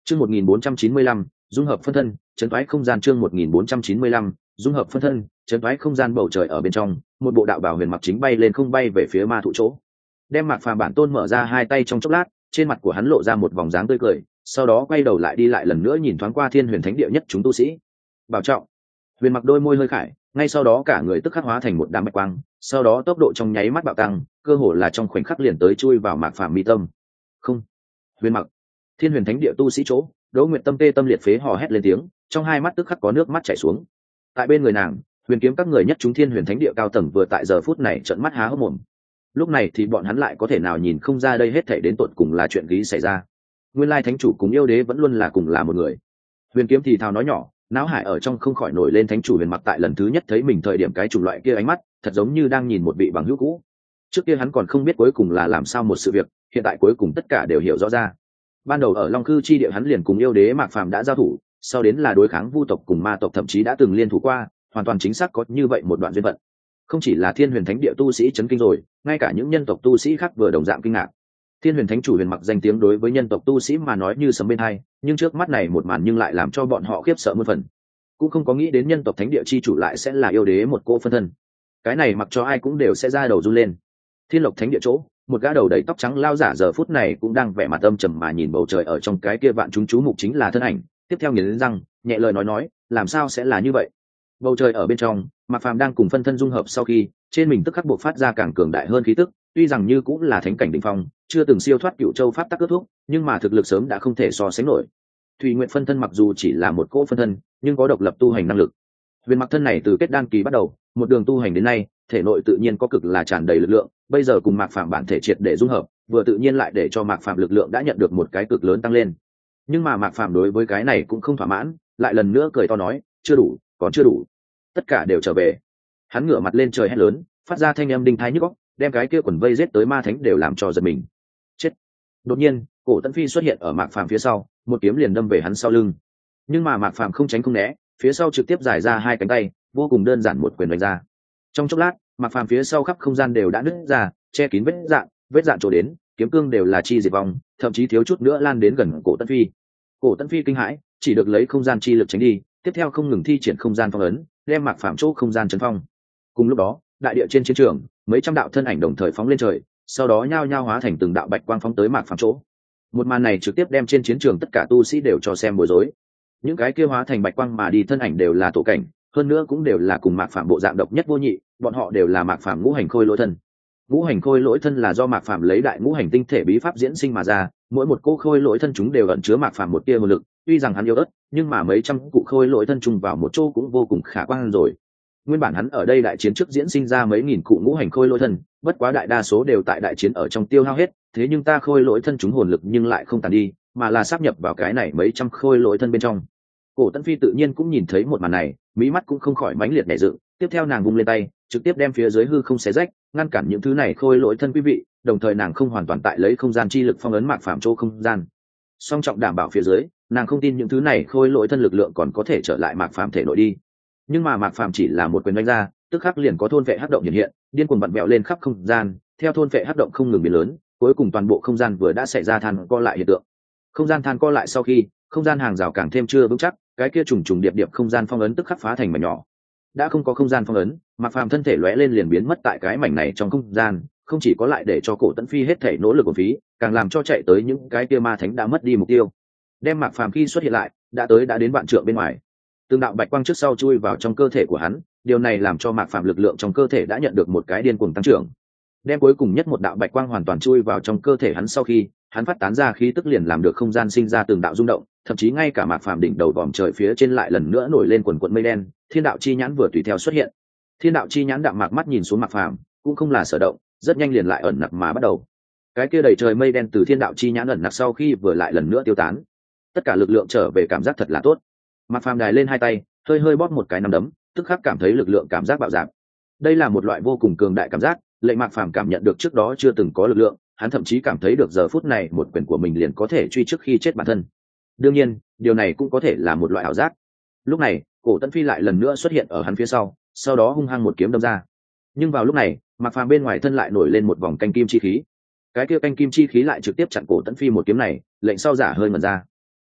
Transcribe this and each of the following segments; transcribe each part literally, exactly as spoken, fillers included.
Chương một nghìn bốn trăm chín mươi lăm, dung hợp phân thân, trấn toái không gian chương một nghìn bốn trăm chín mươi lăm, dung hợp phân thân, trấn toái không gian bầu trời ở bên trong, một bộ đạo bào huyền mặc chính bay lên không bay về phía ma thụ chỗ. Đem Mạc Phàm bản tôn mở ra hai tay trong chốc lát, trên mặt của hắn lộ ra một vòng dáng tươi cười, sau đó quay đầu lại đi lại lần nữa nhìn thoáng qua Thiên Huyền Thánh địa nhất chúng tu sĩ. Bảo trọng. Huyền mặc đôi môi hơi khải, ngay sau đó cả người tức khắc hóa thành một đám bạch quang, sau đó tốc độ trong nháy mắt bạo tăng, cơ hồ là trong khoảnh khắc liền tới chui vào Mạc Phàm mi tâm. Không. Huyền mặc. Thiên Huyền Thánh địa tu sĩ chỗ, Đỗ Nguyệt Tâm tê tâm liệt phế hò hét lên tiếng, trong hai mắt tức khắc có nước mắt chảy xuống. Tại bên người nàng, Huyền kiếm các người nhất chúng Thiên Huyền Thánh địa cao tầng vừa tại giờ phút này trợn mắt há hốc mồm. Lúc này thì bọn hắn lại có thể nào nhìn không ra đây hết thảy đến tột cùng là chuyện gì xảy ra. Nguyên lai thánh chủ cùng yêu đế vẫn luôn là cùng là một người. Huyền kiếm thì thào nói nhỏ, não hải ở trong không khỏi nổi lên thánh chủ Huyền mặc tại lần thứ nhất thấy mình thời điểm cái chủng loại kia ánh mắt, thật giống như đang nhìn một vị bằng hữu cũ. Trước kia hắn còn không biết cuối cùng là làm sao một sự việc, hiện tại cuối cùng tất cả đều hiểu rõ ra. Ban đầu ở Long Cư chi địa hắn liền cùng yêu đế Mạc Phàm đã giao thủ, sau đến là đối kháng vu tộc cùng ma tộc, thậm chí đã từng liên thủ qua, hoàn toàn chính xác có như vậy một đoạn duyên phận. Không chỉ là Thiên Huyền Thánh địa tu sĩ chấn kinh rồi, ngay cả những nhân tộc tu sĩ khác vừa đồng dạng kinh ngạc. Thiên Huyền Thánh chủ Huyền mặc danh tiếng đối với nhân tộc tu sĩ mà nói như sấm bên hai, nhưng trước mắt này một màn nhưng lại làm cho bọn họ khiếp sợ muôn phần. Cũng không có nghĩ đến nhân tộc thánh địa chi chủ lại sẽ là yêu đế một cỗ phân thân. Cái này mặc cho ai cũng đều sẽ ra đầu run lên. Thiên Lộc Thánh địa chỗ, một gã đầu đầy tóc trắng lao giả giờ phút này cũng đang vẻ mặt âm trầm mà nhìn bầu trời, ở trong cái kia vạn chúng chú mục chính là thân ảnh, tiếp theo nghiến răng, nhẹ lời nói nói, làm sao sẽ là như vậy? Bầu trời ở bên trong, Mạc Phàm đang cùng phân thân dung hợp sau khi, trên mình tức khắc buộc phát ra càng cường đại hơn khí tức, tuy rằng như cũng là thánh cảnh đỉnh phong, chưa từng siêu thoát cựu châu pháp tắc kết thúc, nhưng mà thực lực sớm đã không thể so sánh nổi. Thủy Nguyện phân thân mặc dù chỉ là một cỗ phân thân, nhưng có độc lập tu hành năng lực. Huyền mặc thân này từ kết đan kỳ bắt đầu, một đường tu hành đến nay, thể nội tự nhiên có cực là tràn đầy lực lượng, bây giờ cùng Mạc Phàm bản thể triệt để dung hợp, vừa tự nhiên lại để cho Mạc Phàm lực lượng đã nhận được một cái cực lớn tăng lên. Nhưng mà Mạc Phàm đối với cái này cũng không thỏa mãn, lại lần nữa cười to nói, chưa đủ, còn chưa đủ. Tất cả đều trở về. Hắn ngửa mặt lên trời hét lớn, phát ra thanh âm đinh thái nhức óc, đem cái kia quần vây giết tới ma thánh đều làm cho giật mình. Chết. Đột nhiên, Cổ Tấn Phi xuất hiện ở Mạc Phàm phía sau, một kiếm liền đâm về hắn sau lưng. Nhưng mà Mạc Phàm không tránh không né, phía sau trực tiếp giải ra hai cánh tay, vô cùng đơn giản một quyền đánh ra. Trong chốc lát, Mạc Phàm phía sau khắp không gian đều đã nứt ra, che kín vết dạn, vết dạn trổ đến, kiếm cương đều là chi diệt vong, thậm chí thiếu chút nữa lan đến gần Cổ Tấn Phi. Cổ Tấn Phi kinh hãi, chỉ được lấy không gian chi lực tránh đi, tiếp theo không ngừng thi triển không gian phong ấn, đem Mạc Phàm chỗ không gian chấn phong. Cùng lúc đó, đại địa trên chiến trường, mấy trăm đạo thân ảnh đồng thời phóng lên trời, sau đó nhao nhao hóa thành từng đạo bạch quang phóng tới Mạc Phàm chỗ. Một màn này trực tiếp đem trên chiến trường tất cả tu sĩ đều cho xem bối rối. Những cái kia hóa thành bạch quang mà đi thân ảnh đều là tổ cảnh, hơn nữa cũng đều là cùng Mạc Phàm bộ dạng độc nhất vô nhị, bọn họ đều là Mạc Phàm ngũ hành khôi lỗi thân. Ngũ hành khôi lỗi thân là do Mạc Phàm lấy đại ngũ hành tinh thể bí pháp diễn sinh mà ra, mỗi một cô khôi lỗi thân chúng đều ẩn chứa Mạc Phàm một tia nguồn lực, tuy rằng hắn yếu ớt, nhưng mà mấy trăm cụ khôi lỗi thân trùng vào một chỗ cũng vô cùng khả quan rồi. Nguyên bản hắn ở đây đại chiến trước diễn sinh ra mấy nghìn cụ ngũ hành khôi lỗi thân, bất quá đại đa số đều tại đại chiến ở trong tiêu hao hết, thế nhưng ta khôi lỗi thân chúng hồn lực nhưng lại không tàn đi, mà là sáp nhập vào cái này mấy trăm khôi lỗi thân bên trong. Cổ Tấn Phi tự nhiên cũng nhìn thấy một màn này, mí mắt cũng không khỏi mãnh liệt nảy dựng, tiếp theo nàng vung lên tay, trực tiếp đem phía dưới hư không xé rách, ngăn cản những thứ này khôi lỗi thân quý vị, đồng thời nàng không hoàn toàn tại lấy không gian chi lực phong ấn Mạc Phàm chỗ không gian. Song trọng đảm bảo phía dưới, nàng không tin những thứ này khôi lỗi thân lực lượng còn có thể trở lại Mạc Phàm thể nội đi. Nhưng mà Mạc Phàm chỉ là một quyền đánh ra, tức khắc liền có thôn vệ hắc động hiện hiện, điên cuồng vặn vẹo lên khắp không gian, theo thôn vệ hắc động không ngừng biến lớn, cuối cùng toàn bộ không gian vừa đã xảy ra than co lại hiện tượng. Không gian than co lại sau khi, không gian hàng rào càng thêm chưa vững chắc, cái kia trùng trùng điệp điệp không gian phong ấn tức khắc phá thành mảnh nhỏ. Đã không có không gian phong ấn, Mạc Phàm thân thể lóe lên liền biến mất tại cái mảnh này trong không gian, không chỉ có lại để cho Cổ Tấn Phi hết thể nỗ lực của phí, càng làm cho chạy tới những cái kia ma thánh đã mất đi mục tiêu. Đem Mạc Phàm khi xuất hiện lại, đã tới đã đến vạn trượng bên ngoài. Từng đạo bạch quang trước sau chui vào trong cơ thể của hắn, điều này làm cho Mạc Phàm lực lượng trong cơ thể đã nhận được một cái điên cuồng tăng trưởng. Đem cuối cùng nhất một đạo bạch quang hoàn toàn chui vào trong cơ thể hắn sau khi, hắn phát tán ra khí tức liền làm được không gian sinh ra từng đạo rung động, thậm chí ngay cả Mạc Phàm đỉnh đầu vòm trời phía trên lại lần nữa nổi lên quần quần mây đen, thiên đạo chi nhãn vừa tùy theo xuất hiện. Thiên đạo chi nhãn đạm mạc mắt nhìn xuống Mạc Phàm, cũng không là sở động, rất nhanh liền lại ẩn nặc mà bắt đầu. Cái kia đầy trời mây đen từ thiên đạo chi nhãn ẩn nặc sau khi vừa lại lần nữa tiêu tán, tất cả lực lượng trở về, cảm giác thật là tốt. Mạc Phàm đài lên hai tay, hơi hơi bóp một cái nắm đấm, tức khắc cảm thấy lực lượng cảm giác bạo dạn. Đây là một loại vô cùng cường đại cảm giác, lệnh Mạc Phàm cảm nhận được trước đó chưa từng có lực lượng, hắn thậm chí cảm thấy được giờ phút này một quyền của mình liền có thể truy trước khi chết bản thân. Đương nhiên, điều này cũng có thể là một loại ảo giác. Lúc này, Cổ Tấn Phi lại lần nữa xuất hiện ở hắn phía sau, sau đó hung hăng một kiếm đâm ra. Nhưng vào lúc này, Mạc Phàm bên ngoài thân lại nổi lên một vòng canh kim chi khí. Cái kia canh kim chi khí lại trực tiếp chặn Cổ Tấn Phi một kiếm này, lệnh sau giả hơi ngẩn ra.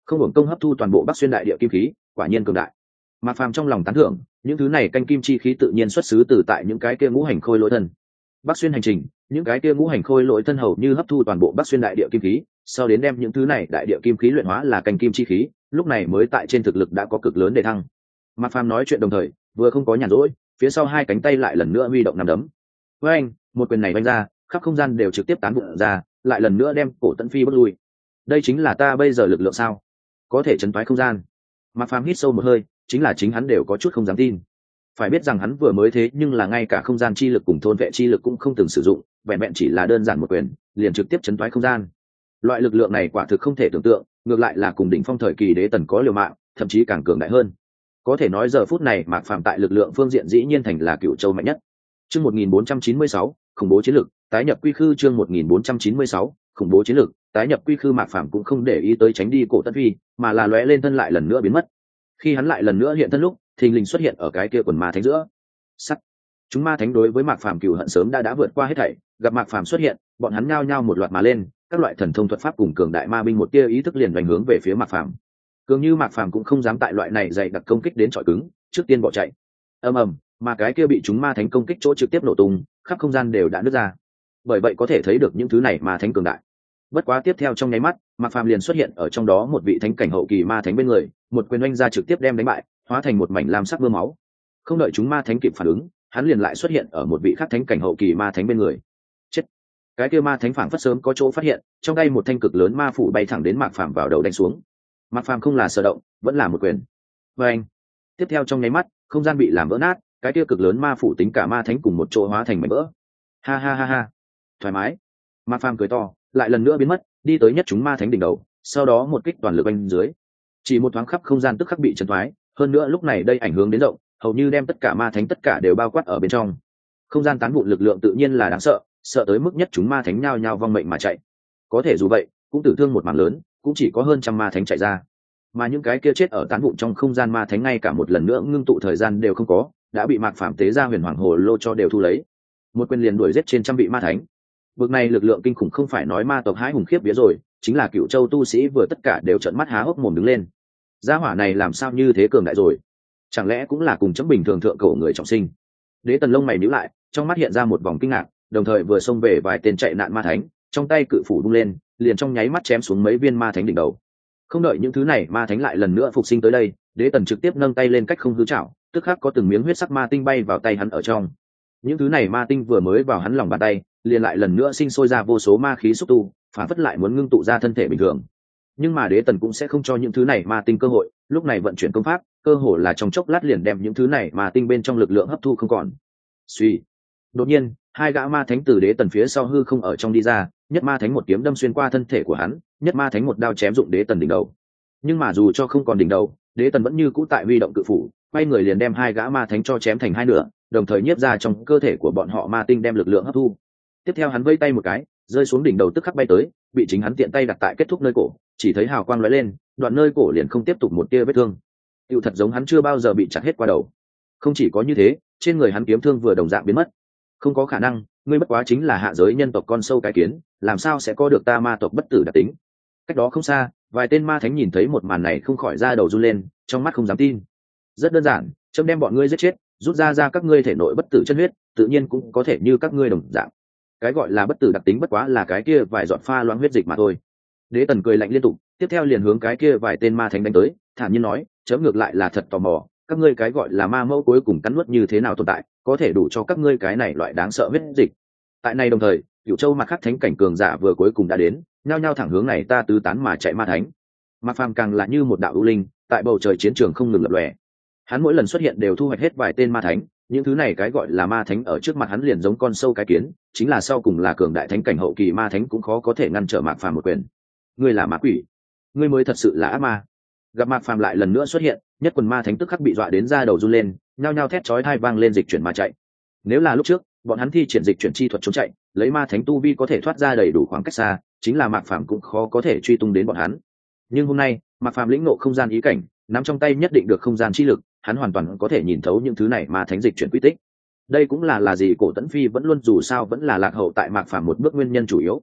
không hưởng công hấp thu toàn bộ Bắc Xuyên đại địa kim khí, quả nhiên cường đại. Mạc Phàm trong lòng tán thưởng, những thứ này canh kim chi khí tự nhiên xuất xứ từ tại những cái kia ngũ hành khôi lỗi thân. Bắc Xuyên hành trình, những cái kia ngũ hành khôi lỗi thân hầu như hấp thu toàn bộ Bắc Xuyên đại địa kim khí, sau đến đem những thứ này đại địa kim khí luyện hóa là canh kim chi khí, lúc này mới tại trên thực lực đã có cực lớn để thăng. Mạc Phàm nói chuyện đồng thời, vừa không có nhàn rỗi, phía sau hai cánh tay lại lần nữa huy động nắm đấm. Với anh, một quyền này vung ra, khắp không gian đều trực tiếp tán vụn ra, lại lần nữa đem Cổ Tấn Phi bước lui. Đây chính là ta bây giờ lực lượng sao? Có thể chấn toái không gian. Mạc Phàm hít sâu một hơi, chính là chính hắn đều có chút không dám tin. Phải biết rằng hắn vừa mới thế nhưng là ngay cả không gian chi lực cùng thôn vệ chi lực cũng không từng sử dụng, vẹn vẹn chỉ là đơn giản một quyền, liền trực tiếp chấn toái không gian. Loại lực lượng này quả thực không thể tưởng tượng, ngược lại là cùng đỉnh phong thời kỳ Đế Tần có liều mạng, thậm chí càng cường đại hơn. Có thể nói giờ phút này Mạc Phàm tại lực lượng phương diện dĩ nhiên thành là Cửu Châu mạnh nhất. Chương một nghìn bốn trăm chín mươi sáu, khủng bố chiến lực, tái nhập quy khư. Chương một nghìn bốn trăm chín mươi sáu, khủng bố chiến lực, tái nhập quy khư. Mạc Phàm cũng không để ý tới tránh đi Cổ Tấn Phi, mà là lóe lên thân lại lần nữa biến mất. Khi hắn lại lần nữa hiện thân lúc, thình lình xuất hiện ở cái kia quần ma thánh giữa. Sắt. Chúng ma thánh đối với Mạc Phàm cừu hận sớm đã đã vượt qua hết thảy, gặp Mạc Phàm xuất hiện, bọn hắn nhao nhao một loạt mà lên, các loại thần thông thuật pháp cùng cường đại ma binh một tia ý thức liền đánh hướng về phía Mạc Phàm. Cường như Mạc Phàm cũng không dám tại loại này dày đặc công kích đến trọi cứng, trước tiên bỏ chạy. Ầm ầm, mà cái kia bị chúng ma thánh công kích chỗ trực tiếp nổ tung, khắp không gian đều đã nứt ra. Bởi vậy có thể thấy được những thứ này ma thánh cường đại. Bất quá tiếp theo trong nháy mắt, Mạc Phàm liền xuất hiện ở trong đó một vị thánh cảnh hậu kỳ ma thánh bên người, một quyền oanh ra trực tiếp đem đánh bại, hóa thành một mảnh lam sắc mưa máu. Không đợi chúng ma thánh kịp phản ứng, hắn liền lại xuất hiện ở một vị khác thánh cảnh hậu kỳ ma thánh bên người. Chết! Cái kia ma thánh phảng phất sớm có chỗ phát hiện, trong tay một thanh cực lớn ma phủ bay thẳng đến Mạc Phàm vào đầu đánh xuống. Mạc Phàm không là sợ động, vẫn là một quyền. Và anh, tiếp theo trong nháy mắt, không gian bị làm vỡ nát, cái kia cực lớn ma phủ tính cả ma thánh cùng một chỗ hóa thành mảnh vỡ. Ha ha ha ha, thoải mái. Mạc Phàm cười to, lại lần nữa biến mất, đi tới nhất chúng ma thánh đỉnh đầu, sau đó một kích toàn lực anh dưới. Chỉ một thoáng khắp không gian tức khắc bị chấn thoái, hơn nữa lúc này đây ảnh hưởng đến rộng, hầu như đem tất cả ma thánh tất cả đều bao quát ở bên trong. Không gian tán vụn lực lượng tự nhiên là đáng sợ, sợ tới mức nhất chúng ma thánh nhao nhao vong mệnh mà chạy. Có thể dù vậy, cũng tử thương một mảng lớn, cũng chỉ có hơn trăm ma thánh chạy ra. Mà những cái kia chết ở tán vụn trong không gian ma thánh ngay cả một lần nữa ngưng tụ thời gian đều không có, đã bị Mạc Phàm tế ra huyền hoàng hồ lô cho đều thu lấy. Một quyền liền đuổi giết trên trăm vị ma thánh. Bực này lực lượng kinh khủng không phải nói ma tộc hãi hùng khiếp vía rồi, chính là Cựu Châu tu sĩ vừa tất cả đều trợn mắt há hốc mồm đứng lên. Gia hỏa này làm sao như thế cường đại rồi? Chẳng lẽ cũng là cùng chấm bình thường thượng cổ người trọng sinh? Đế Tần lông mày nhíu lại, trong mắt hiện ra một vòng kinh ngạc, đồng thời vừa xông về vài tên chạy nạn ma thánh, trong tay cự phủ vung lên, liền trong nháy mắt chém xuống mấy viên ma thánh đỉnh đầu. Không đợi những thứ này ma thánh lại lần nữa phục sinh tới đây, Đế Tần trực tiếp nâng tay lên cách không hư chảo, tức khắc có từng miếng huyết sắc ma tinh bay vào tay hắn ở trong. Những thứ này ma tinh vừa mới vào hắn lòng bàn tay, liền lại lần nữa sinh sôi ra vô số ma khí xúc tu, phản phất lại muốn ngưng tụ ra thân thể bình thường. Nhưng mà Đế Tần cũng sẽ không cho những thứ này ma tinh cơ hội, lúc này vận chuyển công pháp, cơ hồ là trong chốc lát liền đem những thứ này ma tinh bên trong lực lượng hấp thu không còn. Suy. Đột nhiên, hai gã ma thánh từ Đế Tần phía sau hư không ở trong đi ra, nhất ma thánh một kiếm đâm xuyên qua thân thể của hắn, nhất ma thánh một đao chém dụng Đế Tần đỉnh đầu. Nhưng mà dù cho không còn đỉnh đầu, Đế Tần vẫn như cũ tại huy động cự phủ, quay người liền đem hai gã ma thánh cho chém thành hai nửa, đồng thời nhiếp ra trong cơ thể của bọn họ ma tinh đem lực lượng hấp thu. Tiếp theo hắn vây tay một cái, rơi xuống đỉnh đầu tức khắc bay tới, bị chính hắn tiện tay đặt tại kết thúc nơi cổ, chỉ thấy hào quang lóe lên, đoạn nơi cổ liền không tiếp tục một tia vết thương. Tựu thật giống hắn chưa bao giờ bị chặt hết qua đầu. Không chỉ có như thế, trên người hắn kiếm thương vừa đồng dạng biến mất. Không có khả năng, ngươi bất quá chính là hạ giới nhân tộc con sâu cái kiến, làm sao sẽ có được ta ma tộc bất tử đặc tính? Cách đó không xa, vài tên ma thánh nhìn thấy một màn này không khỏi da đầu run lên, trong mắt không dám tin. Rất đơn giản, chấm đem bọn ngươi giết chết, rút ra ra các ngươi thể nội bất tử chân huyết, tự nhiên cũng có thể như các ngươi đồng dạng. Cái gọi là bất tử đặc tính bất quá là cái kia vài giọt pha loãng huyết dịch mà thôi. Đế Tần cười lạnh liên tục, tiếp theo liền hướng cái kia vài tên ma thánh đánh tới, thản nhiên nói, chấm ngược lại là thật tò mò, các ngươi cái gọi là ma mẫu cuối cùng cắn nuốt như thế nào tồn tại, có thể đủ cho các ngươi cái này loại đáng sợ huyết dịch. Tại này đồng thời, Cửu Châu mặt khác thánh cảnh cường giả vừa cuối cùng đã đến, nhao nhao thẳng hướng này ta tứ tán mà chạy ma thánh. Mạc Phàm càng là như một đạo ưu linh, tại bầu trời chiến trường không ngừng lập lòe. Hắn mỗi lần xuất hiện đều thu hoạch hết vài tên ma thánh, những thứ này cái gọi là ma thánh ở trước mặt hắn liền giống con sâu cái kiến, chính là sau cùng là cường đại thánh cảnh hậu kỳ ma thánh cũng khó có thể ngăn trở Mạc Phàm một quyền. Ngươi là ma quỷ, ngươi mới thật sự là ác ma. Gặp Mạc Phàm lại lần nữa xuất hiện, nhất quần ma thánh tức khắc bị dọa đến da đầu run lên, nhao nhao thét chói tai vang lên dịch chuyển mà chạy. Nếu là lúc trước, bọn hắn thi triển dịch chuyển chi thuật trốn chạy, lấy ma thánh tu vi có thể thoát ra đầy đủ khoảng cách xa, chính là Mạc Phàm cũng khó có thể truy tung đến bọn hắn. Nhưng hôm nay, Mạc Phàm lĩnh ngộ không gian ý cảnh, nắm trong tay nhất định được không gian chi lực, hắn hoàn toàn có thể nhìn thấu những thứ này mà thánh dịch chuyển quy tích. Đây cũng là là gì Cổ Tấn Phi vẫn luôn dù sao vẫn là lạc hậu tại Mạc Phàm một bước nguyên nhân chủ yếu.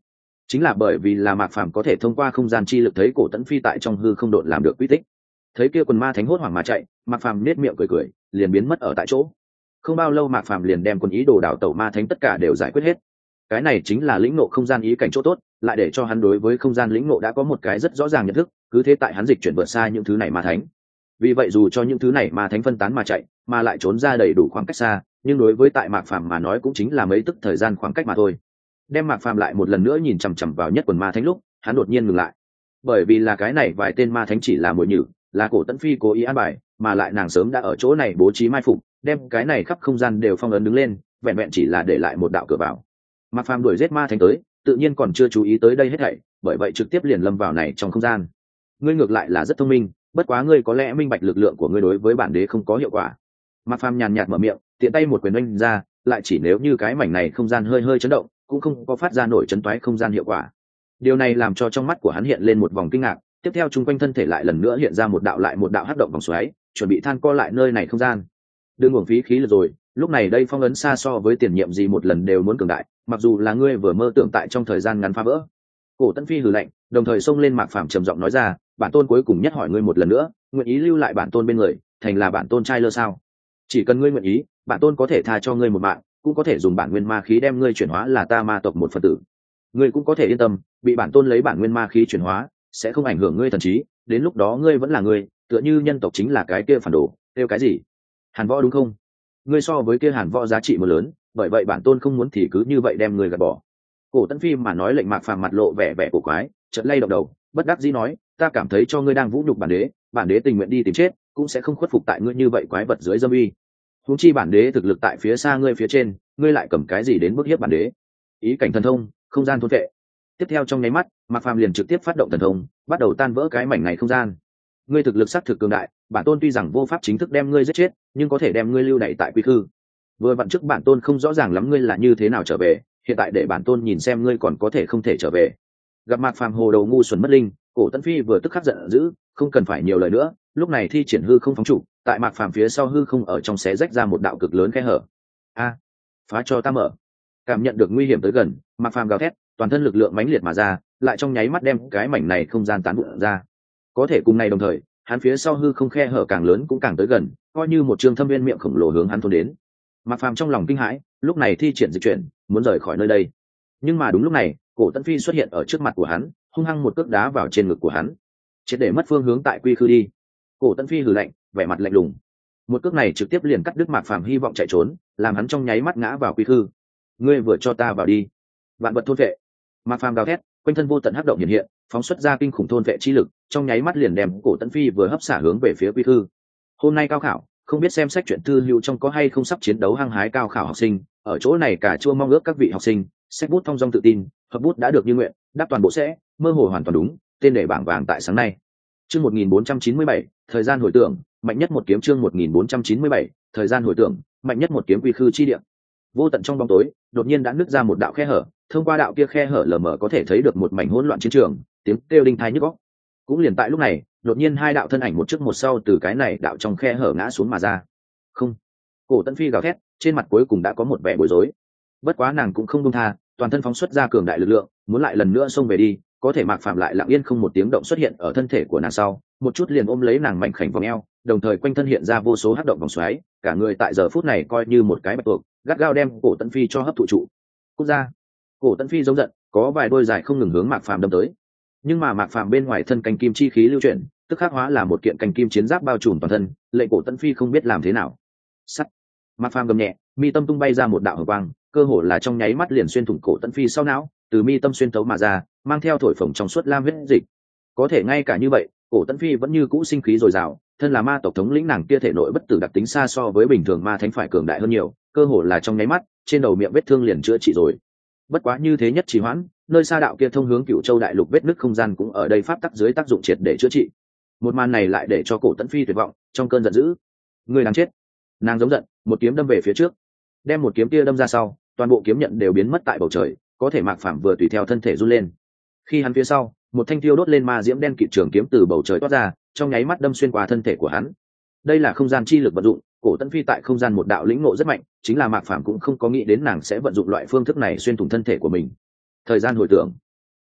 chính là bởi vì là mạc phàm có thể thông qua không gian chi lực thấy cổ tẫn phi tại trong hư không độn làm được quy tích. Thấy kia quần ma thánh hốt hoảng mà chạy, mạc phàm nết miệng cười cười liền biến mất ở tại chỗ. Không bao lâu mạc phàm liền đem quân ý đồ đảo tẩu ma thánh tất cả đều giải quyết hết. Cái này chính là lĩnh ngộ không gian ý cảnh chỗ tốt, lại để cho hắn đối với không gian lĩnh ngộ đã có một cái rất rõ ràng nhận thức, cứ thế tại hắn dịch chuyển vượt xa những thứ này ma thánh. Vì vậy dù cho những thứ này ma thánh phân tán mà chạy, mà lại trốn ra đầy đủ khoảng cách xa, nhưng đối với tại mạc phàm mà nói cũng chính là mấy tức thời gian khoảng cách mà thôi. Đem mạc phàm lại một lần nữa nhìn chằm chằm vào nhất quần ma thánh lúc, hắn đột nhiên ngừng lại. Bởi vì là cái này vài tên ma thánh chỉ là mồi nhử, là cổ tẫn phi cố ý an bài, mà lại nàng sớm đã ở chỗ này bố trí mai phục, đem cái này khắp không gian đều phong ấn đứng lên, vẹn vẹn chỉ là để lại một đạo cửa vào. Mạc phàm đuổi giết ma thánh tới, tự nhiên còn chưa chú ý tới đây hết thảy, bởi vậy trực tiếp liền lâm vào này trong không gian. Ngươi ngược lại là rất thông minh, bất quá ngươi có lẽ minh bạch lực lượng của ngươi đối với bản đế không có hiệu quả. Mạc phàm nhàn nhạt mở miệng, tiện tay một quyền oanh ra, lại chỉ nếu như cái mảnh này không gian hơi hơi chấn động, cũng không có phát ra nổi chấn toái không gian hiệu quả. Điều này làm cho trong mắt của hắn hiện lên một vòng kinh ngạc, tiếp theo chung quanh thân thể lại lần nữa hiện ra một đạo lại một đạo hắc động vòng xoáy, chuẩn bị than co lại nơi này không gian. Đừng uổng phí khí lực rồi, lúc này đây phong ấn xa so với tiền nhiệm gì một lần đều muốn cường đại, mặc dù là ngươi vừa mơ tưởng tại trong thời gian ngắn phá vỡ. Cổ Tẫn Phi hừ lạnh, đồng thời xông lên Mạc Phàm trầm giọng nói ra, bản tôn cuối cùng nhất hỏi ngươi một lần nữa, nguyện ý lưu lại bản tôn bên người, thành là bản tôn trai lơ sao? Chỉ cần ngươi nguyện ý, bản tôn có thể tha cho ngươi một mạng, cũng có thể dùng bản nguyên ma khí đem ngươi chuyển hóa là ta ma tộc một phần tử. Ngươi cũng có thể yên tâm, bị bản tôn lấy bản nguyên ma khí chuyển hóa, sẽ không ảnh hưởng ngươi thần trí, đến lúc đó ngươi vẫn là ngươi, tựa như nhân tộc chính là cái kia phản đồ, kêu cái gì? Hàn Võ đúng không? Ngươi so với kia Hàn Võ giá trị một lớn, bởi vậy bản tôn không muốn thì cứ như vậy đem ngươi gạt bỏ. Cổ Tẫn Phi mà nói lệnh Mạc Phàm mặt lộ vẻ vẻ cổ quái, chợt lay động đầu, bất đắc dĩ nói, ta cảm thấy cho ngươi đang vũ nhục bản đế, bản đế tình nguyện đi tìm chết, cũng sẽ không khuất phục tại ngươi như vậy quái vật dưới dâm uy. Huống chi bản đế thực lực tại phía xa ngươi phía trên, ngươi lại cầm cái gì đến bức hiếp bản đế? Ý cảnh thần thông, không gian thôn vệ. Tiếp theo trong nháy mắt, Mạc Phàm liền trực tiếp phát động thần thông, bắt đầu tan vỡ cái mảnh này không gian. Ngươi thực lực sát thực cường đại, bản tôn tuy rằng vô pháp chính thức đem ngươi giết chết, nhưng có thể đem ngươi lưu đày tại quy khư. Vừa vặn trước bản tôn không rõ ràng lắm ngươi là như thế nào trở về, hiện tại để bản tôn nhìn xem ngươi còn có thể không thể trở về. Gặp Mạc Phàm hồ đầu ngu xuẩn mất linh, Cổ Tẫn Phi vừa tức khắc giận dữ, không cần phải nhiều lời nữa, lúc này thi triển hư không phóng trụ, tại Mạc Phàm phía sau hư không ở trong xé rách ra một đạo cực lớn khe hở. A, phá cho ta mở! Cảm nhận được nguy hiểm tới gần, Mạc Phàm gào thét, toàn thân lực lượng mãnh liệt mà ra, lại trong nháy mắt đem cái mảnh này không gian tán vụn ra. Có thể cùng này đồng thời, hắn phía sau hư không khe hở càng lớn cũng càng tới gần, coi như một trường thâm viên miệng khổng lồ hướng hắn thôn đến. Mạc Phàm trong lòng kinh hãi, lúc này thi triển dịch chuyển, muốn rời khỏi nơi đây. Nhưng mà đúng lúc này, Cổ Tẫn Phi xuất hiện ở trước mặt của hắn, hung hăng một cước đá vào trên ngực của hắn, triệt để mất phương hướng tại quy khư đi. Cổ Tẫn Phi hừ lạnh, vẻ mặt lạnh lùng. Một cước này trực tiếp liền cắt đứt Mạc Phàm hy vọng chạy trốn, làm hắn trong nháy mắt ngã vào quy khư. Ngươi vừa cho ta vào đi. Vạn vật thôn vệ. Mạc Phàm gào thét, quanh thân vô tận hắc động hiện hiện, phóng xuất ra kinh khủng thôn vệ chi lực, trong nháy mắt liền đem Cổ Tẫn Phi vừa hấp xả hướng về phía quy khư. Hôm nay cao khảo, không biết xem sách truyện thư hữu trong có hay không sắp chiến đấu hăng hái cao khảo học sinh, ở chỗ này cả chua mong ước các vị học sinh, sách bút thong dong tự tin, hợp bút đã được như nguyện, đáp toàn bộ sẽ, mơ hồ hoàn toàn đúng, tên để bảng vàng tại sáng nay. Chương một nghìn bốn trăm chín mươi bảy, thời gian hồi tưởng, mạnh nhất một kiếm chương một nghìn bốn trăm chín mươi bảy, thời gian hồi tưởng, mạnh nhất một kiếm quy khư chi địa. Vô tận trong bóng tối, đột nhiên đã nứt ra một đạo khe hở, thông qua đạo kia khe hở lờ mờ có thể thấy được một mảnh hỗn loạn chiến trường, tiếng kêu đinh tai nhức óc. Cũng liền tại lúc này, đột nhiên hai đạo thân ảnh một trước một sau từ cái này đạo trong khe hở ngã xuống mà ra. Không. Cổ Tẫn Phi gào thét, trên mặt cuối cùng đã có một vẻ bối rối. Bất quá nàng cũng không buông tha, toàn thân phóng xuất ra cường đại lực lượng, muốn lại lần nữa xông về đi, có thể Mạc Phàm lại lặng yên không một tiếng động xuất hiện ở thân thể của nàng sau, một chút liền ôm lấy nàng mảnh khảnh vòng eo, đồng thời quanh thân hiện ra vô số hắc động vòng xoáy, cả người tại giờ phút này coi như một cái bạch tuộc, gắt gao đem Cổ Tẫn Phi cho hấp thụ trụ. Cút ra! Cổ Tẫn Phi giống giận, có vài đôi dài không ngừng hướng Mạc Phàm đâm tới. Nhưng mà Mạc Phàm bên ngoài thân canh kim chi khí lưu chuyển, tức khắc hóa là một kiện canh kim chiến giáp bao trùm toàn thân, lệnh Cổ Tẫn Phi không biết làm thế nào. Sắt! Mạc Phàm gầm nhẹ, mi tâm tung bay ra một đạo hồng quang, cơ hồ là trong nháy mắt liền xuyên thủng Cổ Tẫn Phi sau não, từ mi tâm xuyên thấu mà ra, mang theo thổi phồng trong suốt lam huyết dịch. Có thể ngay cả như vậy, Cổ Tẫn Phi vẫn như cũ sinh khí dồi dào, thân là ma tộc thống lĩnh nàng kia thể nội bất tử đặc tính xa so với bình thường ma thánh phải cường đại hơn nhiều, cơ hồ là trong nháy mắt, trên đầu miệng vết thương liền chữa trị rồi. Bất quá như thế nhất trì hoãn, nơi xa đạo kia thông hướng Cửu Châu đại lục vết nứt không gian cũng ở đây pháp tắc dưới tác dụng triệt để chữa trị. Một màn này lại để cho Cổ Tẫn Phi tuyệt vọng, trong cơn giận dữ, người đáng chết! Nàng giống giận, một kiếm đâm về phía trước, đem một kiếm kia đâm ra sau, toàn bộ kiếm nhận đều biến mất tại bầu trời, có thể Mạc Phàm vừa tùy theo thân thể run lên. Khi hắn phía sau, một thanh tiêu đốt lên ma diễm đen kịt trường kiếm từ bầu trời toát ra, trong nháy mắt đâm xuyên qua thân thể của hắn. Đây là không gian chi lực vận dụng, Cổ Tẫn Phi tại không gian một đạo lĩnh ngộ rất mạnh, chính là Mạc Phàm cũng không có nghĩ đến nàng sẽ vận dụng loại phương thức này xuyên thủng thân thể của mình. Thời gian hồi tưởng,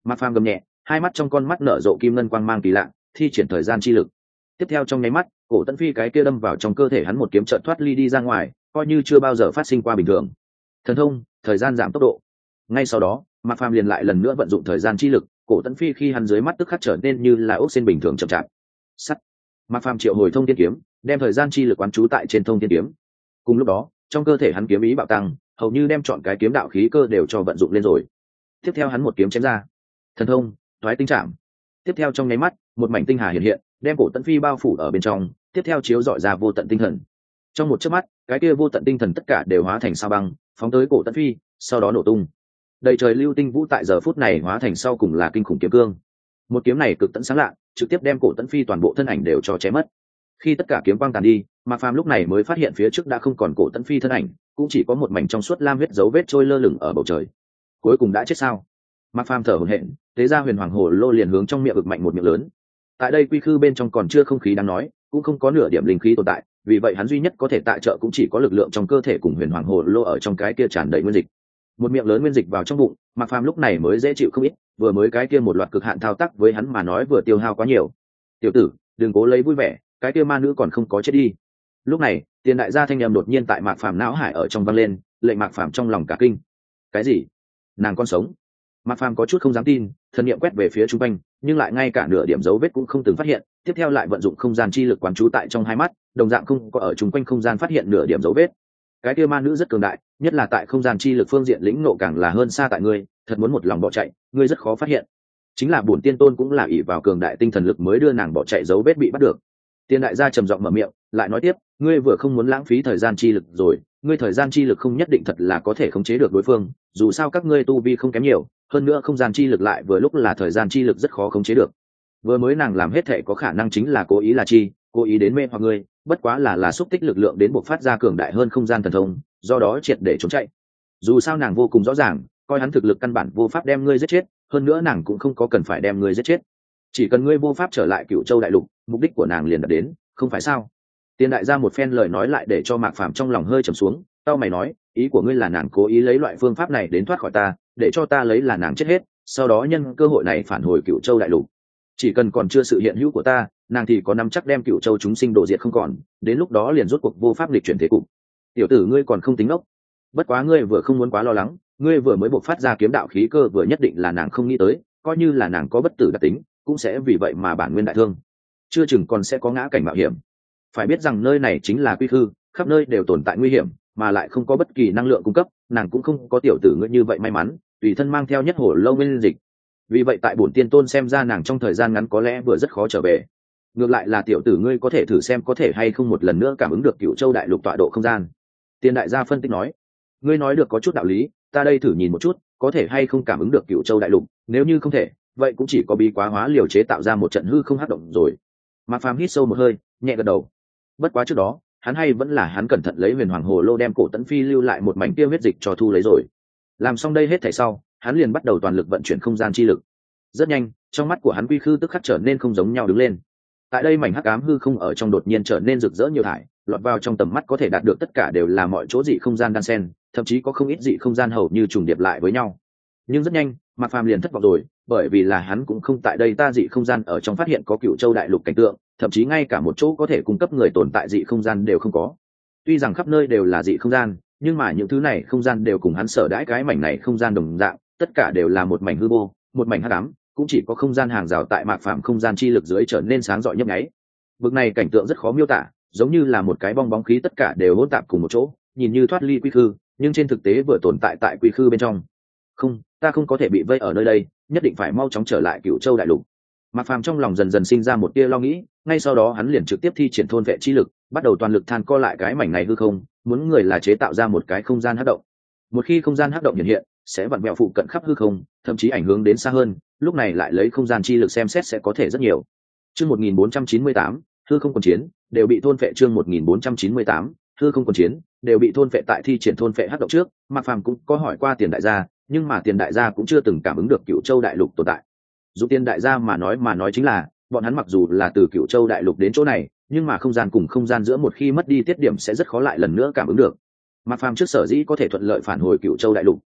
Mạc Phàm gầm nhẹ, hai mắt trong con mắt nở rộ kim ngân quang mang kỳ lạ, thi triển thời gian chi lực. Tiếp theo trong nháy mắt, cổ Tấn Phi cái kia đâm vào trong cơ thể hắn một kiếm chợt thoát ly đi ra ngoài, coi như chưa bao giờ phát sinh qua bình thường. Thần thông, thời gian giảm tốc độ. Ngay sau đó, Mạc Phàm liền lại lần nữa vận dụng thời gian chi lực, cổ Tấn Phi khi hắn dưới mắt tức khắc trở nên như là ốc sen bình thường chậm chạp. Sắt. Mạc Phàm triệu hồi thông thiên kiếm, đem thời gian chi lực quán trú tại trên thông thiên kiếm. Cùng lúc đó, trong cơ thể hắn kiếm ý bạo tăng, hầu như đem chọn cái kiếm đạo khí cơ đều cho vận dụng lên rồi. Tiếp theo hắn một kiếm chém ra. Thần thông, thoái tinh trảm. Tiếp theo trong nháy mắt, một mảnh tinh hà hiện hiện, đem cổ Tấn Phi bao phủ ở bên trong, tiếp theo chiếu dọi ra vô tận tinh thần. Trong một chớp mắt, cái kia vô tận tinh thần tất cả đều hóa thành sao băng, phóng tới cổ Tấn Phi, sau đó nổ tung. Đầy trời lưu tinh vũ tại giờ phút này hóa thành sau cùng là kinh khủng kiếm cương. Một kiếm này cực tận sáng lạ, trực tiếp đem cổ Tấn Phi toàn bộ thân ảnh đều cho chém mất. Khi tất cả kiếm quang tàn đi, Mạc Phàm lúc này mới phát hiện phía trước đã không còn cổ Tấn Phi thân ảnh, cũng chỉ có một mảnh trong suốt lam huyết dấu vết trôi lơ lửng ở bầu trời. Cuối cùng đã chết sao? Mạc Phàm thở hổn hển, tế ra huyền hoàng hồ lô liền hướng trong miệng ực mạnh một miệng lớn. Tại đây quy khư bên trong còn chưa không khí đáng nói, cũng không có nửa điểm linh khí tồn tại, vì vậy hắn duy nhất có thể tại trợ cũng chỉ có lực lượng trong cơ thể cùng huyền hoàng hồ lô ở trong cái kia tràn đầy nguyên dịch. Một miệng lớn nguyên dịch vào trong bụng, Mạc Phàm lúc này mới dễ chịu không ít, vừa mới cái kia một loạt cực hạn thao tác với hắn mà nói vừa tiêu hao quá nhiều. Tiểu tử, đừng cố lấy vui vẻ, cái kia ma nữ còn không có chết đi. Lúc này, Tiền đại gia thanh âm đột nhiên tại Mạc Phàm não hải ở trong vang lên, lệnh Mạc Phàm trong lòng cả kinh. Cái gì? Nàng còn sống? Mạc Phàm có chút không dám tin, thần niệm quét về phía trung quanh, nhưng lại ngay cả nửa điểm dấu vết cũng không từng phát hiện. Tiếp theo lại vận dụng không gian chi lực quán trú tại trong hai mắt, đồng dạng không có ở trung quanh không gian phát hiện nửa điểm dấu vết. Cái kia ma nữ rất cường đại, nhất là tại không gian chi lực phương diện lĩnh ngộ càng là hơn xa tại ngươi, thật muốn một lòng bỏ chạy, ngươi rất khó phát hiện. Chính là bổn tiên tôn cũng là ỷ vào cường đại tinh thần lực mới đưa nàng bỏ chạy dấu vết bị bắt được. Tiên đại gia trầm giọng mở miệng, lại nói tiếp, ngươi vừa không muốn lãng phí thời gian chi lực rồi, ngươi thời gian chi lực không nhất định thật là có thể khống chế được đối phương, dù sao các ngươi tu vi không kém nhiều, hơn nữa không gian chi lực lại vừa lúc là thời gian chi lực rất khó khống chế được. Vừa mới nàng làm hết thể có khả năng chính là cố ý là chi, cố ý đến mê hoặc ngươi, bất quá là là xúc tích lực lượng đến buộc phát ra cường đại hơn không gian thần thông, do đó triệt để trốn chạy. Dù sao nàng vô cùng rõ ràng, coi hắn thực lực căn bản vô pháp đem ngươi giết chết, hơn nữa nàng cũng không có cần phải đem ngươi giết chết. Chỉ cần ngươi vô pháp trở lại Cửu Châu đại lục, mục đích của nàng liền đạt đến, không phải sao? Tiên đại gia một phen lời nói lại để cho Mạc Phàm trong lòng hơi trầm xuống, tao mày nói, ý của ngươi là nàng cố ý lấy loại phương pháp này đến thoát khỏi ta, để cho ta lấy là nàng chết hết, sau đó nhân cơ hội này phản hồi Cửu Châu đại lục. Chỉ cần còn chưa sự hiện hữu của ta, nàng thì có nắm chắc đem Cửu Châu chúng sinh đổ diệt không còn, đến lúc đó liền rốt cuộc vô pháp lịch chuyển thế cục. Tiểu tử ngươi còn không tính ốc, bất quá ngươi vừa không muốn quá lo lắng, ngươi vừa mới bộc phát ra kiếm đạo khí cơ vừa nhất định là nàng không nghĩ tới, coi như là nàng có bất tử đặc tính, cũng sẽ vì vậy mà bản nguyên đại thương, chưa chừng còn sẽ có ngã cảnh mạo hiểm. Phải biết rằng nơi này chính là quy khư, khắp nơi đều tồn tại nguy hiểm, mà lại không có bất kỳ năng lượng cung cấp, nàng cũng không có tiểu tử ngươi như vậy may mắn, tùy thân mang theo nhất hổ lâu nguyên dịch. Vì vậy tại bổn tiên tôn xem ra nàng trong thời gian ngắn có lẽ vừa rất khó trở về. Ngược lại là tiểu tử ngươi có thể thử xem có thể hay không một lần nữa cảm ứng được Cửu Châu đại lục tọa độ không gian. Tiên đại gia phân tích nói, ngươi nói được có chút đạo lý, ta đây thử nhìn một chút, có thể hay không cảm ứng được Cửu Châu đại lục, nếu như không thể, vậy cũng chỉ có bí quá hóa liều chế tạo ra một trận hư không hắc động rồi. Mạc Phàm hít sâu một hơi, nhẹ gật đầu. Bất quá trước đó, hắn hay vẫn là hắn cẩn thận lấy huyền hoàng hồ lô đem cổ Tấn Phi lưu lại một mảnh tiêu huyết dịch cho thu lấy rồi. Làm xong đây hết thảy sau, hắn liền bắt đầu toàn lực vận chuyển không gian chi lực. Rất nhanh, trong mắt của hắn quy khư tức khắc trở nên không giống nhau đứng lên. Tại đây mảnh hắc ám hư không ở trong đột nhiên trở nên rực rỡ nhiều thải, lọt vào trong tầm mắt có thể đạt được tất cả đều là mọi chỗ dị không gian đan xen, thậm chí có không ít dị không gian hầu như trùng điệp lại với nhau. Nhưng rất nhanh, Mạc Phàm liền thất vọng rồi, bởi vì là hắn cũng không tại đây ta dị không gian ở trong phát hiện có Cửu Châu đại lục cảnh tượng, thậm chí ngay cả một chỗ có thể cung cấp người tồn tại dị không gian đều không có. Tuy rằng khắp nơi đều là dị không gian, nhưng mà những thứ này không gian đều cùng hắn sở đãi cái mảnh này không gian đồng dạng, tất cả đều là một mảnh hư vô, một mảnh hắc ám, cũng chỉ có không gian hàng rào tại Mạc Phàm không gian chi lực dưới trở nên sáng rọi nhấp nháy. Vực này cảnh tượng rất khó miêu tả, giống như là một cái bong bóng khí tất cả đều hỗn tạp cùng một chỗ, nhìn như thoát ly quy khư, nhưng trên thực tế vừa tồn tại tại quy khư bên trong. Không, ta không có thể bị vây ở nơi đây, nhất định phải mau chóng trở lại Cửu Châu đại lục. Mạc Phàm trong lòng dần dần sinh ra một tia lo nghĩ, ngay sau đó hắn liền trực tiếp thi triển thôn vệ chi lực, bắt đầu toàn lực than co lại cái mảnh này hư không, muốn người là chế tạo ra một cái không gian hắc động. Một khi không gian hắc động hiện hiện, sẽ vặn vẹo phụ cận khắp hư không, thậm chí ảnh hưởng đến xa hơn, lúc này lại lấy không gian chi lực xem xét sẽ có thể rất nhiều. Chương một nghìn bốn trăm chín mươi tám, hư không quân chiến, đều bị thôn phệ. Chương một nghìn bốn trăm chín mươi tám, hư không quân chiến, đều bị thôn phệ. Tại thi triển thôn phệ hắc động trước, Mạc Phàm cũng có hỏi qua Tiền đại gia, nhưng mà Tiền đại gia cũng chưa từng cảm ứng được Cửu Châu đại lục tồn tại. Dù Tiền đại gia mà nói mà nói chính là, bọn hắn mặc dù là từ Cửu Châu đại lục đến chỗ này, nhưng mà không gian cùng không gian giữa một khi mất đi tiết điểm sẽ rất khó lại lần nữa cảm ứng được. Mạc Phàm trước sở dĩ có thể thuận lợi phản hồi Cửu Châu đại lục,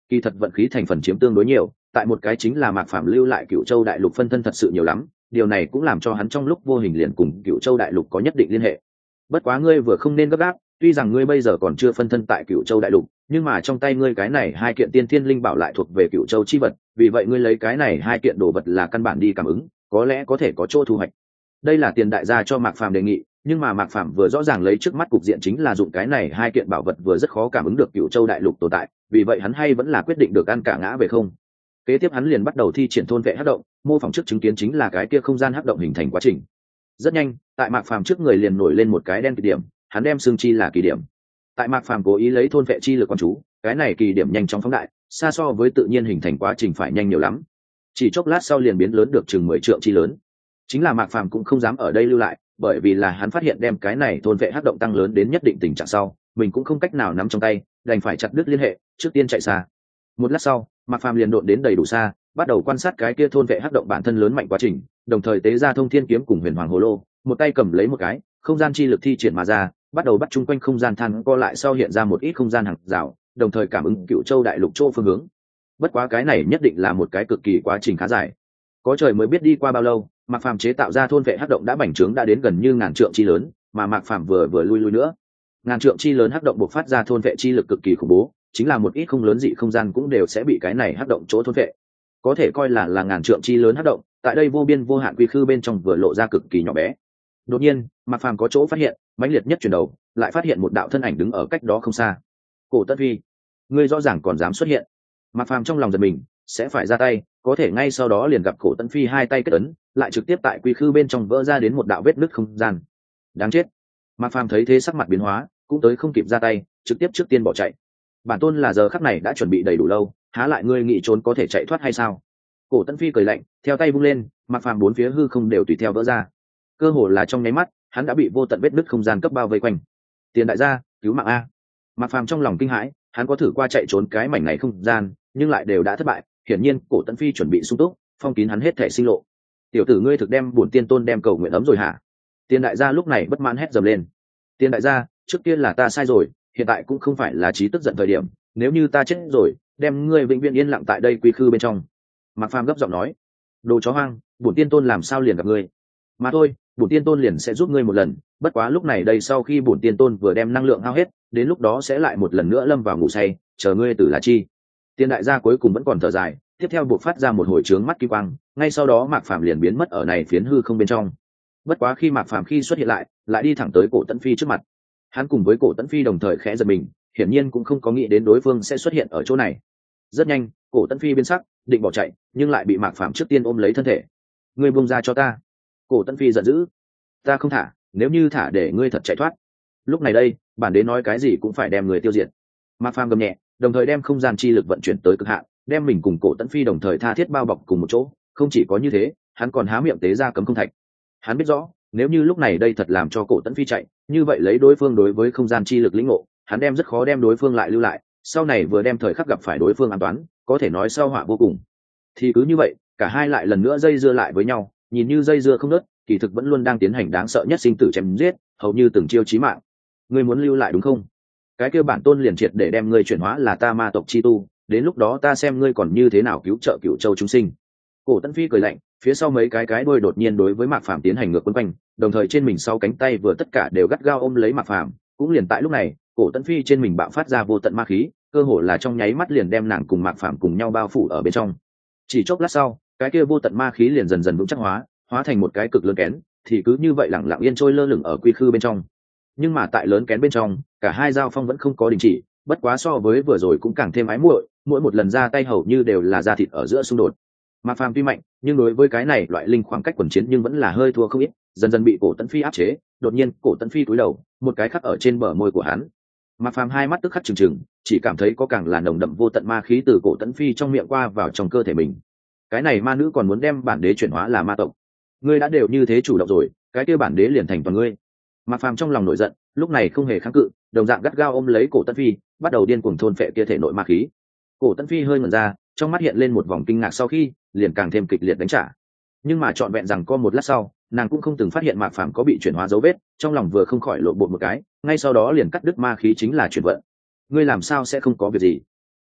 kỳ thật vận khí thành phần chiếm tương đối nhiều, tại một cái chính là Mạc Phàm lưu lại Cựu Châu đại lục phân thân thật sự nhiều lắm, điều này cũng làm cho hắn trong lúc vô hình liền cùng Cựu Châu đại lục có nhất định liên hệ. Bất quá ngươi vừa không nên gấp gáp, tuy rằng ngươi bây giờ còn chưa phân thân tại Cựu Châu đại lục, nhưng mà trong tay ngươi cái này hai kiện tiên thiên linh bảo lại thuộc về Cựu Châu chi vật, vì vậy ngươi lấy cái này hai kiện đồ vật là căn bản đi cảm ứng, có lẽ có thể có chỗ thu hoạch. Đây là Tiền đại gia cho Mạc Phàm đề nghị, nhưng mà Mạc Phàm vừa rõ ràng lấy trước mắt cục diện chính là dụng cái này hai kiện bảo vật vừa rất khó cảm ứng được Cựu Châu đại lục tồn tại, vì vậy hắn hay vẫn là quyết định được ăn cả ngã về không. Kế tiếp hắn liền bắt đầu thi triển thôn vệ hắc động, mô phỏng trước chứng kiến chính là cái kia không gian hắc động hình thành quá trình. Rất nhanh, tại Mạc Phàm trước người liền nổi lên một cái đen kỳ điểm, hắn đem xương chi là kỳ điểm. Tại Mạc Phàm cố ý lấy thôn vệ chi lực quan chú, cái này kỳ điểm nhanh chóng phóng đại, xa so với tự nhiên hình thành quá trình phải nhanh nhiều lắm. Chỉ chốc lát sau liền biến lớn được chừng mười trượng chi lớn. Chính là Mạc Phàm cũng không dám ở đây lưu lại, bởi vì là hắn phát hiện đem cái này thôn vệ hắc động tăng lớn đến nhất định tình trạng sau, mình cũng không cách nào nắm trong tay, đành phải chặt đứt liên hệ, trước tiên chạy xa. Một lát sau, Mạc Phàm liền độn đến đầy đủ xa, bắt đầu quan sát cái kia thôn vệ hắc động bản thân lớn mạnh quá trình, đồng thời tế ra thông thiên kiếm cùng huyền hoàng hồ lô, một tay cầm lấy một cái không gian chi lực thi triển mà ra, bắt đầu bắt chung quanh không gian than co lại sau hiện ra một ít không gian hàng rào, đồng thời cảm ứng Cựu Châu đại lục chỗ phương hướng. Bất quá cái này nhất định là một cái cực kỳ quá trình khá dài, có trời mới biết đi qua bao lâu. Mạc Phàm chế tạo ra thôn vệ hắc động đã bành trướng đã đến gần như ngàn trượng chi lớn, mà Mạc Phàm vừa vừa lui lui nữa, ngàn trượng chi lớn hắc động bộc phát ra thôn vệ chi lực cực kỳ khủng bố, chính là một ít không lớn dị không gian cũng đều sẽ bị cái này hắc động chỗ thôn vệ, có thể coi là là ngàn trượng chi lớn hắc động, tại đây vô biên vô hạn quy khư bên trong vừa lộ ra cực kỳ nhỏ bé. Đột nhiên, Mạc Phàm có chỗ phát hiện, mãnh liệt nhất chuyển đầu, lại phát hiện một đạo thân ảnh đứng ở cách đó không xa. Cổ Tất Phi, ngươi rõ ràng còn dám xuất hiện. Mạc Phàm trong lòng giật mình, sẽ phải ra tay, có thể ngay sau đó liền gặp Cổ Tấn Phi hai tay kết ấn, lại trực tiếp tại quy khư bên trong vỡ ra đến một đạo vết nứt không gian. Đáng chết. Mạc Phàm thấy thế sắc mặt biến hóa, cũng tới không kịp ra tay, trực tiếp trước tiên bỏ chạy. Bản tôn là giờ khắc này đã chuẩn bị đầy đủ lâu, há lại ngươi nghĩ trốn có thể chạy thoát hay sao? Cổ Tấn Phi cười lạnh, theo tay vung lên, Mạc Phàm bốn phía hư không đều tùy theo vỡ ra. Cơ hồ là trong nháy mắt, hắn đã bị vô tận vết nứt không gian cấp bao vây quanh. Tiền đại gia, cứu mạng a! Mạc Phàm trong lòng kinh hãi, hắn có thử qua chạy trốn cái mảnh này không gian, nhưng lại đều đã thất bại. Hiển nhiên, Cổ Tấn Phi chuẩn bị sung túc, phong kín hắn hết thể sinh lộ. Tiểu tử ngươi thực đem bổn tiên tôn đem cầu nguyện ấm rồi hả? Tiền đại gia lúc này bất mãn hét dầm lên. Tiền đại gia, trước kia là ta sai rồi, hiện tại cũng không phải là trí tức giận thời điểm, nếu như ta chết rồi, đem ngươi vĩnh viễn yên lặng tại đây quy khư bên trong. Mạc Phàm gấp giọng nói. Đồ chó hoang, bổn tiên tôn làm sao liền gặp ngươi? Mà thôi, bổn tiên tôn liền sẽ giúp ngươi một lần, bất quá lúc này đây sau khi bổn tiên tôn vừa đem năng lượng hao hết, đến lúc đó sẽ lại một lần nữa lâm vào ngủ say, chờ ngươi tử là chi. Tiền đại gia cuối cùng vẫn còn thở dài, tiếp theo buộc phát ra một hồi trướng mắt kim quang, ngay sau đó Mạc Phàm liền biến mất ở này phiến hư không bên trong. Bất quá khi Mạc Phàm khi xuất hiện lại, lại đi thẳng tới Cổ Tấn Phi trước mặt. Hắn cùng với Cổ Tấn Phi đồng thời khẽ giật mình, hiển nhiên cũng không có nghĩ đến đối phương sẽ xuất hiện ở chỗ này. Rất nhanh, Cổ Tấn Phi biến sắc, định bỏ chạy, nhưng lại bị Mạc Phàm trước tiên ôm lấy thân thể. Ngươi buông ra cho ta! Cổ Tấn Phi giận dữ. Ta không thả, nếu như thả để ngươi thật chạy thoát. Lúc này đây, bản đế nói cái gì cũng phải đem người tiêu diệt. Mạc Phàm gầm nhẹ, đồng thời đem không gian chi lực vận chuyển tới cực hạn, đem mình cùng Cổ Tấn Phi đồng thời tha thiết bao bọc cùng một chỗ. Không chỉ có như thế, hắn còn há miệng tế ra cấm không thạch. Hắn biết rõ, nếu như lúc này đây thật làm cho Cổ Tấn Phi chạy, như vậy lấy đối phương đối với không gian chi lực lĩnh ngộ, hắn đem rất khó đem đối phương lại lưu lại. Sau này vừa đem thời khắc gặp phải đối phương an toán, có thể nói sau họa vô cùng. Thì cứ như vậy, cả hai lại lần nữa dây dưa lại với nhau, nhìn như dây dưa không ngớt, kỳ thực vẫn luôn đang tiến hành đáng sợ nhất sinh tử chém giết, hầu như từng chiêu chí mạng. Ngươi muốn lưu lại đúng không? Cái kêu bản tôn liền triệt để đem ngươi chuyển hóa là ta ma tộc chi tu, đến lúc đó ta xem ngươi còn như thế nào cứu trợ Cựu Châu chúng sinh. Cổ Tấn Phi cười lạnh, phía sau mấy cái cái đuôi đột nhiên đối với Mạc Phàm tiến hành ngược quấn quanh, đồng thời trên mình sau cánh tay vừa tất cả đều gắt gao ôm lấy Mạc Phàm. Cũng liền tại lúc này, Cổ Tấn Phi trên mình bạo phát ra vô tận ma khí, cơ hồ là trong nháy mắt liền đem nàng cùng Mạc Phàm cùng nhau bao phủ ở bên trong. Chỉ chốc lát sau, cái kia vô tận ma khí liền dần dần vững chắc hóa, hóa thành một cái cực lớn kén, thì cứ như vậy lẳng lặng yên trôi lơ lửng ở quy khư bên trong. Nhưng mà tại lớn kén bên trong, cả hai giao phong vẫn không có đình chỉ, bất quá so với vừa rồi cũng càng thêm ái muội, mỗi một lần ra tay hầu như đều là da thịt ở giữa xung đột. Mạc Phàm tuy mạnh, nhưng đối với cái này loại linh khoảng cách quần chiến nhưng vẫn là hơi thua không ít, dần dần bị Cổ Tấn Phi áp chế. Đột nhiên, Cổ Tấn Phi cúi đầu, một cái khắc ở trên bờ môi của hắn. Mạc Phàm hai mắt tức khắc trừng trừng, chỉ cảm thấy có càng là nồng đậm vô tận ma khí từ Cổ Tấn Phi trong miệng qua vào trong cơ thể mình. Cái này ma nữ còn muốn đem bản đế chuyển hóa là ma tộc. Ngươi đã đều như thế chủ động rồi, cái kia bản đế liền thành toàn ngươi. Mạc Phàm trong lòng nổi giận, lúc này không hề kháng cự, đồng dạng gắt gao ôm lấy Cổ Tấn Phi, bắt đầu điên cuồng thôn phệ kia thể nội ma khí. Cổ Tấn Phi hơi ngẩn ra, trong mắt hiện lên một vòng kinh ngạc, sau khi liền càng thêm kịch liệt đánh trả. Nhưng mà trọn vẹn rằng có một lát sau, nàng cũng không từng phát hiện Mạc Phàm có bị chuyển hóa dấu vết, trong lòng vừa không khỏi lộ bộ một cái, ngay sau đó liền cắt đứt ma khí chính là chuyển vận. Ngươi làm sao sẽ không có việc gì?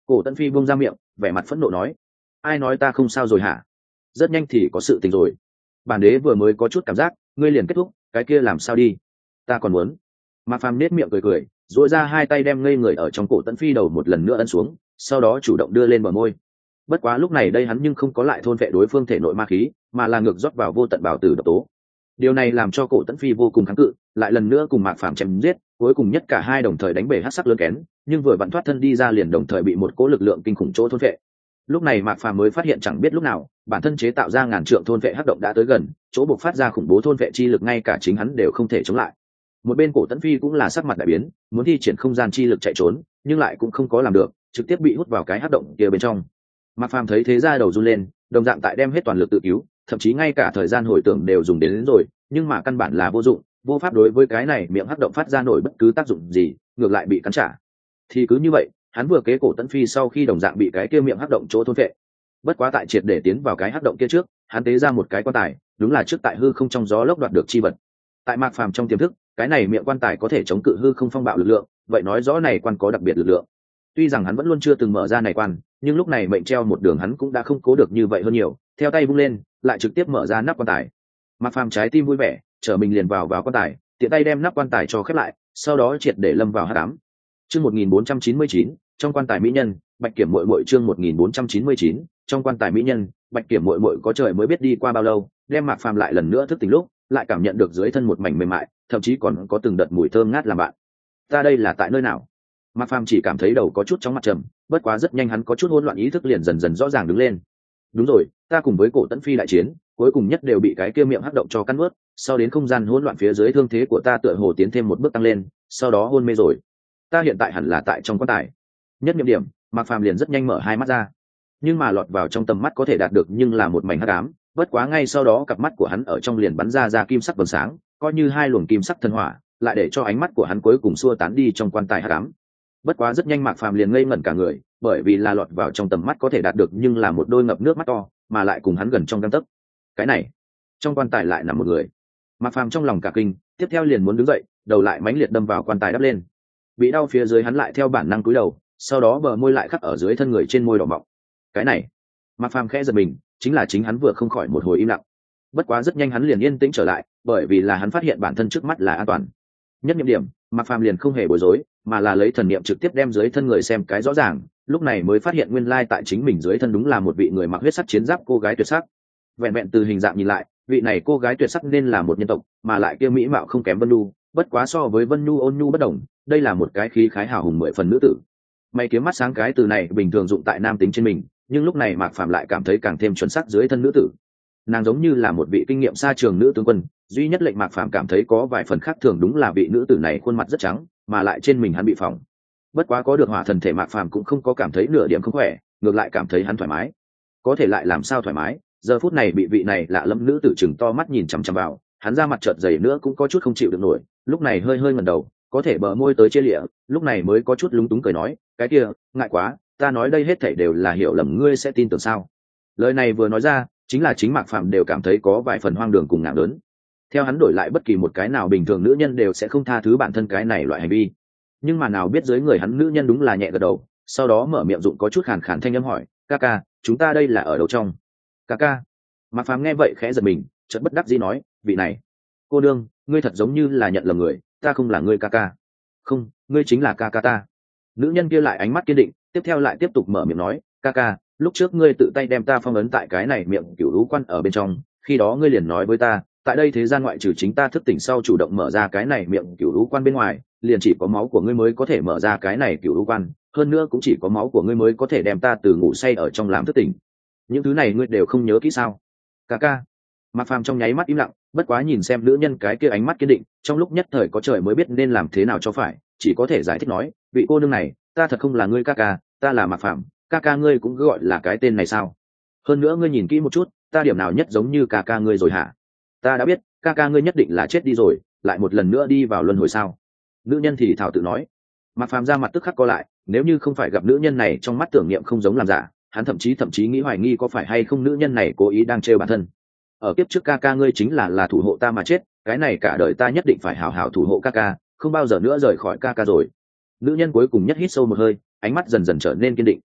Cổ Tấn Phi buông ra miệng, vẻ mặt phẫn nộ nói: ai nói ta không sao rồi hả? Rất nhanh thì có sự tình rồi. Bản đế vừa mới có chút cảm giác ngươi liền kết thúc, cái kia làm sao đi? Ta còn muốn. Mạc Phàm nết miệng cười cười, duỗi ra hai tay đem ngây người ở trong Cổ Tấn Phi đầu một lần nữa ấn xuống, sau đó chủ động đưa lên bờ môi. Bất quá lúc này đây hắn nhưng không có lại thôn vệ đối phương thể nội ma khí, mà là ngược rót vào vô tận bảo tử độc tố. Điều này làm cho Cổ Tấn Phi vô cùng kháng cự, lại lần nữa cùng Mạc Phàm chém giết, cuối cùng nhất cả hai đồng thời đánh bể hắc sắc lớn kén, nhưng vừa vặn thoát thân đi ra liền đồng thời bị một cỗ lực lượng kinh khủng chỗ thôn vệ. Lúc này Mạc Phàm mới phát hiện chẳng biết lúc nào, bản thân chế tạo ra ngàn trượng thôn vệ hắc động đã tới gần, chỗ buộc phát ra khủng bố thôn vệ chi lực ngay cả chính hắn đều không thể chống lại. Một bên Cổ Tấn Phi cũng là sắc mặt đại biến, muốn thi triển không gian chi lực chạy trốn, nhưng lại cũng không có làm được, trực tiếp bị hút vào cái hắc động kia bên trong. Mạc Phàm thấy thế ra đầu run lên, đồng dạng tại đem hết toàn lực tự cứu, thậm chí ngay cả thời gian hồi tưởng đều dùng đến, đến rồi, nhưng mà căn bản là vô dụng, vô pháp đối với cái này miệng hắc động phát ra nổi bất cứ tác dụng gì, ngược lại bị cắn trả. Thì cứ như vậy, hắn vừa kế Cổ Tấn Phi sau khi đồng dạng bị cái kia miệng hắc động chỗ thôn phệ. Bất quá tại triệt để tiến vào cái hắc động kia trước, hắn tế ra một cái quan tài, đúng là trước tại hư không trong gió lốc đoạt được chi vật. Tại Mạc Phàm trong tiềm thức, cái này miệng quan tài có thể chống cự hư không phong bạo lực lượng, vậy nói rõ này quan có đặc biệt lực lượng. Tuy rằng hắn vẫn luôn chưa từng mở ra này quan, nhưng lúc này mệnh treo một đường hắn cũng đã không cố được như vậy hơn nhiều, theo tay vung lên, lại trực tiếp mở ra nắp quan tài. Mạc Phàm trái tim vui vẻ, trở mình liền vào vào quan tài, tiện tay đem nắp quan tài cho khép lại, sau đó triệt để lâm vào hắc ám. Chương một nghìn bốn trăm chín mươi chín, trong quan tài mỹ nhân, Bạch Kiểm muội muội chương một nghìn bốn trăm chín mươi chín, trong quan tài mỹ nhân, Bạch Kiểm muội muội có trời mới biết đi qua bao lâu, đem Mạc Phàm lại lần nữa thức tỉnh lúc, lại cảm nhận được dưới thân một mảnh mềm mại, thậm chí còn có từng đợt mùi thơm ngát làm bạn. Ta đây là tại nơi nào? Mạc Phàm chỉ cảm thấy đầu có chút chóng mặt trầm, bất quá rất nhanh hắn có chút hỗn loạn ý thức liền dần dần rõ ràng đứng lên. Đúng rồi, ta cùng với Cổ Tấn Phi đại chiến, cuối cùng nhất đều bị cái kia miệng hắc động cho cắn nuốt, sau đến không gian hỗn loạn phía dưới thương thế của ta tựa hồ tiến thêm một bước tăng lên, sau đó hôn mê rồi. Ta hiện tại hẳn là tại trong quan tài. Nhất niệm điểm, Mạc Phàm liền rất nhanh mở hai mắt ra. Nhưng mà lọt vào trong tầm mắt có thể đạt được nhưng là một mảnh hắc ám, bất quá ngay sau đó cặp mắt của hắn ở trong liền bắn ra ra kim sắc vầng sáng, coi như hai luồng kim sắc thần hỏa, lại để cho ánh mắt của hắn cuối cùng xua tán đi trong quan tài hắc ám. Bất quá rất nhanh Mạc Phàm liền ngây ngẩn cả người, bởi vì là lọt vào trong tầm mắt có thể đạt được nhưng là một đôi ngập nước mắt to, mà lại cùng hắn gần trong gang tấc. Cái này, trong quan tài lại nằm một người. Mạc Phàm trong lòng cả kinh, tiếp theo liền muốn đứng dậy, đầu lại mãnh liệt đâm vào quan tài đắp lên. Bị đau phía dưới hắn lại theo bản năng cúi đầu, sau đó bờ môi lại khắc ở dưới thân người trên môi đỏ mọng. Cái này, Mạc Phàm khẽ giật mình, chính là chính hắn vừa không khỏi một hồi im lặng. Bất quá rất nhanh hắn liền yên tĩnh trở lại, bởi vì là hắn phát hiện bản thân trước mắt là an toàn. Nhất niệm điểm, Mạc Phàm liền không hề bối rối, mà là lấy thần niệm trực tiếp đem dưới thân người xem cái rõ ràng, lúc này mới phát hiện nguyên lai tại chính mình dưới thân đúng là một vị người mặc huyết sắc chiến giáp cô gái tuyệt sắc. Vẹn vẹn từ hình dạng nhìn lại, vị này cô gái tuyệt sắc nên là một nhân tộc, mà lại kia mỹ mạo không kém Vân Nhu, bất quá so với Vân Nhu ôn nhu bất đồng, đây là một cái khí khái hào hùng mười phần nữ tử. Mày kiếm mắt sáng cái từ này bình thường dụng tại nam tính trên mình, nhưng lúc này Mạc Phàm lại cảm thấy càng thêm chuẩn xác dưới thân nữ tử. Nàng giống như là một vị kinh nghiệm xa trường nữ tướng quân, duy nhất lệnh Mạc Phàm cảm thấy có vài phần khác thường đúng là vị nữ tử này khuôn mặt rất trắng, mà lại trên mình hắn bị phỏng. Bất quá có được hỏa thần thể Mạc Phàm cũng không có cảm thấy nửa điểm không khỏe, ngược lại cảm thấy hắn thoải mái. Có thể lại làm sao thoải mái, giờ phút này bị vị này lạ lẫm nữ tử chừng to mắt nhìn chằm chằm vào, hắn ra mặt chợt dày nữa cũng có chút không chịu được nổi, lúc này hơi hơi ngẩng đầu, có thể bờ môi tới chia lịa, lúc này mới có chút lúng túng cười nói, cái kia, ngại quá, ta nói đây hết thảy đều là hiểu lầm, ngươi sẽ tin tưởng sao? Lời này vừa nói ra, chính là chính Mạc Phàm đều cảm thấy có vài phần hoang đường cùng ngạo lớn. Theo hắn đổi lại bất kỳ một cái nào bình thường nữ nhân đều sẽ không tha thứ bản thân cái này loại hành vi. Nhưng mà nào biết dưới người hắn nữ nhân đúng là nhẹ gật đầu, sau đó mở miệng dụng có chút khàn khàn thanh âm hỏi, ca ca, chúng ta đây là ở đâu trong? Ca ca. Mạc Phàm nghe vậy khẽ giật mình, chợt bất đắc dĩ nói, vị này, cô đương, ngươi thật giống như là nhận lầm người, ta không là ngươi ca ca. Không, ngươi chính là ca ca ta. Nữ nhân kia lại ánh mắt kiên định, tiếp theo lại tiếp tục mở miệng nói, ca ca, lúc trước ngươi tự tay đem ta phong ấn tại cái này miệng cửu lũ quan ở bên trong, khi đó ngươi liền nói với ta, tại đây thế gian ngoại trừ chính ta thức tỉnh sau chủ động mở ra cái này miệng cửu lũ quan bên ngoài, liền chỉ có máu của ngươi mới có thể mở ra cái này cửu lũ quan, hơn nữa cũng chỉ có máu của ngươi mới có thể đem ta từ ngủ say ở trong làm thức tỉnh. Những thứ này ngươi đều không nhớ kỹ sao? Ca ca. Mạc Phàm trong nháy mắt im lặng, bất quá nhìn xem nữ nhân cái kia ánh mắt kiên định, trong lúc nhất thời có trời mới biết nên làm thế nào cho phải, chỉ có thể giải thích nói, vị cô nương này, ta thật không là ngươi ca ca, ta là Mạc Phàm, ca ca ngươi cũng gọi là cái tên này sao? Hơn nữa ngươi nhìn kỹ một chút, ta điểm nào nhất giống như ca ca ngươi rồi hả? Ta đã biết, ca ca ngươi nhất định là chết đi rồi, lại một lần nữa đi vào luân hồi sao? Nữ nhân thì thảo tự nói. Mạc Phàm ra mặt tức khắc co lại, nếu như không phải gặp nữ nhân này trong mắt tưởng niệm không giống làm giả, hắn thậm chí thậm chí nghĩ hoài nghi có phải hay không nữ nhân này cố ý đang trêu bản thân. Ở kiếp trước ca ca ngươi chính là là thủ hộ ta mà chết, cái này cả đời ta nhất định phải hảo hảo thủ hộ ca ca, không bao giờ nữa rời khỏi ca ca rồi. Nữ nhân cuối cùng nhất hít sâu một hơi, ánh mắt dần dần trở nên kiên định.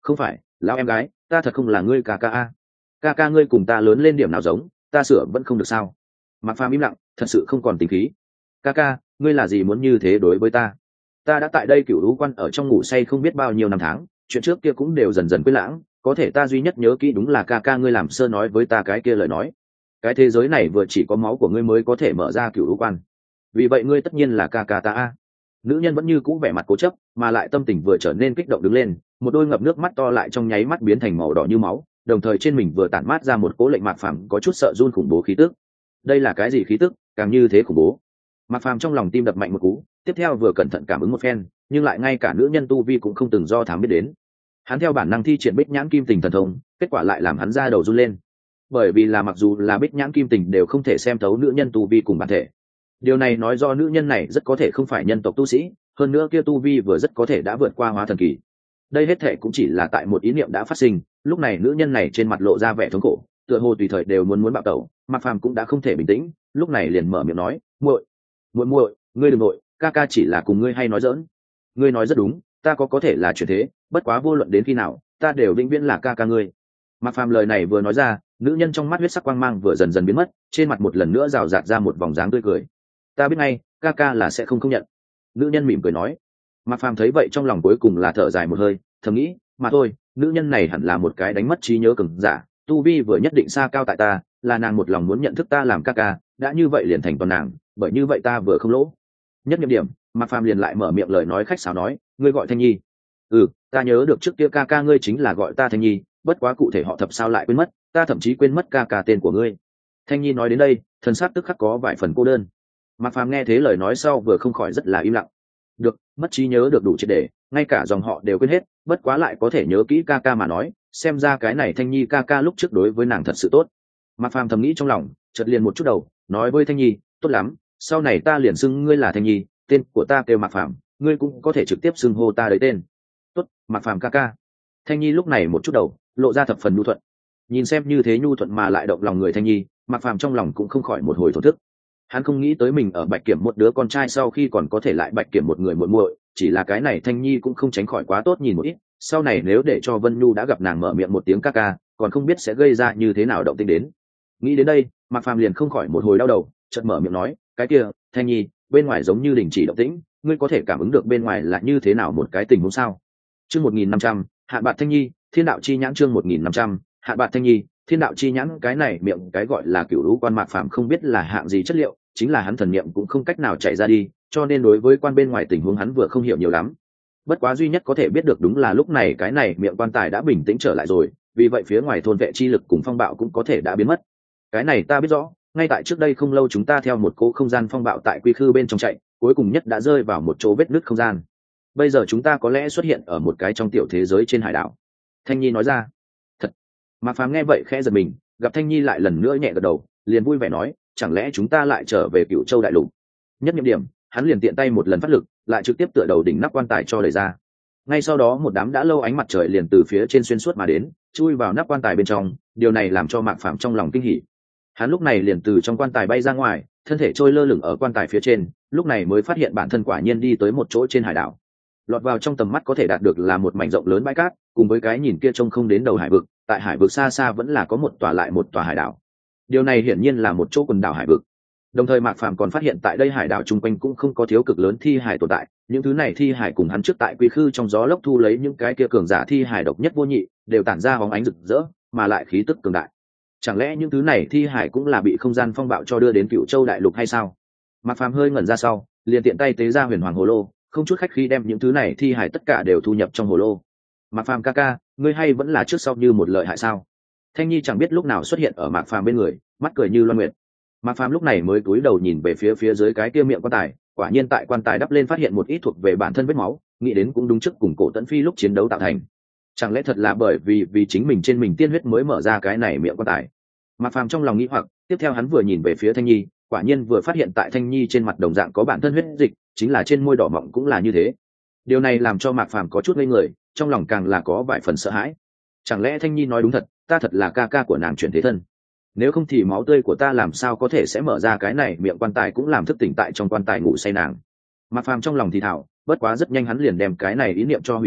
Không phải lão em gái, ta thật không là ngươi ca ca a. Ca ca ngươi cùng ta lớn lên điểm nào giống, ta sửa vẫn không được sao? Mạc Phàm im lặng, thật sự không còn tính khí. Ca ca, ngươi là gì muốn như thế đối với ta? Ta đã tại đây Cửu Lũ Quan ở trong ngủ say không biết bao nhiêu năm tháng, chuyện trước kia cũng đều dần dần quên lãng, có thể ta duy nhất nhớ kỹ đúng là ca ca ngươi làm sơ nói với ta cái kia lời nói. Cái thế giới này vừa chỉ có máu của ngươi mới có thể mở ra Cửu Lũ Quan, vì vậy ngươi tất nhiên là ca ca ta a. Nữ nhân vẫn như cũ vẻ mặt cố chấp, mà lại tâm tình vừa trở nên kích động đứng lên, một đôi ngập nước mắt to lại trong nháy mắt biến thành màu đỏ như máu, đồng thời trên mình vừa tản mát ra một cỗ lệnh Mạc Phàm có chút sợ run khủng bố khí tức. Đây là cái gì khí tức, càng như thế khủng bố? Mạc Phàm trong lòng tim đập mạnh một cú, tiếp theo vừa cẩn thận cảm ứng một phen, nhưng lại ngay cả nữ nhân tu vi cũng không từng do thám biết đến. Hắn theo bản năng thi triển Bích Nhãn Kim Tình thần thông, kết quả lại làm hắn ra đầu run lên. Bởi vì là mặc dù là Bích Nhãn Kim Tình đều không thể xem thấu nữ nhân tu vi cùng bản thể. Điều này nói do nữ nhân này rất có thể không phải nhân tộc tu sĩ, hơn nữa kia tu vi vừa rất có thể đã vượt qua hóa thần kỳ. Đây hết thể cũng chỉ là tại một ý niệm đã phát sinh, lúc này nữ nhân này trên mặt lộ ra vẻ thống khổ, tựa hồ tùy thời đều muốn muốn bạo tẩu. Mạc Phàm cũng đã không thể bình tĩnh, lúc này liền mở miệng nói, muội, muội muội, ngươi đừng nội, ca ca chỉ là cùng ngươi hay nói dỡn. Ngươi nói rất đúng, ta có có thể là chuyển thế, bất quá vô luận đến khi nào, ta đều vĩnh viễn là ca ca ngươi. Mạc Phàm lời này vừa nói ra, nữ nhân trong mắt huyết sắc quang mang vừa dần dần biến mất, trên mặt một lần nữa rào rạt ra một vòng dáng tươi cười. Ta biết ngay, ca ca là sẽ không công nhận. Nữ nhân mỉm cười nói. Mạc Phàm thấy vậy trong lòng cuối cùng là thở dài một hơi, thầm nghĩ, mà thôi, nữ nhân này hẳn là một cái đánh mất trí nhớ cường giả, tu vi vừa nhất định xa cao tại ta, là nàng một lòng muốn nhận thức ta làm ca ca, đã như vậy liền thành toàn nàng, bởi như vậy ta vừa không lỗ. Nhất nhiệm điểm, Mạc Phàm liền lại mở miệng lời nói khách sáo nói, ngươi gọi Thanh Nhi. Ừ, ta nhớ được trước kia ca ca ngươi chính là gọi ta Thanh Nhi, bất quá cụ thể họ thập sao lại quên mất, ta thậm chí quên mất ca ca tên của ngươi. Thanh Nhi nói đến đây, thần sắc tức khắc có vài phần cô đơn. Mạc Phàm nghe thế lời nói sau vừa không khỏi rất là im lặng. Được, mất trí nhớ được đủ triệt để, ngay cả dòng họ đều quên hết, bất quá lại có thể nhớ kỹ ca ca mà nói, xem ra cái này Thanh Nhi ca ca lúc trước đối với nàng thật sự tốt. Mạc Phàm thầm nghĩ trong lòng, chợt liền một chút đầu, nói với Thanh Nhi, tốt lắm, sau này ta liền xưng ngươi là Thanh Nhi, tên của ta kêu Mạc Phàm, ngươi cũng có thể trực tiếp xưng hô ta đấy tên. Tốt, Mạc Phàm ca ca. Thanh Nhi lúc này một chút đầu, lộ ra thập phần nhu thuận. Nhìn xem như thế nhu thuận mà lại động lòng người Thanh Nhi, Mạc Phàm trong lòng cũng không khỏi một hồi thổn thức. Hắn không nghĩ tới mình ở Bạch Kiểm một đứa con trai sau khi còn có thể lại Bạch Kiểm một người muội muội, chỉ là cái này Thanh Nhi cũng không tránh khỏi quá tốt nhìn một ít, sau này nếu để cho Vân Nhu đã gặp nàng mở miệng một tiếng ca ca, còn không biết sẽ gây ra như thế nào động tĩnh đến. Nghĩ đến đây, Mạc Phàm liền không khỏi một hồi đau đầu, chợt mở miệng nói, cái kia, Thanh Nhi, bên ngoài giống như đình chỉ động tĩnh, ngươi có thể cảm ứng được bên ngoài là như thế nào một cái tình huống sao? Chương một nghìn năm trăm, Hạn Bạt Thanh Nhi, Thiên Đạo Chi Nhãn chương một nghìn năm trăm, Hạn Bạt Thanh Nhi, Thiên Đạo Chi Nhãn, cái này miệng cái gọi là Cửu Lũ Quan Mạc Phàm không biết là hạng gì chất liệu, chính là hắn thần niệm cũng không cách nào chạy ra đi, cho nên đối với quan bên ngoài tình huống hắn vừa không hiểu nhiều lắm. Bất quá duy nhất có thể biết được đúng là lúc này cái này miệng quan tài đã bình tĩnh trở lại rồi, vì vậy phía ngoài thôn vệ chi lực cùng phong bạo cũng có thể đã biến mất. Cái này ta biết rõ, ngay tại trước đây không lâu chúng ta theo một cỗ không gian phong bạo tại quy khư bên trong chạy, cuối cùng nhất đã rơi vào một chỗ vết nứt không gian. Bây giờ chúng ta có lẽ xuất hiện ở một cái trong tiểu thế giới trên hải đảo. Thanh Nhi nói ra. Thật. Mạc Phàm nghe vậy khẽ giật mình, gặp Thanh Nhi lại lần nữa nhẹ gật đầu, liền vui vẻ nói, chẳng lẽ chúng ta lại trở về Cửu Châu đại lục? Nhất nhiệm điểm, hắn liền tiện tay một lần phát lực, lại trực tiếp tựa đầu đỉnh nắp quan tài cho đẩy ra. Ngay sau đó một đám đã lâu ánh mặt trời liền từ phía trên xuyên suốt mà đến, chui vào nắp quan tài bên trong, điều này làm cho Mạc Phàm trong lòng kinh hỉ. Hắn lúc này liền từ trong quan tài bay ra ngoài, thân thể trôi lơ lửng ở quan tài phía trên, lúc này mới phát hiện bản thân quả nhiên đi tới một chỗ trên hải đảo. Lọt vào trong tầm mắt có thể đạt được là một mảnh rộng lớn bãi cát, cùng với cái nhìn kia trông không đến đầu hải vực, tại hải vực xa xa vẫn là có một tòa lại một tòa hải đảo. Điều này hiển nhiên là một chỗ quần đảo hải vực. Đồng thời Mạc Phàm còn phát hiện tại đây hải đảo chung quanh cũng không có thiếu cực lớn thi hải tồn tại, những thứ này thi hải cùng hắn trước tại quy khư trong gió lốc thu lấy những cái kia cường giả thi hải độc nhất vô nhị, đều tản ra bóng ánh rực rỡ, mà lại khí tức cường đại. Chẳng lẽ những thứ này thi hải cũng là bị không gian phong bạo cho đưa đến Cửu Châu đại lục hay sao? Mạc Phàm hơi ngẩn ra sau, liền tiện tay tế ra Huyền Hoàng Hồ Lô, không chút khách khí đem những thứ này thi hải tất cả đều thu nhập trong hồ lô. Mạc Phàm ca ca, ngươi hay vẫn là trước sau như một lợi hại sao? Thanh Nhi chẳng biết lúc nào xuất hiện ở Mạc Phàm bên người, mắt cười như loan nguyệt. Mạc Phàm lúc này mới cúi đầu nhìn về phía phía dưới cái kia miệng quan tài, quả nhiên tại quan tài đắp lên phát hiện một ít thuộc về bản thân vết máu, nghĩ đến cũng đúng trước cùng Cổ Tấn Phi lúc chiến đấu tạo thành. Chẳng lẽ thật là bởi vì vì chính mình trên mình tiên huyết mới mở ra cái này miệng quan tài? Mạc Phàm trong lòng nghĩ hoặc, tiếp theo hắn vừa nhìn về phía Thanh Nhi, quả nhiên vừa phát hiện tại Thanh Nhi trên mặt đồng dạng có bản thân huyết dịch, chính là trên môi đỏ mọng cũng là như thế. Điều này làm cho Mạc Phàm có chút ngây người, trong lòng càng là có vài phần sợ hãi. Chẳng lẽ Thanh Nhi nói đúng thật, ta thật là ca ca của nàng chuyển thế thân? Nếu không thì máu tươi của ta làm sao có thể sẽ mở ra cái này miệng quan tài cũng làm thức tỉnh tại trong quan tài ngủ say nàng? Mạc Phàm trong lòng thì thào, bất quá rất nhanh hắn liền đem cái này ý niệm cho hủy bỏ,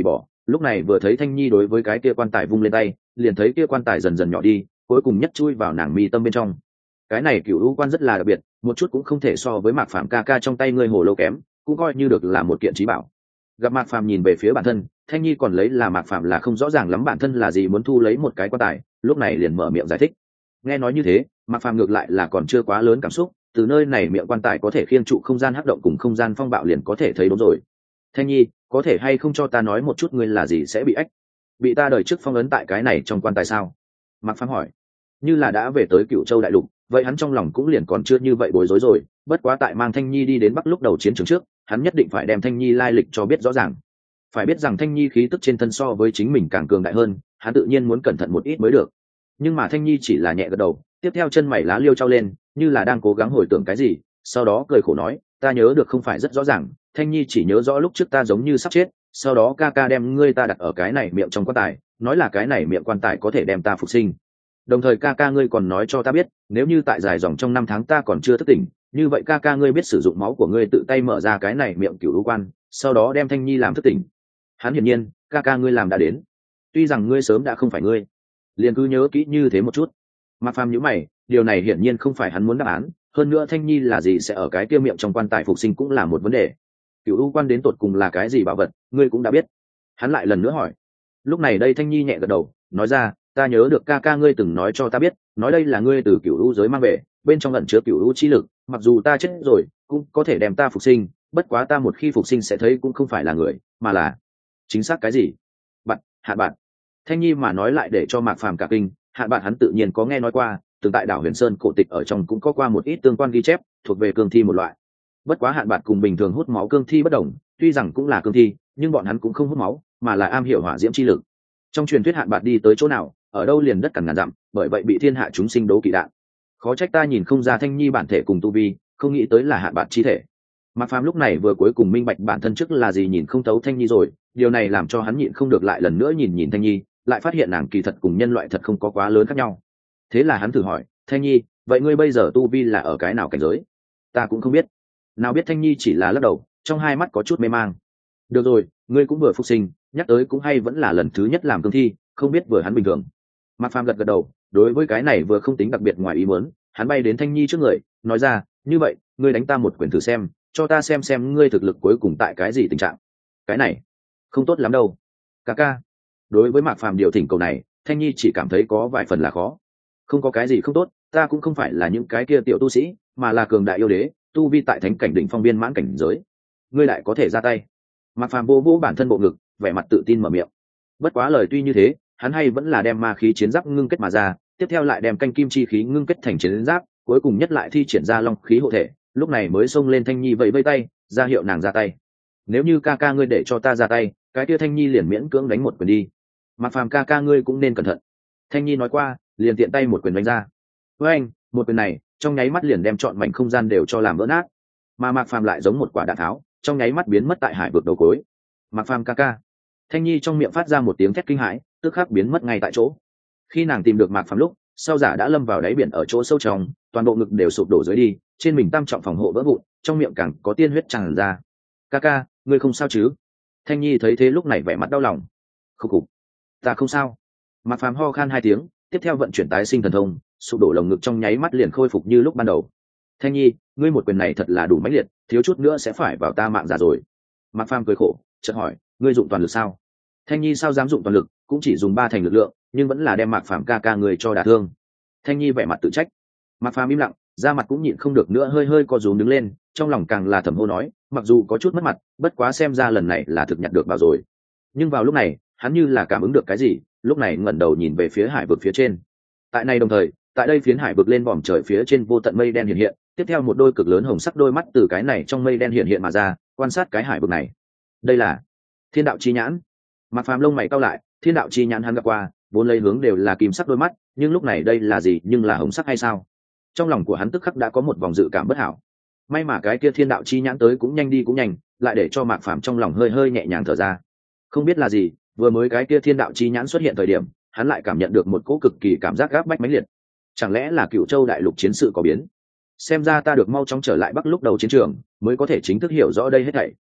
lúc này vừa thấy thanh nhi đối với cái kia quan tài vung lên tay, liền thấy kia quan tài dần dần nhỏ đi, cuối cùng nhất chui vào nàng mi tâm bên trong. Cái này cựu u quan rất là đặc biệt, một chút cũng không thể so với Mạc Phàm ca ca trong tay ngươi hồ lô kém, cũng coi như được là một kiện trí bảo. Gặp Mạc Phàm nhìn về phía bản thân, thanh nhi còn lấy là Mạc Phàm là không rõ ràng lắm bản thân là gì muốn thu lấy một cái quan tài, lúc này liền mở miệng giải thích. Nghe nói như thế, Mạc Phàm ngược lại là còn chưa quá lớn cảm xúc, từ nơi này miệng quan tài có thể khiêng trụ không gian hắc động cùng không gian phong bạo liền có thể thấy đúng rồi. Thanh nhi, có thể hay không cho ta nói một chút ngươi là gì sẽ bị ách? Bị ta đời trước phong ấn tại cái này trong quan tài sao? Mạc Phàm hỏi. Như là đã về tới Cựu Châu đại lục, vậy hắn trong lòng cũng liền còn chưa như vậy bối rối rồi, bất quá tại mang Thanh Nhi đi đến Bắc lúc đầu chiến trường trước, hắn nhất định phải đem Thanh Nhi lai lịch cho biết rõ ràng. Phải biết rằng Thanh Nhi khí tức trên thân so với chính mình càng cường đại hơn, hắn tự nhiên muốn cẩn thận một ít mới được. Nhưng mà Thanh Nhi chỉ là nhẹ gật đầu, tiếp theo chân mày lá liêu trao lên, như là đang cố gắng hồi tưởng cái gì, sau đó cười khổ nói, ta nhớ được không phải rất rõ ràng, Thanh Nhi chỉ nhớ rõ lúc trước ta giống như sắp chết, sau đó ca ca đem ngươi ta đặt ở cái này miệng trong quan tài, nói là cái này miệng quan tài có thể đem ta phục sinh. Đồng thời ca ca ngươi còn nói cho ta biết, nếu như tại dài dòng trong năm tháng ta còn chưa thức tỉnh, như vậy ca ca ngươi biết sử dụng máu của ngươi tự tay mở ra cái này miệng cửu u quan, sau đó đem Thanh Nhi làm thức tỉnh. Hắn hiển nhiên, ca ca ngươi làm đã đến. Tuy rằng ngươi sớm đã không phải ngươi, liền cứ nhớ kỹ như thế một chút. Mạc Phàm nhíu mày, điều này hiển nhiên không phải hắn muốn đáp án, hơn nữa Thanh Nhi là gì sẽ ở cái kia miệng trong quan tài phục sinh cũng là một vấn đề. Cửu u quan đến tột cùng là cái gì bảo vật, ngươi cũng đã biết. Hắn lại lần nữa hỏi. Lúc này đây Thanh Nhi nhẹ gật đầu, nói ra, ta nhớ được ca ca ngươi từng nói cho ta biết, nói đây là ngươi từ cửu u giới mang về, bên trong ẩn chứa cửu u chi lực, mặc dù ta chết rồi cũng có thể đem ta phục sinh, bất quá ta một khi phục sinh sẽ thấy cũng không phải là người, mà là chính xác cái gì? Bạn, Hạn Bạn. Thanh Nhi mà nói lại để cho Mạc Phàm cả kinh, Hạn Bạn hắn tự nhiên có nghe nói qua, từng tại đảo Huyền Sơn cổ tịch ở trong cũng có qua một ít tương quan ghi chép, thuộc về cương thi một loại. Bất quá Hạn Bạn cùng bình thường hút máu cương thi bất đồng, tuy rằng cũng là cương thi, nhưng bọn hắn cũng không hút máu, mà là am hiểu hỏa diễm chi lực. Trong truyền thuyết Hạn Bạn đi tới chỗ nào, ở đâu liền đất cằn ngàn dặm, bởi vậy bị thiên hạ chúng sinh đấu kỵ đạn. Khó trách ta nhìn không ra Thanh Nhi bản thể cùng tu vi, không nghĩ tới là Hạn Bạn chi thể. Mạc Phàm lúc này vừa cuối cùng minh bạch bản thân trước là gì nhìn không thấu Thanh Nhi rồi, điều này làm cho hắn nhịn không được lại lần nữa nhìn nhìn Thanh Nhi, lại phát hiện nàng kỳ thật cùng nhân loại thật không có quá lớn khác nhau. Thế là hắn thử hỏi, Thanh Nhi, vậy ngươi bây giờ tu vi là ở cái nào cảnh giới? Ta cũng không biết. Nào biết Thanh Nhi chỉ là lắc đầu, trong hai mắt có chút mê mang. Được rồi, ngươi cũng vừa phục sinh, nhắc tới cũng hay vẫn là lần thứ nhất làm cương thi, không biết vừa hắn bình thường. Mạc Phàm gật gật đầu, đối với cái này vừa không tính đặc biệt ngoài ý muốn, hắn bay đến Thanh Nhi trước người, nói ra, như vậy, ngươi đánh ta một quyền thử xem, cho ta xem xem ngươi thực lực cuối cùng tại cái gì tình trạng. Cái này không tốt lắm đâu. Ca ca. Đối với Mạc Phàm điều thỉnh cầu này, Thanh Nhi chỉ cảm thấy có vài phần là khó. Không có cái gì không tốt, ta cũng không phải là những cái kia tiểu tu sĩ, mà là cường đại yêu đế, tu vi tại thánh cảnh đỉnh phong viên mãn cảnh giới. Ngươi lại có thể ra tay. Mạc Phàm vô vô bản thân bộ ngực, vẻ mặt tự tin mở miệng. Bất quá lời tuy như thế, hắn hay vẫn là đem ma khí chiến giáp ngưng kết mà ra, tiếp theo lại đem canh kim chi khí ngưng kết thành chiến giáp, cuối cùng nhất lại thi triển ra long khí hộ thể, lúc này mới xông lên Thanh Nhi vẫy vẫy tay, ra hiệu nàng ra tay. Nếu như ca ca ngươi để cho ta ra tay, cái kia Thanh Nhi liền miễn cưỡng đánh một quyền đi. Mạc Phàm ca ca ngươi cũng nên cẩn thận. Thanh Nhi nói qua, liền tiện tay một quyền đánh ra. Với anh, một quyền này, trong nháy mắt liền đem trọn mảnh không gian đều cho làm vỡ nát. Mà Mạc Phàm lại giống một quả đạn tháo, trong nháy mắt biến mất tại hải vực đầu cối. Mạc Phàm ca ca. Thanh Nhi trong miệng phát ra một tiếng thét kinh hãi, tức khắc biến mất ngay tại chỗ. Khi nàng tìm được Mạc Phàm lúc, sau giả đã lâm vào đáy biển ở chỗ sâu trong, toàn bộ ngực đều sụp đổ dưới đi, trên mình tam trọng phòng hộ vỡ vụn, trong miệng càng có tiên huyết tràn ra. Ca ca, ngươi không sao chứ? Thanh Nhi thấy thế lúc này vẻ mặt đau lòng. Khục khục, ta không sao. Mạc Phàm ho khan hai tiếng, tiếp theo vận chuyển tái sinh thần thông, sụp đổ lồng ngực trong nháy mắt liền khôi phục như lúc ban đầu. Thanh Nhi, ngươi một quyền này thật là đủ mãnh liệt, thiếu chút nữa sẽ phải vào ta mạng giả rồi. Mạc Phàm cười khổ, chợt hỏi, ngươi dụng toàn lực sao? Thanh Nhi sao dám dụng toàn lực, cũng chỉ dùng ba thành lực lượng, nhưng vẫn là đem Mạc Phàm ca ca người cho đả thương. Thanh Nhi vẻ mặt tự trách. Mạc Phàm im lặng, da mặt cũng nhịn không được nữa hơi hơi co rúm đứng lên, trong lòng càng là thầm hô nói, mặc dù có chút mất mặt, bất quá xem ra lần này là thực nhặt được vào rồi. Nhưng vào lúc này, hắn như là cảm ứng được cái gì, lúc này ngẩng đầu nhìn về phía hải vực phía trên. Tại này đồng thời, tại đây phiến hải vực lên vòm trời phía trên vô tận mây đen hiện hiện, tiếp theo một đôi cực lớn hồng sắc đôi mắt từ cái này trong mây đen hiện hiện mà ra, quan sát cái hải vực này. Đây là Thiên Đạo Chi Nhãn. Mạc Phàm lông mày cau lại, Thiên Đạo Chi Nhãn hắn gặp qua, vốn lấy hướng đều là kim sắc đôi mắt, nhưng lúc này đây là gì, nhưng là hồng sắc hay sao? Trong lòng của hắn tức khắc đã có một vòng dự cảm bất hảo. May mà cái kia Thiên Đạo Chi Nhãn tới cũng nhanh đi cũng nhanh, lại để cho Mạc Phàm trong lòng hơi hơi nhẹ nhàng thở ra. Không biết là gì, vừa mới cái kia Thiên Đạo Chi Nhãn xuất hiện thời điểm, hắn lại cảm nhận được một cỗ cực kỳ cảm giác gáp bách mãnh liệt. Chẳng lẽ là Cựu Châu đại lục chiến sự có biến? Xem ra ta được mau chóng trở lại Bắc lúc đầu chiến trường, mới có thể chính thức hiểu rõ đây hết thảy.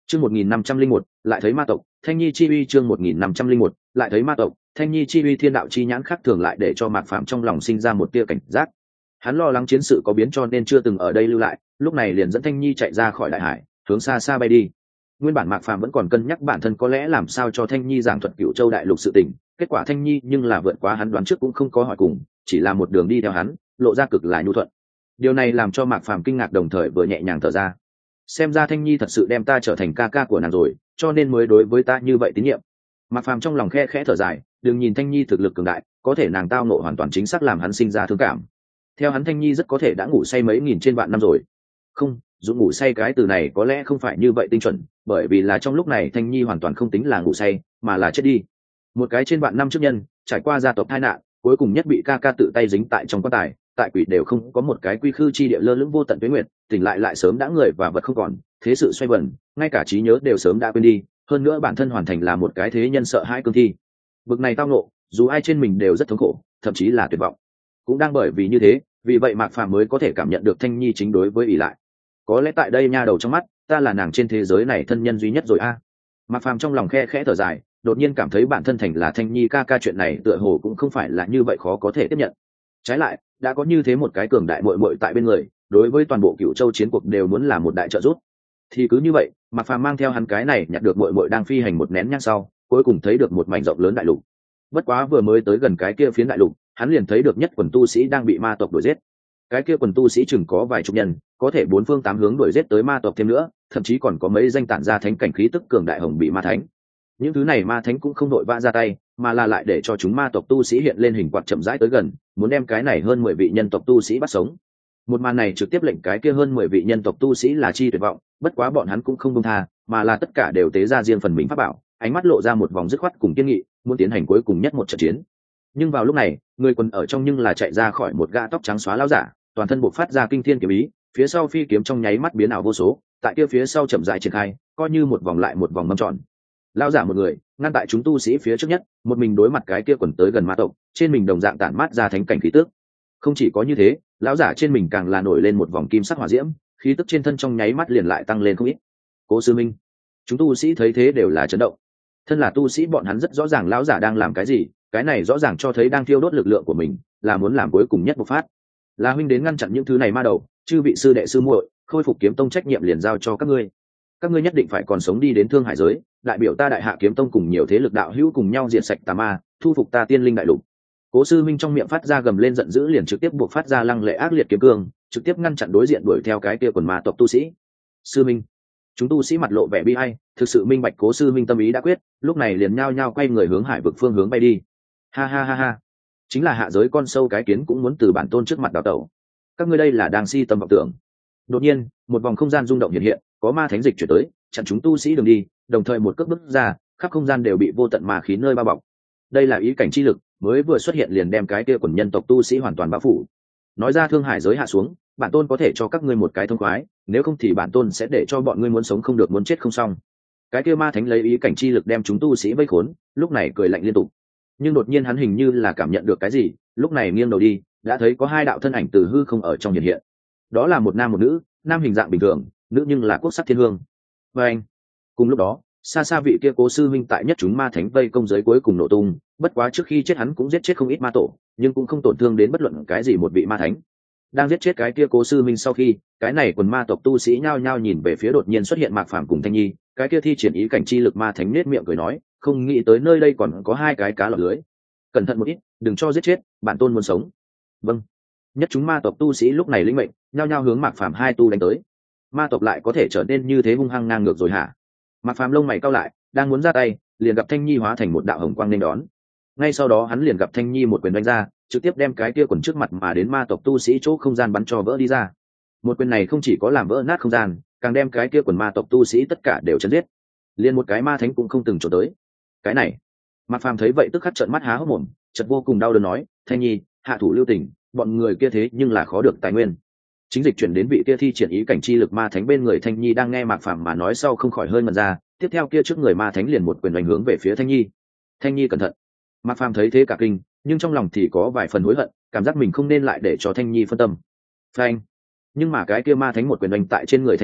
chương một nghìn năm trăm linh một lại thấy ma tộc thanh nhi chi uy, chương một nghìn năm trăm linh một lại thấy ma tộc thanh nhi chi uy. Thiên đạo chi nhãn khác thường lại để cho mạc phạm trong lòng sinh ra một tia cảnh giác. Hắn lo lắng chiến sự có biến cho nên chưa từng ở đây lưu lại, lúc này liền dẫn thanh nhi chạy ra khỏi đại hải, hướng xa xa bay đi. Nguyên bản mạc phạm vẫn còn cân nhắc bản thân có lẽ làm sao cho thanh nhi giảng thuật Cửu Châu đại lục sự tình, kết quả thanh nhi nhưng là vượt quá hắn đoán trước, cũng không có hỏi cùng, chỉ là một đường đi theo hắn, lộ ra cực là nhu thuận. Điều này làm cho mạc phạm kinh ngạc, đồng thời vừa nhẹ nhàng thở ra. Xem ra thanh nhi thật sự đem ta trở thành ca ca của nàng rồi, cho nên mới đối với ta như vậy tín nhiệm. Mạc phạm trong lòng khe khẽ thở dài, đừng nhìn thanh nhi thực lực cường đại, có thể nàng tao nộ hoàn toàn chính xác làm hắn sinh ra thương cảm. Theo hắn, thanh nhi rất có thể đã ngủ say mấy nghìn trên vạn năm rồi. Không, dùng ngủ say cái từ này có lẽ không phải như vậy tinh chuẩn, bởi vì là trong lúc này thanh nhi hoàn toàn không tính là ngủ say, mà là chết đi. Một cái trên vạn năm trước nhân, trải qua gia tộc tai nạn, cuối cùng nhất bị ca ca tự tay dính tại trong quan tài, tại quỷ đều không có một cái quy khư chi địa lơ lửng vô tận tuế nguyệt, tỉnh lại lại sớm đã người và vật không còn, thế sự xoay vần, ngay cả trí nhớ đều sớm đã quên đi, hơn nữa bản thân hoàn thành là một cái thế nhân sợ hãi cương thi. Bực này tao nộ, dù ai trên mình đều rất thống khổ, thậm chí là tuyệt vọng. Cũng đang bởi vì như thế, vì vậy mạc phàm mới có thể cảm nhận được thanh nhi chính đối với ỷ lại. Có lẽ tại đây nha đầu trong mắt ta là nàng trên thế giới này thân nhân duy nhất rồi a. À. Mạc phàm trong lòng khe khẽ thở dài, đột nhiên cảm thấy bản thân thành là thanh nhi ca ca chuyện này tựa hồ cũng không phải là như vậy khó có thể tiếp nhận. Trái lại, đã có như thế một cái cường đại muội muội tại bên người, đối với toàn bộ Cửu Châu chiến cuộc đều muốn là một đại trợ giúp. Thì cứ như vậy, Mạc phàm mang theo hắn cái này nhặt được muội muội đang phi hành một nén nhang sau, cuối cùng thấy được một mảnh rộng lớn đại lục. Bất quá vừa mới tới gần cái kia phiến đại lục, hắn liền thấy được nhất quần tu sĩ đang bị ma tộc đuổi giết. Cái kia quần tu sĩ chừng có vài chục nhân, có thể bốn phương tám hướng đuổi giết tới ma tộc thêm nữa, thậm chí còn có mấy danh tản ra thánh cảnh khí tức cường đại hồng bị ma thánh. Những thứ này ma thánh cũng không đội vã ra tay, mà là lại để cho chúng ma tộc tu sĩ hiện lên hình quạt chậm rãi tới gần, muốn đem cái này hơn mười vị nhân tộc tu sĩ bắt sống. Một màn này trực tiếp lệnh cái kia hơn mười vị nhân tộc tu sĩ là chi tuyệt vọng, bất quá bọn hắn cũng không buông tha, mà là tất cả đều tế ra riêng phần mình pháp bảo, ánh mắt lộ ra một vòng dứt khoát cùng kiên nghị, muốn tiến hành cuối cùng nhất một trận chiến. Nhưng vào lúc này, người quần ở trong nhưng là chạy ra khỏi một gã tóc trắng xóa lão giả, toàn thân bộc phát ra kinh thiên kiếm ý, phía sau phi kiếm trong nháy mắt biến ảo vô số, tại kia phía sau chậm rãi triển khai, coi như một vòng lại một vòng mâm tròn. Lão giả một người, ngăn tại chúng tu sĩ phía trước nhất, một mình đối mặt cái kia quần tới gần ma tộc, trên mình đồng dạng tản mát ra thánh cảnh khí tức. Không chỉ có như thế, lão giả trên mình càng là nổi lên một vòng kim sắc hỏa diễm, khí tức trên thân trong nháy mắt liền lại tăng lên không ít. Cố sư minh, chúng tu sĩ thấy thế đều là chấn động. Thân là tu sĩ bọn hắn rất rõ ràng lão giả đang làm cái gì, cái này rõ ràng cho thấy đang thiêu đốt lực lượng của mình, là muốn làm cuối cùng nhất bộc phát. Là huynh đến ngăn chặn những thứ này ma đầu, chư vị sư đệ sư muội, khôi phục kiếm tông trách nhiệm liền giao cho các ngươi. Các ngươi nhất định phải còn sống đi đến Thương Hải giới, đại biểu ta Đại Hạ kiếm tông cùng nhiều thế lực đạo hữu cùng nhau diệt sạch tà ma, thu phục ta Tiên Linh đại lục. Cố sư minh trong miệng phát ra gầm lên giận dữ, liền trực tiếp buộc phát ra lăng lệ ác liệt kiếm cương, trực tiếp ngăn chặn đối diện đuổi theo cái kia quần ma tộc tu sĩ. Sư minh, chúng tu sĩ mặt lộ vẻ bi ai, thực sự minh bạch Cố sư minh tâm ý đã quyết, lúc này liền nhao nhao quay người hướng hải vực phương hướng bay đi. Ha ha ha ha, chính là hạ giới con sâu cái kiến cũng muốn từ bản tôn trước mặt đào tẩu. Các ngươi đây là đang si tâm vọng tưởng. Đột nhiên, một vòng không gian rung động hiện hiện, có ma thánh dịch chuyển tới, chặn chúng tu sĩ đường đi, đồng thời một cước bước ra, khắp không gian đều bị vô tận ma khí nơi bao bọc. Đây là ý cảnh chi lực, mới vừa xuất hiện liền đem cái kia quần nhân tộc tu sĩ hoàn toàn bao phủ. Nói ra Thương Hải giới hạ xuống, bản tôn có thể cho các ngươi một cái thông khoái, nếu không thì bản tôn sẽ để cho bọn ngươi muốn sống không được muốn chết không xong. Cái kia ma thánh lấy ý cảnh chi lực đem chúng tu sĩ vây khốn, lúc này cười lạnh liên tục. Nhưng đột nhiên hắn hình như là cảm nhận được cái gì, lúc này nghiêng đầu đi, đã thấy có hai đạo thân ảnh từ hư không ở trong hiện hiện. Đó là một nam một nữ, nam hình dạng bình thường, nữ nhưng là quốc sắc thiên hương. Và anh, cùng lúc đó, xa xa vị kia Cố sư huynh tại nhất chúng ma thánh vây công giới cuối cùng nổ tung, bất quá trước khi chết hắn cũng giết chết không ít ma tổ, nhưng cũng không tổn thương đến bất luận cái gì một vị ma thánh. Đang giết chết cái kia Cố sư huynh sau khi, cái này quần ma tộc tu sĩ nhao nhao nhìn về phía đột nhiên xuất hiện Mạc Phàm cùng Thanh Nhi, cái kia thi triển ý cảnh chi lực ma thánh nết miệng cười nói, không nghĩ tới nơi đây còn có hai cái cá lọt lưới. Cẩn thận một ít, đừng cho giết chết, bản tôn muốn sống. Vâng. Nhất chúng ma tộc tu sĩ lúc này lĩnh mệnh, nhao nhao hướng Mạc Phàm hai tu đánh tới. Ma tộc lại có thể trở nên như thế hung hăng ngang ngược rồi hả? Mạc Phàm lông mày cau lại, đang muốn ra tay, liền gặp Thanh Nhi hóa thành một đạo hồng quang nên đón. Ngay sau đó hắn liền gặp Thanh Nhi một quyền đánh ra, trực tiếp đem cái kia quần trước mặt mà đến ma tộc tu sĩ chỗ không gian bắn cho vỡ đi ra. Một quyền này không chỉ có làm vỡ nát không gian, càng đem cái kia quần ma tộc tu sĩ tất cả đều chấn giết. Liên một cái ma thánh cũng không từng trốn tới. Cái này, Mạc Phàm thấy vậy tức khắc trợn mắt há hốc mồm, chợt vô cùng đau đớn nói, Thanh Nhi, hạ thủ lưu tình, bọn người kia thế nhưng là khó được tài nguyên. Chính dịch chuyển đến vị kia thi triển ý cảnh chi lực ma thánh bên người Thanh Nhi đang nghe Mạc Phàm mà nói sau không khỏi hơi ngẩn ra, tiếp theo kia trước người ma thánh liền một quyền đánh hướng về phía Thanh Nhi. Thanh Nhi cẩn thận. Mạc Phàm thấy thế cả kinh, nhưng trong lòng thì có vài phần hối hận, cảm giác mình không nên lại để cho Thanh Nhi phân tâm. Phanh. Nhưng mà cái kia ma thánh một quyền đánh tại trên người Thanh Nhi,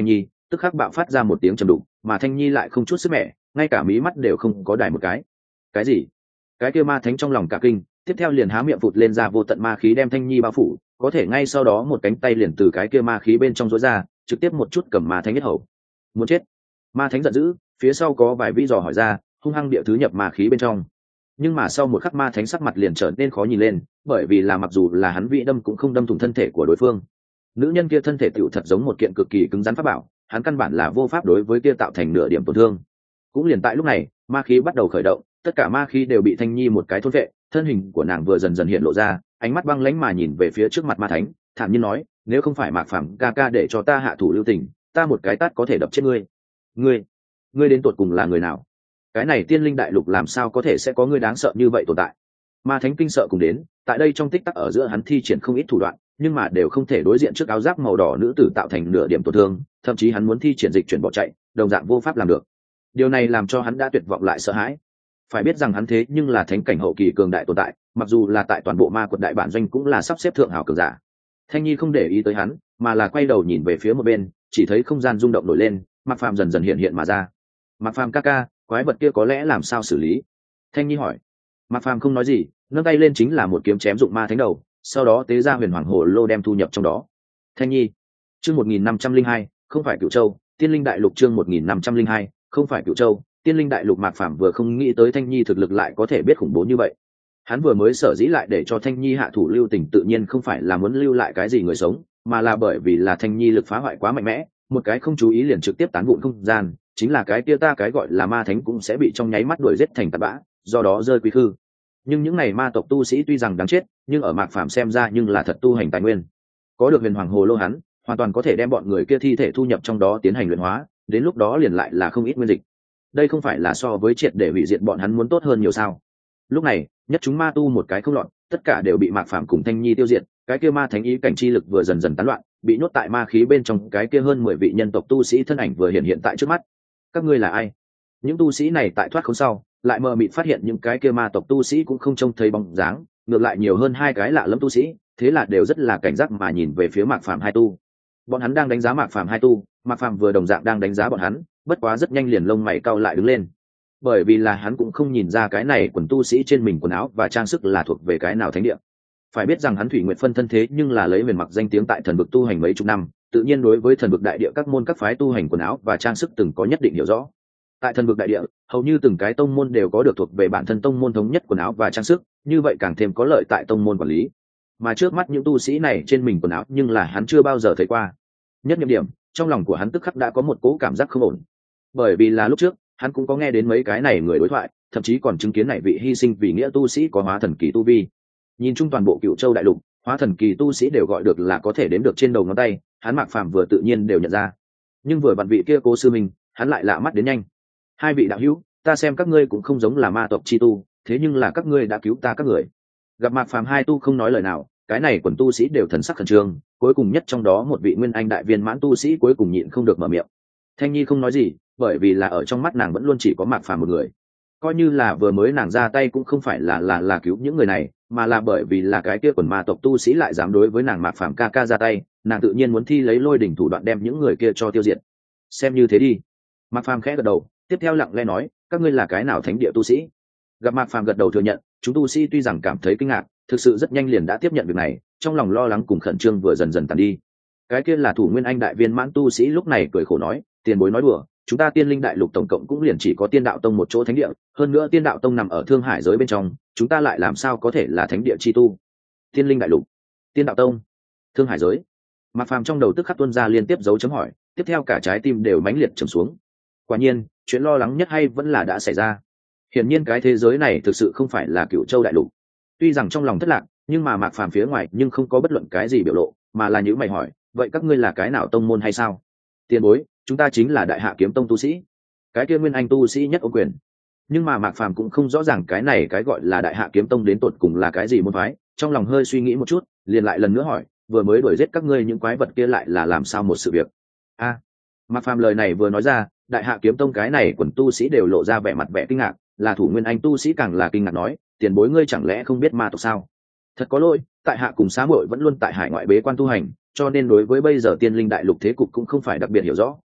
tức khắc bạo phát ra một tiếng trầm đục, mà Thanh Nhi lại không chút sức mẻ, ngay cả mí mắt đều không có đài một cái. Cái gì? Cái kia ma thánh trong lòng cả kinh, tiếp theo liền há miệng phụt lên ra vô tận ma khí đem Thanh Nhi bao phủ, có thể ngay sau đó một cánh tay liền từ cái kia ma khí bên trong rối ra, trực tiếp một chút cầm ma thánh nhất hầu. Muốn chết! Ma thánh giận dữ, phía sau có vài vĩ dò hỏi ra, hung hăng địa thứ nhập ma khí bên trong. Nhưng mà sau một khắc ma thánh sắc mặt liền trở nên khó nhìn lên, bởi vì là mặc dù là hắn vĩ đâm cũng không đâm thủng thân thể của đối phương. Nữ nhân kia thân thể tựu thật giống một kiện cực kỳ cứng rắn pháp bảo, hắn căn bản là vô pháp đối với kia tạo thành nửa điểm tổn thương. Cũng liền tại lúc này, ma khí bắt đầu khởi động, tất cả ma khí đều bị Thanh Nhi một cái thôn vệ, thân hình của nàng vừa dần dần hiện lộ ra, ánh mắt băng lãnh mà nhìn về phía trước mặt ma thánh, thản nhiên nói, nếu không phải Mạc Phàm ca ca để cho ta hạ thủ lưu tình, ta một cái tát có thể đập chết ngươi. Ngươi, ngươi đến tột cùng là người nào? Cái này tiên linh đại lục làm sao có thể sẽ có ngươi đáng sợ như vậy tồn tại? Ma thánh kinh sợ cùng đến, tại đây trong tích tắc ở giữa hắn thi triển không ít thủ đoạn, nhưng mà đều không thể đối diện trước áo giáp màu đỏ nữ tử tạo thành nửa điểm tổn thương, thậm chí hắn muốn thi triển dịch chuyển bỏ chạy, đồng dạng vô pháp làm được. Điều này làm cho hắn đã tuyệt vọng lại sợ hãi. Phải biết rằng hắn thế nhưng là thánh cảnh hậu kỳ cường đại tồn tại, mặc dù là tại toàn bộ ma quật đại bản doanh cũng là sắp xếp thượng hảo cường giả. Thanh Nhi không để ý tới hắn, mà là quay đầu nhìn về phía một bên, chỉ thấy không gian rung động nổi lên, Mạc Phàm dần dần hiện hiện mà ra. Mạc Phàm ca ca, quái vật kia có lẽ làm sao xử lý? Thanh Nhi hỏi. Mạc Phàm không nói gì, nâng tay lên chính là một kiếm chém dụng ma thánh đầu, sau đó tế ra huyền hoàng hồ lô đem thu nhập trong đó. Thanh Nhi, chương một nghìn năm trăm linh hai, không phải Cửu Châu, Tiên Linh Đại Lục chương một nghìn năm trăm linh hai, không phải Cửu Châu, Tiên Linh Đại Lục. Mạc Phàm vừa không nghĩ tới Thanh Nhi thực lực lại có thể biết khủng bố như vậy. Hắn vừa mới sở dĩ lại để cho Thanh Nhi hạ thủ lưu tình tự nhiên không phải là muốn lưu lại cái gì người sống, mà là bởi vì là Thanh Nhi lực phá hoại quá mạnh mẽ, một cái không chú ý liền trực tiếp tán vụn không gian, chính là cái kia ta cái gọi là ma thánh cũng sẽ bị trong nháy mắt đuổi giết thành tạt bã, do đó rơi quý khư. Nhưng những này ma tộc tu sĩ tuy rằng đáng chết, nhưng ở Mạc Phàm xem ra nhưng là thật tu hành tài nguyên. Có được huyền hoàng hồ lô hắn, hoàn toàn có thể đem bọn người kia thi thể thu nhập trong đó tiến hành luyện hóa, đến lúc đó liền lại là không ít nguyên dịch. Đây không phải là so với triệt để hủy diệt bọn hắn muốn tốt hơn nhiều sao? Lúc này, nhất chúng ma tu một cái không lọt, tất cả đều bị Mạc Phàm cùng Thanh Nhi tiêu diệt, cái kia ma thánh ý cảnh chi lực vừa dần dần tán loạn, bị nhốt tại ma khí bên trong, cái kia hơn mười vị nhân tộc tu sĩ thân ảnh vừa hiện hiện tại trước mắt. Các ngươi là ai? Những tu sĩ này tại thoát khốn sau, lại mờ mịt phát hiện những cái kia ma tộc tu sĩ cũng không trông thấy bóng dáng, ngược lại nhiều hơn hai cái lạ lẫm tu sĩ, thế là đều rất là cảnh giác mà nhìn về phía Mạc Phàm hai tu. Bọn hắn đang đánh giá Mạc Phàm hai tu, Mạc Phàm vừa đồng dạng đang đánh giá bọn hắn, bất quá rất nhanh liền lông mày cau lại đứng lên. Bởi vì là hắn cũng không nhìn ra cái này quần tu sĩ trên mình quần áo và trang sức là thuộc về cái nào thánh địa. Phải biết rằng hắn Thủy Nguyệt phân thân thế nhưng là lấy huyền mặc danh tiếng tại thần vực tu hành mấy chục năm, tự nhiên đối với thần vực đại địa các môn các phái tu hành quần áo và trang sức từng có nhất định hiểu rõ. Tại thần vực đại địa, hầu như từng cái tông môn đều có được thuộc về bản thân tông môn thống nhất quần áo và trang sức, như vậy càng thêm có lợi tại tông môn quản lý. Mà trước mắt những tu sĩ này trên mình quần áo nhưng là hắn chưa bao giờ thấy qua. Nhất nhiệm điểm, trong lòng của hắn tức khắc đã có một cố cảm giác không ổn. Bởi vì là lúc trước, hắn cũng có nghe đến mấy cái này người đối thoại, thậm chí còn chứng kiến này vị hy sinh vì nghĩa tu sĩ có hóa thần kỳ tu vi. Nhìn chung toàn bộ Cửu Châu đại lục, hóa thần kỳ tu sĩ đều gọi được là có thể đếm được trên đầu ngón tay, hắn Mạc Phàm vừa tự nhiên đều nhận ra. Nhưng vừa vặn vị kia Cố sư mình, hắn lại lạ mắt đến nhanh. Hai vị đạo hữu, ta xem các ngươi cũng không giống là ma tộc chi tu, thế nhưng là các ngươi đã cứu ta các người. Gặp Mạc Phàm hai tu không nói lời nào, cái này quần tu sĩ đều thần sắc khẩn trương, cuối cùng nhất trong đó một vị nguyên anh đại viên mãn tu sĩ cuối cùng nhịn không được mở miệng. Thanh Nhi không nói gì, bởi vì là ở trong mắt nàng vẫn luôn chỉ có Mạc Phàm một người. Coi như là vừa mới nàng ra tay cũng không phải là là là cứu những người này, mà là bởi vì là cái kia quần ma tộc tu sĩ lại dám đối với nàng Mạc Phàm ca ca ra tay, nàng tự nhiên muốn thi lấy lôi đỉnh thủ đoạn đem những người kia cho tiêu diệt. Xem như thế đi. Mạc Phàm khẽ gật đầu, tiếp theo lặng lẽ nói, các ngươi là cái nào thánh địa tu sĩ? Gặp Mạc Phàm gật đầu thừa nhận, chúng tu sĩ tuy rằng cảm thấy kinh ngạc, thực sự rất nhanh liền đã tiếp nhận việc này, trong lòng lo lắng cùng khẩn trương vừa dần dần tàn đi. Cái kia là thủ nguyên anh đại viên mãn tu sĩ lúc này cười khổ nói, tiền bối nói đùa, chúng ta Tiên Linh Đại Lục tổng cộng cũng liền chỉ có Tiên Đạo Tông một chỗ thánh địa, hơn nữa Tiên Đạo Tông nằm ở Thương Hải giới bên trong, chúng ta lại làm sao có thể là thánh địa chi tu? Tiên Linh Đại Lục, Tiên Đạo Tông, Thương Hải giới. Mạc Phàm trong đầu tức khắc tuôn ra liên tiếp dấu chấm hỏi, tiếp theo cả trái tim đều mãnh liệt trầm xuống. Quả nhiên, chuyện lo lắng nhất hay vẫn là đã xảy ra. Hiển nhiên cái thế giới này thực sự không phải là Cửu Châu đại lục. Tuy rằng trong lòng thất lạc, nhưng mà Mạc Phàm phía ngoài nhưng không có bất luận cái gì biểu lộ, mà là những mày hỏi, vậy các ngươi là cái nào tông môn hay sao? Tiền bối, chúng ta chính là Đại Hạ Kiếm Tông tu sĩ. Cái kia nguyên anh tu sĩ nhất ô quyền. Nhưng mà Mạc Phàm cũng không rõ ràng cái này cái gọi là Đại Hạ Kiếm Tông đến tột cùng là cái gì môn phái, trong lòng hơi suy nghĩ một chút, liền lại lần nữa hỏi, vừa mới đuổi giết các ngươi những quái vật kia lại là làm sao một sự việc? A, à, Mạc Phàm lời này vừa nói ra, Đại Hạ Kiếm Tông cái này quần tu sĩ đều lộ ra vẻ mặt vẻ kinh ngạc, là thủ nguyên anh tu sĩ càng là kinh ngạc nói, tiền bối ngươi chẳng lẽ không biết ma tộc sao? Thật có lỗi, tại hạ cùng xá muội vẫn luôn tại hải ngoại bế quan tu hành, cho nên đối với bây giờ Tiên Linh Đại Lục thế cục cũng không phải đặc biệt hiểu rõ,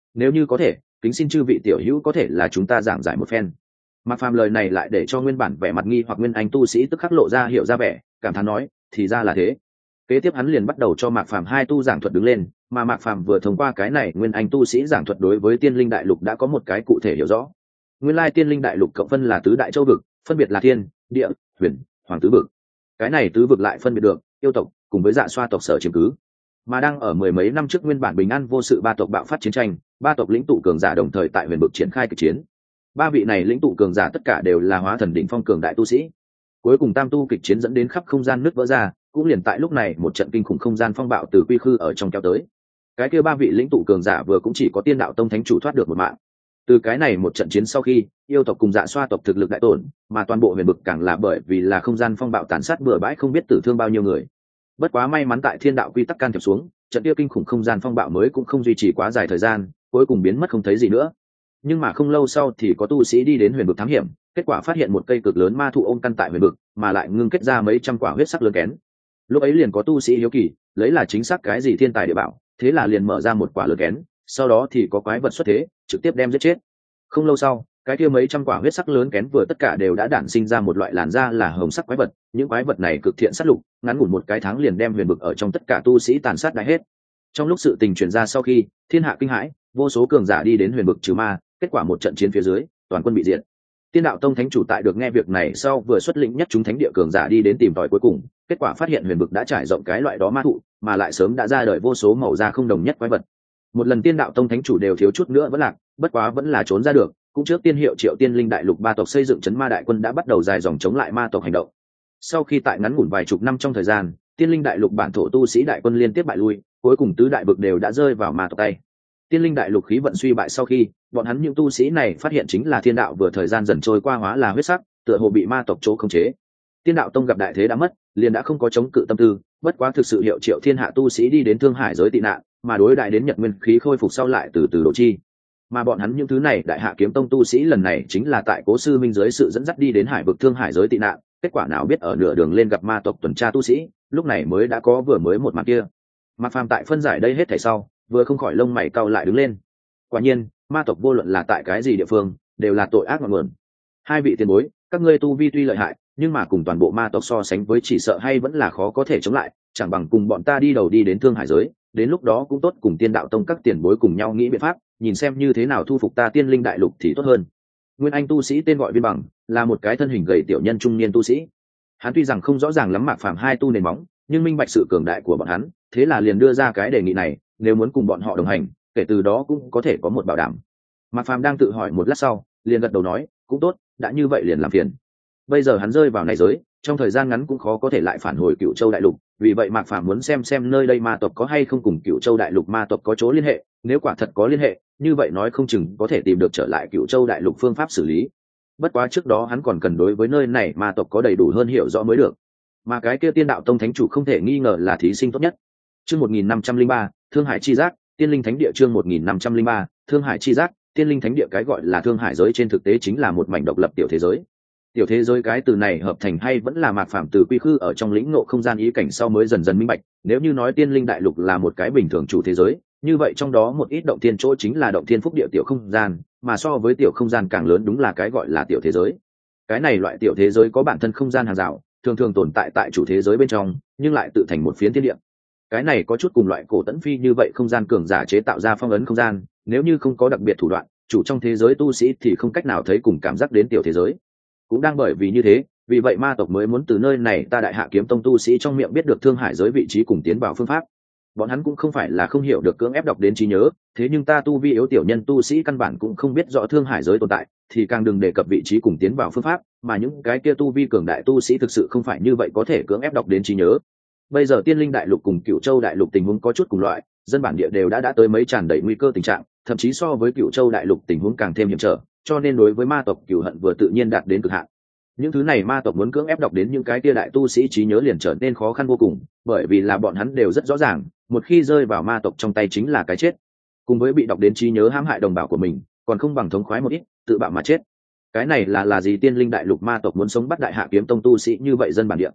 nếu như có thể kính xin chư vị tiểu hữu có thể là chúng ta giảng giải một phen. Mạc Phàm lời này lại để cho nguyên bản vẻ mặt nghi hoặc Nguyên Anh tu sĩ tức khắc lộ ra hiểu ra vẻ, cảm thán nói, thì ra là thế. Kế tiếp hắn liền bắt đầu cho Mạc Phàm hai tu giảng thuật đứng lên, mà Mạc Phàm vừa thông qua cái này Nguyên Anh tu sĩ giảng thuật đối với Tiên Linh Đại Lục đã có một cái cụ thể hiểu rõ. Nguyên lai Tiên Linh Đại Lục cộng phân là tứ đại châu vực, phân biệt là Thiên, Địa, Huyền, Hoàng tứ vực. Cái này tứ vực lại phân biệt được yêu tộc cùng với Dạ Xoa tộc sở chiếm cứ. Mà đang ở mười mấy năm trước nguyên bản bình an vô sự ba tộc bạo phát chiến tranh, ba tộc lĩnh tụ cường giả đồng thời tại huyền vực triển khai kịch chiến. Ba vị này lĩnh tụ cường giả tất cả đều là hóa thần đỉnh phong cường đại tu sĩ. Cuối cùng tam tu kịch chiến dẫn đến khắp không gian nứt vỡ ra, cũng liền tại lúc này một trận kinh khủng không gian phong bạo từ quy khư ở trong kéo tới. Cái kia ba vị lĩnh tụ cường giả vừa cũng chỉ có Tiên Đạo Tông thánh chủ thoát được một mạng. Từ cái này một trận chiến sau khi, yêu tộc cùng Dạ Xoa tộc thực lực đại tổn, mà toàn bộ huyền vực càng là bởi vì là không gian phong bạo tàn sát bừa bãi không biết tử thương bao nhiêu người. Bất quá may mắn tại thiên đạo quy tắc can thiệp xuống, trận kia kinh khủng không gian phong bạo mới cũng không duy trì quá dài thời gian, cuối cùng biến mất không thấy gì nữa. Nhưng mà không lâu sau thì có tu sĩ đi đến huyền vực thám hiểm, kết quả phát hiện một cây cực lớn ma thụ ôm căn tại huyền vực, mà lại ngưng kết ra mấy trăm quả huyết sắc lớn kén. Lúc ấy liền có tu sĩ hiếu kỳ, lấy là chính xác cái gì thiên tài địa bảo, thế là liền mở ra một quả lớn kén, sau đó thì có quái vật xuất thế, trực tiếp đem giết chết. Không lâu sau, cái kia mấy trăm quả huyết sắc lớn kén vừa tất cả đều đã đản sinh ra một loại làn da là hồng sắc quái vật, những quái vật này cực thiện sát lục, ngắn ngủn một cái tháng liền đem huyền vực ở trong tất cả tu sĩ tàn sát đại hết. Trong lúc sự tình truyền ra sau khi, thiên hạ kinh hãi, vô số cường giả đi đến huyền vực trừ ma, kết quả một trận chiến phía dưới, toàn quân bị diệt. Tiên Đạo Tông thánh chủ tại được nghe việc này sau vừa xuất lĩnh nhất chúng thánh địa cường giả đi đến tìm tòi cuối cùng, kết quả phát hiện huyền vực đã trải rộng cái loại đó ma thụ, mà lại sớm đã ra đời vô số màu da không đồng nhất quái vật. Một lần Tiên Đạo Tông thánh chủ đều thiếu chút nữa vẫn lạc, bất quá vẫn là trốn ra được. Cũng trước tiên hiệu Triệu Tiên Linh Đại Lục ba tộc xây dựng trấn ma đại quân đã bắt đầu dài dòng chống lại ma tộc hành động. Sau khi tại ngắn ngủn vài chục năm trong thời gian, Tiên Linh Đại Lục bản thổ tu sĩ đại quân liên tiếp bại lui, cuối cùng tứ đại vực đều đã rơi vào ma tộc tay. Tiên Linh Đại Lục khí vận suy bại sau khi, bọn hắn những tu sĩ này phát hiện chính là thiên đạo vừa thời gian dần trôi qua hóa là huyết sắc, tựa hồ bị ma tộc chỗ khống chế. Tiên Đạo Tông gặp đại thế đã mất, liền đã không có chống cự tâm tư, bất quá thực sự hiệu Triệu thiên hạ tu sĩ đi đến Thương Hải giới tị nạn, mà đối đại đến Nhật Nguyên khí khôi phục sau lại từ từ độ chi. Mà bọn hắn những thứ này đại hạ kiếm tông tu sĩ lần này chính là tại Cố sư minh dưới sự dẫn dắt đi đến hải vực Thương Hải giới tị nạn, kết quả nào biết ở nửa đường lên gặp ma tộc tuần tra tu sĩ, lúc này mới đã có vừa mới một màn kia. Mạc Phàm tại phân giải đây hết thảy sau, vừa không khỏi lông mày cau lại đứng lên. Quả nhiên, ma tộc vô luận là tại cái gì địa phương, đều là tội ác ngọn nguồn. Hai vị tiền bối, các ngươi tu vi tuy lợi hại, nhưng mà cùng toàn bộ ma tộc so sánh với chỉ sợ hay vẫn là khó có thể chống lại, chẳng bằng cùng bọn ta đi đầu đi đến Thương Hải giới, đến lúc đó cũng tốt cùng Tiên Đạo Tông các tiền bối cùng nhau nghĩ biện pháp, nhìn xem như thế nào thu phục ta Tiên Linh Đại Lục thì tốt hơn. Nguyên Anh tu sĩ tên gọi Viên Bằng, là một cái thân hình gầy tiểu nhân trung niên tu sĩ. Hắn tuy rằng không rõ ràng lắm Mạc Phàm hai tu nền móng, nhưng minh bạch sự cường đại của bọn hắn, thế là liền đưa ra cái đề nghị này, nếu muốn cùng bọn họ đồng hành, kể từ đó cũng có thể có một bảo đảm. Mạc Phàm đang tự hỏi một lát sau, liền gật đầu nói, cũng tốt, đã như vậy liền làm phiền. Bây giờ hắn rơi vào này giới, trong thời gian ngắn cũng khó có thể lại phản hồi Cửu Châu Đại Lục, vì vậy Mạc Phàm muốn xem xem nơi đây ma tộc có hay không cùng Cửu Châu Đại Lục ma tộc có chỗ liên hệ, nếu quả thật có liên hệ, như vậy nói không chừng có thể tìm được trở lại Cửu Châu Đại Lục phương pháp xử lý. Bất quá trước đó hắn còn cần đối với nơi này ma tộc có đầy đủ hơn hiểu rõ mới được. Mà cái kia Tiên Đạo Tông thánh chủ không thể nghi ngờ là thí sinh tốt nhất. Chương một nghìn năm trăm linh ba, Thương Hải chi giác, Tiên Linh Thánh Địa chương một nghìn năm trăm linh ba, Thương Hải chi giác, Tiên Linh Thánh Địa cái gọi là Thương Hải giới trên thực tế chính là một mảnh độc lập tiểu thế giới. Tiểu thế giới cái từ này hợp thành hay vẫn là Mạc Phàm từ quy khư ở trong lĩnh ngộ không gian ý cảnh sau mới dần dần minh bạch, nếu như nói Tiên Linh Đại Lục là một cái bình thường chủ thế giới, như vậy trong đó một ít động thiên chỗ chính là động thiên phúc địa tiểu không gian, mà so với tiểu không gian càng lớn đúng là cái gọi là tiểu thế giới. Cái này loại tiểu thế giới có bản thân không gian hàng rào, thường thường tồn tại tại chủ thế giới bên trong, nhưng lại tự thành một phiến thiên địa. Cái này có chút cùng loại cổ tẫn phi như vậy không gian cường giả chế tạo ra phong ấn không gian, nếu như không có đặc biệt thủ đoạn, chủ trong thế giới tu sĩ thì không cách nào thấy cùng cảm giác đến tiểu thế giới. Cũng đang bởi vì như thế, vì vậy ma tộc mới muốn từ nơi này ta Đại Hạ Kiếm Tông tu sĩ trong miệng biết được Thương Hải giới vị trí cùng tiến vào phương pháp. Bọn hắn cũng không phải là không hiểu được cưỡng ép đọc đến trí nhớ, thế nhưng ta tu vi yếu tiểu nhân tu sĩ căn bản cũng không biết rõ Thương Hải giới tồn tại, thì càng đừng đề cập vị trí cùng tiến vào phương pháp, mà những cái kia tu vi cường đại tu sĩ thực sự không phải như vậy có thể cưỡng ép đọc đến trí nhớ. Bây giờ Tiên Linh Đại Lục cùng Cửu Châu Đại Lục tình huống có chút cùng loại, dân bản địa đều đã đã tới mấy tràn đầy nguy cơ tình trạng, thậm chí so với Cửu Châu Đại Lục tình huống càng thêm hiểm trở, cho nên đối với ma tộc cửu hận vừa tự nhiên đạt đến cực hạn. Những thứ này ma tộc muốn cưỡng ép đọc đến những cái kia đại tu sĩ trí nhớ liền trở nên khó khăn vô cùng, bởi vì là bọn hắn đều rất rõ ràng, một khi rơi vào ma tộc trong tay chính là cái chết. Cùng với bị đọc đến trí nhớ hãm hại đồng bào của mình, còn không bằng thống khoái một ít, tự bạo mà chết. Cái này là là gì Tiên Linh Đại Lục ma tộc muốn sống bắt Đại Hạ Kiếm Tông tu sĩ như vậy dân bản địa.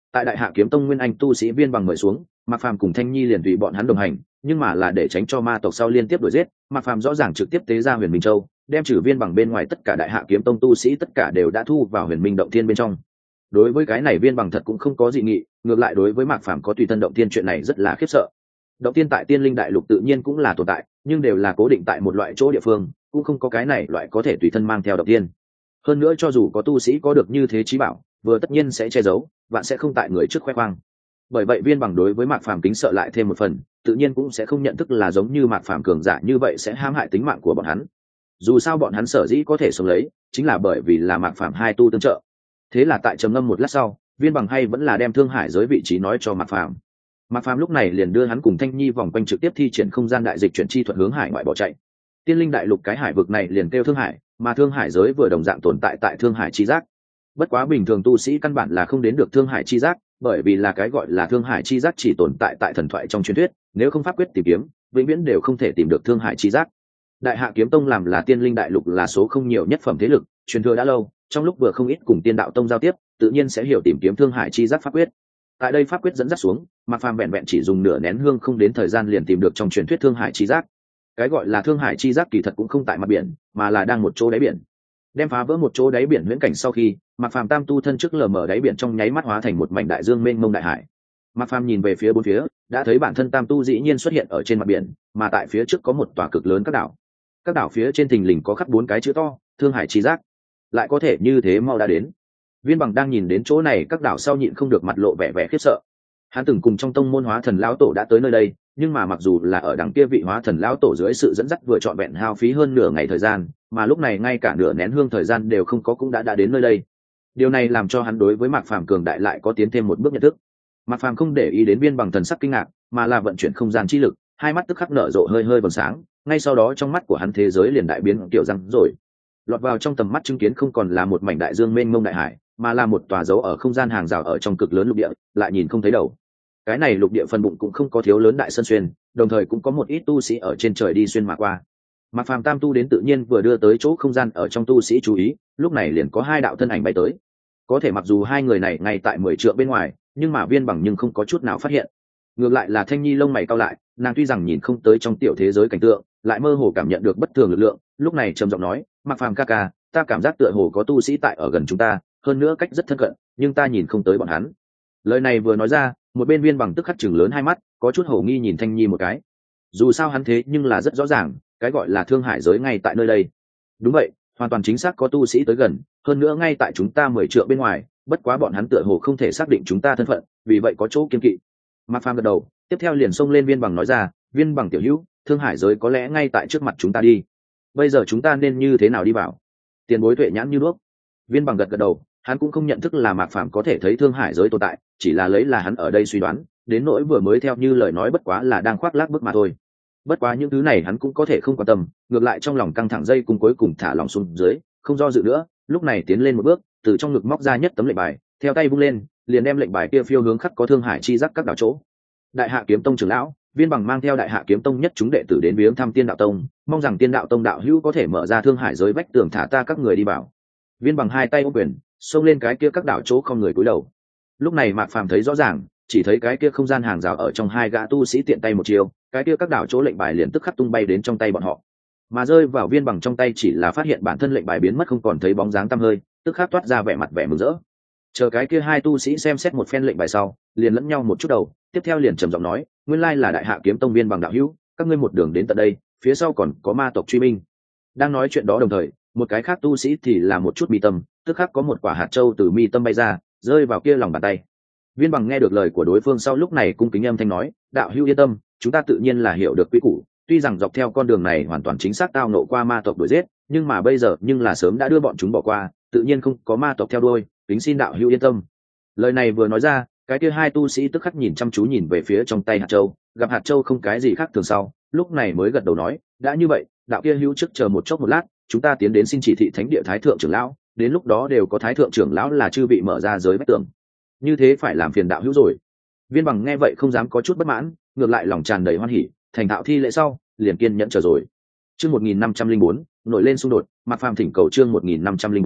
Tại Đại Hạ Kiếm Tông nguyên anh tu sĩ viên bằng mời xuống, Mạc Phàm cùng Thanh Nhi liền tùy bọn hắn đồng hành, nhưng mà là để tránh cho ma tộc sau liên tiếp đuổi giết, Mạc Phàm rõ ràng trực tiếp tế ra Huyền Minh Châu, đem trừ viên bằng bên ngoài tất cả Đại Hạ Kiếm Tông tu sĩ tất cả đều đã thu vào Huyền Minh động thiên bên trong. Đối với cái này viên bằng thật cũng không có dị nghị, ngược lại đối với Mạc Phàm có tùy thân động thiên chuyện này rất là khiếp sợ. Động thiên tại Tiên Linh Đại Lục tự nhiên cũng là tồn tại, nhưng đều là cố định tại một loại chỗ địa phương, cũng không có cái này loại có thể tùy thân mang theo động thiên. Hơn nữa cho dù có tu sĩ có được như thế trí bảo, vừa tất nhiên sẽ che giấu, vạn sẽ không tại người trước khoe khoang. Bởi vậy viên bằng đối với Mạc Phàm kính sợ lại thêm một phần, tự nhiên cũng sẽ không nhận thức là giống như Mạc Phàm cường giả như vậy sẽ hãm hại tính mạng của bọn hắn. Dù sao bọn hắn sở dĩ có thể sống lấy, chính là bởi vì là Mạc Phàm hai tu tương trợ. Thế là tại trầm ngâm một lát sau, viên bằng hay vẫn là đem Thương Hải giới vị trí nói cho Mạc Phàm. Mạc Phàm lúc này liền đưa hắn cùng Thanh Nhi vòng quanh trực tiếp thi triển không gian đại dịch chuyển chi thuật hướng hải ngoại bỏ chạy. Tiên Linh Đại Lục cái hải vực này liền kêu Thương Hải, mà Thương Hải giới vừa đồng dạng tồn tại tại Thương Hải chi giác. Bất quá bình thường tu sĩ căn bản là không đến được Thương Hải chi giác, bởi vì là cái gọi là Thương Hải chi giác chỉ tồn tại tại thần thoại trong truyền thuyết, nếu không pháp quyết tìm kiếm, vĩnh viễn đều không thể tìm được Thương Hải chi giác. Đại Hạ Kiếm Tông làm là Tiên Linh Đại Lục là số không nhiều nhất phẩm thế lực, truyền thừa đã lâu, trong lúc vừa không ít cùng Tiên Đạo Tông giao tiếp, tự nhiên sẽ hiểu tìm kiếm Thương Hải chi giác pháp quyết. Tại đây pháp quyết dẫn dắt xuống, Mạc Phàm vẹn vẹn chỉ dùng nửa nén hương không đến thời gian liền tìm được trong truyền thuyết Thương Hải chi giác. Cái gọi là Thương Hải chi giác kỳ thật cũng không tại mặt biển, mà là đang một chỗ đáy biển. Đem phá vỡ một chỗ đáy biển huyễn cảnh sau khi, Mạc Phàm tam tu thân trước lờ mờ đáy biển trong nháy mắt hóa thành một mảnh đại dương mênh mông đại hải. Mạc Phàm nhìn về phía bốn phía, đã thấy bản thân tam tu dĩ nhiên xuất hiện ở trên mặt biển, mà tại phía trước có một tòa cực lớn các đảo. Các đảo phía trên thình lình có khắc bốn cái chữ to, Thương Hải chi giác. Lại có thể như thế mau đã đến. Viên bằng đang nhìn đến chỗ này các đảo sau nhịn không được mặt lộ vẻ vẻ khiếp sợ. Hắn từng cùng trong tông môn hóa thần lão tổ đã tới nơi đây, nhưng mà mặc dù là ở đằng kia vị hóa thần lão tổ dưới sự dẫn dắt vừa trọn vẹn hao phí hơn nửa ngày thời gian, mà lúc này ngay cả nửa nén hương thời gian đều không có cũng đã đã đến nơi đây. Điều này làm cho hắn đối với Mạc Phàm cường đại lại có tiến thêm một bước nhận thức. Mạc Phàm không để ý đến Viên bằng thần sắc kinh ngạc, mà là vận chuyển không gian chi lực, hai mắt tức khắc nở rộ hơi hơi vầng sáng, ngay sau đó trong mắt của hắn thế giới liền đại biến kiểu răng rồi. Lọt vào trong tầm mắt chứng kiến không còn là một mảnh đại dương mênh mông đại hải, mà là một tòa dấu ở không gian hàng rào ở trong cực lớn lục địa, lại nhìn không thấy đầu. Cái này lục địa phần bụng cũng không có thiếu lớn đại sân xuyên, đồng thời cũng có một ít tu sĩ ở trên trời đi xuyên mà qua. Mạc Phàm tam tu đến tự nhiên vừa đưa tới chỗ không gian ở trong tu sĩ chú ý, lúc này liền có hai đạo thân ảnh bay tới. Có thể mặc dù hai người này ngay tại mười trượng bên ngoài, nhưng mà Viên bằng nhưng không có chút nào phát hiện. Ngược lại là Thanh Nhi lông mày cau lại, nàng tuy rằng nhìn không tới trong tiểu thế giới cảnh tượng, lại mơ hồ cảm nhận được bất thường lực lượng, lúc này trầm giọng nói, Mạc Phàm ca ca, ta cảm giác tựa hồ có tu sĩ tại ở gần chúng ta, hơn nữa cách rất thân cận, nhưng ta nhìn không tới bọn hắn. Lời này vừa nói ra, một bên Viên bằng tức khắc chừng lớn hai mắt, có chút hổ nghi nhìn Thanh Nhi một cái. Dù sao hắn thế nhưng là rất rõ ràng, cái gọi là Thương Hải giới ngay tại nơi đây. Đúng vậy, hoàn toàn chính xác có tu sĩ tới gần, hơn nữa ngay tại chúng ta mười trượng bên ngoài, bất quá bọn hắn tựa hồ không thể xác định chúng ta thân phận, vì vậy có chỗ kiêng kỵ. Mạc Phàm gật đầu, tiếp theo liền xông lên Viên bằng nói ra, Viên bằng tiểu hữu, Thương Hải giới có lẽ ngay tại trước mặt chúng ta đi. Bây giờ chúng ta nên như thế nào đi vào? Tiền bối tuệ nhãn như đuốc. Viên bằng gật gật đầu, hắn cũng không nhận thức là Mạc Phàm có thể thấy Thương Hải giới tồn tại, chỉ là lấy là hắn ở đây suy đoán, đến nỗi vừa mới theo như lời nói bất quá là đang khoác lác bức mà thôi. Bất quá những thứ này hắn cũng có thể không quan tâm, ngược lại trong lòng căng thẳng dây cùng cuối cùng thả lòng xuống dưới, không do dự nữa, lúc này tiến lên một bước, từ trong ngực móc ra nhất tấm lệnh bài, theo tay vung lên, liền đem lệnh bài kia phiêu hướng khắc có Thương Hải chi giác các đảo chỗ. Đại Hạ Kiếm Tông trưởng lão, Viên bằng mang theo Đại Hạ Kiếm Tông nhất chúng đệ tử đến viếng thăm Tiên Đạo Tông, mong rằng Tiên Đạo Tông đạo hữu có thể mở ra Thương Hải giới vách tường thả ta các người đi vào. Viên bằng hai tay ôm quyền, xông lên cái kia các đảo chỗ không người cúi đầu. Lúc này Mạc Phàm thấy rõ ràng, chỉ thấy cái kia không gian hàng rào ở trong hai gã tu sĩ tiện tay một chiều, cái kia các đảo chỗ lệnh bài liền tức khắc tung bay đến trong tay bọn họ, mà rơi vào Viên bằng trong tay chỉ là phát hiện bản thân lệnh bài biến mất không còn thấy bóng dáng tăm hơi, tức khắc toát ra vẻ mặt vẻ mừng rỡ. Chờ cái kia hai tu sĩ xem xét một phen lệnh bài sau, liền lẫn nhau một chút đầu, tiếp theo liền trầm giọng nói, nguyên lai là Đại Hạ Kiếm Tông Viên bằng đạo hữu, các ngươi một đường đến tận đây, phía sau còn có ma tộc truy binh. Đang nói chuyện đó đồng thời, một cái khác tu sĩ thì là một chút mi tâm, tức khắc có một quả hạt châu từ mi tâm bay ra, rơi vào kia lòng bàn tay. Viên bằng nghe được lời của đối phương sau lúc này cung kính âm thanh nói, đạo hữu yên tâm, chúng ta tự nhiên là hiểu được quy củ, tuy rằng dọc theo con đường này hoàn toàn chính xác tao nộ qua ma tộc đuổi giết, nhưng mà bây giờ nhưng là sớm đã đưa bọn chúng bỏ qua, tự nhiên không có ma tộc theo đuôi, kính xin đạo hữu yên tâm. Lời này vừa nói ra, cái kia hai tu sĩ tức khắc nhìn chăm chú nhìn về phía trong tay hạt châu, gặp hạt châu không cái gì khác thường sau, lúc này mới gật đầu nói, đã như vậy, đạo kia hữu trước chờ một chốc một lát, chúng ta tiến đến xin chỉ thị thánh địa thái thượng trưởng lão, đến lúc đó đều có thái thượng trưởng lão là chư vị mở ra giới vách tường, như thế phải làm phiền đạo hữu rồi. Viên bằng nghe vậy không dám có chút bất mãn, ngược lại lòng tràn đầy hoan hỉ, thành thạo thi lễ sau, liền kiên nhẫn chờ rồi. Chương một nghìn năm trăm linh bốn, nổi lên xung đột, Mạc Phàm thỉnh cầu chương một nghìn năm trăm linh bốn,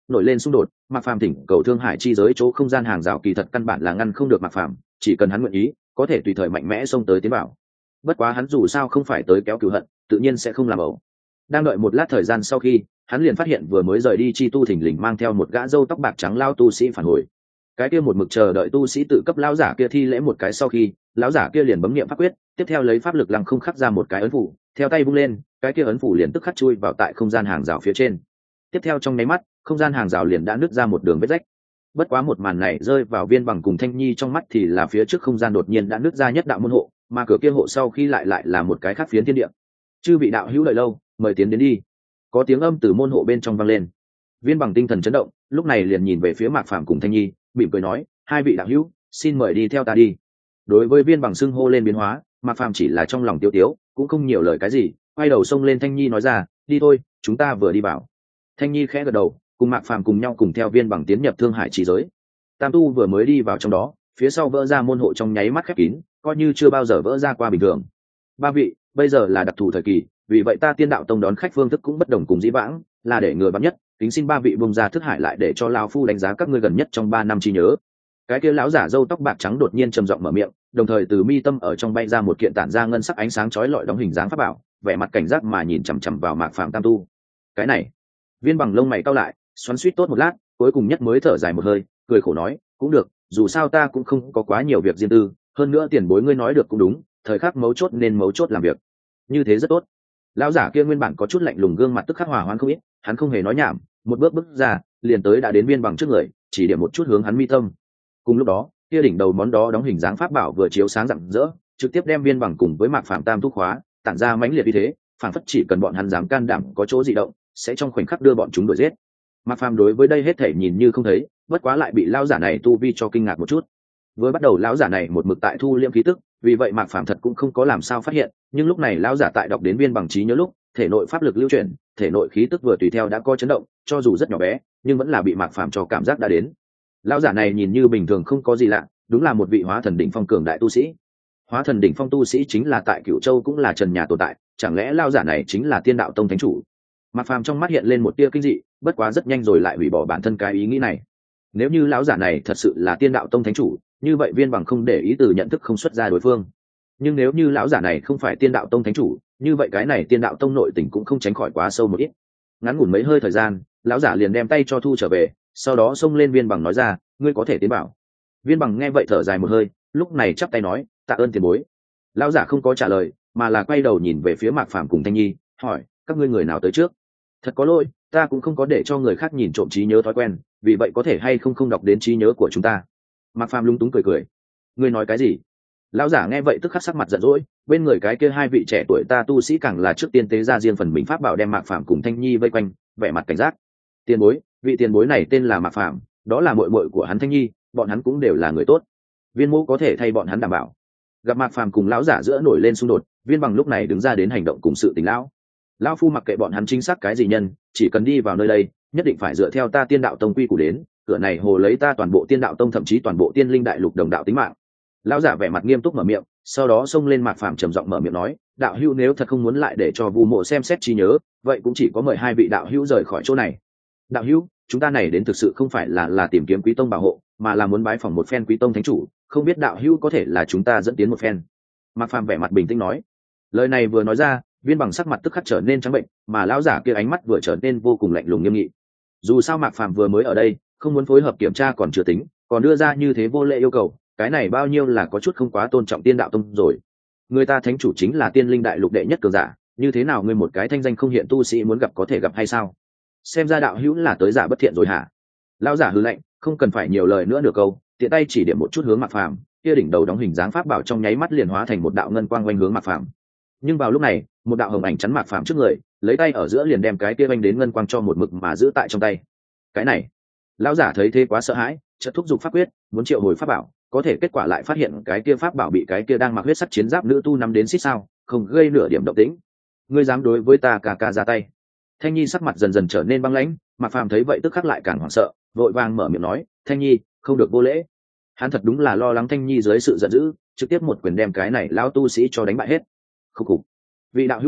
nổi lên xung đột, Mạc Phàm thỉnh cầu Thương Hải chi giới chỗ không gian hàng rào kỳ thật căn bản là ngăn không được Mạc Phàm, chỉ cần hắn nguyện ý có thể tùy thời mạnh mẽ xông tới tiến vào. Bất quá hắn dù sao không phải tới kéo cửu hận, tự nhiên sẽ không làm ẩu. Đang đợi một lát thời gian sau khi, hắn liền phát hiện vừa mới rời đi chi tu thình lình mang theo một gã râu tóc bạc trắng lao tu sĩ phản hồi. Cái kia một mực chờ đợi tu sĩ tự cấp lão giả kia thi lễ một cái sau khi, lão giả kia liền bấm niệm pháp quyết, tiếp theo lấy pháp lực lăng không khắc ra một cái ấn phủ, theo tay vung lên, cái kia ấn phủ liền tức khắc chui vào tại không gian hàng rào phía trên. Tiếp theo trong nháy mắt, không gian hàng rào liền đã nứt ra một đường vết rách. Bất quá một màn này rơi vào Viên Bằng cùng Thanh Nhi trong mắt thì là phía trước không gian đột nhiên đã nứt ra nhất đạo môn hộ, mà cửa kia hộ sau khi lại lại là một cái khác phiến thiên địa. Chư vị đạo hữu đợi lâu, mời tiến đến đi. Có tiếng âm từ môn hộ bên trong vang lên. Viên Bằng tinh thần chấn động, lúc này liền nhìn về phía Mạc Phàm cùng Thanh Nhi, mỉm cười nói, hai vị đạo hữu, xin mời đi theo ta đi. Đối với Viên Bằng xưng hô lên biến hóa, Mạc Phàm chỉ là trong lòng tiêu tiếu, cũng không nhiều lời cái gì, quay đầu xông lên Thanh Nhi nói ra, đi thôi, chúng ta vừa đi vào. Thanh Nhi khẽ gật đầu, cùng Mạc Phàm cùng nhau cùng theo Viên Bằng tiến nhập Thương Hải Chỉ giới. Tam tu vừa mới đi vào trong đó, phía sau vỡ ra môn hộ trong nháy mắt khép kín, coi như chưa bao giờ vỡ ra qua bình thường. Ba vị, bây giờ là đặc thù thời kỳ, vì vậy ta Tiên Đạo Tông đón khách phương thức cũng bất đồng cùng dĩ vãng, là để ngừa vắng nhất, kính xin ba vị bung ra thức hải lại để cho lão phu đánh giá các ngươi gần nhất trong ba năm trí nhớ. Cái kia lão giả râu tóc bạc trắng đột nhiên trầm giọng mở miệng, đồng thời từ mi tâm ở trong bay ra một kiện tản ra ngân sắc ánh sáng chói lọi đóng hình dáng pháp bảo, vẻ mặt cảnh giác mà nhìn chằm chằm vào Mạc Phàm Tam tu. Cái này, Viên Bằng lông mày cau lại, xoắn xuýt tốt một lát, cuối cùng nhất mới thở dài một hơi, cười khổ nói, cũng được, dù sao ta cũng không có quá nhiều việc riêng tư, hơn nữa tiền bối ngươi nói được cũng đúng, thời khắc mấu chốt nên mấu chốt làm việc, như thế rất tốt. Lão giả kia nguyên bản có chút lạnh lùng gương mặt tức khắc hòa hoãn không ít, hắn không hề nói nhảm, một bước bước ra, liền tới đã đến Viên Bằng trước người, chỉ điểm một chút hướng hắn mi tâm. Cùng lúc đó, kia đỉnh đầu món đó đóng hình dáng pháp bảo vừa chiếu sáng rạng rỡ, trực tiếp đem Viên Bằng cùng với Mạc Phàm Tam thúc khóa, tản ra mãnh liệt uy thế, phảng phất chỉ cần bọn hắn dám can đảm có chỗ dị động, sẽ trong khoảnh khắc đưa bọn chúng đuổi giết. Mạc Phàm đối với đây hết thể nhìn như không thấy, bất quá lại bị lão giả này tu vi cho kinh ngạc một chút. Vừa bắt đầu lão giả này một mực tại thu liễm khí tức, vì vậy Mạc Phàm thật cũng không có làm sao phát hiện, nhưng lúc này lão giả tại đọc đến Viên Bằng trí nhớ lúc, thể nội pháp lực lưu chuyển, thể nội khí tức vừa tùy theo đã có chấn động, cho dù rất nhỏ bé, nhưng vẫn là bị Mạc Phàm cho cảm giác đã đến. Lão giả này nhìn như bình thường không có gì lạ, đúng là một vị hóa thần đỉnh phong cường đại tu sĩ. Hóa thần đỉnh phong tu sĩ chính là tại Cửu Châu cũng là trần nhà tồn tại, chẳng lẽ lão giả này chính là Tiên Đạo Tông thánh chủ? Mạc Phàm trong mắt hiện lên một tia kinh dị, bất quá rất nhanh rồi lại hủy bỏ bản thân cái ý nghĩ này. Nếu như lão giả này thật sự là Tiên Đạo Tông thánh chủ, như vậy Viên Bằng không để ý từ nhận thức không xuất ra đối phương. Nhưng nếu như lão giả này không phải Tiên Đạo Tông thánh chủ, như vậy cái này Tiên Đạo Tông nội tình cũng không tránh khỏi quá sâu một ít. Ngắn ngủn mấy hơi thời gian, lão giả liền đem tay cho thu trở về, sau đó xông lên Viên Bằng nói ra, ngươi có thể tiến bảo. Viên Bằng nghe vậy thở dài một hơi, lúc này chắp tay nói, tạ ơn tiền bối. Lão giả không có trả lời, mà là quay đầu nhìn về phía Mạc Phàm cùng Thanh Nhi, hỏi, các ngươi người nào tới trước? Thật có lỗi, ta cũng không có để cho người khác nhìn trộm trí nhớ thói quen, vì vậy có thể hay không không đọc đến trí nhớ của chúng ta. Mạc Phàm lung túng cười cười, ngươi nói cái gì? Lão giả nghe vậy tức khắc sắc mặt giận dỗi, bên người cái kia hai vị trẻ tuổi ta tu sĩ càng là trước tiên tế ra riêng phần mình pháp bảo đem Mạc Phàm cùng Thanh Nhi vây quanh, vẻ mặt cảnh giác. Tiền bối, vị tiền bối này tên là Mạc Phàm, đó là muội muội của hắn Thanh Nhi, bọn hắn cũng đều là người tốt. Viên Mộ có thể thay bọn hắn đảm bảo. Gặp Mạc Phàm cùng lão giả giữa nổi lên xung đột, Viên Bằng lúc này đứng ra đến hành động cùng sự tình lão. Lão phu mặc kệ bọn hắn chính xác cái gì nhân, chỉ cần đi vào nơi đây, nhất định phải dựa theo ta Tiên Đạo Tông quy củ đến, cửa này hồ lấy ta toàn bộ Tiên Đạo Tông thậm chí toàn bộ Tiên Linh Đại Lục đồng đạo tính mạng. Lão giả vẻ mặt nghiêm túc mở miệng, sau đó xông lên Mạc Phàm trầm giọng mở miệng nói, đạo hữu nếu thật không muốn lại để cho Vu Mộ xem xét trí nhớ, vậy cũng chỉ có mời hai vị đạo hữu rời khỏi chỗ này. Đạo hữu, chúng ta này đến thực sự không phải là là tìm kiếm Quý Tông bảo hộ, mà là muốn bái phỏng một phen Quý Tông thánh chủ, không biết đạo hữu có thể là chúng ta dẫn tiến một phen. Mạc Phàm vẻ mặt bình tĩnh nói. Lời này vừa nói ra, Viên Bằng sắc mặt tức khắc trở nên trắng bệnh, mà lão giả kia ánh mắt vừa trở nên vô cùng lạnh lùng nghiêm nghị. Dù sao Mạc Phàm vừa mới ở đây, không muốn phối hợp kiểm tra còn chưa tính, còn đưa ra như thế vô lễ yêu cầu, cái này bao nhiêu là có chút không quá tôn trọng Tiên Đạo Tông rồi. Người ta thánh chủ chính là Tiên Linh Đại Lục đệ nhất cường giả, như thế nào ngươi một cái thanh danh không hiện tu sĩ muốn gặp có thể gặp hay sao? Xem ra đạo hữu là tới giả bất thiện rồi hả? Lão giả hừ lạnh, không cần phải nhiều lời nữa nửa câu, tiện tay chỉ điểm một chút hướng Mạc Phàm, kia đỉnh đầu đóng hình dáng pháp bảo trong nháy mắt liền hóa thành một đạo ngân quang quanh hướng Mạc Phàm. Nhưng vào lúc này, một đạo hồng ảnh chắn Mạc Phàm trước người, lấy tay ở giữa liền đem cái kia vanh đến ngân quang cho một mực mà giữ tại trong tay. Cái này, lão giả thấy thế quá sợ hãi, chợt thúc giục pháp quyết, muốn triệu hồi pháp bảo, có thể kết quả lại phát hiện cái kia pháp bảo bị cái kia đang mặc huyết sắc chiến giáp nữ tu nắm đến xích sao, không gây nửa điểm động tĩnh. Ngươi dám đối với ta cà cà ra tay? Thanh Nhi sắc mặt dần dần trở nên băng lãnh, Mạc Phàm thấy vậy tức khắc lại càng hoảng sợ, vội vàng mở miệng nói, Thanh Nhi, không được vô lễ. Hắn thật đúng là lo lắng Thanh Nhi dưới sự giận dữ, trực tiếp một quyền đem cái này lão tu sĩ cho đánh bại hết. Khúc khục. Vị đạo hữu này,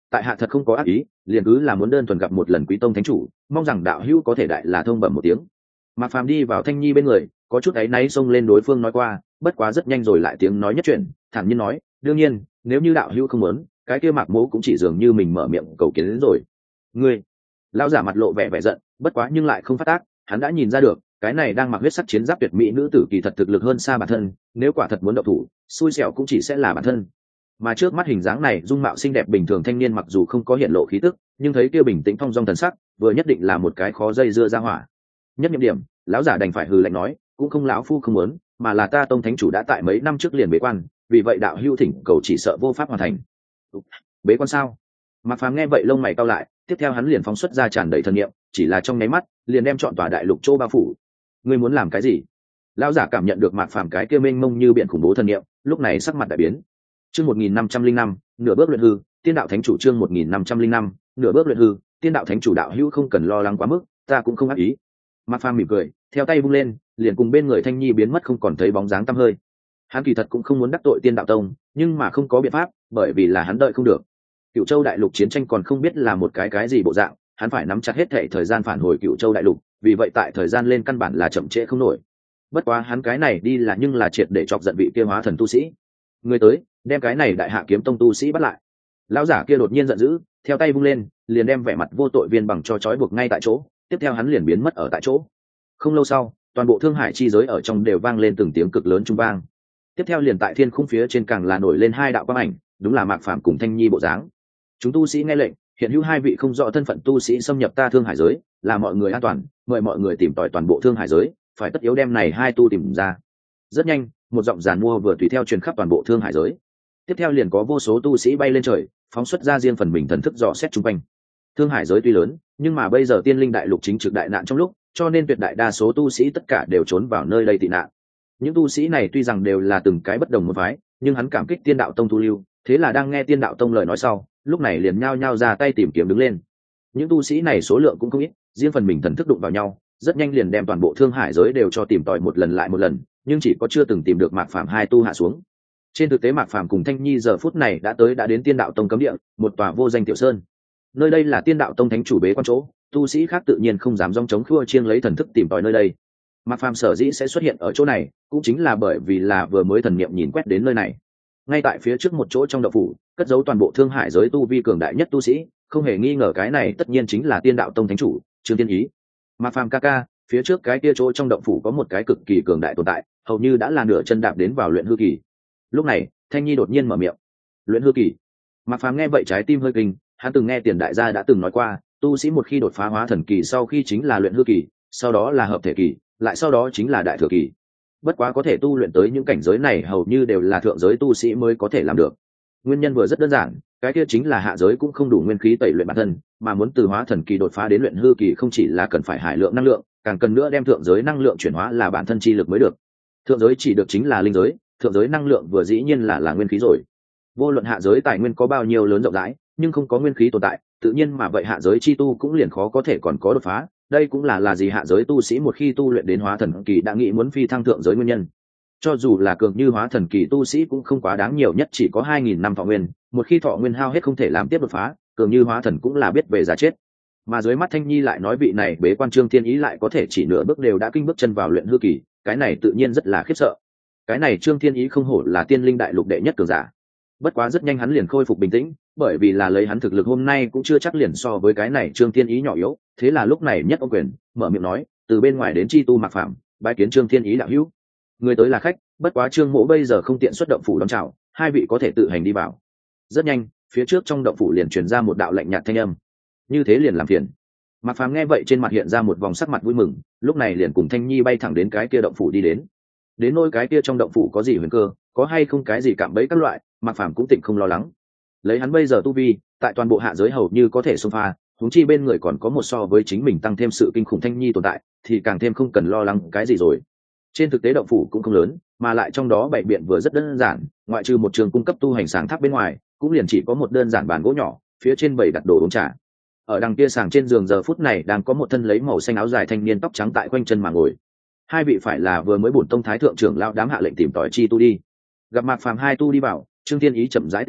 tại hạ thật không có ác ý, liền cứ là muốn đơn thuần gặp một lần quý tông thánh chủ, mong rằng đạo hữu có thể đại là thông bẩm một tiếng. Mạc Phàm đi vào Thanh Nhi bên người, có chút áy náy xông lên đối phương nói qua, bất quá rất nhanh rồi lại tiếng nói nhất chuyện, thản nhiên nói, đương nhiên, nếu như đạo hữu không muốn, cái kia Mạc Mỗ cũng chỉ dường như mình mở miệng cầu kiến đến rồi. Ngươi, lão giả mặt lộ vẻ vẻ giận, bất quá nhưng lại không phát tác, hắn đã nhìn ra được, cái này đang mặc huyết sắc chiến giáp tuyệt mỹ nữ tử kỳ thật thực lực hơn xa bản thân, nếu quả thật muốn động thủ, xui xẻo cũng chỉ sẽ là bản thân. Mà trước mắt hình dáng này dung mạo xinh đẹp bình thường thanh niên mặc dù không có hiện lộ khí tức, nhưng thấy kia bình tĩnh thong dong thần sắc, vừa nhất định là một cái khó dây dưa ra hỏa. Nhất nhiệm điểm, lão giả đành phải hừ lạnh nói, cũng không lão phu không muốn, mà là ta tông thánh chủ đã tại mấy năm trước liền bế quan, vì vậy đạo hữu thỉnh cầu chỉ sợ vô pháp hoàn thành. Bế quan sao? Mạc Phàm nghe vậy lông mày cau lại, tiếp theo hắn liền phóng xuất ra tràn đầy thần niệm, chỉ là trong nháy mắt, liền đem trọn tòa đại lục châu bao phủ. Ngươi muốn làm cái gì? Lão giả cảm nhận được Mạc Phàm cái kia mênh mông như biển khủng bố thần niệm, lúc này sắc mặt đại biến. Chương một nghìn năm trăm linh năm, nửa bước luyện hư, tiên đạo thánh chủ chương một nghìn năm trăm linh năm, nửa bước luyện hư, tiên đạo thánh chủ đạo hữu không cần lo lắng quá mức, ta cũng không ác ý. Mạc Phàm mỉm cười, theo tay vung lên, liền cùng bên người Thanh Nhi biến mất không còn thấy bóng dáng tăm hơi. Hắn kỳ thật cũng không muốn đắc tội Tiên đạo tông, nhưng mà không có biện pháp, bởi vì là hắn đợi không được. Cựu Châu đại lục chiến tranh còn không biết là một cái cái gì bộ dạng, hắn phải nắm chặt hết thảy thời gian phản hồi Cựu Châu đại lục, vì vậy tại thời gian lên căn bản là chậm trễ không nổi. Bất quá hắn cái này đi là nhưng là triệt để chọc giận vị kia hóa thần tu sĩ. Người tới, đem cái này đại hạ kiếm tông tu sĩ bắt lại. Lão giả kia đột nhiên giận dữ, theo tay vung lên, liền đem vẻ mặt vô tội viên bằng cho trói buộc ngay tại chỗ, tiếp theo hắn liền biến mất ở tại chỗ. Không lâu sau, toàn bộ thương hải chi giới ở trong đều vang lên từng tiếng cực lớn trung vang. Tiếp theo liền tại thiên khung phía trên càng là nổi lên hai đạo quang ảnh, đúng là Mạc Phàm cùng Thanh Nhi bộ dáng. Chúng tu sĩ nghe lệnh, hiện hữu hai vị không rõ thân phận tu sĩ xâm nhập ta thương hải giới, là mọi người an toàn, mời mọi người tìm tòi toàn bộ thương hải giới, phải tất yếu đem này hai tu tìm ra. Rất nhanh, một giọng giàn mua vừa tùy theo truyền khắp toàn bộ thương hải giới. Tiếp theo liền có vô số tu sĩ bay lên trời, phóng xuất ra riêng phần mình thần thức dò xét chung quanh. Thương hải giới tuy lớn, nhưng mà bây giờ tiên linh đại lục chính trực đại nạn trong lúc, cho nên tuyệt đại đa số tu sĩ tất cả đều trốn vào nơi đây tị nạn. Những tu sĩ này tuy rằng đều là từng cái bất đồng môn phái, nhưng hắn cảm kích Tiên đạo tông thu lưu, thế là đang nghe Tiên đạo tông lời nói sau, lúc này liền nhao nhao ra tay tìm kiếm đứng lên. Những tu sĩ này số lượng cũng không ít, riêng phần mình thần thức đụng vào nhau, rất nhanh liền đem toàn bộ thương hải giới đều cho tìm tòi một lần lại một lần, nhưng chỉ có chưa từng tìm được Mạc Phàm hai tu hạ xuống. Trên thực tế Mạc Phàm cùng Thanh Nhi giờ phút này đã tới đã đến Tiên đạo tông cấm địa, một tòa vô danh tiểu sơn. Nơi đây là Tiên đạo tông thánh chủ bế quan chỗ, tu sĩ khác tự nhiên không dám dòng chống khua chiêng lấy thần thức tìm tòi nơi đây. Mạc Phàm sở dĩ sẽ xuất hiện ở chỗ này, cũng chính là bởi vì là vừa mới thần niệm nhìn quét đến nơi này. Ngay tại phía trước một chỗ trong động phủ, cất giấu toàn bộ thương hải giới tu vi cường đại nhất tu sĩ, không hề nghi ngờ cái này tất nhiên chính là Tiên đạo tông thánh chủ Trương Tiên Ý. Mạc Phàm ca ca, phía trước cái kia chỗ trong động phủ có một cái cực kỳ cường đại tồn tại, hầu như đã là nửa chân đạp đến vào luyện hư kỳ. Lúc này, Thanh Nhi đột nhiên mở miệng. Luyện hư kỳ? Mạc Phàm nghe vậy trái tim hơi kinh, hắn từng nghe Tiền đại gia đã từng nói qua, tu sĩ một khi đột phá hóa thần kỳ sau khi chính là luyện hư kỳ, sau đó là hợp thể kỳ, lại sau đó chính là đại thừa kỳ. Bất quá có thể tu luyện tới những cảnh giới này hầu như đều là thượng giới tu sĩ mới có thể làm được. Nguyên nhân vừa rất đơn giản, cái kia chính là hạ giới cũng không đủ nguyên khí tẩy luyện bản thân, mà muốn từ hóa thần kỳ đột phá đến luyện hư kỳ không chỉ là cần phải hải lượng năng lượng, càng cần nữa đem thượng giới năng lượng chuyển hóa là bản thân chi lực mới được. Thượng giới chỉ được chính là linh giới, thượng giới năng lượng vừa dĩ nhiên là là nguyên khí rồi. Vô luận hạ giới tài nguyên có bao nhiêu lớn rộng rãi, nhưng không có nguyên khí tồn tại, tự nhiên mà vậy hạ giới chi tu cũng liền khó có thể còn có đột phá. Đây cũng là là gì hạ giới tu sĩ một khi tu luyện đến hóa thần kỳ đã nghĩ muốn phi thăng thượng giới nguyên nhân. Cho dù là cường như hóa thần kỳ tu sĩ cũng không quá đáng, nhiều nhất chỉ có hai nghìn năm thọ nguyên, một khi thọ nguyên hao hết không thể làm tiếp đột phá, cường như hóa thần cũng là biết về già chết. Mà dưới mắt Thanh Nhi lại nói vị này bế quan Trương Thiên Ý lại có thể chỉ nửa bước đều đã kinh bước chân vào luyện hư kỳ, cái này tự nhiên rất là khiếp sợ. Cái này Trương Thiên Ý không hổ là tiên linh đại lục đệ nhất cường giả. Bất quá rất nhanh hắn liền khôi phục bình tĩnh, bởi vì là lấy hắn thực lực hôm nay cũng chưa chắc liền so với cái này Trương Thiên Ý nhỏ yếu, thế là lúc này nhất ông quyền mở miệng nói, từ bên ngoài đến chi tu Mạc Phàm, bái kiến Trương Thiên Ý đạo hữu. Người tới là khách, bất quá Trương Mỗ bây giờ không tiện xuất động phủ đón chào, hai vị có thể tự hành đi vào. Rất nhanh, phía trước trong động phủ liền truyền ra một đạo lạnh nhạt thanh âm. Như thế liền làm phiền. Mạc Phàm nghe vậy trên mặt hiện ra một vòng sắc mặt vui mừng, lúc này liền cùng Thanh Nhi bay thẳng đến cái kia động phủ đi đến. Đến nỗi cái kia trong động phủ có gì huyền cơ, có hay không cái gì cạm bẫy các loại, Mạc Phàm cũng tỉnh không lo lắng. Lấy hắn bây giờ tu vi, tại toàn bộ hạ giới hầu như có thể xông pha, huống chi bên người còn có một so với chính mình tăng thêm sự kinh khủng Thanh Nhi tồn tại, thì càng thêm không cần lo lắng cái gì rồi. Trên thực tế động phủ cũng không lớn, mà lại trong đó bảy biện vừa rất đơn giản, ngoại trừ một trường cung cấp tu hành sáng tháp bên ngoài, cũng liền chỉ có một đơn giản bàn gỗ nhỏ, phía trên bày đặt đồ uống trà. Ở đằng kia sàng trên giường giờ phút này đang có một thân lấy màu xanh áo dài thanh niên tóc trắng tại quanh chân mà ngồi. Hai vị phải là vừa mới bổn tông thái thượng trưởng lão đám hạ lệnh tìm tòi chi tu đi. Gặp Mạc Phàm hai tu đi vào, Trương Thiên Ý chậm rãi tính nhãn,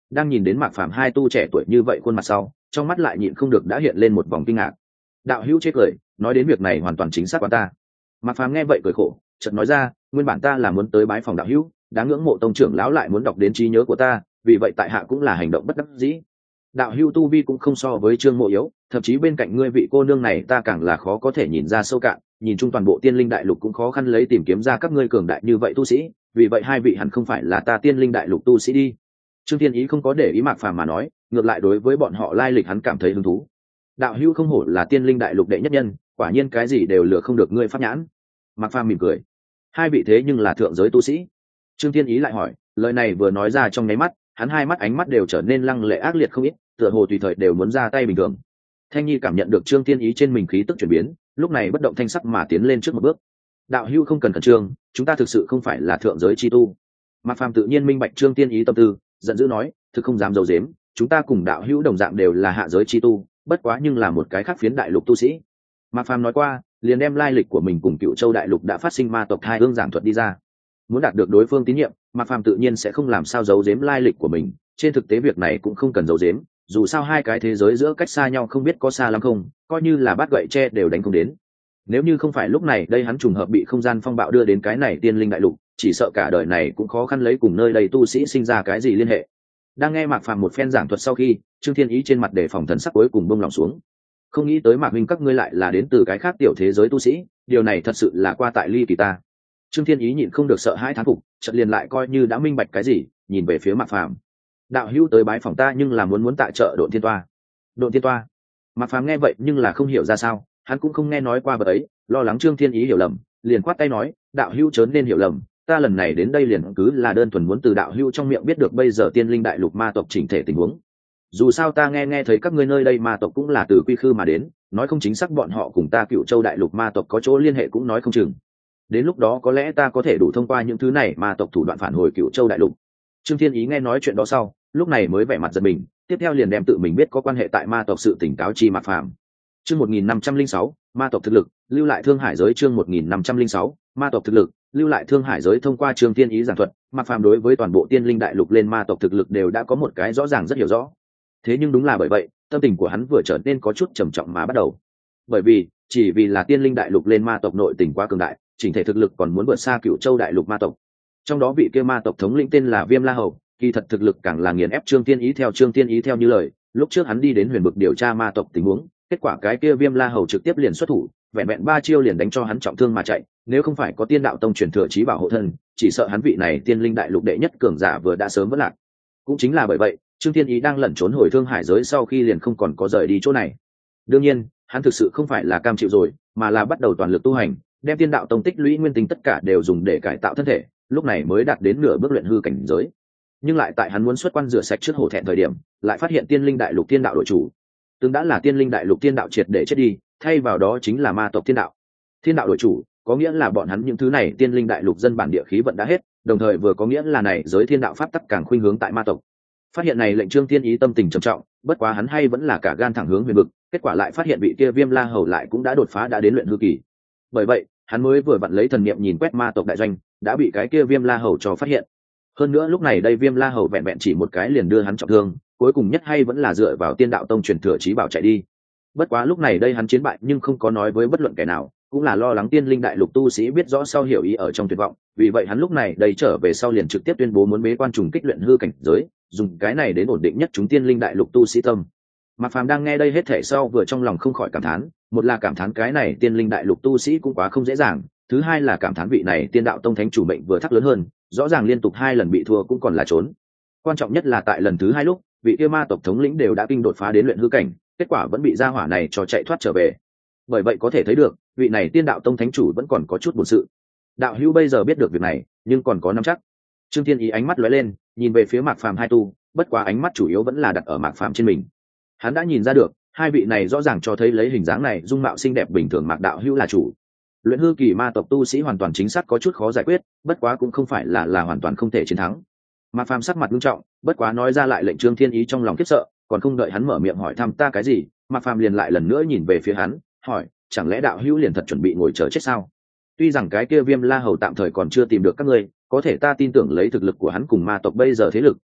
đang nhìn đến mạc phàm hai tu trẻ tuổi như vậy khuôn mặt sau, trong mắt lại nhịn không được đã hiện lên một vòng kinh ngạc. Đạo hữu chế cười, nói đến việc này hoàn toàn chính xác qua ta. Mạc phàm nghe vậy cười khổ, chợt nói ra, nguyên bản ta là muốn tới bái phòng đạo hữu, đáng ngưỡng mộ tông trưởng lão lại muốn đọc đến trí nhớ của ta, vì vậy tại hạ cũng là hành động bất đắc dĩ. Đạo hữu tu vi cũng không so với Trương Mộ yếu, thậm chí bên cạnh ngươi vị cô nương này ta càng là khó có thể nhìn ra sâu cạn, nhìn chung toàn bộ tiên linh đại lục cũng khó khăn lấy tìm kiếm ra các ngươi cường đại như vậy tu sĩ, vì vậy hai vị hẳn không phải là ta tiên linh đại lục tu sĩ đi. Trương Thiên Ý không có để ý Mạc Phàm mà nói, ngược lại đối với bọn họ lai lịch hắn cảm thấy hứng thú. Đạo hữu không hổ là tiên linh đại lục đệ nhất nhân, quả nhiên cái gì đều lừa không được ngươi pháp nhãn. Mạc Phàm mỉm cười, hai vị thế nhưng là thượng giới tu sĩ. Trương Thiên Ý lại hỏi, lời này vừa nói ra trong nháy mắt, hắn hai mắt ánh mắt đều trở nên lăng lệ ác liệt không ít, tựa hồ tùy thời đều muốn ra tay bình thường. Thanh Nhi cảm nhận được Trương Thiên Ý trên mình khí tức chuyển biến, lúc này bất động thanh sắc mà tiến lên trước một bước. Đạo hữu không cần khẩn trương, chúng ta thực sự không phải là thượng giới chi tu. Mạc Phàm tự nhiên minh bạch Trương Thiên Ý tâm tư, giận dữ nói, thực không dám giấu giếm, chúng ta cùng đạo hữu đồng dạng đều là hạ giới chi tu, bất quá nhưng là một cái khác phiến đại lục tu sĩ. Mạc Phàm nói qua, liền đem lai lịch của mình cùng Cựu Châu đại lục đã phát sinh ma tộc hai hương giảng thuật đi ra. Muốn đạt được đối phương tín nhiệm, Mạc Phàm tự nhiên sẽ không làm sao giấu giếm lai lịch của mình, trên thực tế việc này cũng không cần giấu giếm, dù sao hai cái thế giới giữa cách xa nhau không biết có xa lắm không, coi như là bát gậy tre đều đánh không đến. Nếu như không phải lúc này đây hắn trùng hợp bị không gian phong bạo đưa đến cái này tiên linh đại lục, chỉ sợ cả đời này cũng khó khăn lấy cùng nơi đây tu sĩ sinh ra cái gì liên hệ. Đang nghe Mạc Phàm một phen giảng thuật sau khi, Trương Thiên Ý trên mặt đề phòng thần sắc cuối cùng bông lòng xuống. Không nghĩ tới Mạc huynh các ngươi lại là đến từ cái khác tiểu thế giới tu sĩ, điều này thật sự là qua tại ly kỳ ta. Trương Thiên Ý nhịn không được sợ hãi thán phục, chợt liền lại coi như đã minh bạch cái gì, nhìn về phía Mạc Phàm. Đạo hữu tới bái phòng ta nhưng là muốn muốn tại trợ Độn Thiên Toa. Độn Thiên Toa? Mạc Phàm nghe vậy nhưng là không hiểu ra sao, hắn cũng không nghe nói qua vật ấy, lo lắng Trương Thiên Ý hiểu lầm, liền quát tay nói, đạo hữu chớ nên hiểu lầm, ta lần này đến đây liền cứ là đơn thuần muốn từ đạo hữu trong miệng biết được bây giờ tiên linh đại lục ma tộc chỉnh thể tình huống. Dù sao ta nghe nghe thấy các ngươi nơi đây ma tộc cũng là từ quy khư mà đến, nói không chính xác bọn họ cùng ta Cựu Châu đại lục ma tộc có chỗ liên hệ cũng nói không chừng. Đến lúc đó có lẽ ta có thể đủ thông qua những thứ này ma tộc thủ đoạn phản hồi Cựu Châu đại lục. Trương Thiên Ý nghe nói chuyện đó sau, lúc này mới vẻ mặt giận mình, tiếp theo liền đem tự mình biết có quan hệ tại ma tộc sự tỉnh cáo chi Mạc Phàm. Chương một nghìn năm trăm linh sáu, ma tộc thực lực, lưu lại Thương Hải giới. Chương một nghìn năm trăm linh sáu, ma tộc thực lực, lưu lại Thương Hải giới. Thông qua Trương Thiên Ý giảng thuật, Mạc Phàm đối với toàn bộ tiên linh đại lục lên ma tộc thực lực đều đã có một cái rõ ràng rất hiểu rõ. Thế nhưng đúng là bởi vậy, tâm tình của hắn vừa trở nên có chút trầm trọng mà bắt đầu. Bởi vì, chỉ vì là tiên linh đại lục lên ma tộc nội tình quá cường đại, chỉnh thể thực lực còn muốn vượt xa Cựu Châu đại lục ma tộc. Trong đó vị kia ma tộc thống lĩnh tên là Viêm La Hầu, kỳ thật thực lực càng là nghiền ép Trương Thiên Ý. Theo Trương Thiên Ý theo như lời, lúc trước hắn đi đến Huyền Vực điều tra ma tộc tình huống, kết quả cái kia Viêm La Hầu trực tiếp liền xuất thủ, vẹn vẹn ba chiêu liền đánh cho hắn trọng thương mà chạy, nếu không phải có Tiên Đạo Tông truyền thừa chí bảo hộ thân, chỉ sợ hắn vị này tiên linh đại lục đệ nhất cường giả vừa đã sớm vỡ lạc. Cũng chính là bởi vậy, Trương Thiên Ý đang lẩn trốn hồi Thương Hải giới sau khi liền không còn có rời đi chỗ này. Đương nhiên, hắn thực sự không phải là cam chịu rồi, mà là bắt đầu toàn lực tu hành, đem Tiên Đạo Tông tích lũy nguyên tinh tất cả đều dùng để cải tạo thân thể, lúc này mới đạt đến nửa bước luyện hư cảnh giới. Nhưng lại tại hắn muốn xuất quan rửa sạch trước hổ thẹn thời điểm, lại phát hiện tiên linh đại lục tiên đạo đội chủ từng đã là tiên linh đại lục tiên đạo triệt để chết đi, thay vào đó chính là ma tộc tiên đạo. Tiên đạo đội chủ có nghĩa là bọn hắn những thứ này tiên linh đại lục dân bản địa khí vận đã hết, đồng thời vừa có nghĩa là này giới thiên đạo pháp tắc càng khuynh hướng tại ma tộc. Phát hiện này lệnh Trương Thiên Ý tâm tình trầm trọng, bất quá hắn hay vẫn là cả gan thẳng hướng huyền vực, kết quả lại phát hiện vị kia Viêm La Hầu lại cũng đã đột phá đã đến luyện hư kỳ. Bởi vậy, hắn mới vừa vặn lấy thần niệm nhìn quét ma tộc đại doanh, đã bị cái kia Viêm La Hầu cho phát hiện. Hơn nữa lúc này đây Viêm La Hầu vẹn vẹn chỉ một cái liền đưa hắn trọng thương, cuối cùng nhất hay vẫn là dựa vào Tiên Đạo Tông truyền thừa chí bảo chạy đi. Bất quá lúc này đây hắn chiến bại nhưng không có nói với bất luận kẻ nào, cũng là lo lắng tiên linh đại lục tu sĩ biết rõ sau hiểu ý ở trong tuyệt vọng, vì vậy hắn lúc này đây trở về sau liền trực tiếp tuyên bố muốn bế quan trùng kích luyện hư cảnh giới, dùng cái này đến ổn định nhất chúng tiên linh đại lục tu sĩ tâm. Mạc Phàm đang nghe đây hết thể sau vừa trong lòng không khỏi cảm thán, một là cảm thán cái này tiên linh đại lục tu sĩ cũng quá không dễ dàng, thứ hai là cảm thán vị này Tiên Đạo Tông thánh chủ mệnh vừa thắc lớn hơn, rõ ràng liên tục hai lần bị thua cũng còn là trốn. Quan trọng nhất là tại lần thứ hai lúc, vị kia ma tộc thống lĩnh đều đã kinh đột phá đến luyện hư cảnh, kết quả vẫn bị gia hỏa này cho chạy thoát trở về. Bởi vậy có thể thấy được, vị này Tiên Đạo Tông thánh chủ vẫn còn có chút buồn sự. Đạo hữu bây giờ biết được việc này, nhưng còn có nắm chắc. Trương Thiên Ý ánh mắt lóe lên, nhìn về phía Mạc Phàm hai tu, bất quá ánh mắt chủ yếu vẫn là đặt ở Mạc Phàm trên mình. Hắn đã nhìn ra được, hai vị này rõ ràng cho thấy lấy hình dáng này dung mạo xinh đẹp bình thường Mạc đạo hữu là chủ. Luyện hư kỳ ma tộc tu sĩ hoàn toàn chính xác có chút khó giải quyết, bất quá cũng không phải là là hoàn toàn không thể chiến thắng. Mạc Phàm sắc mặt nghiêm trọng, bất quá nói ra lại lệnh Trương Thiên Ý trong lòng khiếp sợ, còn không đợi hắn mở miệng hỏi thăm ta cái gì, Mạc Phàm liền lại lần nữa nhìn về phía hắn, hỏi, chẳng lẽ đạo hữu liền thật chuẩn bị ngồi chờ chết sao? Tuy rằng cái kia Viêm La Hầu tạm thời còn chưa tìm được các ngươi, có thể ta tin tưởng lấy thực lực của hắn cùng ma tộc bây giờ thế lực,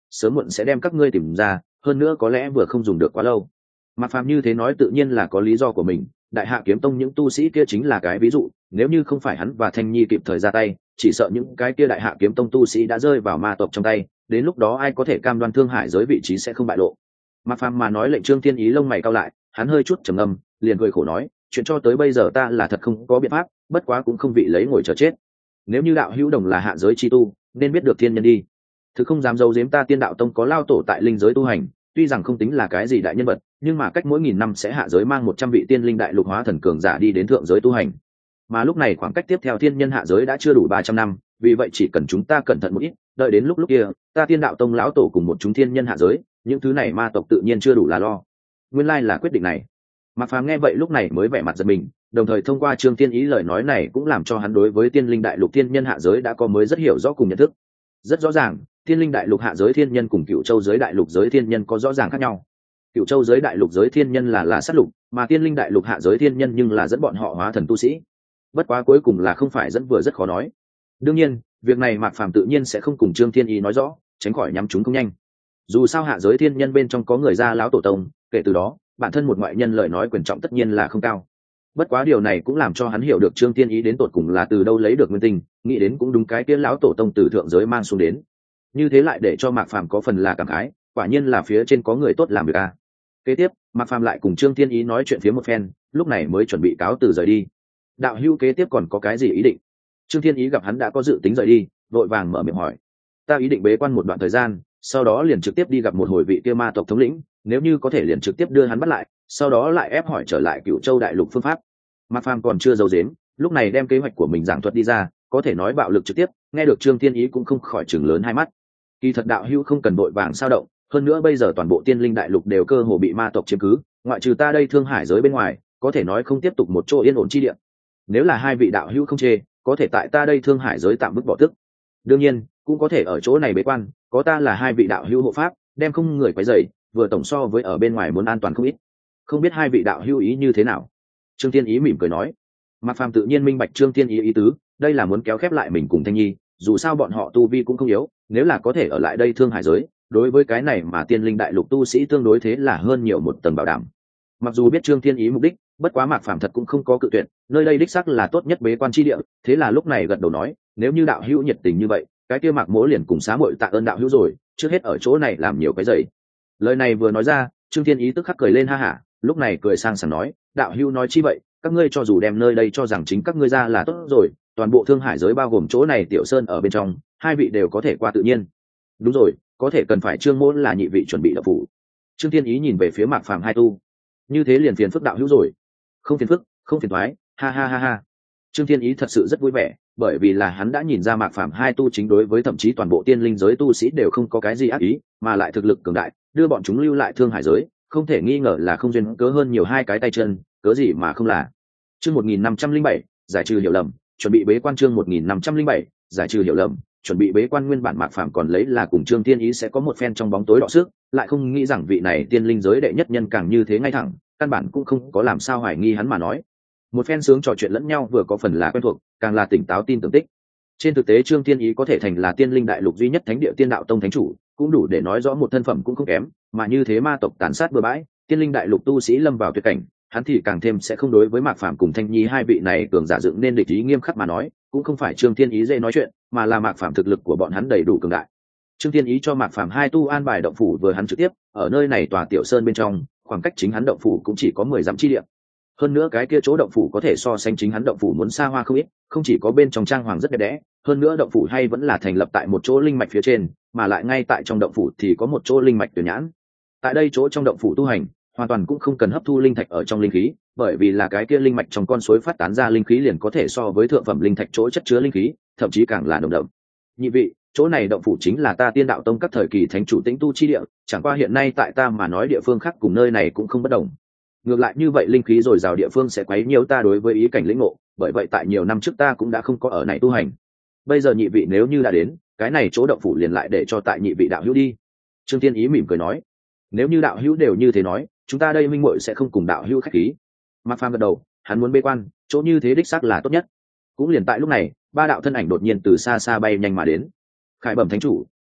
sớm muộn sẽ đem các ngươi tìm ra, hơn nữa có lẽ vừa không dùng được quá lâu. Mạc Phàm như thế nói tự nhiên là có lý do của mình, Đại Hạ Kiếm Tông những tu sĩ kia chính là cái ví dụ, nếu như không phải hắn và Thanh Nhi kịp thời ra tay, chỉ sợ những cái kia Đại Hạ Kiếm Tông tu sĩ đã rơi vào ma tộc trong tay, đến lúc đó ai có thể cam đoan Thương Hải giới vị trí sẽ không bại lộ. Mạc Phàm mà nói lệnh Trương Thiên Ý lông mày cau lại, hắn hơi chút trầm ngâm, liền cười khổ nói, chuyện cho tới bây giờ ta là thật không có biện pháp, bất quá cũng không vị lấy ngồi chờ chết. Nếu như đạo hữu đồng là hạ giới chi tu, nên biết được thiên nhân đi. Thực không dám giấu giếm ta Tiên Đạo Tông có lao tổ tại linh giới tu hành, tuy rằng không tính là cái gì đại nhân vật, nhưng mà cách mỗi nghìn năm sẽ hạ giới mang một trăm vị tiên linh đại lục hóa thần cường giả đi đến thượng giới tu hành. Mà lúc này khoảng cách tiếp theo thiên nhân hạ giới đã chưa đủ ba trăm năm, vì vậy chỉ cần chúng ta cẩn thận một ít, đợi đến lúc lúc kia, ta Tiên Đạo Tông lão tổ cùng một chúng thiên nhân hạ giới, những thứ này ma tộc tự nhiên chưa đủ là lo. Nguyên lai là quyết định này. Mạc Phàm nghe vậy lúc này mới vẻ mặt giật mình, đồng thời thông qua Trương Thiên Ý lời nói này cũng làm cho hắn đối với tiên linh đại lục thiên nhân hạ giới đã có mới rất hiểu rõ cùng nhận thức. Rất rõ ràng, thiên linh đại lục hạ giới thiên nhân cùng Cựu Châu giới đại lục giới thiên nhân có rõ ràng khác nhau. Cựu Châu giới đại lục giới thiên nhân là là sát lục, mà tiên linh đại lục hạ giới thiên nhân nhưng là dẫn bọn họ hóa thần tu sĩ. Bất quá cuối cùng là không phải dẫn vừa rất khó nói. Đương nhiên, việc này Mạc Phàm tự nhiên sẽ không cùng Trương Thiên Ý nói rõ, tránh khỏi nhắm chúng không nhanh. Dù sao hạ giới thiên nhân bên trong có người ra lão tổ tông, kể từ đó, bản thân một ngoại nhân lời nói quyền trọng tất nhiên là không cao. Bất quá điều này cũng làm cho hắn hiểu được Trương Thiên Ý đến tột cùng là từ đâu lấy được nguyên tinh, nghĩ đến cũng đúng, cái kia lão tổ tông từ thượng giới mang xuống đến. Như thế lại để cho Mạc Phàm có phần là cảm khái, quả nhiên là phía trên có người tốt làm việc à. Kế tiếp, Mạc Phàm lại cùng Trương Thiên Ý nói chuyện phía một phen, lúc này mới chuẩn bị cáo từ rời đi. Đạo hữu kế tiếp còn có cái gì ý định? Trương Thiên Ý gặp hắn đã có dự tính rời đi, vội vàng mở miệng hỏi. Ta ý định bế quan một đoạn thời gian, sau đó liền trực tiếp đi gặp một hồi vị kia ma tộc thống lĩnh, nếu như có thể liền trực tiếp đưa hắn bắt lại, sau đó lại ép hỏi trở lại Cựu Châu đại lục phương pháp. Mạc Phàm còn chưa giấu giếm, lúc này đem kế hoạch của mình giảng thuật đi ra, có thể nói bạo lực trực tiếp, nghe được Trương Thiên Ý cũng không khỏi chừng lớn hai mắt. Kỳ thật đạo hữu không cần vội vàng sao động, hơn nữa bây giờ toàn bộ tiên linh đại lục đều cơ hồ bị ma tộc chiếm cứ, ngoại trừ ta đây Thương Hải giới bên ngoài, có thể nói không tiếp tục một chỗ yên ổn chi địa. Nếu là hai vị đạo hữu không chê, có thể tại ta đây Thương Hải giới tạm vứt bỏ tức. Đương nhiên, cũng có thể ở chỗ này bế quan, có ta là hai vị đạo hữu hộ pháp, đem không người quấy rầy, vừa tổng so với ở bên ngoài muốn an toàn không ít. Không biết hai vị đạo hữu ý như thế nào? Trương Thiên Ý mỉm cười nói. Mạc Phàm tự nhiên minh bạch Trương Thiên Ý ý tứ, đây là muốn kéo khép lại mình cùng Thanh Nhi, dù sao bọn họ tu vi cũng không yếu, nếu là có thể ở lại đây Thương Hải giới, đối với cái này mà tiên linh đại lục tu sĩ tương đối thế là hơn nhiều một tầng bảo đảm. Mặc dù biết Trương Thiên Ý mục đích, bất quá Mạc Phàm thật cũng không có cự tuyệt, nơi đây đích xác là tốt nhất bế quan chi địa, thế là lúc này gật đầu nói, nếu như đạo hữu nhiệt tình như vậy, cái kia Mạc Mỗ liền cùng xá muội tạ ơn đạo hữu rồi, trước hết ở chỗ này làm nhiều cái giày. Lời này vừa nói ra, Trương Thiên Ý tức khắc cười lên ha hả, lúc này cười sang sảng nói, đạo hữu nói chi vậy, các ngươi cho dù đem nơi đây cho rằng chính các ngươi ra là tốt rồi, toàn bộ Thương Hải giới bao gồm chỗ này Tiểu Sơn ở bên trong, hai vị đều có thể qua tự nhiên. Đúng rồi, có thể cần phải Trương Mỗ là nhị vị chuẩn bị đậu phủ. Trương Thiên Ý nhìn về phía Mạc Phàm hai tu, như thế liền phiền phức đạo hữu rồi. Không phiền phức, không phiền toái, ha ha ha ha. Trương Thiên Ý thật sự rất vui vẻ, bởi vì là hắn đã nhìn ra Mạc Phàm hai tu chính đối với thậm chí toàn bộ tiên linh giới tu sĩ đều không có cái gì ác ý, mà lại thực lực cường đại, đưa bọn chúng lưu lại Thương Hải giới, không thể nghi ngờ là không duyên cớ hơn nhiều hai cái tay chân, cớ gì mà không là. Chương một nghìn năm trăm linh bảy, giải trừ hiểu lầm, chuẩn bị bế quan. Chương một nghìn năm trăm linh bảy, giải trừ hiểu lầm, chuẩn bị bế quan. Nguyên bản Mạc Phàm còn lấy là cùng Trương Thiên Ý sẽ có một phen trong bóng tối đọ sức, lại không nghĩ rằng vị này tiên linh giới đệ nhất nhân càng như thế ngay thẳng, căn bản cũng không có làm sao hoài nghi hắn mà nói. Một phen sướng trò chuyện lẫn nhau vừa có phần là quen thuộc, càng là tỉnh táo tin tưởng tích. Trên thực tế Trương Thiên Ý có thể thành là tiên linh đại lục duy nhất thánh địa Tiên Đạo Tông thánh chủ, cũng đủ để nói rõ một thân phẩm cũng không kém, mà như thế ma tộc tàn sát bừa bãi, tiên linh đại lục tu sĩ lâm vào tuyệt cảnh, hắn thì càng thêm sẽ không đối với Mạc Phàm cùng Thanh Nhi hai vị này cường giả dựng nên địch ý nghiêm khắc mà nói, cũng không phải Trương Thiên Ý dễ nói chuyện, mà là Mạc Phàm thực lực của bọn hắn đầy đủ cường đại. Trương Thiên Ý cho Mạc Phàm hai tu an bài động phủ vừa hắn trực tiếp, ở nơi này tòa Tiểu Sơn bên trong, khoảng cách chính hắn động phủ cũng chỉ có mười dặm chi địa. Hơn nữa cái kia chỗ động phủ có thể so sánh chính hắn động phủ muốn xa hoa không ít, không chỉ có bên trong trang hoàng rất đẹp đẽ, hơn nữa động phủ hay vẫn là thành lập tại một chỗ linh mạch phía trên, mà lại ngay tại trong động phủ thì có một chỗ linh mạch tuyển nhãn. Tại đây chỗ trong động phủ tu hành, hoàn toàn cũng không cần hấp thu linh thạch ở trong linh khí, bởi vì là cái kia linh mạch trong con suối phát tán ra linh khí liền có thể so với thượng phẩm linh thạch chỗ chất chứa linh khí, thậm chí càng là nồng đậm. Nhị vị, chỗ này động phủ chính là ta Tiên Đạo Tông các thời kỳ thánh chủ tĩnh tu chi địa, chẳng qua hiện nay tại ta mà nói địa phương khác cùng nơi này cũng không bất đồng. Ngược lại như vậy linh khí dồi dào địa phương sẽ quấy nhiều ta đối với ý cảnh lĩnh ngộ, bởi vậy tại nhiều năm trước ta cũng đã không có ở này tu hành. Bây giờ nhị vị nếu như đã đến, cái này chỗ động phủ liền lại để cho tại nhị vị đạo hữu đi. Trương Thiên Ý mỉm cười nói, nếu như đạo hữu đều như thế nói, chúng ta đây minh muội sẽ không cùng đạo hữu khách khí. Mạc Phàm gật đầu, hắn muốn bế quan, chỗ như thế đích xác là tốt nhất. Cũng liền tại lúc này, ba đạo thân ảnh đột nhiên từ xa xa bay nhanh mà đến. Khải bẩm thánh chủ,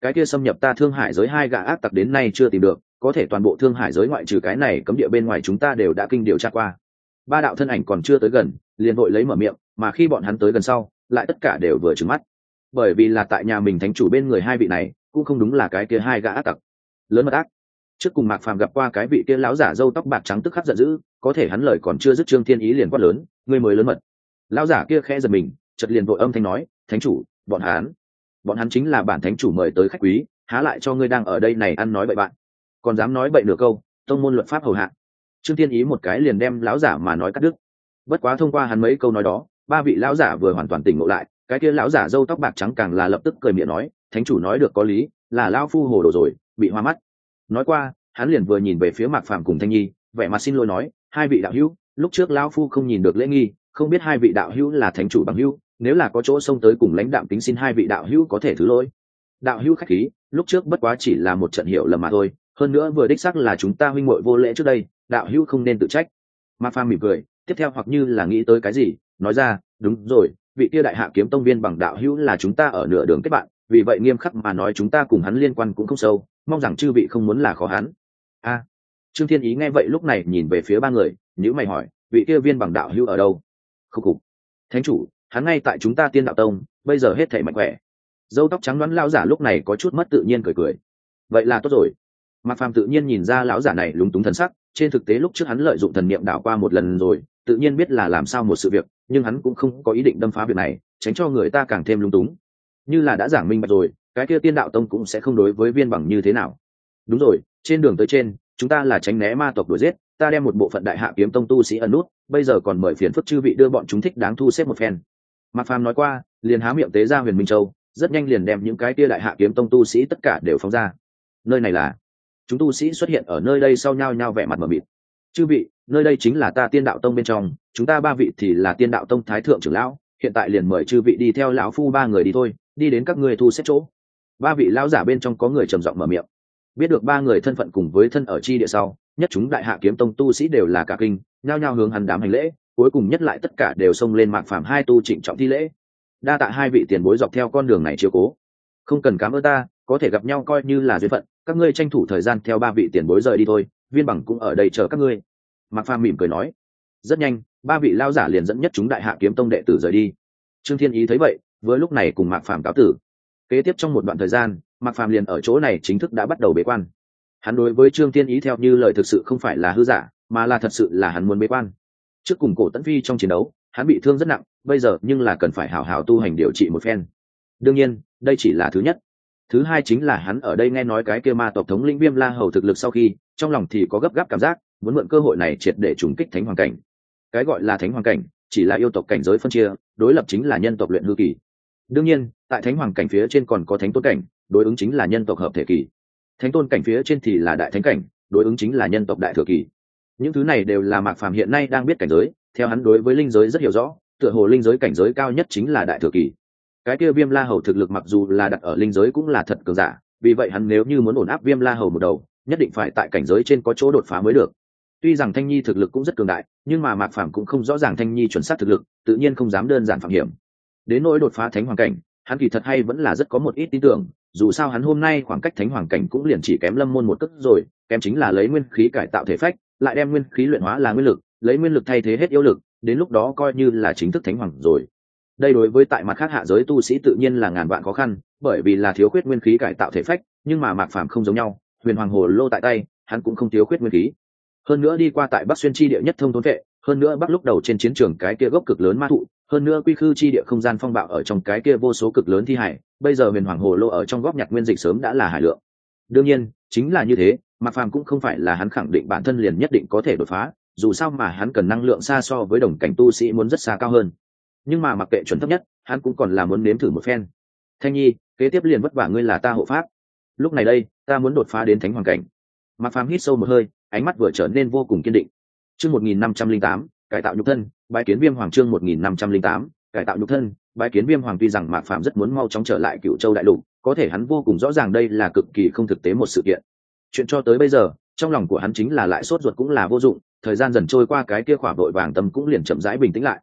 cái kia xâm nhập ta thương hải giới hai gã ác tặc đến nay chưa tìm được, có thể toàn bộ thương hải giới ngoại trừ cái này cấm địa bên ngoài chúng ta đều đã kinh điều tra qua. Ba đạo thân ảnh còn chưa tới gần liền vội lấy mở miệng, mà khi bọn hắn tới gần sau lại tất cả đều vừa trừng mắt, bởi vì là tại nhà mình thánh chủ bên người hai vị này cũng không đúng là cái kia hai gã ác tặc lớn mật ác. Trước cùng Mạc Phàm gặp qua cái vị kia lão giả râu tóc bạc trắng tức khắc giận dữ, có thể hắn lời còn chưa dứt Trương Thiên Ý liền quát lớn, ngươi mới lớn mật. Lão giả kia khẽ giật mình, chợt liền vội âm thanh nói, thánh chủ, bọn hắn bọn hắn chính là bản thánh chủ mời tới khách quý, há lại cho ngươi đang ở đây này ăn nói bậy bạn, còn dám nói bậy nửa câu, tông môn luật pháp hầu hạ. Trương Thiên Ý một cái liền đem lão giả mà nói cắt đứt. Bất quá thông qua hắn mấy câu nói đó, ba vị lão giả vừa hoàn toàn tỉnh ngộ lại, cái kia lão giả râu tóc bạc trắng càng là lập tức cười miệng nói, thánh chủ nói được có lý, là lão phu hồ đồ rồi, bị hoa mắt. Nói qua, hắn liền vừa nhìn về phía Mạc Phàm cùng Thanh Nhi, vẻ mặt xin lỗi nói, hai vị đạo hữu, lúc trước lão phu không nhìn được lễ nghi, không biết hai vị đạo hữu là thánh chủ bằng hữu, nếu là có chỗ xông tới cùng lãnh đạm kính xin hai vị đạo hữu có thể thứ lỗi. Đạo hữu khách khí, lúc trước bất quá chỉ là một trận hiểu lầm mà thôi, hơn nữa vừa đích xác là chúng ta huynh muội vô lễ trước đây, đạo hữu không nên tự trách. Mạc Phàm mỉm cười, tiếp theo hoặc như là nghĩ tới cái gì, nói ra, đúng rồi, vị kia đại hạ kiếm tông viên bằng đạo hữu là chúng ta ở nửa đường kết bạn, vì vậy nghiêm khắc mà nói chúng ta cùng hắn liên quan cũng không sâu, mong rằng chư vị không muốn là khó hắn. A. À, Trương Thiên Ý nghe vậy lúc này nhìn về phía ba người, nhíu mày hỏi, vị kia viên bằng đạo hữu ở đâu? Khúc khục. Thánh chủ, hắn ngay tại chúng ta Tiên Đạo Tông, bây giờ hết thảy mạnh khỏe. Dâu tóc trắng đoán lão giả lúc này có chút mất tự nhiên cười cười. Vậy là tốt rồi. Mạc Phàm tự nhiên nhìn ra lão giả này lúng túng thần sắc, trên thực tế lúc trước hắn lợi dụng thần niệm đảo qua một lần rồi, tự nhiên biết là làm sao một sự việc, nhưng hắn cũng không có ý định đâm phá việc này, tránh cho người ta càng thêm lúng túng. Như là đã giảng minh bạch rồi, cái kia Tiên Đạo Tông cũng sẽ không đối với viên bằng như thế nào. Đúng rồi, trên đường tới trên, chúng ta là tránh né ma tộc đuổi giết, ta đem một bộ phận đại hạ kiếm tông tu sĩ ẩn nút, bây giờ còn mời phiền phức chư vị đưa bọn chúng thích đáng thu xếp một phen. Mạc Phàm nói qua, liền há miệng tế ra Huyền Minh Châu, rất nhanh liền đem những cái kia đại hạ kiếm tông tu sĩ tất cả đều phóng ra. Nơi này là, chúng tu sĩ xuất hiện ở nơi đây sau nhau nhau vẻ mặt mờ mịt. Chư vị, nơi đây chính là ta Tiên Đạo Tông bên trong, chúng ta ba vị thì là Tiên Đạo Tông thái thượng trưởng lão, hiện tại liền mời chư vị đi theo lão phu ba người đi thôi, đi đến các ngươi thu xếp chỗ. Ba vị lão giả bên trong có người trầm giọng mở miệng. Biết được ba người thân phận cùng với thân ở chi địa sau, nhất chúng đại hạ kiếm tông tu sĩ đều là cả kinh, nhao nhao hướng hắn đám hành lễ, cuối cùng nhất lại tất cả đều xông lên Mạc Phàm hai tu trịnh trọng thi lễ. Đa tạ hai vị tiền bối dọc theo con đường này chiếu cố. Không cần cảm ơn ta, có thể gặp nhau coi như là duyên phận, các ngươi tranh thủ thời gian theo ba vị tiền bối rời đi thôi, viên bằng cũng ở đây chờ các ngươi. Mạc Phàm mỉm cười nói. Rất nhanh, ba vị lao giả liền dẫn nhất chúng đại hạ kiếm tông đệ tử rời đi. Trương Thiên Ý thấy vậy, với lúc này cùng Mạc Phàm cáo tử. Kế tiếp trong một đoạn thời gian, Mạc Phàm liền ở chỗ này chính thức đã bắt đầu bế quan. Hắn đối với Trương Thiên Ý theo như lời thực sự không phải là hư giả, mà là thật sự là hắn muốn bế quan. Trước cùng Cổ Tấn Phi trong chiến đấu, hắn bị thương rất nặng, bây giờ nhưng là cần phải hảo hảo tu hành điều trị một phen. Đương nhiên, đây chỉ là thứ nhất. Thứ hai chính là hắn ở đây nghe nói cái kia ma tộc thống lĩnh Viêm La Hầu thực lực sau khi, trong lòng thì có gấp gáp cảm giác, muốn mượn cơ hội này triệt để trùng kích thánh hoàng cảnh. Cái gọi là thánh hoàng cảnh, chỉ là yêu tộc cảnh giới phân chia, đối lập chính là nhân tộc luyện hư kỳ. Đương nhiên, tại thánh hoàng cảnh phía trên còn có thánh tôn cảnh, đối ứng chính là nhân tộc hợp thể kỳ. Thánh tôn cảnh phía trên thì là đại thánh cảnh, đối ứng chính là nhân tộc đại thừa kỳ. Những thứ này đều là Mạc Phàm hiện nay đang biết cảnh giới, theo hắn đối với linh giới rất hiểu rõ, tựa hồ linh giới cảnh giới cao nhất chính là đại thừa kỳ. Cái kia Viêm La Hầu thực lực mặc dù là đặt ở linh giới cũng là thật cường giả, vì vậy hắn nếu như muốn ổn áp Viêm La Hầu một đầu, nhất định phải tại cảnh giới trên có chỗ đột phá mới được. Tuy rằng Thanh Nhi thực lực cũng rất cường đại, nhưng mà Mạc Phàm cũng không rõ ràng Thanh Nhi chuẩn xác thực lực, tự nhiên không dám đơn giản phạm hiểm. Đến nỗi đột phá thánh hoàng cảnh, hắn kỳ thật hay vẫn là rất có một ít tin tưởng, dù sao hắn hôm nay khoảng cách thánh hoàng cảnh cũng liền chỉ kém Lâm Môn một cước rồi, kém chính là lấy nguyên khí cải tạo thể phách, lại đem nguyên khí luyện hóa là nguyên lực, lấy nguyên lực thay thế hết yêu lực, đến lúc đó coi như là chính thức thánh hoàng rồi. Đây đối với tại mặt khác hạ giới tu sĩ tự nhiên là ngàn vạn khó khăn, bởi vì là thiếu khuyết nguyên khí cải tạo thể phách, nhưng mà Mạc Phàm không giống nhau, huyền hoàng hồ lô tại tay, hắn cũng không thiếu khuyết nguyên khí. Hơn nữa đi qua tại Bắc Xuyên chi địa nhất thông thốn vệ, hơn nữa Bắc lúc đầu trên chiến trường cái kia gốc cực lớn ma thụ, hơn nữa quy khư chi địa không gian phong bạo ở trong cái kia vô số cực lớn thi hải, bây giờ huyền hoàng hồ lô ở trong góp nhặt nguyên dịch sớm đã là hải lượng. Đương nhiên, chính là như thế, Mạc Phàm cũng không phải là hắn khẳng định bản thân liền nhất định có thể đột phá, dù sao mà hắn cần năng lượng xa so với đồng cảnh tu sĩ muốn rất xa cao hơn. Nhưng mà mặc kệ chuẩn thấp nhất, hắn cũng còn là muốn nếm thử một phen. Thanh Nhi, kế tiếp liền vất vả ngươi là ta hộ pháp. Lúc này đây, ta muốn đột phá đến thánh hoàng cảnh. Mạc Phàm hít sâu một hơi, ánh mắt vừa trở nên vô cùng kiên định. Chương một nghìn năm trăm linh tám, cải tạo nhục thân, bái kiến Viêm Hoàng. Chương một nghìn năm trăm linh tám, cải tạo nhục thân, bái kiến Viêm Hoàng. Tuy rằng Mạc Phàm rất muốn mau chóng trở lại Cựu Châu đại lục, có thể hắn vô cùng rõ ràng đây là cực kỳ không thực tế một sự kiện. Chuyện cho tới bây giờ, trong lòng của hắn chính là lại sốt ruột cũng là vô dụng, thời gian dần trôi qua cái kia khỏa vội vàng tâm cũng liền chậm rãi bình tĩnh lại.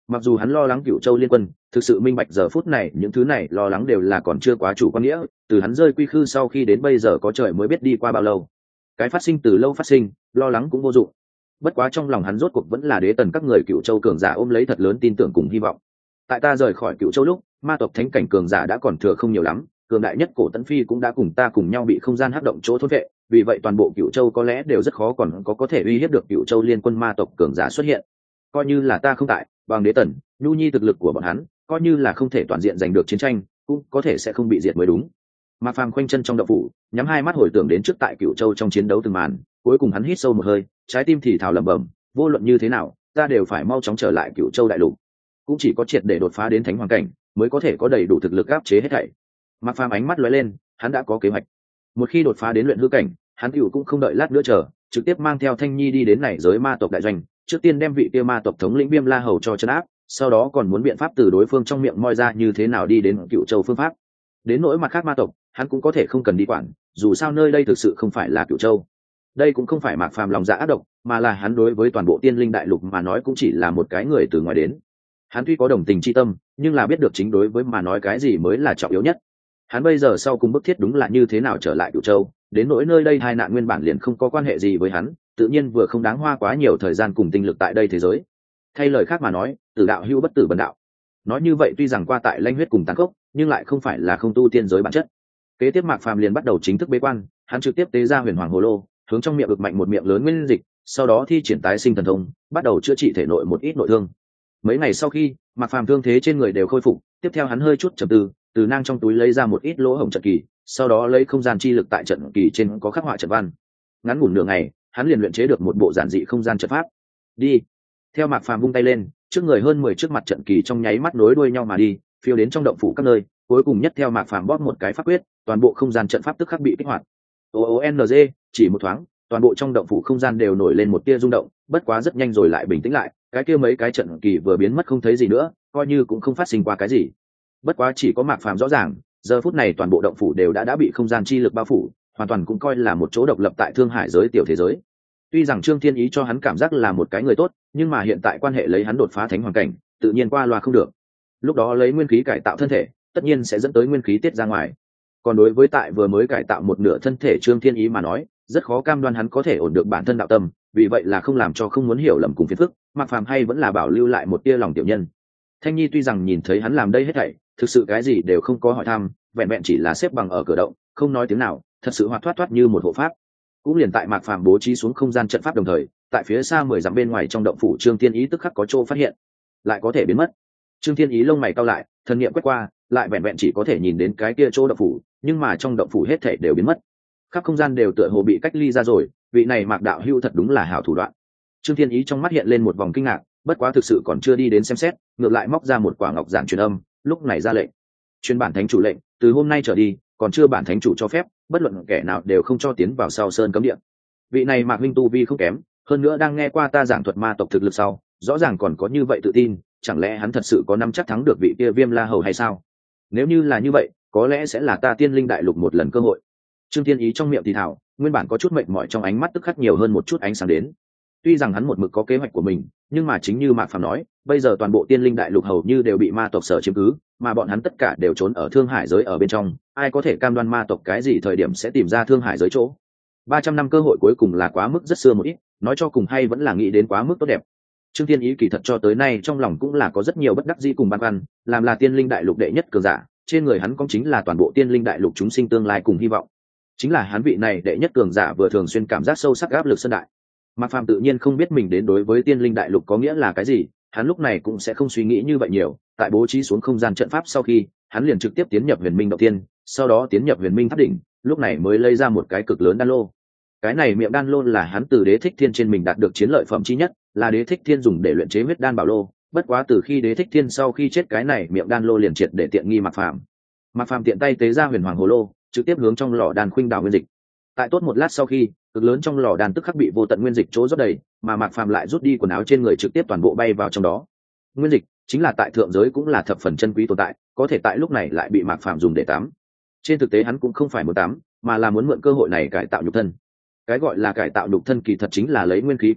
Mặc dù hắn lo lắng Cửu Châu liên quân, thực sự minh bạch giờ phút này những thứ này lo lắng đều là còn chưa quá chủ quan nghĩa, từ hắn rơi quy khư sau khi đến bây giờ có trời mới biết đi qua bao lâu. Cái phát sinh từ lâu phát sinh, lo lắng cũng vô dụng. Bất quá trong lòng hắn rốt cuộc vẫn là đế tần các người Cửu Châu cường giả ôm lấy thật lớn tin tưởng cùng hy vọng. Tại ta rời khỏi Cửu Châu lúc, ma tộc thánh cảnh cường giả đã còn thừa không nhiều lắm, cường đại nhất Cổ Tấn Phi cũng đã cùng ta cùng nhau bị không gian hắc động chỗ thôn vệ, vì vậy toàn bộ Cửu Châu có lẽ đều rất khó còn có có thể uy hiếp được Cửu Châu liên quân ma tộc cường giả xuất hiện. Coi như là ta không tại, bằng đế tần, nhu nhi thực lực của bọn hắn, coi như là không thể toàn diện giành được chiến tranh, cũng có thể sẽ không bị diệt mới đúng. Mạc Phàm khoanh chân trong động phủ, nhắm hai mắt hồi tưởng đến trước tại Cửu Châu trong chiến đấu từng màn, cuối cùng hắn hít sâu một hơi, trái tim thì thào lẩm bẩm, vô luận như thế nào, ta đều phải mau chóng trở lại Cửu Châu đại lục. Cũng chỉ có triệt để đột phá đến thánh hoàng cảnh, mới có thể có đầy đủ thực lực áp chế hết thảy. Mạc Phàm ánh mắt lóe lên, hắn đã có kế hoạch. Một khi đột phá đến luyện hư cảnh, hắn tiểu cũng không đợi lát nữa chờ, trực tiếp mang theo Thanh Nhi đi đến này giới ma tộc đại doanh, trước tiên đem vị kia ma tộc thống lĩnh Viêm La Hầu cho trấn áp, sau đó còn muốn biện pháp từ đối phương trong miệng moi ra như thế nào đi đến Cửu Châu phương pháp. Đến nỗi mặt khác ma tộc, hắn cũng có thể không cần đi quản, dù sao nơi đây thực sự không phải là Cửu Châu. Đây cũng không phải Mạc Phàm lòng dạ ác độc, mà là hắn đối với toàn bộ Tiên Linh đại lục mà nói cũng chỉ là một cái người từ ngoài đến. Hắn tuy có đồng tình chi tâm, nhưng là biết được chính đối với mà nói cái gì mới là trọng yếu nhất. Hắn bây giờ sau cùng bức thiết đúng là như thế nào trở lại Cửu Châu, đến nỗi nơi đây hai nạn nguyên bản liền không có quan hệ gì với hắn, tự nhiên vừa không đáng hoa quá nhiều thời gian cùng tinh lực tại đây thế giới. Thay lời khác mà nói, tử đạo hữu bất tử bần đạo. Nói như vậy tuy rằng qua tại lanh huyết cùng tàn khốc, nhưng lại không phải là không tu tiên giới bản chất. Kế tiếp Mạc Phàm liền bắt đầu chính thức bế quan, hắn trực tiếp tế ra huyền hoàng hồ lô, hướng trong miệng ực mạnh một miệng lớn nguyên dịch, sau đó thi triển tái sinh thần thông, bắt đầu chữa trị thể nội một ít nội thương. Mấy ngày sau khi Mạc Phàm thương thế trên người đều khôi phục, tiếp theo hắn hơi chút trầm tư, từ nang trong túi lấy ra một ít lỗ hổng trận kỳ, sau đó lấy không gian chi lực tại trận kỳ trên có khắc họa trận văn. Ngắn ngủn nửa ngày, hắn liền luyện chế được một bộ giản dị không gian trận pháp. Đi. Theo Mạc Phàm vung tay lên, trước người hơn mười trước mặt trận kỳ trong nháy mắt nối đuôi nhau mà đi, phiêu đến trong động phủ các nơi, cuối cùng nhất theo Mạc Phàm bóp một cái pháp quyết, toàn bộ không gian trận pháp tức khắc bị kích hoạt. O O N G, chỉ một thoáng, toàn bộ trong động phủ không gian đều nổi lên một tia rung động, bất quá rất nhanh rồi lại bình tĩnh lại, cái kia mấy cái trận kỳ vừa biến mất không thấy gì nữa, coi như cũng không phát sinh qua cái gì. Bất quá chỉ có Mạc Phàm rõ ràng, giờ phút này toàn bộ động phủ đều đã đã bị không gian chi lực bao phủ, hoàn toàn cũng coi là một chỗ độc lập tại Thương Hải giới tiểu thế giới. Tuy rằng Trương Thiên Ý cho hắn cảm giác là một cái người tốt, nhưng mà hiện tại quan hệ lấy hắn đột phá thánh hoàng cảnh, tự nhiên qua loa không được. Lúc đó lấy nguyên khí cải tạo thân thể, tất nhiên sẽ dẫn tới nguyên khí tiết ra ngoài. Còn đối với tại vừa mới cải tạo một nửa thân thể Trương Thiên Ý mà nói, rất khó cam đoan hắn có thể ổn được bản thân đạo tâm, vì vậy là không làm cho không muốn hiểu lầm cùng phiền phức, Mạc Phàm hay vẫn là bảo lưu lại một tia lòng tiểu nhân. Thanh Nhi tuy rằng nhìn thấy hắn làm đây hết thảy, thực sự cái gì đều không có hỏi thăm, vẹn vẹn chỉ là xếp bằng ở cửa động, không nói tiếng nào, thật sự hoạt thoát thoát như một hộ pháp. Cũng liền tại Mạc Phàm bố trí xuống không gian trận pháp đồng thời, tại phía xa mười dặm bên ngoài trong động phủ Trương Thiên Ý tức khắc có chỗ phát hiện, lại có thể biến mất. Trương Thiên Ý lông mày cau lại, thần niệm quét qua, lại vẹn vẹn chỉ có thể nhìn đến cái kia chỗ động phủ, nhưng mà trong động phủ hết thảy đều biến mất. Khắp không gian đều tựa hồ bị cách ly ra rồi, vị này Mạc đạo hữu thật đúng là hảo thủ đoạn. Trương Thiên Ý trong mắt hiện lên một vòng kinh ngạc, bất quá thực sự còn chưa đi đến xem xét, ngược lại móc ra một quả ngọc giản truyền âm, lúc này ra lệnh. Truyền bản thánh chủ lệnh, từ hôm nay trở đi, còn chưa bản thánh chủ cho phép, bất luận kẻ nào đều không cho tiến vào sau sơn cấm địa. Vị này Mạc huynh tu vi không kém, hơn nữa đang nghe qua ta giảng thuật ma tộc thực lực sau, rõ ràng còn có như vậy tự tin, chẳng lẽ hắn thật sự có nắm chắc thắng được vị kia Viêm La Hầu hay sao? Nếu như là như vậy, có lẽ sẽ là ta Tiên Linh đại lục một lần cơ hội. Trương Thiên Ý trong miệng thì thào, nguyên bản có chút mệt mỏi trong ánh mắt tức khắc nhiều hơn một chút ánh sáng đến. Tuy rằng hắn một mực có kế hoạch của mình, nhưng mà chính như Mạc Phàm nói, bây giờ toàn bộ Tiên Linh đại lục hầu như đều bị ma tộc sở chiếm cứ, mà bọn hắn tất cả đều trốn ở Thương Hải giới ở bên trong, ai có thể cam đoan ma tộc cái gì thời điểm sẽ tìm ra Thương Hải giới chỗ. ba trăm năm cơ hội cuối cùng là quá mức rất xưa một ít, nói cho cùng hay vẫn là nghĩ đến quá mức tốt đẹp. Trương Thiên Ý kỳ thật cho tới nay trong lòng cũng là có rất nhiều bất đắc dĩ cùng băn khoăn, làm là Tiên Linh đại lục đệ nhất cường giả, trên người hắn cũng chính là toàn bộ Tiên Linh đại lục chúng sinh tương lai cùng hy vọng. Chính là hắn vị này đệ nhất cường giả vừa thường xuyên cảm giác sâu sắc áp lực sơn đại. Mạc Phàm tự nhiên không biết mình đến đối với Tiên Linh đại lục có nghĩa là cái gì, hắn lúc này cũng sẽ không suy nghĩ như vậy nhiều, tại bố trí xuống không gian trận pháp sau khi, hắn liền trực tiếp tiến nhập Huyền Minh động tiên, sau đó tiến nhập Huyền Minh tháp đỉnh, lúc này mới lấy ra một cái cực lớn đan lô. Cái này miệng đan lô là hắn từ Đế Thích Thiên trên mình đạt được chiến lợi phẩm chi nhất, là Đế Thích Thiên dùng để luyện chế huyết đan bảo lô, bất quá từ khi Đế Thích Thiên sau khi chết cái này miệng đan lô liền triệt để tiện nghi Mạc Phàm. Mạc Phàm tiện tay tế ra Huyền Hoàng hồ lô, trực tiếp hướng trong lò đan khuynh đảo nguyên dịch. Tại tốt một lát sau khi, cực lớn trong lò đan tức khắc bị vô tận nguyên dịch chỗ rót đầy, mà Mạc Phàm lại rút đi quần áo trên người trực tiếp toàn bộ bay vào trong đó. Nguyên dịch chính là tại thượng giới cũng là thập phần chân quý tồn tại, có thể tại lúc này lại bị Mạc Phàm dùng để tắm. Trên thực tế hắn cũng không phải muốn tắm, mà là muốn mượn cơ hội này cải tạo nhục thân. Cái gọi là cải tạo nhục thân kỳ thật chính là lấy nguyên khí có thể,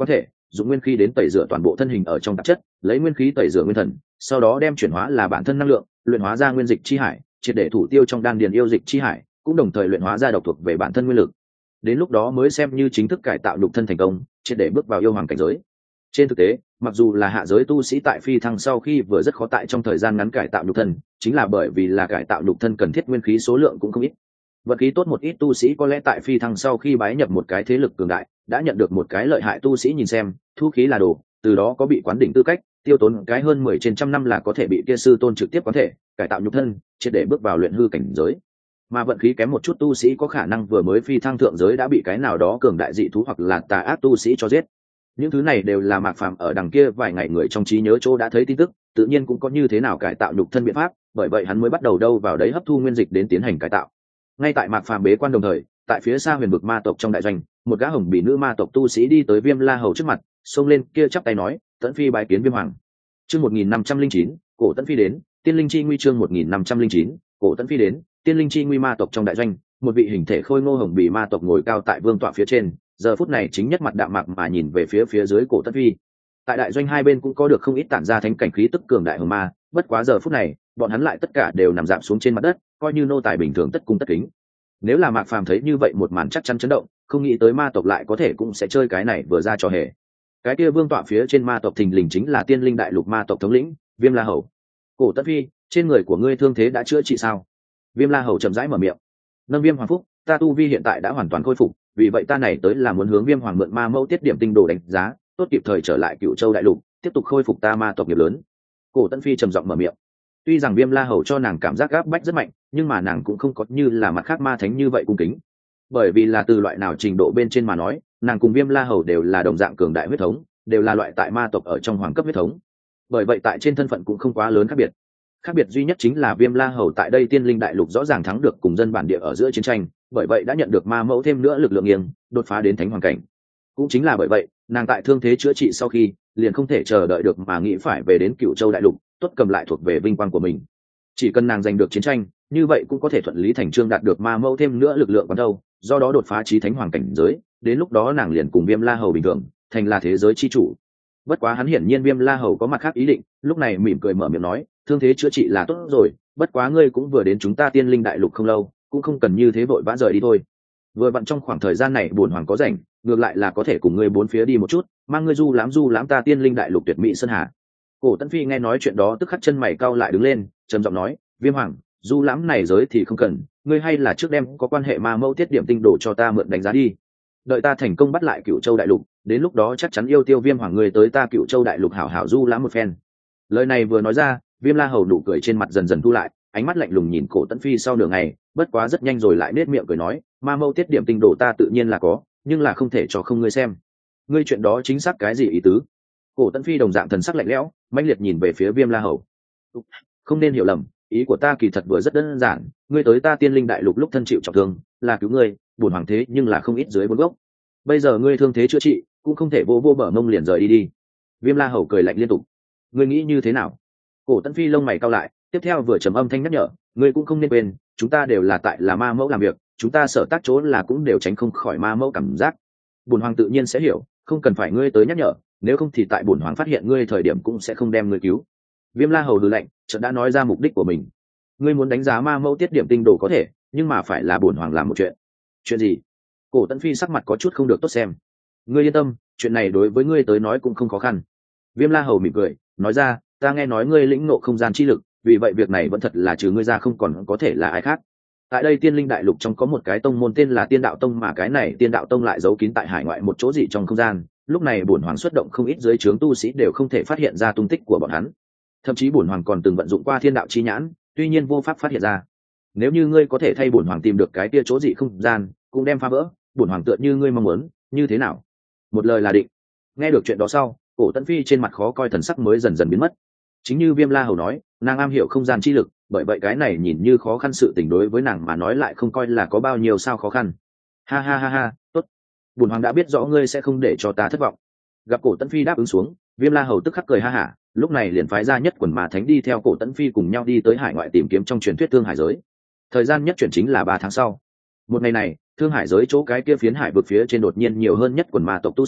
dùng nguyên khí đến tẩy rửa toàn bộ thân hình ở trong tạp chất, lấy nguyên khí tẩy rửa nguyên thần, sau đó đem chuyển hóa là bản thân năng lượng, luyện hóa ra nguyên dịch chi hải, triệt để thủ tiêu trong đan điền yêu dịch chi hải, cũng đồng thời luyện hóa ra độc thuộc về bản thân nguyên lực. Đến lúc đó mới xem như chính thức cải tạo nhục thân thành công, triệt để bước vào yêu hoàng cảnh giới. Trên thực tế, mặc dù là hạ giới tu sĩ tại phi thăng sau khi vừa rất khó tại trong thời gian ngắn cải tạo nhục thân, chính là bởi vì là cải tạo nhục thân cần thiết nguyên khí số lượng cũng không ít. Vật khí tốt một ít tu sĩ có lẽ tại phi thăng sau khi bái nhập một cái thế lực cường đại, đã nhận được một cái lợi hại tu sĩ nhìn xem, thu khí là đồ, từ đó có bị quán đỉnh tư cách, tiêu tốn cái hơn mười trên trăm năm là có thể bị kia sư tôn trực tiếp quán thể, cải tạo nhục thân, triệt để bước vào luyện hư cảnh giới. Mà vận khí kém một chút tu sĩ có khả năng vừa mới phi thăng thượng giới đã bị cái nào đó cường đại dị thú hoặc là tà ác tu sĩ cho giết. Những thứ này đều là Mạc Phàm ở đằng kia vài ngày người trong trí nhớ chỗ đã thấy tin tức, tự nhiên cũng có như thế nào cải tạo nhục thân biện pháp, bởi vậy hắn mới bắt đầu đâu vào đấy hấp thu nguyên dịch đến tiến hành cải tạo. Ngay tại Mạc Phàm bế quan đồng thời, tại phía xa huyền vực ma tộc trong đại doanh, một gã hồng bì nữ ma tộc tu sĩ đi tới Viêm La Hầu trước mặt, xông lên kia chắp tay nói, "Tẫn phi bái kiến Viêm hoàng." Chương một nghìn năm trăm linh chín, cổ Tẫn phi đến, tiên linh chi nguy chương một nghìn năm trăm linh chín, cổ Tẫn phi đến, tiên linh chi nguy ma tộc trong đại doanh, một vị hình thể khôi ngô hồng bì ma tộc ngồi cao tại vương tọa phía trên, giờ phút này chính nhất mặt đạm mạc mà nhìn về phía phía dưới cổ Tẫn phi. Tại đại doanh hai bên cũng có được không ít tản ra thánh cảnh khí tức cường đại hồng ma, bất quá giờ phút này, bọn hắn lại tất cả đều nằm rạp xuống trên mặt đất, coi như nô tài bình thường tất cung tất kính. Nếu là Mạc Phàm thấy như vậy một màn chắc chắn chấn động, không nghĩ tới ma tộc lại có thể cũng sẽ chơi cái này vừa ra trò hề. Cái kia vương tọa phía trên ma tộc thình lình chính là tiên linh đại lục ma tộc thống lĩnh Viêm La Hầu. "Cổ Tẫn phi, trên người của ngươi thương thế đã chữa trị sao?" Viêm La Hầu chậm rãi mở miệng. "Nâng Viêm hoàng phúc, ta tu vi hiện tại đã hoàn toàn khôi phục, vì vậy ta này tới là muốn hướng Viêm hoàng mượn ma mẫu tiết điểm tinh đồ đánh giá, tốt kịp thời trở lại Cửu Châu đại lục, tiếp tục khôi phục ta ma tộc nghiệp lớn." Cổ Tẫn phi trầm giọng mở miệng. Tuy rằng Viêm La Hầu cho nàng cảm giác gáp bách rất mạnh, nhưng mà nàng cũng không có như là mặt khác ma thánh như vậy cung kính. Bởi vì là từ loại nào trình độ bên trên mà nói, nàng cùng Viêm La Hầu đều là đồng dạng cường đại huyết thống, đều là loại tại ma tộc ở trong hoàng cấp huyết thống. Bởi vậy tại trên thân phận cũng không quá lớn khác biệt. Khác biệt duy nhất chính là Viêm La Hầu tại đây tiên linh đại lục rõ ràng thắng được cùng dân bản địa ở giữa chiến tranh, bởi vậy đã nhận được ma mẫu thêm nữa lực lượng nghiêng, đột phá đến thánh hoàng cảnh. Cũng chính là bởi vậy, nàng tại thương thế chữa trị sau khi, liền không thể chờ đợi được mà nghĩ phải về đến Cửu Châu đại lục, tốt cầm lại thuộc về vinh quang của mình. Chỉ cần nàng giành được chiến tranh, như vậy cũng có thể thuận lý thành trương đạt được ma mẫu thêm nữa lực lượng quán đâu, do đó đột phá chí thánh hoàng cảnh giới, đến lúc đó nàng liền cùng Viêm La Hầu bình thường, thành là thế giới chi chủ. Bất quá hắn hiển nhiên Viêm La Hầu có mặt khác ý định, lúc này mỉm cười mở miệng nói, "Thương thế chữa trị là tốt rồi, bất quá ngươi cũng vừa đến chúng ta tiên linh đại lục không lâu, cũng không cần như thế vội vã rời đi thôi. Vừa vặn trong khoảng thời gian này bổn hoàng có rảnh, ngược lại là có thể cùng ngươi bốn phía đi một chút, mang ngươi du lãm du lãm ta tiên linh đại lục tuyệt mỹ sơn hà." Cổ Tẫn phi nghe nói chuyện đó tức khắc chân mày cau lại đứng lên, trầm giọng nói, "Viêm hoàng, du lãm này giới thì không cần, ngươi hay là trước đem có quan hệ ma mẫu tiết điểm tinh đồ cho ta mượn đánh giá đi. Đợi ta thành công bắt lại Cửu Châu đại lục, đến lúc đó chắc chắn yêu tiêu Viêm hoàng ngươi tới ta Cửu Châu đại lục hảo hảo du lãm một phen." Lời này vừa nói ra, Viêm La Hầu nụ cười trên mặt dần dần thu lại, ánh mắt lạnh lùng nhìn Cổ Tẫn phi sau nửa ngày, bất quá rất nhanh rồi lại nết miệng cười nói, "Ma mẫu tiết điểm tinh đồ ta tự nhiên là có, nhưng là không thể cho không ngươi xem. Ngươi chuyện đó chính xác cái gì ý tứ?" Cổ Tẫn phi đồng dạng thần sắc lạnh lẽo, mãnh liệt nhìn về phía Viêm La Hầu. "Không nên hiểu lầm, ý của ta kỳ thật vừa rất đơn giản, ngươi tới ta tiên linh đại lục lúc thân chịu trọng thương, là cứu ngươi, bổn hoàng thế nhưng là không ít dưới bốn gốc. Bây giờ ngươi thương thế chữa trị, cũng không thể vô vô bờ mông liền rời đi đi." Viêm La Hầu cười lạnh liên tục. "Ngươi nghĩ như thế nào?" Cổ Tẫn phi lông mày cau lại, tiếp theo vừa trầm âm thanh nhắc nhở, "Ngươi cũng không nên quên, chúng ta đều là tại là ma mẫu làm việc, chúng ta sở tác chỗ là cũng đều tránh không khỏi ma mẫu cảm giác. Bổn hoàng tự nhiên sẽ hiểu, không cần phải ngươi tới nhắc nhở, nếu không thì tại bổn hoàng phát hiện ngươi thời điểm cũng sẽ không đem ngươi cứu." Viêm La Hầu hừ lạnh, chợt đã nói ra mục đích của mình. "Ngươi muốn đánh giá ma mẫu tiết điểm tinh đồ có thể, nhưng mà phải là bổn hoàng làm một chuyện." "Chuyện gì?" Cổ Tẫn phi sắc mặt có chút không được tốt xem. "Ngươi yên tâm, chuyện này đối với ngươi tới nói cũng không khó khăn." Viêm La Hầu mỉm cười, nói ra, "Ta nghe nói ngươi lĩnh ngộ không gian chi lực, vì vậy việc này vẫn thật là trừ ngươi ra không còn có thể là ai khác. Tại đây tiên linh đại lục trong có một cái tông môn tên là Tiên Đạo Tông, mà cái này Tiên Đạo Tông lại giấu kín tại hải ngoại một chỗ dị trong không gian, lúc này bổn hoàng xuất động không ít dưới trướng tu sĩ đều không thể phát hiện ra tung tích của bọn hắn. Thậm chí bổn hoàng còn từng vận dụng qua Thiên Đạo chi nhãn, tuy nhiên vô pháp phát hiện ra. Nếu như ngươi có thể thay bổn hoàng tìm được cái kia chỗ dị không gian, cũng đem phá vỡ, bổn hoàng tựa như ngươi mong muốn, như thế nào?" Một lời là định. Nghe được chuyện đó sau, Cổ Tẫn phi trên mặt khó coi thần sắc mới dần dần biến mất. Chính như Viêm La Hầu nói, nàng am hiểu không gian chi lực, bởi vậy cái này nhìn như khó khăn sự tình đối với nàng mà nói lại không coi là có bao nhiêu sao khó khăn. "Ha ha ha ha, tốt. Bổn hoàng đã biết rõ ngươi sẽ không để cho ta thất vọng." Gặp Cổ Tẫn phi đáp ứng xuống, Viêm La Hầu tức khắc cười ha hả, lúc này liền phái ra nhất quần ma thánh đi theo Cổ Tẫn phi cùng nhau đi tới hải ngoại tìm kiếm trong truyền thuyết Thương Hải giới. Thời gian nhất chuyển chính là ba tháng sau. Một ngày này, Thương Hải giới chỗ cái kia phiến hải vực phía trên đột nhiên nhiều hơn nhất quần ma tộc tu sĩ,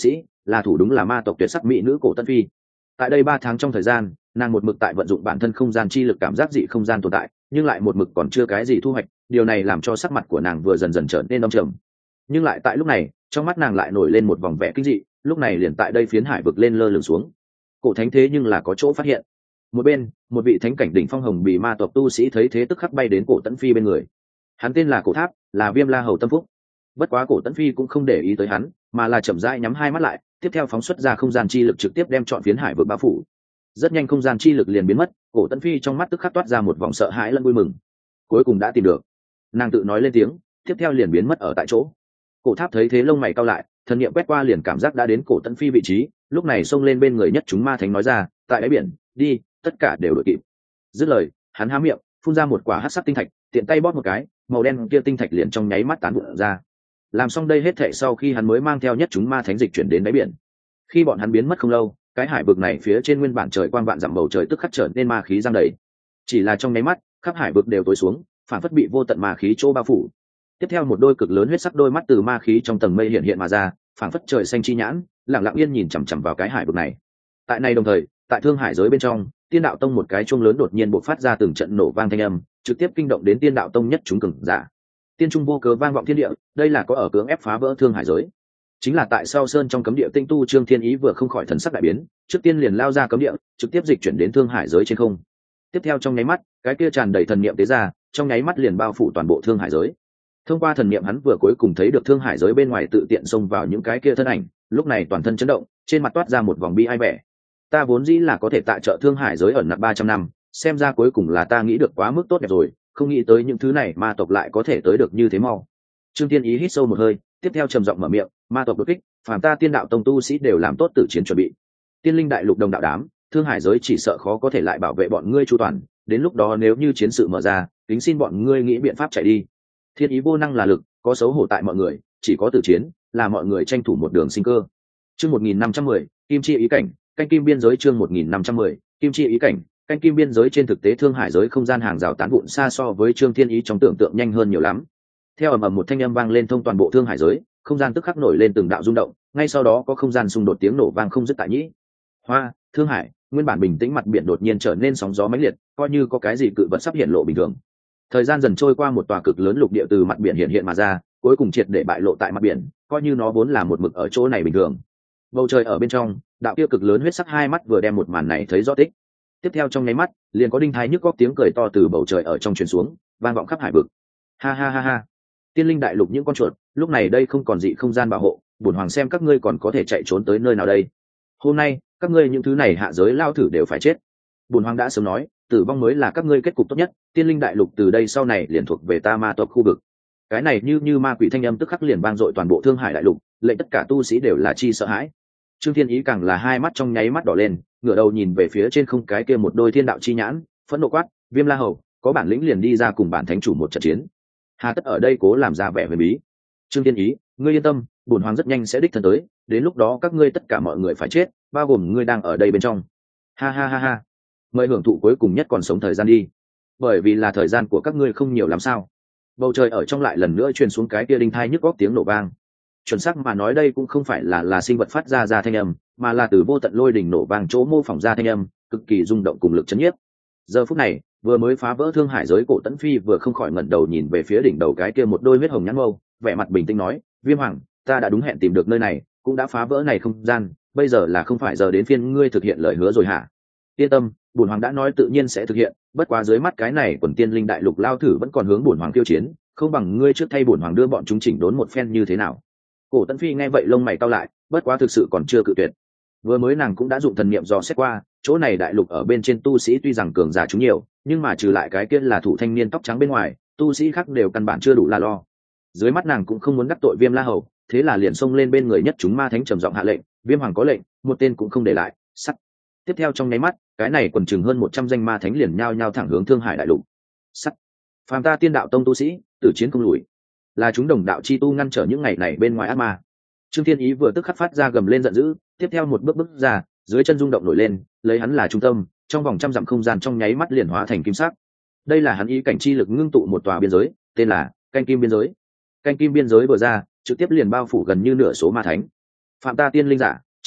là thủ đúng là ma tộc tuyệt sắc mỹ nữ Cổ Tấn Phi. Tại đây ba tháng trong thời gian, nàng một mực tại vận dụng bản thân không gian chi lực cảm giác dị không gian tồn tại, nhưng lại một mực còn chưa cái gì thu hoạch, điều này làm cho sắc mặt của nàng vừa dần dần trở nên âm trầm. Nhưng lại tại lúc này, trong mắt nàng lại nổi lên một vòng vẻ kinh dị, lúc này liền tại đây phiến hải vực lên lơ lửng xuống. Cổ thánh thế nhưng là có chỗ phát hiện. Một bên, một vị thánh cảnh đỉnh phong hồng bì ma tộc tu sĩ thấy thế tức khắc bay đến Cổ Tấn Phi bên người. Hắn tên là Cổ Tháp, là Viêm La Hầu tâm phúc. Bất quá Cổ Tấn Phi cũng không để ý tới hắn, mà là chậm rãi nhắm hai mắt lại, tiếp theo phóng xuất ra không gian chi lực trực tiếp đem trọn phiến hải vực bao phủ. Rất nhanh không gian chi lực liền biến mất, Cổ Tấn Phi trong mắt tức khắc toát ra một vòng sợ hãi lẫn vui mừng. Cuối cùng đã tìm được. Nàng tự nói lên tiếng, tiếp theo liền biến mất ở tại chỗ. Cổ Tháp thấy thế lông mày cau lại, thần niệm quét qua liền cảm giác đã đến Cổ Tấn Phi vị trí, lúc này xông lên bên người nhất chúng ma thánh nói ra, tại đáy biển, đi, tất cả đều đội kịp. Dứt lời, hắn há miệng, phun ra một quả hắc sắc tinh thạch, tiện tay bóp một cái, màu đen kia tinh thạch liền trong nháy mắt tán vụn ra. Làm xong đây hết thệ sau khi hắn mới mang theo nhất chúng ma thánh dịch chuyển đến đáy biển. Khi bọn hắn biến mất không lâu, cái hải vực này phía trên nguyên bản trời quang vạn dặm bầu trời tức khắc trở nên ma khí giăng đầy. Chỉ là trong nháy mắt, khắp hải vực đều tối xuống, phản phất bị vô tận ma khí chỗ bao phủ. Tiếp theo một đôi cực lớn huyết sắc đôi mắt từ ma khí trong tầng mây hiện hiện mà ra, phản phất trời xanh chi nhãn, lặng lặng yên nhìn chằm chằm vào cái hải vực này. Tại này đồng thời, tại thương hải giới bên trong, Tiên Đạo Tông một cái chuông lớn đột nhiên bộc phát ra từng trận nổ vang thanh âm, trực tiếp kinh động đến Tiên Đạo Tông nhất chúng cường giả. Tiên trung vô cớ vang vọng thiên địa, đây là có ở cưỡng ép phá vỡ thương hải giới. Chính là tại sao sơn trong cấm địa tinh tu Trương Thiên Ý vừa không khỏi thần sắc đại biến, trước tiên liền lao ra cấm địa, trực tiếp dịch chuyển đến thương hải giới trên không. Tiếp theo trong nháy mắt, cái kia tràn đầy thần niệm tế ra, trong nháy mắt liền bao phủ toàn bộ thương hải giới. Thông qua thần niệm hắn vừa cuối cùng thấy được thương hải giới bên ngoài tự tiện xông vào những cái kia thân ảnh, lúc này toàn thân chấn động, trên mặt toát ra một vòng bi ai vẻ. Ta vốn dĩ là có thể tại trợ thương hải giới ẩn nặc ba trăm năm, xem ra cuối cùng là ta nghĩ được quá mức tốt đẹp rồi, không nghĩ tới những thứ này ma tộc lại có thể tới được như thế mau. Trương Thiên Ý hít sâu một hơi, tiếp theo trầm giọng mở miệng, ma tộc đột kích, phàm ta Tiên Đạo Tông tu sĩ đều làm tốt tử chiến chuẩn bị. Tiên linh đại lục đồng đạo đám, thương hải giới chỉ sợ khó có thể lại bảo vệ bọn ngươi chu toàn, đến lúc đó nếu như chiến sự mở ra, kính xin bọn ngươi nghĩ biện pháp chạy đi. Thiên ý vô năng là lực, có xấu hổ tại mọi người, chỉ có tử chiến, là mọi người tranh thủ một đường sinh cơ. Chương một nghìn năm trăm mười, Kim Chi ý cảnh, canh kim biên giới chương một nghìn năm trăm mười, Kim Chi ý cảnh, canh kim biên giới trên thực tế thương hải giới không gian hàng rào tán vụn xa so với Trương Thiên Ý trong tưởng tượng nhanh hơn nhiều lắm. Theo ầm ầm một thanh âm vang lên thông toàn bộ thương hải giới, không gian tức khắc nổi lên từng đạo rung động, ngay sau đó có không gian xung đột tiếng nổ vang không dứt tại nhĩ. Hoa, Thương Hải, nguyên bản bình tĩnh mặt biển đột nhiên trở nên sóng gió mãnh liệt, coi như có cái gì cự vật sắp hiện lộ bình thường. Thời gian dần trôi qua, một tòa cực lớn lục địa từ mặt biển hiện hiện mà ra, cuối cùng triệt để bại lộ tại mặt biển, coi như nó vốn là một mực ở chỗ này bình thường. Bầu trời ở bên trong, đạo kia cực lớn huyết sắc hai mắt vừa đem một màn này thấy rõ tích. Tiếp theo trong nháy mắt, liền có đinh thái nhức góc tiếng cười to từ bầu trời ở trong truyền xuống, vang vọng khắp hải vực. Ha ha ha ha. Tiên linh đại lục những con chuột, lúc này đây không còn dị không gian bảo hộ, bổn hoàng xem các ngươi còn có thể chạy trốn tới nơi nào đây. Hôm nay, các ngươi những thứ này hạ giới lao thử đều phải chết. Bổn hoàng đã sớm nói, tử vong mới là các ngươi kết cục tốt nhất, tiên linh đại lục từ đây sau này liền thuộc về ta ma tộc khu vực. Cái này như như ma quỷ thanh âm tức khắc liền vang dội toàn bộ thương hải đại lục, lệnh tất cả tu sĩ đều là chi sợ hãi. Trương Thiên Ý càng là hai mắt trong nháy mắt đỏ lên, ngửa đầu nhìn về phía trên không cái kia một đôi thiên đạo chi nhãn, phẫn nộ quát, Viêm La Hầu, có bản lĩnh liền đi ra cùng bản thánh chủ một trận chiến. Hà tất ở đây cố làm ra vẻ huyền bí. Trương Thiên Ý, ngươi yên tâm, bổn hoàng rất nhanh sẽ đích thân tới, đến lúc đó các ngươi tất cả mọi người phải chết, bao gồm ngươi đang ở đây bên trong. Ha ha ha ha. Mời hưởng thụ cuối cùng nhất còn sống thời gian đi, bởi vì là thời gian của các ngươi không nhiều lắm sao. Bầu trời ở trong lại lần nữa truyền xuống cái kia đinh thai nhức góc tiếng nổ vang. Chuẩn xác mà nói đây cũng không phải là là sinh vật phát ra ra thanh âm, mà là từ vô tận lôi đỉnh nổ vang chỗ mô phỏng ra thanh âm, cực kỳ rung động cùng lực chấn nhiếp. Giờ phút này, vừa mới phá vỡ thương hải giới Cổ Tấn Phi vừa không khỏi ngẩng đầu nhìn về phía đỉnh đầu cái kia một đôi huyết hồng nhãn mâu, vẻ mặt bình tĩnh nói, Viêm Hoàng, ta đã đúng hẹn tìm được nơi này, cũng đã phá vỡ này không gian, bây giờ là không phải giờ đến phiên ngươi thực hiện lời hứa rồi hả? Yên tâm, bổn hoàng đã nói tự nhiên sẽ thực hiện, bất quá dưới mắt cái này quần tiên linh đại lục lao thử vẫn còn hướng bổn hoàng tiêu chiến, không bằng ngươi trước thay bổn hoàng đưa bọn chúng chỉnh đốn một phen như thế nào. Cổ Tấn Phi nghe vậy lông mày cau lại, bất quá thực sự còn chưa cự tuyệt. Vừa mới nàng cũng đã dụng thần niệm dò xét qua, chỗ này đại lục ở bên trên tu sĩ tuy rằng cường giả chúng nhiều, nhưng mà trừ lại cái kia là thủ thanh niên tóc trắng bên ngoài, tu sĩ khác đều căn bản chưa đủ là lo. Dưới mắt nàng cũng không muốn đắc tội Viêm La Hầu, thế là liền xông lên bên người nhất chúng ma thánh trầm giọng hạ lệnh, Viêm Hoàng có lệnh, một tên cũng không để lại, sắt. Tiếp theo trong nháy mắt, cái này quần chừng hơn một trăm danh ma thánh liền nhao nhao thẳng hướng Thương Hải đại lục. Sắt. Phàm ta Tiên Đạo Tông tu sĩ, tử chiến không lùi. Là chúng đồng đạo chi tu ngăn trở những ngày này bên ngoài ác ma. Trương Thiên Ý vừa tức khắc phát ra gầm lên giận dữ, tiếp theo một bước bước ra, dưới chân rung động nổi lên, lấy hắn là trung tâm, trong vòng trăm dặm không gian trong nháy mắt liền hóa thành kim sắc. Đây là hắn ý cảnh chi lực ngưng tụ một tòa biên giới, tên là Canh Kim biên giới. Canh Kim biên giới vừa ra, trực tiếp liền bao phủ gần như nửa số ma thánh. Phạm ta tiên linh giả,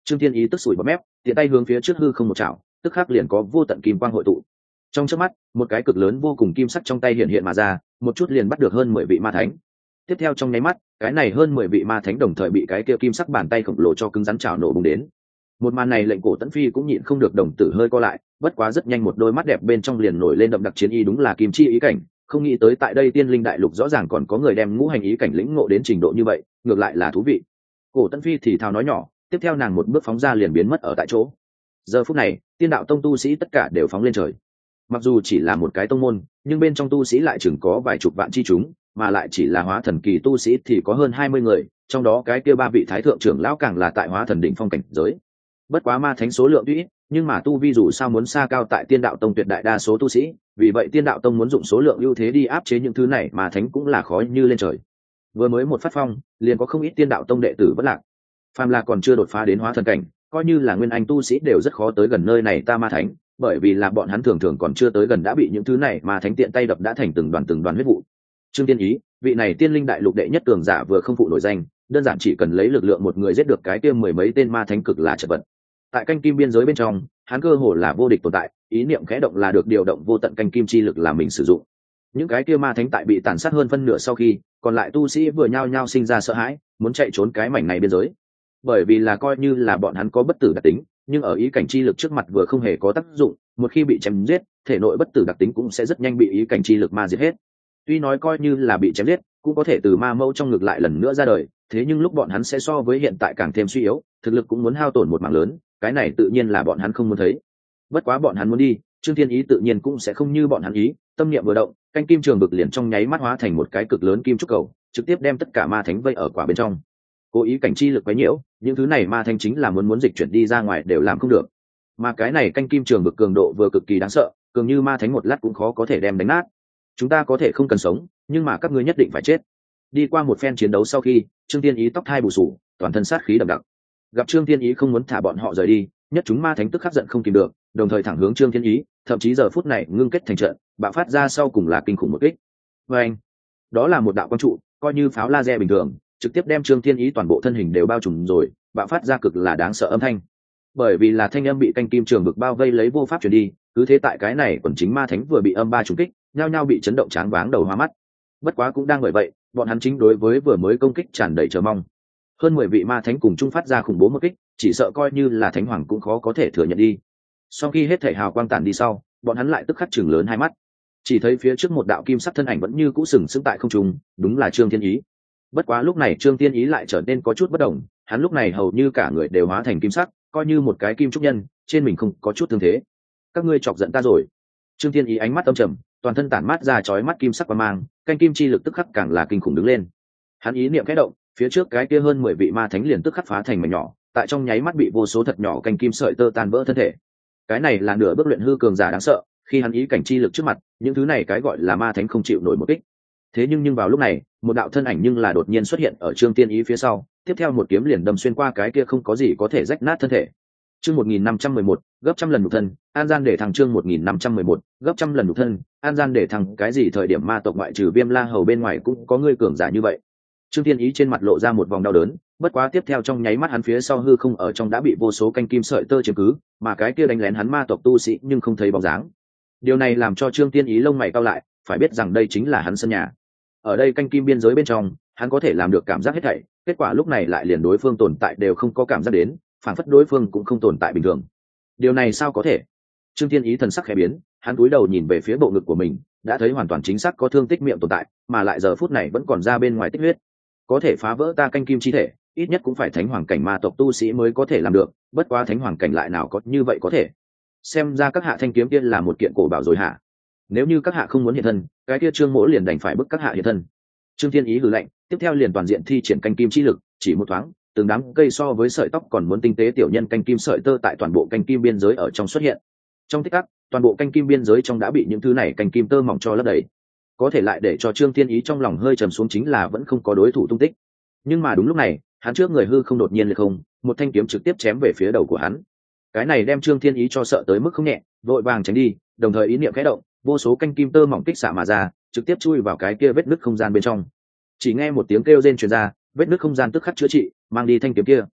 Trương Thiên Ý tức sủi bọt mép, tiện tay hướng phía trước hư không một chảo, tức khắc liền có vô tận kim quang hội tụ. Trong chớp mắt, một cái cực lớn vô cùng kim sắc trong tay hiện hiện mà ra, một chút liền bắt được hơn mười vị ma thánh. Tiếp theo trong nháy mắt, cái này hơn mười vị ma thánh đồng thời bị cái kia kim sắc bàn tay khổng lồ cho cứng rắn chảo nổ bùng đến. Một màn này lệnh Cổ Tấn Phi cũng nhịn không được đồng tử hơi co lại, bất quá rất nhanh một đôi mắt đẹp bên trong liền nổi lên đậm đặc chiến ý, đúng là kim chi ý cảnh, không nghĩ tới tại đây Tiên Linh Đại Lục rõ ràng còn có người đem ngũ hành ý cảnh lĩnh ngộ đến trình độ như vậy, ngược lại là thú vị. Cổ Tấn Phi thì thào nói nhỏ, tiếp theo nàng một bước phóng ra liền biến mất ở tại chỗ. Giờ phút này, Tiên đạo tông tu sĩ tất cả đều phóng lên trời. Mặc dù chỉ là một cái tông môn, nhưng bên trong tu sĩ lại chừng có vài chục vạn chi chúng, mà lại chỉ là hóa thần kỳ tu sĩ thì có hơn hai mươi người, trong đó cái kia ba vị thái thượng trưởng lão càng là tại hóa thần đỉnh phong cảnh giới. Bất quá ma thánh số lượng tuy ít, nhưng mà tu vi dù sao muốn xa cao tại Tiên đạo tông tuyệt đại đa số tu sĩ, vì vậy Tiên đạo tông muốn dụng số lượng ưu thế đi áp chế những thứ này mà thánh cũng là khó như lên trời. Vừa mới một phát phong, liền có không ít Tiên đạo tông đệ tử bất lạc. Phàm là còn chưa đột phá đến hóa thần cảnh, coi như là nguyên anh tu sĩ đều rất khó tới gần nơi này ta ma thánh, bởi vì là bọn hắn thường thường còn chưa tới gần đã bị những thứ này mà thánh tiện tay đập đã thành từng đoàn từng đoàn huyết vụ. Trương Tiên Ý, vị này Tiên Linh Đại Lục đệ nhất cường giả vừa không phụ nổi danh, đơn giản chỉ cần lấy lực lượng một người giết được cái kia mười mấy tên ma thánh cực là chật vật. Tại canh kim biên giới bên trong, hắn cơ hồ là vô địch tồn tại, ý niệm khẽ động là được điều động vô tận canh kim chi lực làm mình sử dụng. Những cái kia ma thánh tại bị tàn sát hơn phân nửa sau khi, còn lại tu sĩ vừa nhao nhao sinh ra sợ hãi, muốn chạy trốn cái mảnh này biên giới. Bởi vì là coi như là bọn hắn có bất tử đặc tính, nhưng ở ý cảnh chi lực trước mặt vừa không hề có tác dụng, một khi bị chém giết, thể nội bất tử đặc tính cũng sẽ rất nhanh bị ý cảnh chi lực ma diệt hết. Tuy nói coi như là bị chém giết, cũng có thể từ ma mâu trong ngược lại lần nữa ra đời, thế nhưng lúc bọn hắn sẽ so với hiện tại càng thêm suy yếu, thực lực cũng muốn hao tổn một mảng lớn, cái này tự nhiên là bọn hắn không muốn thấy. Bất quá bọn hắn muốn đi, Trương Thiên Ý tự nhiên cũng sẽ không như bọn hắn ý, tâm niệm vừa động, canh kim trường bực liền trong nháy mắt hóa thành một cái cực lớn kim trúc cầu, trực tiếp đem tất cả ma thánh vây ở quả bên trong. Cố ý cảnh chi lực quấy nhiễu, những thứ này ma thánh chính là muốn muốn dịch chuyển đi ra ngoài đều làm không được. Mà cái này canh kim trường bực cường độ vừa cực kỳ đáng sợ, cường như ma thánh một lát cũng khó có thể đem đánh nát. Chúng ta có thể không cần sống, nhưng mà các ngươi nhất định phải chết. Đi qua một phen chiến đấu sau khi, Trương Thiên Ý tóc thai bù sù, toàn thân sát khí đậm đặc. Gặp Trương Thiên Ý không muốn thả bọn họ rời đi, nhất chúng ma thánh tức khắc giận không kìm được, đồng thời thẳng hướng Trương Thiên Ý, thậm chí giờ phút này ngưng kết thành trận, bạo phát ra sau cùng là kinh khủng một kích. Và anh, đó là một đạo quang trụ, coi như pháo laser bình thường, trực tiếp đem Trương Thiên Ý toàn bộ thân hình đều bao trùm rồi, bạo phát ra cực là đáng sợ âm thanh. Bởi vì là thanh âm bị canh kim trường bực bao vây lấy vô pháp truyền đi, cứ thế tại cái này quần chính ma thánh vừa bị âm ba trùng kích, nhao nhao bị chấn động tráng váng đầu hoa mắt. Bất quá cũng đang bởi vậy, bọn hắn chính đối với vừa mới công kích tràn đầy chờ mong. Hơn mười vị ma thánh cùng chung phát ra khủng bố một kích, chỉ sợ coi như là thánh hoàng cũng khó có thể thừa nhận đi. Sau khi hết thể hào quang tản đi sau, bọn hắn lại tức khắc chừng lớn hai mắt, chỉ thấy phía trước một đạo kim sắc thân ảnh vẫn như cũ sừng sững tại không trung, đúng là Trương Thiên Ý. Bất quá lúc này Trương Thiên Ý lại trở nên có chút bất động, hắn lúc này hầu như cả người đều hóa thành kim sắc, coi như một cái kim trúc nhân, trên mình không có chút thương thế. Các ngươi chọc giận ta rồi. Trương Thiên Ý ánh mắt âm trầm, toàn thân tản mát ra chói mắt kim sắc quang mang, canh kim chi lực tức khắc càng là kinh khủng đứng lên. Hắn ý niệm khẽ động, phía trước cái kia hơn mười vị ma thánh liền tức khắc phá thành mảnh nhỏ, tại trong nháy mắt bị vô số thật nhỏ canh kim sợi tơ tan vỡ thân thể. Cái này là nửa bước luyện hư cường giả đáng sợ, khi hắn ý cảnh chi lực trước mặt, những thứ này cái gọi là ma thánh không chịu nổi một kích. Thế nhưng nhưng vào lúc này, một đạo thân ảnh nhưng là đột nhiên xuất hiện ở Trương Thiên Ý phía sau, tiếp theo một kiếm liền đâm xuyên qua cái kia không có gì có thể rách nát thân thể. Chương một nghìn năm trăm mười một, gấp trăm lần nhục thân, an gian để thằng chương một nghìn năm trăm mười một, gấp trăm lần nhục thân, an gian để thằng cái gì thời điểm ma tộc ngoại trừ Viêm La Hầu bên ngoài cũng có người cường giả như vậy. Trương Thiên Ý trên mặt lộ ra một vòng đau đớn, bất quá tiếp theo trong nháy mắt hắn phía sau hư không ở trong đã bị vô số canh kim sợi tơ chiếm cứ, mà cái kia đánh lén hắn ma tộc tu sĩ nhưng không thấy bóng dáng. Điều này làm cho Trương Thiên Ý lông mày cau lại, phải biết rằng đây chính là hắn sân nhà. Ở đây canh kim biên giới bên trong, hắn có thể làm được cảm giác hết thảy, kết quả lúc này lại liền đối phương tồn tại đều không có cảm giác đến, phản phất đối phương cũng không tồn tại bình thường. Điều này sao có thể? Trương Thiên Ý thần sắc khẽ biến, hắn cúi đầu nhìn về phía bộ ngực của mình, đã thấy hoàn toàn chính xác có thương tích miệng tồn tại, mà lại giờ phút này vẫn còn ra bên ngoài tích huyết. Có thể phá vỡ ta canh kim chi thể, ít nhất cũng phải thánh hoàng cảnh ma tộc tu sĩ mới có thể làm được, bất quá thánh hoàng cảnh lại nào có như vậy có thể. Xem ra các hạ thanh kiếm kia là một kiện cổ bảo rồi hả? Nếu như các hạ không muốn hiện thân, cái kia Trương Mỗ liền đành phải bức các hạ hiện thân. Trương Thiên Ý hừ lạnh, tiếp theo liền toàn diện thi triển canh kim chi lực, chỉ một thoáng, từng đám cây so với sợi tóc còn muốn tinh tế tiểu nhân canh kim sợi tơ tại toàn bộ canh kim biên giới ở trong xuất hiện. Trong tích tắc, toàn bộ canh kim biên giới trong đã bị những thứ này canh kim tơ mỏng cho lấp đầy. Có thể lại để cho Trương Thiên Ý trong lòng hơi trầm xuống chính là vẫn không có đối thủ tung tích. Nhưng mà đúng lúc này, hắn trước người hư không đột nhiên liệt không, một thanh kiếm trực tiếp chém về phía đầu của hắn. Cái này đem Trương Thiên Ý cho sợ tới mức không nhẹ, vội vàng tránh đi, đồng thời ý niệm khẽ động, vô số canh kim tơ mỏng kích xạ mà ra, trực tiếp chui vào cái kia vết nứt không gian bên trong. Chỉ nghe một tiếng kêu rên truyền ra, vết nứt không gian tức khắc chữa trị, mang đi thanh kiếm kia.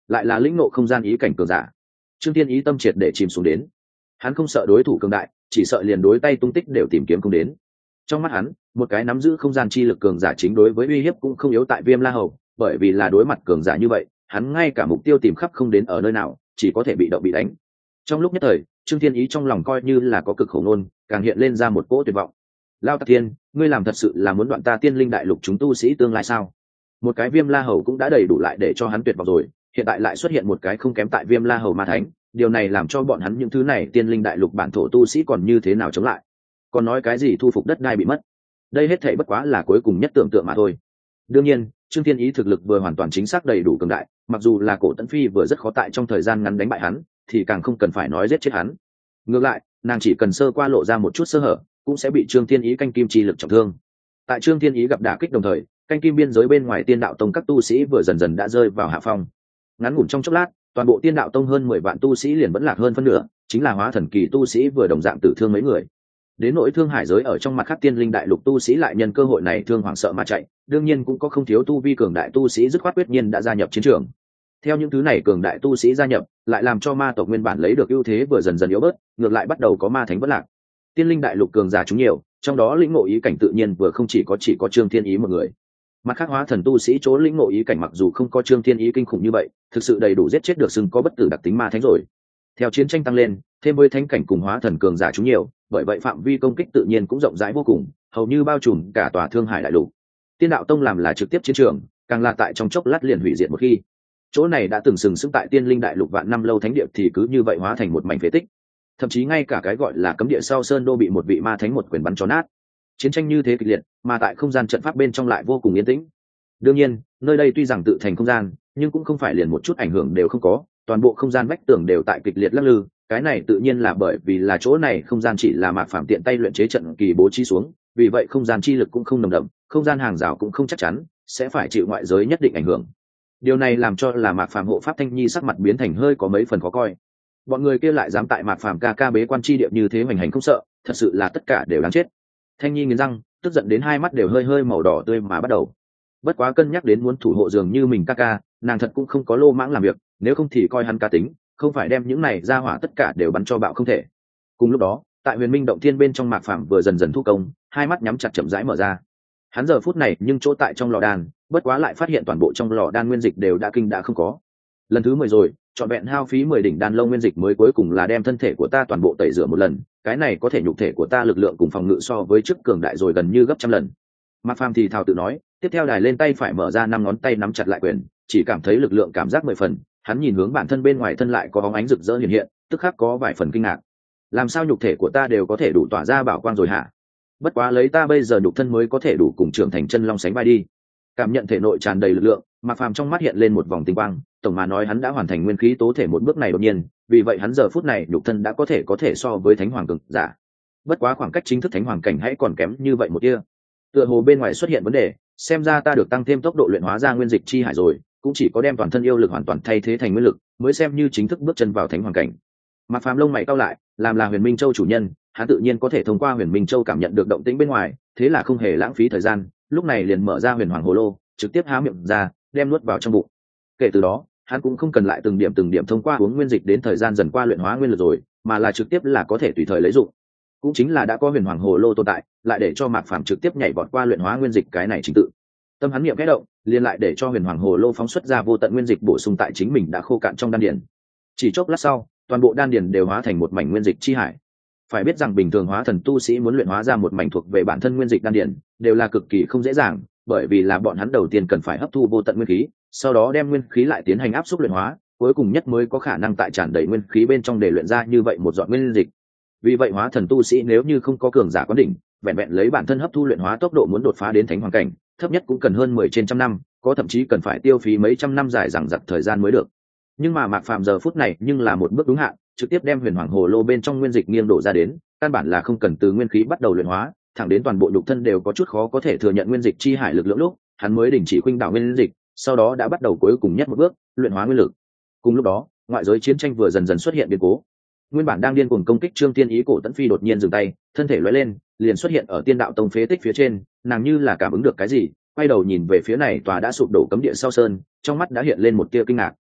lại là lĩnh ngộ không gian ý cảnh cường giả. Trương Thiên Ý tâm triệt để chìm xuống đến. Hắn không sợ đối thủ cường đại, chỉ sợ liền đối tay tung tích đều tìm kiếm không đến. Trong mắt hắn, một cái nắm giữ không gian chi lực cường giả chính đối với uy hiếp cũng không yếu tại Viêm La Hầu, bởi vì là đối mặt cường giả như vậy, hắn ngay cả mục tiêu tìm khắp không đến ở nơi nào, chỉ có thể bị động bị đánh. Trong lúc nhất thời, Trương Thiên Ý trong lòng coi như là có cực khổ nôn, càng hiện lên ra một cỗ tuyệt vọng. Lao Tạc Thiên, ngươi làm thật sự là muốn đoạn ta Tiên Linh Đại Lục chúng tu sĩ tương lai sao? Một cái Viêm La Hầu cũng đã đầy đủ lại để cho hắn tuyệt vọng rồi, hiện tại lại xuất hiện một cái không kém tại Viêm La Hầu Ma Thánh, điều này làm cho bọn hắn những thứ này Tiên Linh Đại Lục bản thổ tu sĩ còn như thế nào chống lại? Còn nói cái gì thu phục đất đai bị mất? Đây hết thảy bất quá là cuối cùng nhất tưởng tượng mà thôi. Đương nhiên, Trương Thiên Ý thực lực vừa hoàn toàn chính xác đầy đủ cường đại, mặc dù là Cổ Tấn Phi vừa rất khó tại trong thời gian ngắn đánh bại hắn, thì càng không cần phải nói giết chết hắn. Ngược lại, nàng chỉ cần sơ qua lộ ra một chút sơ hở, cũng sẽ bị Trương Thiên Ý canh kim chi lực trọng thương. Tại Trương Thiên Ý gặp đả kích đồng thời, canh kim biên giới bên ngoài Tiên Đạo Tông các tu sĩ vừa dần dần đã rơi vào hạ phong. Ngắn ngủn trong chốc lát, toàn bộ Tiên Đạo Tông hơn mười vạn tu sĩ liền vẫn lạc hơn phân nửa, chính là hóa thần kỳ tu sĩ vừa đồng dạng tử thương mấy người. Đến nỗi thương hải giới ở trong mặt khác Tiên Linh Đại Lục tu sĩ lại nhân cơ hội này thương hoảng sợ mà chạy, đương nhiên cũng có không thiếu tu vi cường đại tu sĩ dứt khoát quyết nhiên đã gia nhập chiến trường. Theo những thứ này cường đại tu sĩ gia nhập, lại làm cho ma tộc nguyên bản lấy được ưu thế vừa dần dần yếu bớt, ngược lại bắt đầu có ma thánh vẫn lạc. Tiên Linh Đại Lục cường giả chúng nhiều, trong đó lĩnh ngộ ý cảnh tự nhiên vừa không chỉ có chỉ có Trương Thiên Ý một người. Mặt khác hóa thần tu sĩ chỗ lĩnh ngộ ý cảnh mặc dù không có Trương Thiên Ý kinh khủng như vậy, thực sự đầy đủ giết chết được xưng có bất tử đặc tính ma thánh rồi. Theo chiến tranh tăng lên, thêm với thánh cảnh cùng hóa thần cường giả chúng nhiều, bởi vậy phạm vi công kích tự nhiên cũng rộng rãi vô cùng, hầu như bao trùm cả tòa Thương Hải Đại Lục. Tiên Đạo Tông làm là trực tiếp chiến trường, càng là tại trong chốc lát liền hủy diệt một khi. Chỗ này đã từng sừng sững tại Tiên Linh Đại Lục vạn năm lâu thánh địa thì cứ như vậy hóa thành một mảnh phế tích. Thậm chí ngay cả cái gọi là cấm địa sau sơn đô bị một vị ma thánh một quyền bắn cho nát. Chiến tranh như thế kịch liệt, mà tại không gian trận pháp bên trong lại vô cùng yên tĩnh. Đương nhiên, nơi đây tuy rằng tự thành không gian, nhưng cũng không phải liền một chút ảnh hưởng đều không có, toàn bộ không gian vách tường đều tại kịch liệt lắc lư, cái này tự nhiên là bởi vì là chỗ này không gian chỉ là Mạc Phàm tiện tay luyện chế trận kỳ bố trí xuống, vì vậy không gian chi lực cũng không nồng đậm, không gian hàng rào cũng không chắc chắn, sẽ phải chịu ngoại giới nhất định ảnh hưởng. Điều này làm cho là Mạc Phàm hộ pháp Thanh Nhi sắc mặt biến thành hơi có mấy phần khó coi. Bọn người kia lại dám tại Mạc Phàm ca ca bế quan chi địa như thế hoành hành không sợ, thật sự là tất cả đều đáng chết. Thanh Nhi nghiến răng, tức giận đến hai mắt đều hơi hơi màu đỏ tươi mà bắt đầu. Bất quá cân nhắc đến muốn thủ hộ dường như mình ca ca, nàng thật cũng không có lô mãng làm việc, nếu không thì coi hắn ca tính, không phải đem những này ra hỏa tất cả đều bắn cho bạo không thể. Cùng lúc đó, tại Huyền Minh động thiên bên trong Mạc Phàm vừa dần dần thu công, hai mắt nhắm chặt chậm rãi mở ra. Hắn giờ phút này nhưng chỗ tại trong lò đan, bất quá lại phát hiện toàn bộ trong lò đan nguyên dịch đều đã kinh đã không có. Lần thứ mười rồi, trọn vẹn hao phí mười đỉnh đan lâu nguyên dịch mới cuối cùng là đem thân thể của ta toàn bộ tẩy rửa một lần, cái này có thể nhục thể của ta lực lượng cùng phòng ngự so với trước cường đại rồi gần như gấp trăm lần. Mạc Phàm thì thào tự nói, tiếp theo đài lên tay phải mở ra năm ngón tay nắm chặt lại quyền, chỉ cảm thấy lực lượng cảm giác mười phần, hắn nhìn hướng bản thân bên ngoài thân lại có bóng ánh rực rỡ hiện hiện, tức khắc có vài phần kinh ngạc. Làm sao nhục thể của ta đều có thể đủ tỏa ra bảo quang rồi hả? Bất quá lấy ta bây giờ nhục thân mới có thể đủ cùng trưởng thành chân long sánh vai đi. Cảm nhận thể nội tràn đầy lực lượng, Mạc Phàm trong mắt hiện lên một vòng tinh quang, tổng mà nói hắn đã hoàn thành nguyên khí tố thể một bước này đột nhiên, vì vậy hắn giờ phút này nhục thân đã có thể có thể so với thánh hoàng cường giả. Bất quá khoảng cách chính thức thánh hoàng cảnh hãy còn kém như vậy một tia. Tựa hồ bên ngoài xuất hiện vấn đề, xem ra ta được tăng thêm tốc độ luyện hóa ra nguyên dịch chi hải rồi, cũng chỉ có đem toàn thân yêu lực hoàn toàn thay thế thành nguyên lực, mới xem như chính thức bước chân vào thánh hoàng cảnh. Mạc Phàm lông mày cau lại, làm là Huyền Minh Châu chủ nhân, hắn tự nhiên có thể thông qua Huyền Minh Châu cảm nhận được động tĩnh bên ngoài, thế là không hề lãng phí thời gian, lúc này liền mở ra Huyền Hoàng Hồ Lô, trực tiếp há miệng ra, đem nuốt vào trong bụng. Kể từ đó, hắn cũng không cần lại từng điểm từng điểm thông qua uống nguyên dịch đến thời gian dần qua luyện hóa nguyên lực rồi, mà là trực tiếp là có thể tùy thời lấy dụng. Cũng chính là đã có Huyền Hoàng Hồ Lô tồn tại, lại để cho Mạc Phàm trực tiếp nhảy vọt qua luyện hóa nguyên dịch cái này trình tự. Tâm hắn niệm khẽ động, liền lại để cho Huyền Hoàng Hồ Lô phóng xuất ra vô tận nguyên dịch bổ sung tại chính mình đã khô cạn trong đan điền. Chỉ chốc lát sau, toàn bộ đan điền đều hóa thành một mảnh nguyên dịch chi hải. Phải biết rằng bình thường hóa thần tu sĩ muốn luyện hóa ra một mảnh thuộc về bản thân nguyên dịch đan điền, đều là cực kỳ không dễ dàng, bởi vì là bọn hắn đầu tiên cần phải hấp thu vô tận nguyên khí, sau đó đem nguyên khí lại tiến hành áp suất luyện hóa, cuối cùng nhất mới có khả năng tại tràn đầy nguyên khí bên trong để luyện ra như vậy một giọt nguyên dịch. Vì vậy hóa thần tu sĩ nếu như không có cường giả quán đỉnh, vẹn vẹn lấy bản thân hấp thu luyện hóa tốc độ muốn đột phá đến thánh hoàng cảnh, thấp nhất cũng cần hơn mười trên trăm năm, có thậm chí cần phải tiêu phí mấy trăm năm dài dằng dặc thời gian mới được. Nhưng mà Mạc Phàm giờ phút này nhưng là một bước đúng hạn, trực tiếp đem Huyền Hoàng Hồ Lô bên trong nguyên dịch nghiêng đổ ra đến, căn bản là không cần từ nguyên khí bắt đầu luyện hóa, thẳng đến toàn bộ nhục thân đều có chút khó có thể thừa nhận nguyên dịch chi hải lực lượng lúc, hắn mới đình chỉ khuynh đảo nguyên dịch, sau đó đã bắt đầu cuối cùng nhất một bước, luyện hóa nguyên lực. Cùng lúc đó, ngoại giới chiến tranh vừa dần dần xuất hiện biến cố. Nguyên bản đang điên cuồng công kích Trương Tiên Ý Cổ Tấn Phi đột nhiên dừng tay, thân thể lóe lên, liền xuất hiện ở Tiên Đạo Tông phế tích phía trên, nàng như là cảm ứng được cái gì, quay đầu nhìn về phía này tòa đã sụp đổ cấm địa sau sơn, trong mắt đã hiện lên một tia kinh ngạc.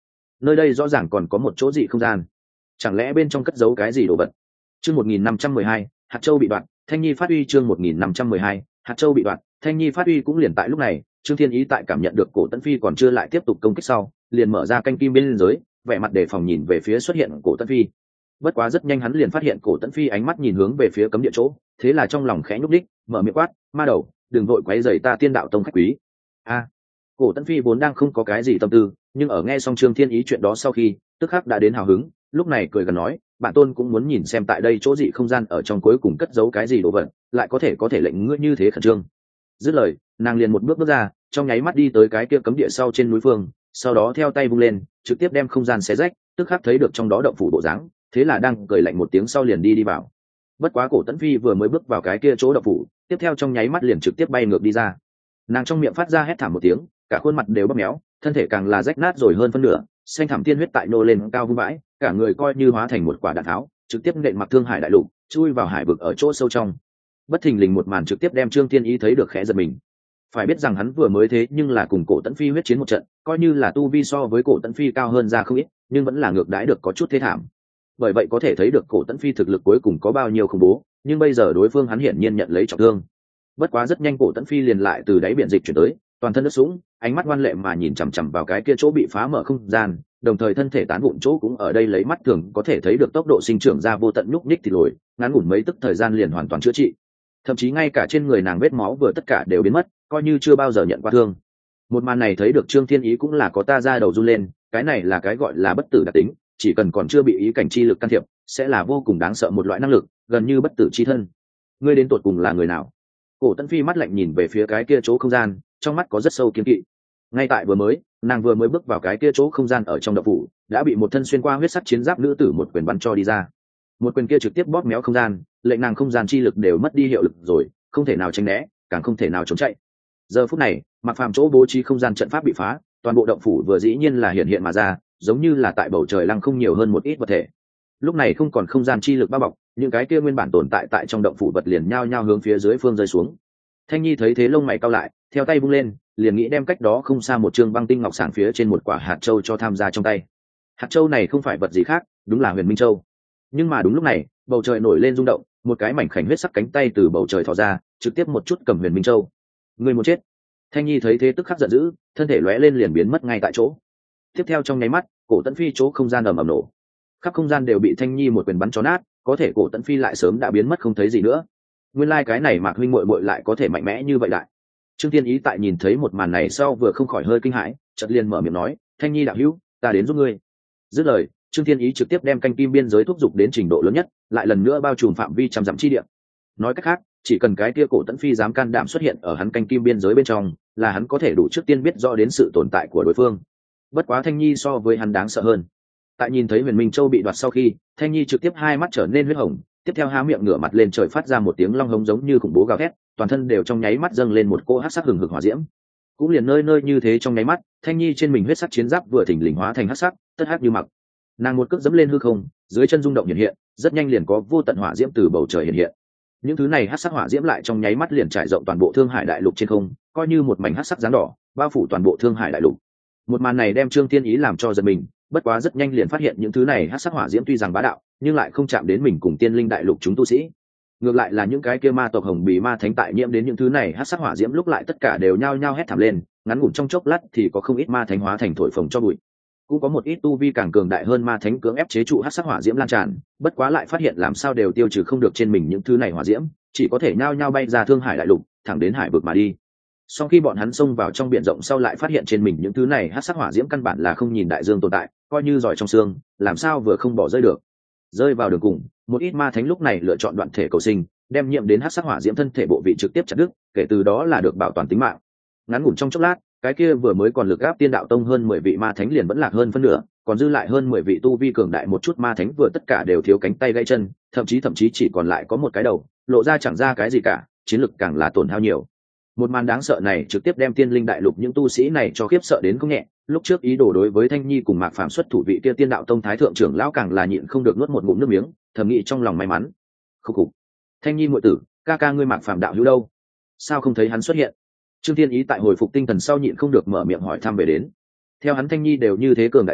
nơi đây rõ ràng còn có một chỗ dị không gian, chẳng lẽ bên trong cất giấu cái gì đồ vật? Chương một nghìn năm trăm mười hai, hạt châu bị đoạn, Thanh Nhi phát uy. Chương một nghìn năm trăm mười hai, hạt châu bị đoạn, Thanh Nhi phát uy. Cũng liền tại lúc này, Trương Thiên Ý tại cảm nhận được Cổ Tấn Phi còn chưa lại tiếp tục công kích sau, liền mở ra canh kim bên giới, vẻ mặt đề phòng nhìn về phía xuất hiện Cổ Tấn Phi. Bất quá rất nhanh hắn liền phát hiện Cổ Tấn Phi ánh mắt nhìn hướng về phía cấm địa chỗ, thế là trong lòng khẽ nhúc đích, mở miệng quát: "Ma đầu, đừng vội quấy rầy ta Tiên Đạo Tông khách quý." A, Cổ Tấn Phi vốn đang không có cái gì tâm tư, nhưng ở nghe xong Trương Thiên Ý chuyện đó sau khi, tức khắc đã đến hào hứng, lúc này cười gần nói: "Bản tôn cũng muốn nhìn xem tại đây chỗ dị không gian ở trong cuối cùng cất giấu cái gì đồ vật, lại có thể có thể lệnh ngươi như thế khẩn trương." Dứt lời, nàng liền một bước bước ra, trong nháy mắt đi tới cái kia cấm địa sau trên núi phương, sau đó theo tay vung lên, trực tiếp đem không gian xé rách, tức khắc thấy được trong đó động phủ bộ dáng, thế là đang cười lạnh một tiếng sau liền đi đi vào. Bất quá Cổ Tấn Phi vừa mới bước vào cái kia chỗ động phủ, tiếp theo trong nháy mắt liền trực tiếp bay ngược đi ra. Nàng trong miệng phát ra hét thảm một tiếng, cả khuôn mặt đều bóp méo, thân thể càng là rách nát rồi hơn phân nửa, xanh thảm tiên huyết tại nô lên cao vung vãi, cả người coi như hóa thành một quả đạn tháo, trực tiếp nện mặc Thương Hải đại lục, chui vào hải vực ở chỗ sâu trong. Bất thình lình một màn trực tiếp đem Trương Thiên Ý thấy được khẽ giật mình. Phải biết rằng hắn vừa mới thế nhưng là cùng Cổ Tấn Phi huyết chiến một trận, coi như là tu vi so với Cổ Tấn Phi cao hơn ra không ít, nhưng vẫn là ngược đãi được có chút thế thảm. Bởi vậy có thể thấy được Cổ Tấn Phi thực lực cuối cùng có bao nhiêu khủng bố, nhưng bây giờ đối phương hắn hiển nhiên nhận lấy trọng thương. Bất quá rất nhanh Cổ Tấn Phi liền lại từ đáy biển dịch chuyển tới, toàn thân nước sũng, ánh mắt ngoan lệ mà nhìn chằm chằm vào cái kia chỗ bị phá mở không gian, đồng thời thân thể tán vụn chỗ cũng ở đây lấy mắt thường có thể thấy được tốc độ sinh trưởng ra vô tận nhúc nhích thì lồi, ngắn ngủn mấy tức thời gian liền hoàn toàn chữa trị. Thậm chí ngay cả trên người nàng vết máu vừa tất cả đều biến mất, coi như chưa bao giờ nhận qua thương. Một màn này thấy được Trương Thiên Ý cũng là có ta ra đầu run lên, cái này là cái gọi là bất tử đặc tính, chỉ cần còn chưa bị ý cảnh chi lực can thiệp, sẽ là vô cùng đáng sợ một loại năng lực, gần như bất tử chi thân. Ngươi đến tột cùng là người nào? Cổ Tấn Phi mắt lạnh nhìn về phía cái kia chỗ không gian, trong mắt có rất sâu kiên kỵ. Ngay tại vừa mới, nàng vừa mới bước vào cái kia chỗ không gian ở trong động phủ, đã bị một thân xuyên qua huyết sắc chiến giáp nữ tử một quyền bắn cho đi ra. Một quyền kia trực tiếp bóp méo không gian, lệnh nàng không gian chi lực đều mất đi hiệu lực rồi, không thể nào tránh né, càng không thể nào trốn chạy. Giờ phút này, Mạc Phàm chỗ bố trí không gian trận pháp bị phá, toàn bộ động phủ vừa dĩ nhiên là hiện hiện mà ra, giống như là tại bầu trời lăng không nhiều hơn một ít vật thể. Lúc này không còn không gian chi lực bao bọc, những cái kia nguyên bản tồn tại tại trong động phủ vật liền nhao nhao hướng phía dưới phương rơi xuống. Thanh Nhi thấy thế lông mày cau lại, theo tay vung lên, liền nghĩ đem cách đó không xa một trương băng tinh ngọc sảng phía trên một quả hạt châu cho tham gia trong tay. Hạt châu này không phải vật gì khác, đúng là Huyền Minh Châu. Nhưng mà đúng lúc này, bầu trời nổi lên rung động, một cái mảnh khảnh huyết sắc cánh tay từ bầu trời thò ra, trực tiếp một chút cầm Huyền Minh Châu. Người muốn chết! Thanh Nhi thấy thế tức khắc giận dữ, thân thể lóe lên liền biến mất ngay tại chỗ. Tiếp theo trong nháy mắt, Cổ Tấn Phi chỗ không gian ầm ầm nổ, khắp không gian đều bị Thanh Nhi một quyền bắn cho nát, có thể Cổ Tấn Phi lại sớm đã biến mất không thấy gì nữa. Nguyên lai like cái này Mạc huynh muội muội lại có thể mạnh mẽ như vậy đại. Trương Thiên Ý tại nhìn thấy một màn này sau vừa không khỏi hơi kinh hãi, chợt liền mở miệng nói: "Thanh Nhi đạo hữu, ta đến giúp ngươi." Dứt lời, Trương Thiên Ý trực tiếp đem canh kim biên giới thúc giục đến trình độ lớn nhất, lại lần nữa bao trùm phạm vi trăm dặm chi địa. Nói cách khác, chỉ cần cái kia Cổ Tấn Phi dám can đảm xuất hiện ở hắn canh kim biên giới bên trong, là hắn có thể đủ trước tiên biết rõ đến sự tồn tại của đối phương. Bất quá Thanh Nhi so với hắn đáng sợ hơn. Tại nhìn thấy Huyền Minh Châu bị đoạt sau khi, Thanh Nhi trực tiếp hai mắt trở nên huyết hồng, tiếp theo há miệng ngửa mặt lên trời phát ra một tiếng long hống giống như khủng bố gào thét, toàn thân đều trong nháy mắt dâng lên một cỗ hắc sắc hừng hực hỏa diễm. Cũng liền nơi nơi như thế trong nháy mắt, Thanh Nhi trên mình huyết sắc chiến giáp vừa thỉnh lình hóa thành hắc sắc, tất hắc như mặc. Nàng một cước dẫm lên hư không, dưới chân rung động hiện hiện, rất nhanh liền có vô tận hỏa diễm từ bầu trời hiện hiện. Những thứ này hắc sắc hỏa diễm lại trong nháy mắt liền trải rộng toàn bộ Thương Hải đại lục trên không, coi như một mảnh hắc sắc dáng đỏ, bao phủ toàn bộ Thương Hải đại lục. Một màn này đem Trương Thiên Ý làm cho giật mình, bất quá rất nhanh liền phát hiện những thứ này hắc sắc hỏa diễm tuy rằng bá đạo, nhưng lại không chạm đến mình cùng Tiên Linh đại lục chúng tu sĩ. Ngược lại là những cái kia ma tộc Hồng Bì ma thánh tại nhiễm đến những thứ này hắc sắc hỏa diễm lúc lại tất cả đều nhao nhao hét thảm lên, ngắn ngủn trong chốc lát thì có không ít ma thánh hóa thành thổi phồng cho bụi. Cũng có một ít tu vi càng cường đại hơn ma thánh cưỡng ép chế trụ hắc sắc hỏa diễm lan tràn, bất quá lại phát hiện làm sao đều tiêu trừ không được trên mình những thứ này hỏa diễm, chỉ có thể nhao nhao bay ra Thương Hải đại lục, thẳng đến hải vực mà đi. Sau khi bọn hắn xông vào trong biển rộng sau lại phát hiện trên mình những thứ này hắc sắc hỏa diễm căn bản là không nhìn đại dương tồn tại, coi như giỏi trong xương, làm sao vừa không bỏ rơi được. Rơi vào đường cùng, một ít ma thánh lúc này lựa chọn đoạn thể cầu sinh, đem nhiễm đến hắc sắc hỏa diễm thân thể bộ vị trực tiếp chặt đứt, kể từ đó là được bảo toàn tính mạng. Ngắn ngủn trong chốc lát, cái kia vừa mới còn lực áp Tiên Đạo Tông hơn mười vị ma thánh liền vẫn lạc hơn phân nửa, còn dư lại hơn mười vị tu vi cường đại một chút ma thánh vừa tất cả đều thiếu cánh tay gãy chân, thậm chí thậm chí chỉ còn lại có một cái đầu, lộ ra chẳng ra cái gì cả, chiến lực càng là tổn hao nhiều. Một màn đáng sợ này trực tiếp đem Tiên Linh đại lục những tu sĩ này cho khiếp sợ đến không nhẹ, lúc trước ý đồ đối với Thanh Nhi cùng Mạc Phàm xuất thủ vị kia Tiên Đạo Tông thái thượng trưởng lão càng là nhịn không được nuốt một ngụm nước miếng, thầm nghĩ trong lòng may mắn. Khúc khục. Thanh Nhi muội tử, ca ca ngươi Mạc Phàm đạo hữu đâu? Sao không thấy hắn xuất hiện? Trương Thiên Ý tại hồi phục tinh thần sau nhịn không được mở miệng hỏi thăm về đến. Theo hắn Thanh Nhi đều như thế cường đại rồi,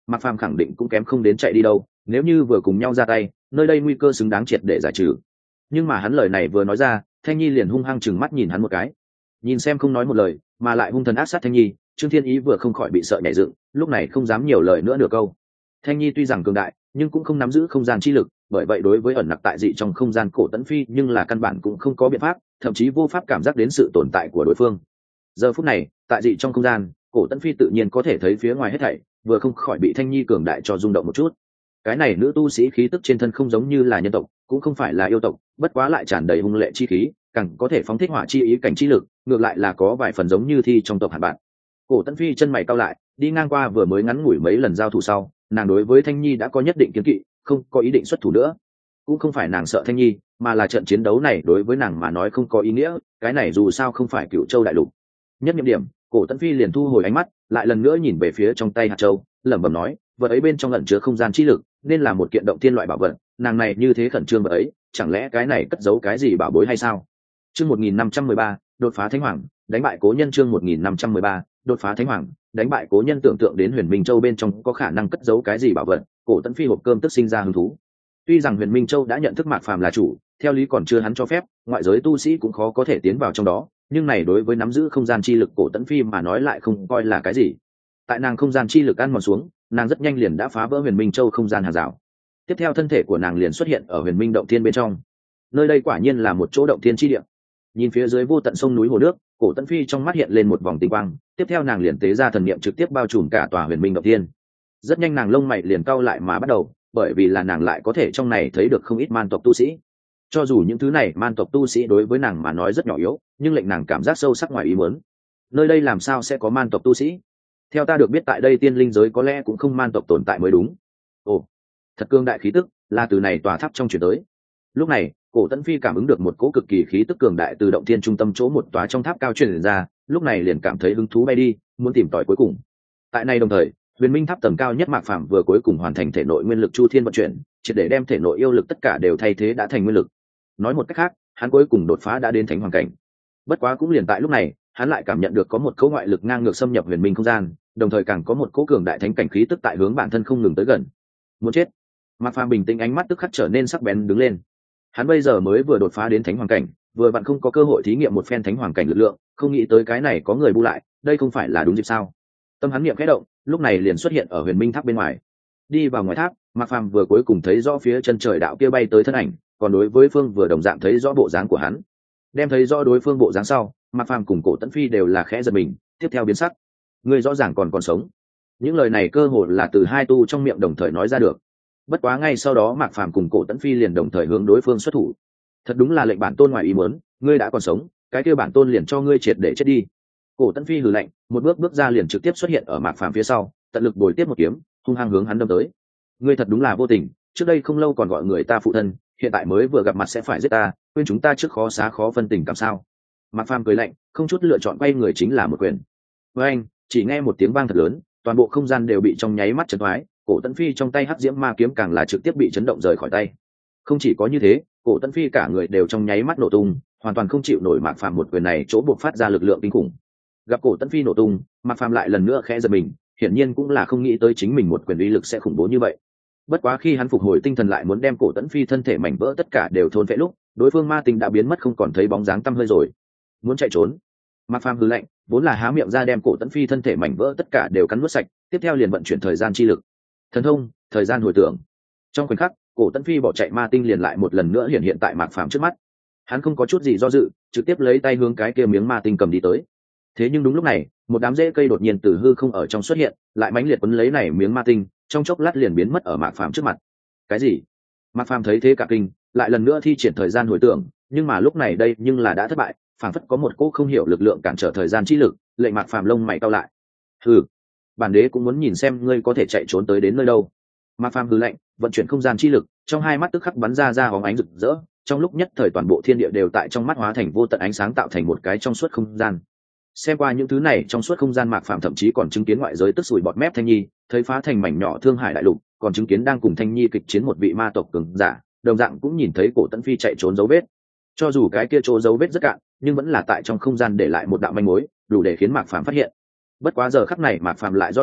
Mạc Phàm khẳng định cũng kém không đến chạy đi đâu, nếu như vừa cùng nhau ra tay, nơi đây nguy cơ xứng đáng triệt để giải trừ. Nhưng mà hắn lời này vừa nói ra, Thanh Nhi liền hung hăng chừng mắt nhìn hắn một cái. Nhìn xem không nói một lời, mà lại hung thần ác sát Thanh Nhi, Trương Thiên Ý vừa không khỏi bị sợ nhảy dựng, lúc này không dám nhiều lời nữa nửa câu. Thanh Nhi tuy rằng cường đại, nhưng cũng không nắm giữ không gian chi lực, bởi vậy đối với ẩn nặc tại dị trong không gian Cổ Tấn Phi nhưng là căn bản cũng không có biện pháp, thậm chí vô pháp cảm giác đến sự tồn tại của đối phương. Giờ phút này, tại dị trong không gian, Cổ Tấn Phi tự nhiên có thể thấy phía ngoài hết thảy, vừa không khỏi bị Thanh Nhi cường đại cho rung động một chút. Cái này nữ tu sĩ khí tức trên thân không giống như là nhân tộc, cũng không phải là yêu tộc, bất quá lại tràn đầy hung lệ chi khí, càng có thể phóng thích hỏa chi ý cảnh chi lực, ngược lại là có vài phần giống như thi trong tộc hạt bạn. Cổ Tấn Phi chân mày cau lại, đi ngang qua vừa mới ngắn ngủi mấy lần giao thủ sau, nàng đối với Thanh Nhi đã có nhất định kiến kỵ, không có ý định xuất thủ nữa. Cũng không phải nàng sợ Thanh Nhi, mà là trận chiến đấu này đối với nàng mà nói không có ý nghĩa, cái này dù sao không phải Cửu Châu đại lục. Nhất nhiệm điểm, Cổ Tấn Phi liền thu hồi ánh mắt, lại lần nữa nhìn về phía trong tay hạt châu, lẩm bẩm nói, vật ấy bên trong ẩn chứa không gian chi lực, nên là một kiện động thiên loại bảo vật, nàng này như thế khẩn trương vật ấy, chẳng lẽ cái này cất giấu cái gì bảo bối hay sao? Chương một nghìn năm trăm mười ba, đột phá thánh hoàng, đánh bại cố nhân. Chương một nghìn năm trăm mười ba, đột phá thánh hoàng, đánh bại cố nhân. Tưởng tượng đến Huyền Minh Châu bên trong có khả năng cất giấu cái gì bảo vật, Cổ Tấn Phi hộp cơm tức sinh ra hứng thú. Tuy rằng Huyền Minh Châu đã nhận thức Mạc Phàm là chủ, theo lý còn chưa hắn cho phép, ngoại giới tu sĩ cũng khó có thể tiến vào trong đó, nhưng này đối với nắm giữ không gian chi lực Cổ Tấn Phi mà nói lại không coi là cái gì. Tại nàng không gian chi lực ăn mòn xuống, nàng rất nhanh liền đã phá vỡ Huyền Minh Châu không gian hàng rào. Tiếp theo thân thể của nàng liền xuất hiện ở Huyền Minh động thiên bên trong. Nơi đây quả nhiên là một chỗ động thiên chi địa. Nhìn phía dưới vô tận sông núi hồ nước, Cổ Tấn Phi trong mắt hiện lên một vòng tinh quang, tiếp theo nàng liền tế ra thần niệm trực tiếp bao trùm cả tòa Huyền Minh động thiên. Rất nhanh nàng lông mày liền cau lại mà bắt đầu, bởi vì là nàng lại có thể trong này thấy được không ít man tộc tu sĩ. Cho dù những thứ này man tộc tu sĩ đối với nàng mà nói rất nhỏ yếu, nhưng lệnh nàng cảm giác sâu sắc ngoài ý muốn. Nơi đây làm sao sẽ có man tộc tu sĩ? Theo ta được biết tại đây tiên linh giới có lẽ cũng không man tộc tồn tại mới đúng. Ồ, thật cương đại khí tức, là từ này tòa tháp trong chuyển tới. Lúc này, Cổ Tấn Phi cảm ứng được một cỗ cực kỳ khí tức cường đại từ động thiên trung tâm chỗ một tòa trong tháp cao truyền ra, lúc này liền cảm thấy hứng thú bay đi, muốn tìm tòi cuối cùng. Tại này đồng thời, Huyền Minh tháp tầng cao nhất Mạc Phàm vừa cuối cùng hoàn thành thể nội nguyên lực chu thiên vận chuyển, triệt để đem thể nội yêu lực tất cả đều thay thế đã thành nguyên lực. Nói một cách khác, hắn cuối cùng đột phá đã đến thánh hoàng cảnh. Bất quá cũng liền tại lúc này, hắn lại cảm nhận được có một cỗ ngoại lực ngang ngược xâm nhập Huyền Minh không gian, đồng thời càng có một cỗ cường đại thánh cảnh khí tức tại hướng bản thân không ngừng tới gần. Muốn chết. Mạc Phàm bình tĩnh ánh mắt tức khắc trở nên sắc bén đứng lên. Hắn bây giờ mới vừa đột phá đến thánh hoàng cảnh, vừa vặn không có cơ hội thí nghiệm một phen thánh hoàng cảnh lực lượng, không nghĩ tới cái này có người bu lại, đây không phải là đúng dịp sao? Tâm hắn niệm khẽ động, lúc này liền xuất hiện ở Huyền Minh tháp bên ngoài. Đi vào ngoài tháp, Mạc Phàm vừa cuối cùng thấy rõ phía chân trời đạo kia bay tới thân ảnh, còn đối với phương vừa đồng dạng thấy rõ bộ dáng của hắn. Đem thấy rõ đối phương bộ dáng sau, Mạc Phàm cùng Cổ Tấn Phi đều là khẽ giật mình, tiếp theo biến sắc. Ngươi rõ ràng còn còn sống. Những lời này cơ hồ là từ hai tu trong miệng đồng thời nói ra được. Bất quá ngay sau đó Mạc Phàm cùng Cổ Tấn Phi liền đồng thời hướng đối phương xuất thủ. Thật đúng là lệnh bản tôn ngoài ý muốn, ngươi đã còn sống, cái kia bản tôn liền cho ngươi triệt để chết đi. Cổ Tấn Phi hừ lạnh, một bước bước ra liền trực tiếp xuất hiện ở Mạc Phàm phía sau, tận lực bồi tiếp một kiếm, hung hăng hướng hắn đâm tới. Ngươi thật đúng là vô tình, trước đây không lâu còn gọi người ta phụ thân, hiện tại mới vừa gặp mặt sẽ phải giết ta, quên chúng ta trước khó xá khó phân tình cảm sao? Mạc Phàm cười lạnh, không chút lựa chọn quay người chính là một quyền. Với anh, chỉ nghe một tiếng vang thật lớn, toàn bộ không gian đều bị trong nháy mắt chấn thoái, Cổ Tấn Phi trong tay hắc diễm ma kiếm càng là trực tiếp bị chấn động rời khỏi tay. Không chỉ có như thế, Cổ Tấn Phi cả người đều trong nháy mắt nổ tung, hoàn toàn không chịu nổi Mạc Phàm một quyền này chỗ buộc phát ra lực lượng kinh khủng. Gặp Cổ Tấn Phi nổ tung, Mạc Phàm lại lần nữa khẽ giật mình, hiển nhiên cũng là không nghĩ tới chính mình một quyền uy lực sẽ khủng bố như vậy. Bất quá khi hắn phục hồi tinh thần lại muốn đem Cổ Tấn Phi thân thể mảnh vỡ tất cả đều thôn phệ lúc, đối phương ma tinh đã biến mất không còn thấy bóng dáng tăm hơi rồi. Muốn chạy trốn. Mạc Phàm hừ lạnh, vốn là há miệng ra đem Cổ Tấn Phi thân thể mảnh vỡ tất cả đều cắn nuốt sạch, tiếp theo liền vận chuyển thời gian chi lực. Thần thông, thời gian hồi tưởng. Trong khoảnh khắc, Cổ Tấn Phi bỏ chạy ma tinh liền lại một lần nữa hiện hiện tại Mạc Phàm trước mắt. Hắn không có chút gì do dự, trực tiếp lấy tay hướng cái kia miếng ma tinh cầm đi tới. Thế nhưng đúng lúc này, một đám rễ cây đột nhiên từ hư không ở trong xuất hiện, lại mãnh liệt quấn lấy này miếng ma tinh, trong chốc lát liền biến mất ở Mạc Phàm trước mặt. Cái gì? Mạc Phàm thấy thế cả kinh, lại lần nữa thi triển thời gian hồi tưởng, nhưng mà lúc này đây nhưng là đã thất bại, phảng phất có một cỗ không hiểu lực lượng cản trở thời gian chi lực, lệnh Mạc Phàm lông mày cau lại. Hừ, bản đế cũng muốn nhìn xem ngươi có thể chạy trốn tới đến nơi đâu. Mạc Phàm hừ lạnh, vận chuyển không gian chi lực, trong hai mắt tức khắc bắn ra ra hóng ánh rực rỡ, trong lúc nhất thời toàn bộ thiên địa đều tại trong mắt hóa thành vô tận ánh sáng tạo thành một cái trong suốt không gian. Xem qua những thứ này trong suốt không gian, Mạc Phàm thậm chí còn chứng kiến ngoại giới tức sủi bọt mép Thanh Nhi, thấy phá thành mảnh nhỏ Thương Hải đại lục, còn chứng kiến đang cùng Thanh Nhi kịch chiến một vị ma tộc cường giả, đồng dạng cũng nhìn thấy Cổ Tấn Phi chạy trốn dấu vết. Cho dù cái kia chỗ dấu vết rất cạn, nhưng vẫn là tại trong không gian để lại một đạo manh mối, đủ để khiến Mạc Phàm phát hiện. Bất quá giờ khắc này Mạc Phàm lại do dự,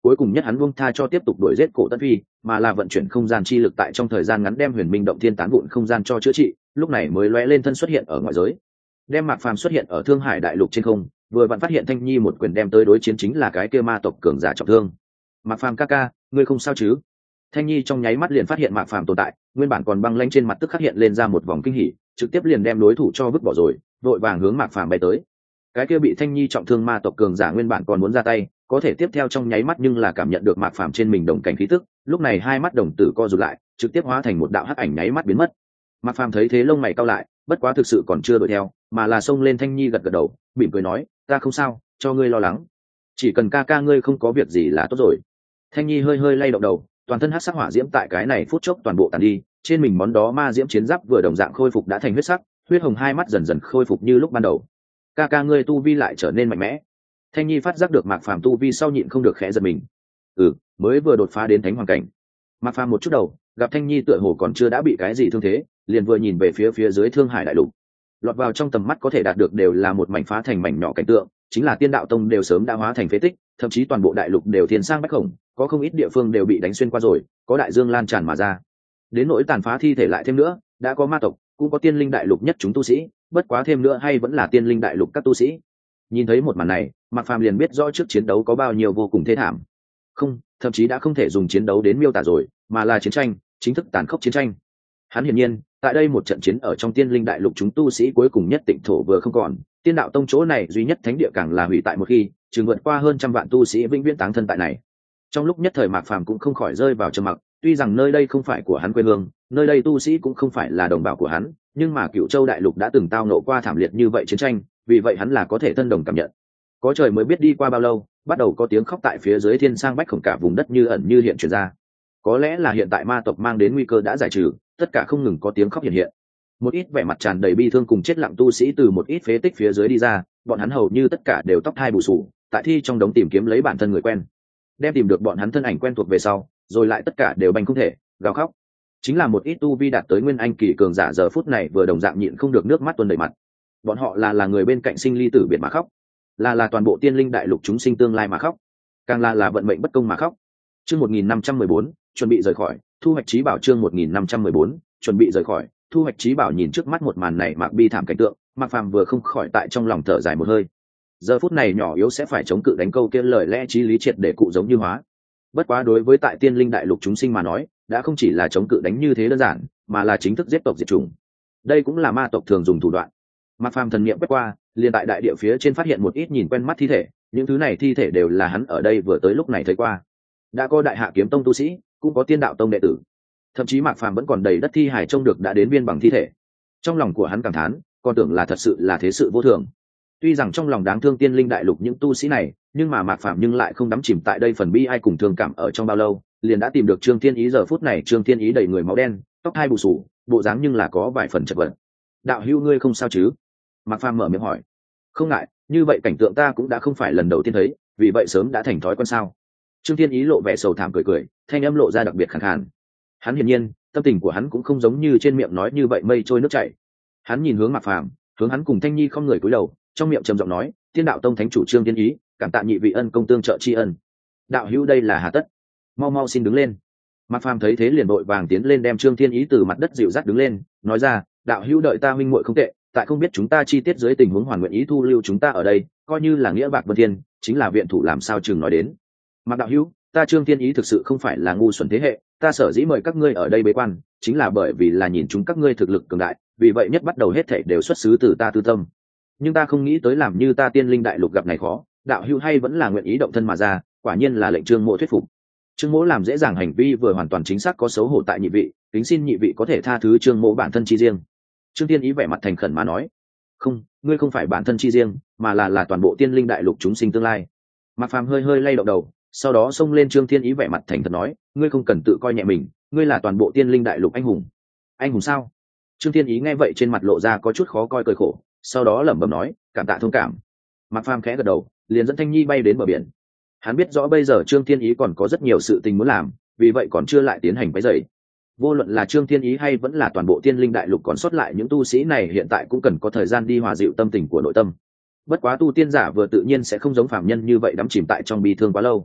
cuối cùng nhất hắn buông tha cho tiếp tục đuổi giết cổ Tất Phi, mà là vận chuyển không gian chi lực tại trong thời gian ngắn đem Huyền Minh động thiên tán vụn không gian cho chữa trị, lúc này mới lóe lên thân xuất hiện ở ngoại giới. Đem Mạc Phàm xuất hiện ở Thương Hải đại lục trên không, vừa vặn phát hiện Thanh Nhi một quyền đem tới đối chiến chính là cái kia ma tộc cường giả trọng thương. Mạc Phàm ca ca, ngươi không sao chứ? Thanh Nhi trong nháy mắt liền phát hiện Mạc Phàm tồn tại, nguyên bản còn băng lãnh trên mặt tức khắc hiện lên ra một vòng kinh hỉ, trực tiếp liền đem đối thủ cho vứt bỏ rồi, vội vàng hướng Mạc Phàm bay tới. Cái kia bị Thanh Nhi trọng thương ma tộc cường giả nguyên bản còn muốn ra tay, có thể tiếp theo trong nháy mắt nhưng là cảm nhận được Mạc Phàm trên mình đồng cảnh khí tức, lúc này hai mắt đồng tử co rụt lại, trực tiếp hóa thành một đạo hắc ảnh nháy mắt biến mất. Mạc Phàm thấy thế lông mày cau lại, bất quá thực sự còn chưa đuổi theo, mà là xông lên Thanh Nhi gật gật đầu, mỉm cười nói, ta không sao, cho ngươi lo lắng, chỉ cần ca ca ngươi không có việc gì là tốt rồi. Thanh Nhi hơi hơi lay động đầu, toàn thân hắc sắc hỏa diễm tại cái này phút chốc toàn bộ tàn đi, trên mình món đó ma diễm chiến giáp vừa đồng dạng khôi phục đã thành huyết sắc, huyết hồng hai mắt dần dần khôi phục như lúc ban đầu. Ca ca ngươi tu vi lại trở nên mạnh mẽ. Thanh Nhi phát giác được Mạc Phàm tu vi sau nhịn không được khẽ giật mình. Ừ, mới vừa đột phá đến thánh hoàng cảnh. Mạc Phàm một chút đầu, gặp Thanh Nhi tựa hồ còn chưa đã bị cái gì thương thế, liền vừa nhìn về phía phía dưới Thương Hải đại lục. Lọt vào trong tầm mắt có thể đạt được đều là một mảnh phá thành mảnh nhỏ cảnh tượng, chính là Tiên Đạo Tông đều sớm đã hóa thành phế tích, thậm chí toàn bộ đại lục đều thiên sang bách khổng, có không ít địa phương đều bị đánh xuyên qua rồi, có đại dương lan tràn mà ra. Đến nỗi tàn phá thi thể lại thêm nữa, đã có ma tộc, cũng có Tiên Linh đại lục nhất chúng tu sĩ, bất quá thêm nữa hay vẫn là Tiên Linh đại lục các tu sĩ. Nhìn thấy một màn này, Mạc Phàm liền biết rõ trước chiến đấu có bao nhiêu vô cùng thê thảm. Không, thậm chí đã không thể dùng chiến đấu đến miêu tả rồi, mà là chiến tranh, chính thức tàn khốc chiến tranh. Hắn hiển nhiên, tại đây một trận chiến ở trong Tiên Linh đại lục chúng tu sĩ cuối cùng nhất tịnh thổ vừa không còn, Tiên Đạo Tông chỗ này duy nhất thánh địa càng là hủy tại một khi, chừng vượt qua hơn trăm vạn tu sĩ vĩnh viễn táng thân tại này. Trong lúc nhất thời Mạc Phàm cũng không khỏi rơi vào trầm mặc, tuy rằng nơi đây không phải của hắn quê hương, nơi đây tu sĩ cũng không phải là đồng bào của hắn, nhưng mà Cửu Châu đại lục đã từng tao nộ qua thảm liệt như vậy chiến tranh, vì vậy hắn là có thể thân đồng cảm nhận. Có trời mới biết đi qua bao lâu, bắt đầu có tiếng khóc tại phía dưới thiên sang bách khổng, cả vùng đất như ẩn như hiện truyền ra. Có lẽ là hiện tại ma tộc mang đến nguy cơ đã giải trừ, tất cả không ngừng có tiếng khóc hiện hiện. Một ít vẻ mặt tràn đầy bi thương cùng chết lặng tu sĩ từ một ít phế tích phía dưới đi ra, bọn hắn hầu như tất cả đều tóc hai bù sù, tại thi trong đống tìm kiếm lấy bản thân người quen. Đem tìm được bọn hắn thân ảnh quen thuộc về sau, rồi lại tất cả đều bành không thể, gào khóc. Chính là một ít tu vi đạt tới nguyên anh kỳ cường giả giờ phút này vừa đồng dạng nhịn không được nước mắt tuôn đầy mặt. Bọn họ là là người bên cạnh sinh ly tử biệt mà khóc, là là toàn bộ Tiên Linh đại lục chúng sinh tương lai mà khóc, càng là là vận mệnh bất công mà khóc. Chương một nghìn năm trăm mười bốn, chuẩn bị rời khỏi, thu hoạch trí bảo. Chương một nghìn năm trăm mười bốn, chuẩn bị rời khỏi, thu hoạch trí bảo. Nhìn trước mắt một màn này Mạc bi thảm cảnh tượng, Mạc Phàm vừa không khỏi tại trong lòng thở dài một hơi. Giờ phút này nhỏ yếu sẽ phải chống cự đánh câu kia lời lẽ chí lý triệt để cụ giống như hóa. Bất quá đối với tại Tiên Linh đại lục chúng sinh mà nói, đã không chỉ là chống cự đánh như thế đơn giản, mà là chính thức giết tộc diệt chủng. Đây cũng là ma tộc thường dùng thủ đoạn. Mạc Phàm thần niệm quét qua, liền tại đại địa phía trên phát hiện một ít nhìn quen mắt thi thể, những thứ này thi thể đều là hắn ở đây vừa tới lúc này thấy qua. Đã có Đại Hạ Kiếm Tông tu sĩ, cũng có Tiên Đạo Tông đệ tử, thậm chí Mạc Phàm vẫn còn đầy đất thi hải trông được đã đến viên bằng thi thể. Trong lòng của hắn cảm thán, còn tưởng là thật sự là thế sự vô thường. Tuy rằng trong lòng đáng thương Tiên Linh đại lục những tu sĩ này, nhưng mà Mạc Phàm nhưng lại không đắm chìm tại đây phần bi ai cùng thương cảm ở trong bao lâu, liền đã tìm được Trương Thiên Ý. Giờ phút này Trương Thiên Ý đầy người máu đen, tóc hai bù xù, bộ dáng nhưng là có vài phần chật vật. Đạo hữu ngươi không sao chứ? Mạc Phàm mở miệng hỏi. Không ngại, như vậy cảnh tượng ta cũng đã không phải lần đầu tiên thấy, vì vậy sớm đã thành thói quen sao. Trương Thiên Ý lộ vẻ sầu thảm cười cười, thanh âm lộ ra đặc biệt khàn khàn. Hắn hiển nhiên, tâm tình của hắn cũng không giống như trên miệng nói như vậy mây trôi nước chảy. Hắn nhìn hướng Mạc Phàm, hướng hắn cùng Thanh Nhi không người cúi đầu, trong miệng trầm giọng nói, Tiên Đạo Tông thánh chủ Trương Thiên Ý, cảm tạ nhị vị ân công tương trợ tri ân. Đạo hữu đây là hà tất, mau mau xin đứng lên. Mạc Phàm thấy thế liền vội vàng tiến lên đem Trương Thiên Ý từ mặt đất dịu dắt đứng lên, nói ra, đạo hữu đợi ta huynh muội không tệ, tại không biết chúng ta chi tiết dưới tình huống hoàn nguyện ý thu lưu chúng ta ở đây, coi như là nghĩa bạc vân thiên, chính là viện thủ làm sao chừng nói đến. Mạc đạo hữu, ta Trương Thiên Ý thực sự không phải là ngu xuẩn thế hệ, ta sở dĩ mời các ngươi ở đây bế quan, chính là bởi vì là nhìn chúng các ngươi thực lực cường đại, vì vậy nhất bắt đầu hết thảy đều xuất xứ từ ta tư tâm. Nhưng ta không nghĩ tới làm như ta Tiên Linh đại lục gặp này khó, đạo hữu hay vẫn là nguyện ý động thân mà ra, quả nhiên là lệnh Trương Mỗ thuyết phục. Trương Mỗ làm dễ dàng hành vi vừa hoàn toàn chính xác có xấu hổ tại nhị vị, kính xin nhị vị có thể tha thứ Trương Mỗ bản thân chi riêng. Trương Thiên Ý vẻ mặt thành khẩn mà nói, không, ngươi không phải bản thân chi riêng, mà là là toàn bộ Tiên Linh đại lục chúng sinh tương lai. Mạc Phàm hơi hơi lay động đầu, sau đó xông lên Trương Thiên Ý vẻ mặt thành thật nói, ngươi không cần tự coi nhẹ mình, ngươi là toàn bộ Tiên Linh đại lục anh hùng. Anh hùng sao? Trương Thiên Ý nghe vậy trên mặt lộ ra có chút khó coi cười khổ, sau đó lẩm bẩm nói, cảm tạ thông cảm. Mạc Phàm khẽ gật đầu, liền dẫn Thanh Nhi bay đến bờ biển. Hắn biết rõ bây giờ Trương Thiên Ý còn có rất nhiều sự tình muốn làm, vì vậy còn chưa lại tiến hành quấy rầy. Vô luận là Trương Thiên Ý hay vẫn là toàn bộ Tiên Linh đại lục còn sót lại những tu sĩ này hiện tại cũng cần có thời gian đi hòa dịu tâm tình của nội tâm. Bất quá tu tiên giả vừa tự nhiên sẽ không giống phàm nhân như vậy đắm chìm tại trong bi thương quá lâu.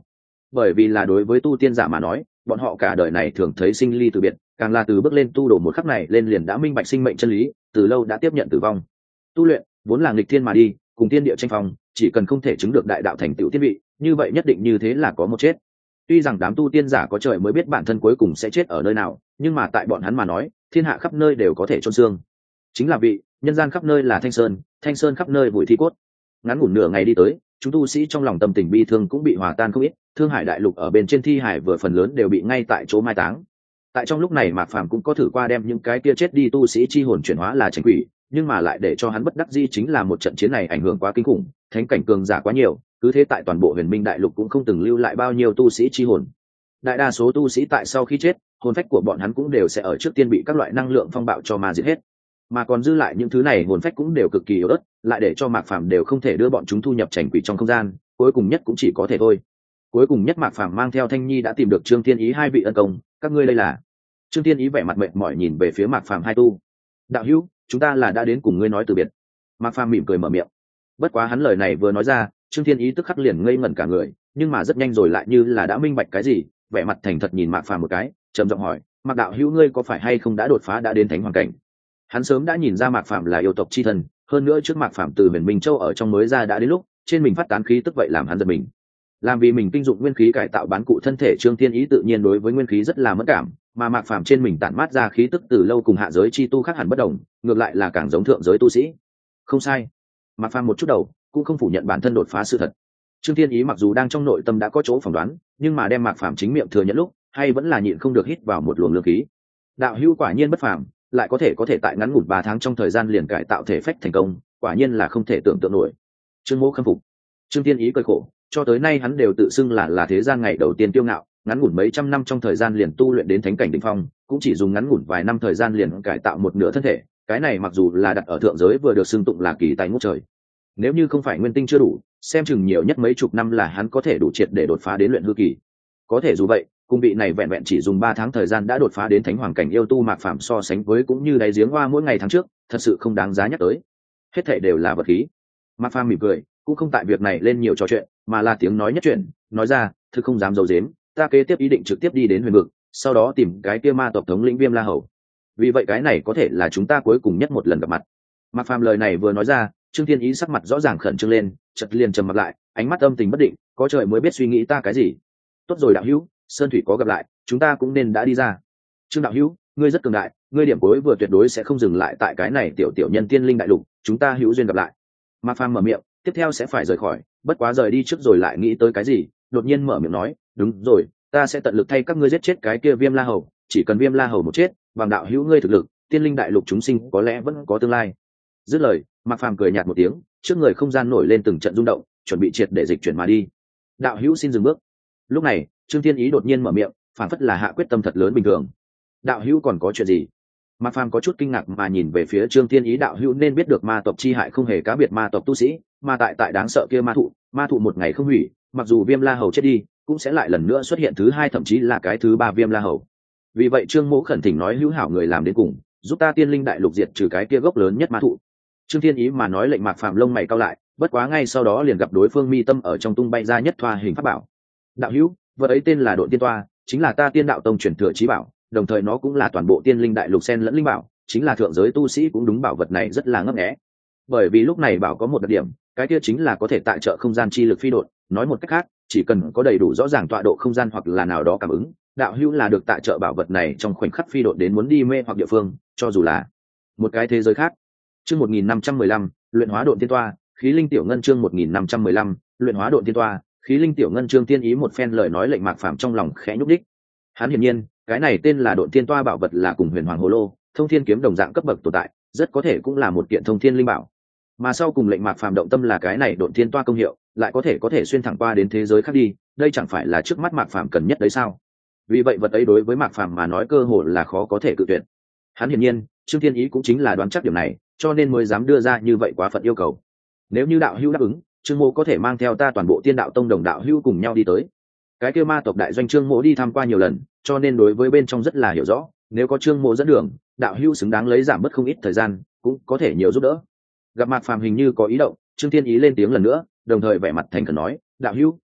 bởi vì là đối với tu tiên giả mà nói, bọn họ cả đời này thường thấy sinh ly từ biệt, càng là từ bước lên tu đồ một khắc này lên liền đã minh bạch sinh mệnh chân lý, từ lâu đã tiếp nhận tử vong. Tu luyện vốn là nghịch thiên mà đi, cùng tiên địa tranh phong, chỉ cần không thể chứng được đại đạo thành tựu tiên vị, như vậy nhất định như thế là có một chết. Tuy rằng đám tu tiên giả có trời mới biết bản thân cuối cùng sẽ chết ở nơi nào, nhưng mà tại bọn hắn mà nói, thiên hạ khắp nơi đều có thể chôn xương. Chính là vị, nhân gian khắp nơi là thanh sơn, thanh sơn khắp nơi bụi thi cốt. Ngắn ngủn nửa ngày đi tới, chúng tu sĩ trong lòng tâm tình bi thương cũng bị hòa tan không ít, thương hải đại lục ở bên trên thi hải vừa phần lớn đều bị ngay tại chỗ mai táng. Tại trong lúc này Mạc Phàm cũng có thử qua đem những cái kia chết đi tu sĩ chi hồn chuyển hóa là tránh quỷ, nhưng mà lại để cho hắn bất đắc dĩ chính là một trận chiến này ảnh hưởng quá kinh khủng, thánh cảnh cường giả quá nhiều, cứ thế tại toàn bộ huyền minh đại lục cũng không từng lưu lại bao nhiêu tu sĩ chi hồn. Đại đa số tu sĩ tại sau khi chết, hồn phách của bọn hắn cũng đều sẽ ở trước tiên bị các loại năng lượng phong bạo cho ma diệt hết, mà còn dư lại những thứ này hồn phách cũng đều cực kỳ yếu ớt, lại để cho Mạc Phàm đều không thể đưa bọn chúng thu nhập trành quỷ trong không gian, cuối cùng nhất cũng chỉ có thể thôi. Cuối cùng nhất Mạc Phàm mang theo Thanh Nhi đã tìm được Trương Thiên Ý hai vị ân công, các ngươi đây là? Trương Thiên Ý vẻ mặt mệt mỏi nhìn về phía Mạc Phàm hai tu. Đạo hữu, chúng ta là đã đến cùng ngươi nói từ biệt. Mạc Phàm mỉm cười mở miệng. Bất quá hắn lời này vừa nói ra, Trương Thiên Ý tức khắc liền ngây ngẩn cả người, nhưng mà rất nhanh rồi lại như là đã minh bạch cái gì, vẻ mặt thành thật nhìn Mạc Phàm một cái, trầm giọng hỏi, Mạc đạo hữu ngươi có phải hay không đã đột phá đã đến thánh hoàng cảnh? Hắn sớm đã nhìn ra Mạc Phàm là yêu tộc chi thần, hơn nữa trước Mạc Phàm từ Huyền Minh Châu ở trong mới ra đã đến lúc trên mình phát tán khí tức vậy làm hắn giật mình. Làm vì mình kinh dụng nguyên khí cải tạo bán cụ thân thể, Trương Thiên Ý tự nhiên đối với nguyên khí rất là mẫn cảm, mà Mạc Phàm trên mình tản mát ra khí tức từ lâu cùng hạ giới chi tu khác hẳn bất đồng, ngược lại là càng giống thượng giới tu sĩ. Không sai, Mạc Phàm một chút đầu cũng không phủ nhận bản thân đột phá sự thật. Trương Thiên Ý mặc dù đang trong nội tâm đã có chỗ phỏng đoán, nhưng mà đem Mạc Phàm chính miệng thừa nhận lúc, hay vẫn là nhịn không được hít vào một luồng lương khí. Đạo hữu quả nhiên bất phàm, lại có thể có thể tại ngắn ngủn ba tháng trong thời gian liền cải tạo thể phách thành công, quả nhiên là không thể tưởng tượng nổi. Trương Mỗ khâm phục. Trương Thiên Ý cười khổ, cho tới nay hắn đều tự xưng là là thế gian ngày đầu tiên kiêu ngạo, ngắn ngủn mấy trăm năm trong thời gian liền tu luyện đến thánh cảnh đỉnh phong, cũng chỉ dùng ngắn ngủn vài năm thời gian liền cải tạo một nửa thân thể, cái này mặc dù là đặt ở thượng giới vừa được xưng tụng là kỳ tài ngút trời. Nếu như không phải nguyên tinh chưa đủ, xem chừng nhiều nhất mấy chục năm là hắn có thể đủ triệt để đột phá đến luyện hư kỳ. Có thể dù vậy, cung vị này vẹn vẹn chỉ dùng ba tháng thời gian đã đột phá đến thánh hoàng cảnh yêu tu Mạc Phàm so sánh với cũng như đáy giếng hoa mỗi ngày tháng trước, thật sự không đáng giá nhắc tới. Hết thảy đều là vật khí. Mạc Phàm mỉm cười, cũng không tại việc này lên nhiều trò chuyện, mà là tiếng nói nhất chuyện, nói ra, thực không dám giấu giếm, ta kế tiếp ý định trực tiếp đi đến huyền vực, sau đó tìm cái kia ma tộc thống lĩnh Viêm La Hầu. Vì vậy cái này có thể là chúng ta cuối cùng nhất một lần gặp mặt. Mạc Phàm lời này vừa nói ra, Trương Thiên Ý sắc mặt rõ ràng khẩn trương lên, chợt liền trầm mặt lại, ánh mắt âm tình bất định, có trời mới biết suy nghĩ ta cái gì. Tốt rồi đạo hữu, sơn thủy có gặp lại, chúng ta cũng nên đã đi ra. Trương đạo hữu, ngươi rất cường đại, ngươi điểm cuối vừa tuyệt đối sẽ không dừng lại tại cái này tiểu tiểu nhân tiên linh đại lục, chúng ta hữu duyên gặp lại. Mạc Phàm mở miệng, tiếp theo sẽ phải rời khỏi, bất quá rời đi trước rồi lại nghĩ tới cái gì, đột nhiên mở miệng nói, đúng rồi, ta sẽ tận lực thay các ngươi giết chết cái kia Viêm La Hầu, chỉ cần Viêm La Hầu một chết, bằng đạo hữu ngươi thực lực, tiên linh đại lục chúng sinh có lẽ vẫn có tương lai. Dứt lời, Mạc Phàm cười nhạt một tiếng, trước người không gian nổi lên từng trận rung động, chuẩn bị triệt để dịch chuyển mà đi. Đạo hữu xin dừng bước. Lúc này, Trương Thiên Ý đột nhiên mở miệng, phản phất là hạ quyết tâm thật lớn bình thường. Đạo hữu còn có chuyện gì? Mạc Phàm có chút kinh ngạc mà nhìn về phía Trương Thiên Ý, đạo hữu nên biết được ma tộc chi hại không hề cá biệt ma tộc tu sĩ, mà tại tại đáng sợ kia ma thụ, ma thụ một ngày không hủy, mặc dù Viêm La Hầu chết đi, cũng sẽ lại lần nữa xuất hiện thứ hai thậm chí là cái thứ ba Viêm La Hầu. Vì vậy Trương Mỗ khẩn thỉnh nói hữu hảo người làm đến cùng, giúp ta tiên linh đại lục diệt trừ cái kia gốc lớn nhất ma thụ. Trương Thiên Ý mà nói lệnh Mạc Phàm lông mày cau lại, bất quá ngay sau đó liền gặp đối phương mi tâm ở trong tung bay ra nhất thoa hình pháp bảo. Đạo hữu, vật ấy tên là Độn Tiên Toa, chính là ta Tiên Đạo Tông truyền thừa chí bảo, đồng thời nó cũng là toàn bộ tiên linh đại lục sen lẫn linh bảo, chính là thượng giới tu sĩ cũng đúng bảo vật này rất là ngấp nghé. Bởi vì lúc này bảo có một đặc điểm, cái kia chính là có thể tại trợ không gian chi lực phi độn, nói một cách khác, chỉ cần có đầy đủ rõ ràng tọa độ không gian hoặc là nào đó cảm ứng, đạo hữu là được tại trợ bảo vật này trong khoảnh khắc phi độn đến muốn đi mê hoặc địa phương, cho dù là một cái thế giới khác. Chương một nghìn năm trăm mười lăm, luyện hóa Độn Tiên Toa, khí linh tiểu ngân chương một nghìn năm trăm mười lăm, luyện hóa Độn Tiên Toa, khí linh tiểu ngân Trương Tiên Ý một phen lời nói lệnh Mạc Phàm trong lòng khẽ nhúc đích. Hắn hiển nhiên, cái này tên là Độn Tiên Toa bảo vật là cùng Huyền Hoàng Hồ Lô, Thông Thiên kiếm đồng dạng cấp bậc tồn tại, rất có thể cũng là một kiện thông thiên linh bảo. Mà sau cùng lệnh Mạc Phàm động tâm là cái này Độn Tiên Toa công hiệu, lại có thể có thể xuyên thẳng qua đến thế giới khác đi, đây chẳng phải là trước mắt Mạc Phàm cần nhất đấy sao? Vì vậy vật ấy đối với Mạc Phàm mà nói cơ hội là khó có thể cự tuyệt. Hắn hiển nhiên, Trương Thiên Ý cũng chính là đoán chắc điểm này, cho nên mới dám đưa ra như vậy quá phận yêu cầu. Nếu như đạo hữu đáp ứng, Trương Mỗ có thể mang theo ta toàn bộ Tiên Đạo Tông đồng đạo hữu cùng nhau đi tới. Cái kia ma tộc đại doanh Trương Mỗ đi tham qua nhiều lần, cho nên đối với bên trong rất là hiểu rõ, nếu có Trương Mỗ dẫn đường, đạo hữu xứng đáng lấy giảm bớt không ít thời gian, cũng có thể nhiều giúp đỡ. Gặp Mạc Phàm hình như có ý động, Trương Thiên Ý lên tiếng lần nữa, đồng thời vẻ mặt thành khẩn nói, đạo hữu,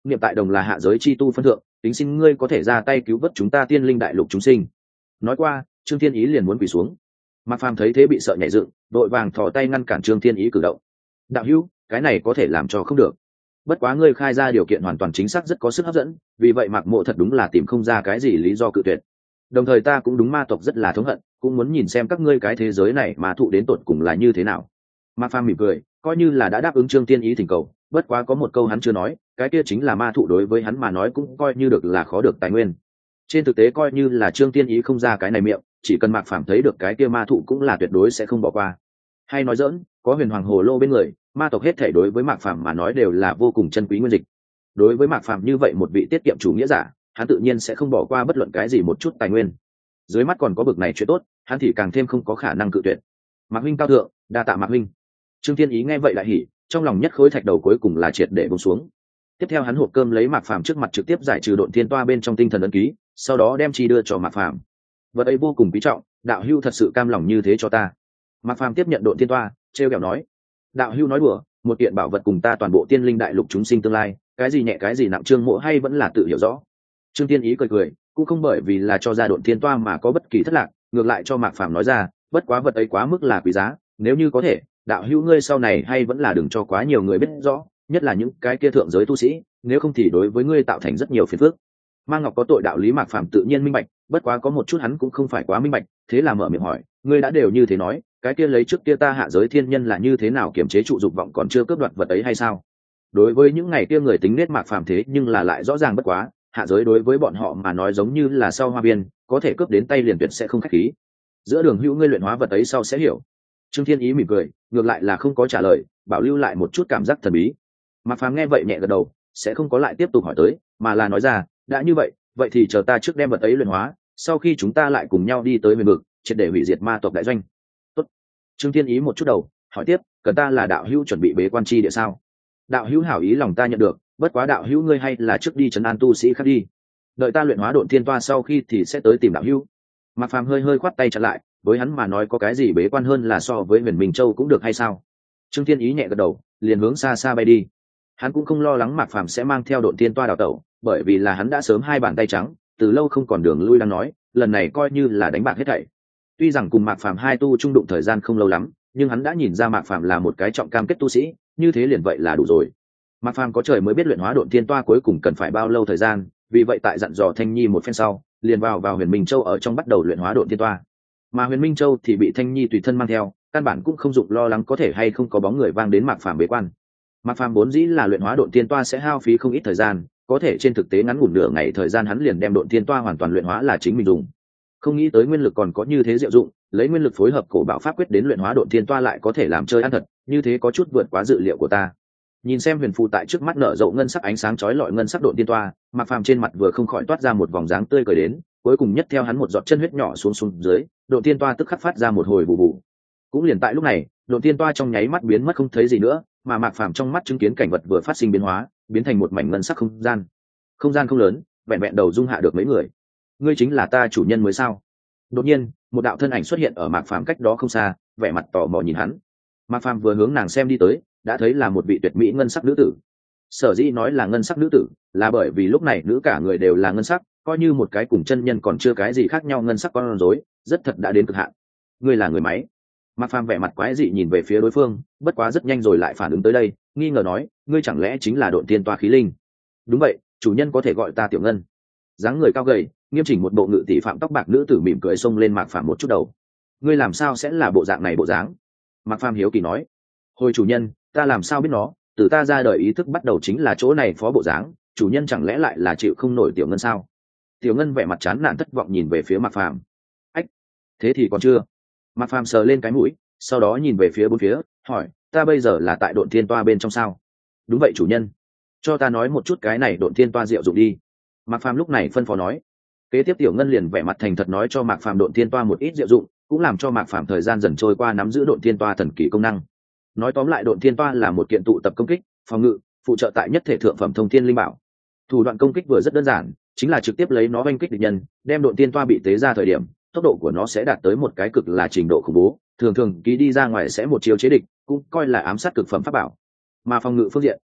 niệm tại đồng là hạ giới chi tu phân thượng, tính xin ngươi có thể ra tay cứu vớt chúng ta tiên linh đại lục chúng sinh. Nói qua, Trương Thiên Ý liền muốn quỳ xuống. Mạc Phàm thấy thế bị sợ nhảy dựng, đội vàng thò tay ngăn cản Trương Thiên Ý cử động. Đạo hữu, cái này có thể làm cho không được. Bất quá ngươi khai ra điều kiện hoàn toàn chính xác rất có sức hấp dẫn, vì vậy Mạc Mộ thật đúng là tìm không ra cái gì lý do cự tuyệt. Đồng thời ta cũng đúng ma tộc rất là thống hận, cũng muốn nhìn xem các ngươi cái thế giới này mà thụ đến tột cùng là như thế nào. Mạc Phàm mỉm cười, coi như là đã đáp ứng Trương Thiên Ý thỉnh cầu, bất quá có một câu hắn chưa nói, cái kia chính là ma thụ đối với hắn mà nói cũng coi như được là khó được tài nguyên. Trên thực tế coi như là Trương Thiên Ý không ra cái này miệng, chỉ cần Mạc Phàm thấy được cái kia ma thụ cũng là tuyệt đối sẽ không bỏ qua. Hay nói dỡn, có huyền hoàng hồ lô bên người, ma tộc hết thể đối với Mạc Phàm mà nói đều là vô cùng chân quý nguyên dịch. Đối với Mạc Phàm như vậy một vị tiết kiệm chủ nghĩa giả, hắn tự nhiên sẽ không bỏ qua bất luận cái gì một chút tài nguyên. Dưới mắt còn có bực này chuyện tốt, hắn thì càng thêm không có khả năng cự tuyệt. Mạc huynh cao thượng, đa tạ Mạc huynh. Trương Thiên Ý nghe vậy lại hỉ, trong lòng nhất khối thạch đầu cuối cùng là triệt để buông xuống. Tiếp theo hắn hộp cơm lấy Mạc Phàm trước mặt trực tiếp giải trừ độn thiên toa bên trong tinh thần ấn ký, sau đó đem chi đưa cho Mạc Phàm. Vật ấy vô cùng quý trọng, đạo hưu thật sự cam lòng như thế cho ta. Mạc Phàm tiếp nhận độn thiên toa, trêu ghẹo nói: đạo hưu nói đùa, một kiện bảo vật cùng ta toàn bộ tiên linh đại lục chúng sinh tương lai, cái gì nhẹ cái gì nặng, Trương Mộ hay vẫn là tự hiểu rõ. Trương Thiên Ý cười cười, cũng không bởi vì là cho ra độn thiên toa mà có bất kỳ thất lạc, ngược lại cho Mạc Phàm nói ra: bất quá vật ấy quá mức là quý giá, nếu như có thể, đạo hữu ngươi sau này hay vẫn là đừng cho quá nhiều người biết rõ, nhất là những cái kia thượng giới tu sĩ, nếu không thì đối với ngươi tạo thành rất nhiều phiền phức. Mang Ngọc có tội đạo lý Mạc Phàm tự nhiên minh bạch, bất quá có một chút hắn cũng không phải quá minh bạch, thế là mở miệng hỏi: ngươi đã đều như thế nói, cái kia lấy trước kia ta hạ giới thiên nhân là như thế nào kiềm chế trụ dục vọng còn chưa cướp đoạt vật ấy hay sao? Đối với những ngày kia người tính nết Mạc Phàm thế nhưng là lại rõ ràng bất quá, hạ giới đối với bọn họ mà nói giống như là sau hoa biên, có thể cướp đến tay liền tuyệt sẽ không khách khí. Giữa đường hữu ngươi luyện hóa vật ấy sau sẽ hiểu. Trương Thiên Ý mỉm cười, ngược lại là không có trả lời, bảo lưu lại một chút cảm giác thần bí. Mạc Phàm nghe vậy nhẹ gật đầu, sẽ không có lại tiếp tục hỏi tới, mà là nói ra: đã như vậy, vậy thì chờ ta trước đem vật ấy luyện hóa, sau khi chúng ta lại cùng nhau đi tới huyền vực, triệt để hủy diệt ma tộc đại doanh. Tốt. Trương Thiên Ý một chút đầu, hỏi tiếp: cần ta là đạo hữu chuẩn bị bế quan chi địa sao? Đạo hữu hảo ý lòng ta nhận được, bất quá đạo hữu ngươi hay là trước đi trấn an tu sĩ khác đi, đợi ta luyện hóa độn thiên toa sau khi thì sẽ tới tìm đạo hữu. Mạc Phàm hơi hơi khoát tay chặn lại, với hắn mà nói có cái gì bế quan hơn là so với huyền minh châu cũng được hay sao? Trương Thiên Ý nhẹ gật đầu, liền hướng xa xa bay đi. Hắn cũng không lo lắng Mạc Phàm sẽ mang theo độn thiên toa đào tẩu, bởi vì là hắn đã sớm hai bàn tay trắng, từ lâu không còn đường lui đang nói, lần này coi như là đánh bạc hết thảy. Tuy rằng cùng Mạc Phàm hai tu trung đụng thời gian không lâu lắm, nhưng hắn đã nhìn ra Mạc Phàm là một cái trọng cam kết tu sĩ, như thế liền vậy là đủ rồi. Mạc Phàm có trời mới biết luyện hóa độn thiên toa cuối cùng cần phải bao lâu thời gian, vì vậy tại dặn dò Thanh Nhi một phen sau, liền vào vào Huyền Minh Châu ở trong bắt đầu luyện hóa độn thiên toa. Mà Huyền Minh Châu thì bị Thanh Nhi tùy thân mang theo, căn bản cũng không dụng lo lắng có thể hay không có bóng người vang đến Mạc Phàm bế quan. Mạc Phàm vốn dĩ là luyện hóa độn thiên toa sẽ hao phí không ít thời gian, có thể trên thực tế ngắn ngủn nửa ngày thời gian hắn liền đem độn thiên toa hoàn toàn luyện hóa là chính mình dùng. Không nghĩ tới nguyên lực còn có như thế diệu dụng, lấy nguyên lực phối hợp cổ bảo pháp quyết đến luyện hóa độn thiên toa lại có thể làm chơi ăn thật, như thế có chút vượt quá dự liệu của ta. Nhìn xem huyền phù tại trước mắt nở rộ ngân sắc ánh sáng chói lọi ngân sắc độn thiên toa, Mạc Phàm trên mặt vừa không khỏi toát ra một vòng dáng tươi cười đến, cuối cùng nhất theo hắn một giọt chân huyết nhỏ xuống xuống dưới, độn thiên toa tức khắc phát ra một hồi bù bù. Cũng liền tại lúc này, độn thiên toa trong nháy mắt biến mất không thấy gì nữa, mà Mạc Phàm trong mắt chứng kiến cảnh vật vừa phát sinh biến hóa, biến thành một mảnh ngân sắc không gian. Không gian không lớn, vẹn vẹn đầu dung hạ được mấy người. Ngươi chính là ta chủ nhân mới sao? Đột nhiên, một đạo thân ảnh xuất hiện ở Mạc Phàm cách đó không xa, vẻ mặt tò mò nhìn hắn. Mạc Phàm vừa hướng nàng xem đi tới, đã thấy là một vị tuyệt mỹ ngân sắc nữ tử. Sở dĩ nói là ngân sắc nữ tử, là bởi vì lúc này nữ cả người đều là ngân sắc, coi như một cái cùng chân nhân còn chưa cái gì khác nhau ngân sắc con rối, rất thật đã đến cực hạn. Ngươi là người máy? Mạc Phàm vẻ mặt quái dị nhìn về phía đối phương, bất quá rất nhanh rồi lại phản ứng tới đây, nghi ngờ nói: ngươi chẳng lẽ chính là độn thiên toa khí linh? Đúng vậy, chủ nhân có thể gọi ta tiểu ngân. Dáng người cao gầy, nghiêm chỉnh một bộ ngự tỷ phạm tóc bạc nữ tử mỉm cười xông lên Mạc Phàm một chút đầu. Ngươi làm sao sẽ là bộ dạng này bộ dáng? Mạc Phàm hiếu kỳ nói. Hồi chủ nhân, ta làm sao biết nó, từ ta ra đời ý thức bắt đầu chính là chỗ này phó bộ dáng, chủ nhân chẳng lẽ lại là chịu không nổi tiểu ngân sao? Tiểu ngân vẻ mặt chán nản thất vọng nhìn về phía Mạc Phàm. Ách, thế thì còn chưa. Mạc Phàm sờ lên cái mũi, sau đó nhìn về phía bốn phía, hỏi: ta bây giờ là tại độn thiên toa bên trong sao? Đúng vậy chủ nhân. Cho ta nói một chút cái này độn thiên toa diệu dụng đi. Mạc Phàm lúc này phân phó nói. Kế tiếp tiểu ngân liền vẻ mặt thành thật nói cho Mạc Phàm độn thiên toa một ít diệu dụng, cũng làm cho Mạc Phàm thời gian dần trôi qua nắm giữ độn thiên toa thần kỳ công năng. Nói tóm lại độn thiên toa là một kiện tụ tập công kích, phòng ngự, phụ trợ tại nhất thể thượng phẩm thông thiên linh bảo. Thủ đoạn công kích vừa rất đơn giản, chính là trực tiếp lấy nó oanh kích địch nhân, đem độn thiên toa bị tế ra thời điểm, tốc độ của nó sẽ đạt tới một cái cực là trình độ khủng bố, thường thường ký đi ra ngoài sẽ một chiêu chế địch, cũng coi là ám sát cực phẩm pháp bảo. Mà phòng ngự phương diện,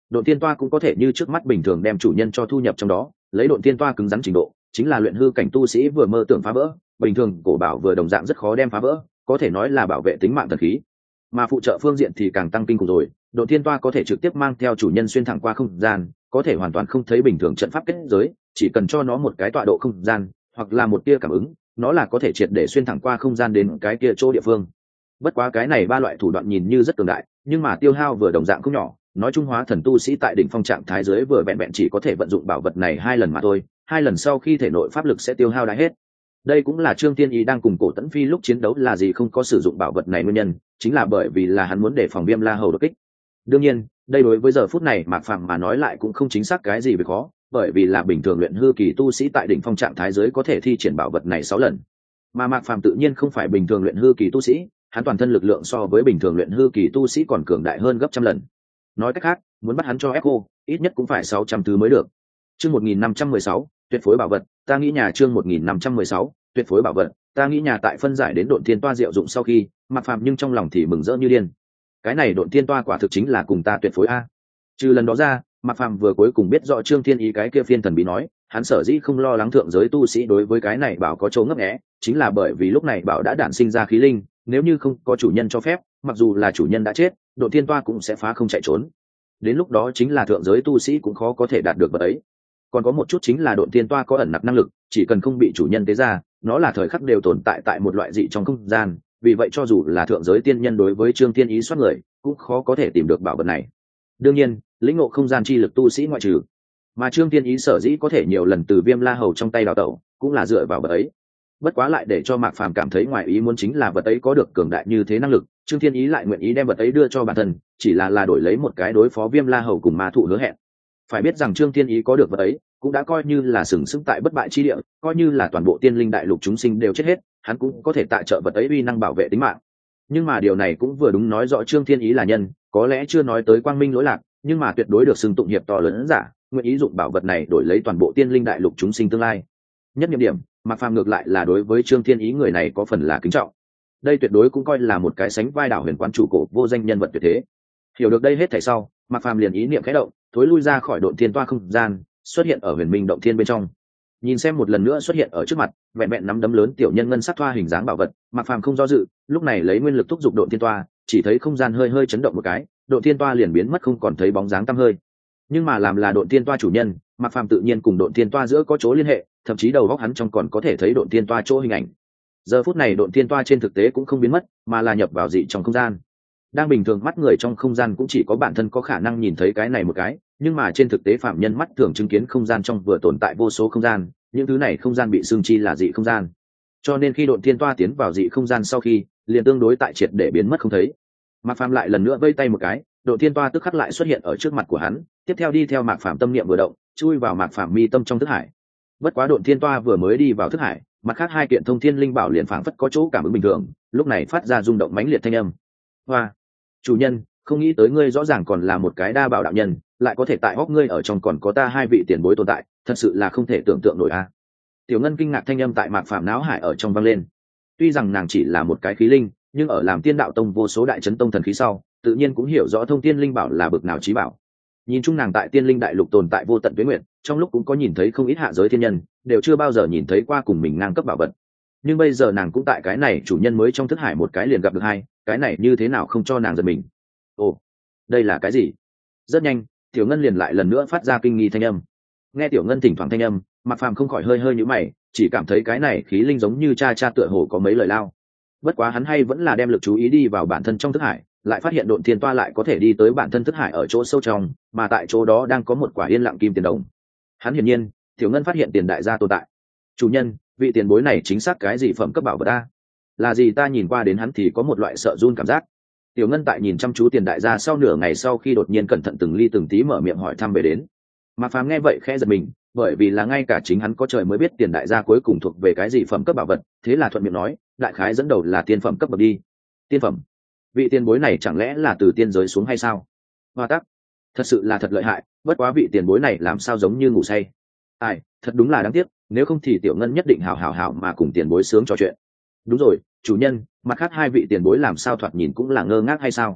Độn tiên toa cũng có thể như trước mắt bình thường đem chủ nhân cho thu nhập trong đó, lấy độn tiên toa cứng rắn trình độ chính là luyện hư cảnh tu sĩ vừa mơ tưởng phá vỡ, bình thường cổ bảo vừa đồng dạng rất khó đem phá vỡ, có thể nói là bảo vệ tính mạng thần khí. Mà phụ trợ phương diện thì càng tăng kinh khủng rồi, độn tiên toa có thể trực tiếp mang theo chủ nhân xuyên thẳng qua không gian, có thể hoàn toàn không thấy bình thường trận pháp kết giới, chỉ cần cho nó một cái tọa độ không gian hoặc là một tia cảm ứng, nó là có thể triệt để xuyên thẳng qua không gian đến cái kia chỗ địa phương. Bất quá cái này ba loại thủ đoạn nhìn như rất cường đại, nhưng mà tiêu hao vừa đồng dạng không nhỏ, nói trung hóa thần tu sĩ tại đỉnh phong trạng thái dưới vừa vẹn vẹn chỉ có thể vận dụng bảo vật này hai lần mà thôi, hai lần sau khi thể nội pháp lực sẽ tiêu hao đã hết. Đây cũng là Trương Tiên Ý đang cùng Cổ Tẫn Phi lúc chiến đấu là gì không có sử dụng bảo vật này nguyên nhân, chính là bởi vì là hắn muốn để phòng Viêm La Hầu đột kích. Đương nhiên, đây đối với giờ phút này Mạc Phàm mà nói lại cũng không chính xác cái gì về khó, bởi vì là bình thường luyện hư kỳ tu sĩ tại đỉnh phong trạng thái dưới có thể thi triển bảo vật này sáu lần. Mà Mạc Phàm tự nhiên không phải bình thường luyện hư kỳ tu sĩ, hắn toàn thân lực lượng so với bình thường luyện hư kỳ tu sĩ còn cường đại hơn gấp trăm lần. Nói cách khác, muốn bắt hắn cho Echo, ít nhất cũng phải sáu trăm thứ mới được. Chương một nghìn năm trăm mười sáu, tuyệt phối bảo vật, ta nghĩ nhà chương một nghìn năm trăm mười sáu, tuyệt phối bảo vật, ta nghĩ nhà tại phân giải đến độn thiên toa diệu dụng sau khi, Mạc Phàm nhưng trong lòng thì mừng rỡ như điên. Cái này độn thiên toa quả thực chính là cùng ta tuyệt phối a. Trừ lần đó ra, Mạc Phàm vừa cuối cùng biết rõ Trương Thiên Ý cái kia phiên thần bí nói, hắn sở dĩ không lo lắng thượng giới tu sĩ đối với cái này bảo có chỗ ngấp nghé, chính là bởi vì lúc này bảo đã đản sinh ra khí linh, nếu như không có chủ nhân cho phép, mặc dù là chủ nhân đã chết, độn thiên toa cũng sẽ phá không chạy trốn. Đến lúc đó chính là thượng giới tu sĩ cũng khó có thể đạt được vật ấy. Còn có một chút chính là độn thiên toa có ẩn nặc năng lực, chỉ cần không bị chủ nhân tế ra, nó là thời khắc đều tồn tại tại một loại dị trong không gian, vì vậy cho dù là thượng giới tiên nhân đối với Trương Thiên Ý soát người, cũng khó có thể tìm được bảo vật này. Đương nhiên, lĩnh ngộ không gian chi lực tu sĩ ngoại trừ. Mà Trương Thiên Ý sở dĩ có thể nhiều lần từ Viêm La Hầu trong tay đào tẩu, cũng là dựa vào vật ấy. Bất quá lại để cho Mạc Phàm cảm thấy ngoài ý muốn chính là vật ấy có được cường đại như thế năng lực, Trương Thiên Ý lại nguyện ý đem vật ấy đưa cho bản thân, chỉ là là đổi lấy một cái đối phó Viêm La Hầu cùng ma thụ hứa hẹn. Phải biết rằng Trương Thiên Ý có được vật ấy, cũng đã coi như là sừng sững tại bất bại chi địa, coi như là toàn bộ tiên linh đại lục chúng sinh đều chết hết, hắn cũng có thể tại trợ vật ấy uy năng bảo vệ tính mạng. Nhưng mà điều này cũng vừa đúng nói rõ Trương Thiên Ý là nhân, có lẽ chưa nói tới quang minh lỗi lạc, nhưng mà tuyệt đối được xưng tụng hiệp to lớn giả, nguyện ý dụng bảo vật này đổi lấy toàn bộ tiên linh đại lục chúng sinh tương lai. Nhất nhiệm điểm, Mạc Phàm ngược lại là đối với Trương Thiên Ý người này có phần là kính trọng. Đây tuyệt đối cũng coi là một cái sánh vai đảo huyền quán chủ cổ vô danh nhân vật tuyệt thế. Hiểu được đây hết thảy sau, Mạc Phàm liền ý niệm khẽ động, thối lui ra khỏi độn thiên toa không gian, xuất hiện ở huyền minh động thiên bên trong. Nhìn xem một lần nữa xuất hiện ở trước mặt, vẹn vẹn nắm đấm lớn tiểu nhân ngân sắc thoa hình dáng bảo vật, Mạc Phàm không do dự, lúc này lấy nguyên lực thúc giục độn thiên toa, chỉ thấy không gian hơi hơi chấn động một cái, độn thiên toa liền biến mất không còn thấy bóng dáng tăm hơi. Nhưng mà làm là độn thiên toa chủ nhân, Mạc Phàm tự nhiên cùng độn thiên toa giữa có chỗ liên hệ, thậm chí đầu góc hắn trong còn có thể thấy độn thiên toa chỗ hình ảnh. Giờ phút này độn thiên toa trên thực tế cũng không biến mất, mà là nhập vào dị trong không gian. Đang bình thường mắt người trong không gian cũng chỉ có bản thân có khả năng nhìn thấy cái này một cái, nhưng mà trên thực tế phạm nhân mắt thường chứng kiến không gian trong vừa tồn tại vô số không gian, những thứ này không gian bị xương chi là dị không gian. Cho nên khi độn thiên toa tiến vào dị không gian sau khi, liền tương đối tại triệt để biến mất không thấy. Mạc Phàm lại lần nữa vây tay một cái, độn thiên toa tức khắc lại xuất hiện ở trước mặt của hắn, tiếp theo đi theo Mạc Phàm tâm niệm vừa động, chui vào Mạc Phàm mi tâm trong thức hải. Bất quá độn thiên toa vừa mới đi vào thức hải, mặt khác hai kiện thông thiên linh bảo liền phảng phất có chỗ cảm ứng bình thường, lúc này phát ra rung động mãnh liệt thanh âm. Hoa, chủ nhân, không nghĩ tới ngươi rõ ràng còn là một cái đa bảo đạo nhân, lại có thể tại hốc ngươi ở trong còn có ta hai vị tiền bối tồn tại, thật sự là không thể tưởng tượng nổi a. Tiểu Ngân kinh ngạc thanh âm tại Mạc Phàm não hải ở trong vang lên. Tuy rằng nàng chỉ là một cái khí linh, nhưng ở làm Tiên Đạo Tông vô số đại chấn tông thần khí sau, tự nhiên cũng hiểu rõ thông thiên linh bảo là bực nào chí bảo. Nhìn chung nàng tại Tiên Linh Đại Lục tồn tại vô tận tuế nguyện, trong lúc cũng có nhìn thấy không ít hạ giới thiên nhân, đều chưa bao giờ nhìn thấy qua cùng mình ngang cấp bảo vật. Nhưng bây giờ nàng cũng tại cái này chủ nhân mới trong thức hải một cái liền gặp được hai, cái này như thế nào không cho nàng giật mình. Ồ, đây là cái gì? Rất nhanh, Tiểu Ngân liền lại lần nữa phát ra kinh nghi thanh âm. Nghe Tiểu Ngân thỉnh thoảng thanh âm, Mạc Phàm không khỏi hơi hơi nhíu mày, chỉ cảm thấy cái này khí linh giống như cha cha tựa hồ có mấy lời lao. Bất quá hắn hay vẫn là đem lực chú ý đi vào bản thân trong thức hải, lại phát hiện độn thiên toa lại có thể đi tới bản thân thức hải ở chỗ sâu trong, mà tại chỗ đó đang có một quả yên lặng kim tiền đồng. Hắn hiển nhiên, Tiểu Ngân phát hiện tiền đại gia tồn tại. Chủ nhân, vị tiền bối này chính xác cái gì phẩm cấp bảo vật ta? Là gì ta nhìn qua đến hắn thì có một loại sợ run cảm giác. Tiểu Ngân tại nhìn chăm chú tiền đại gia sau nửa ngày sau khi đột nhiên cẩn thận từng ly từng tí mở miệng hỏi thăm về đến. Mạc Phàm nghe vậy khẽ giật mình, bởi vì là ngay cả chính hắn có trời mới biết tiền đại gia cuối cùng thuộc về cái gì phẩm cấp bảo vật, thế là thuận miệng nói, đại khái dẫn đầu là tiên phẩm cấp bậc đi. Tiên phẩm? Vị tiền bối này chẳng lẽ là từ tiên giới xuống hay sao? Hoa tắc, thật sự là thật lợi hại, bất quá vị tiền bối này làm sao giống như ngủ say. Ai, thật đúng là đáng tiếc, nếu không thì Tiểu Ngân nhất định hào hào hào mà cùng tiền bối sướng trò chuyện. Đúng rồi, chủ nhân, mặt khác hai vị tiền bối làm sao thoạt nhìn cũng là ngơ ngác hay sao?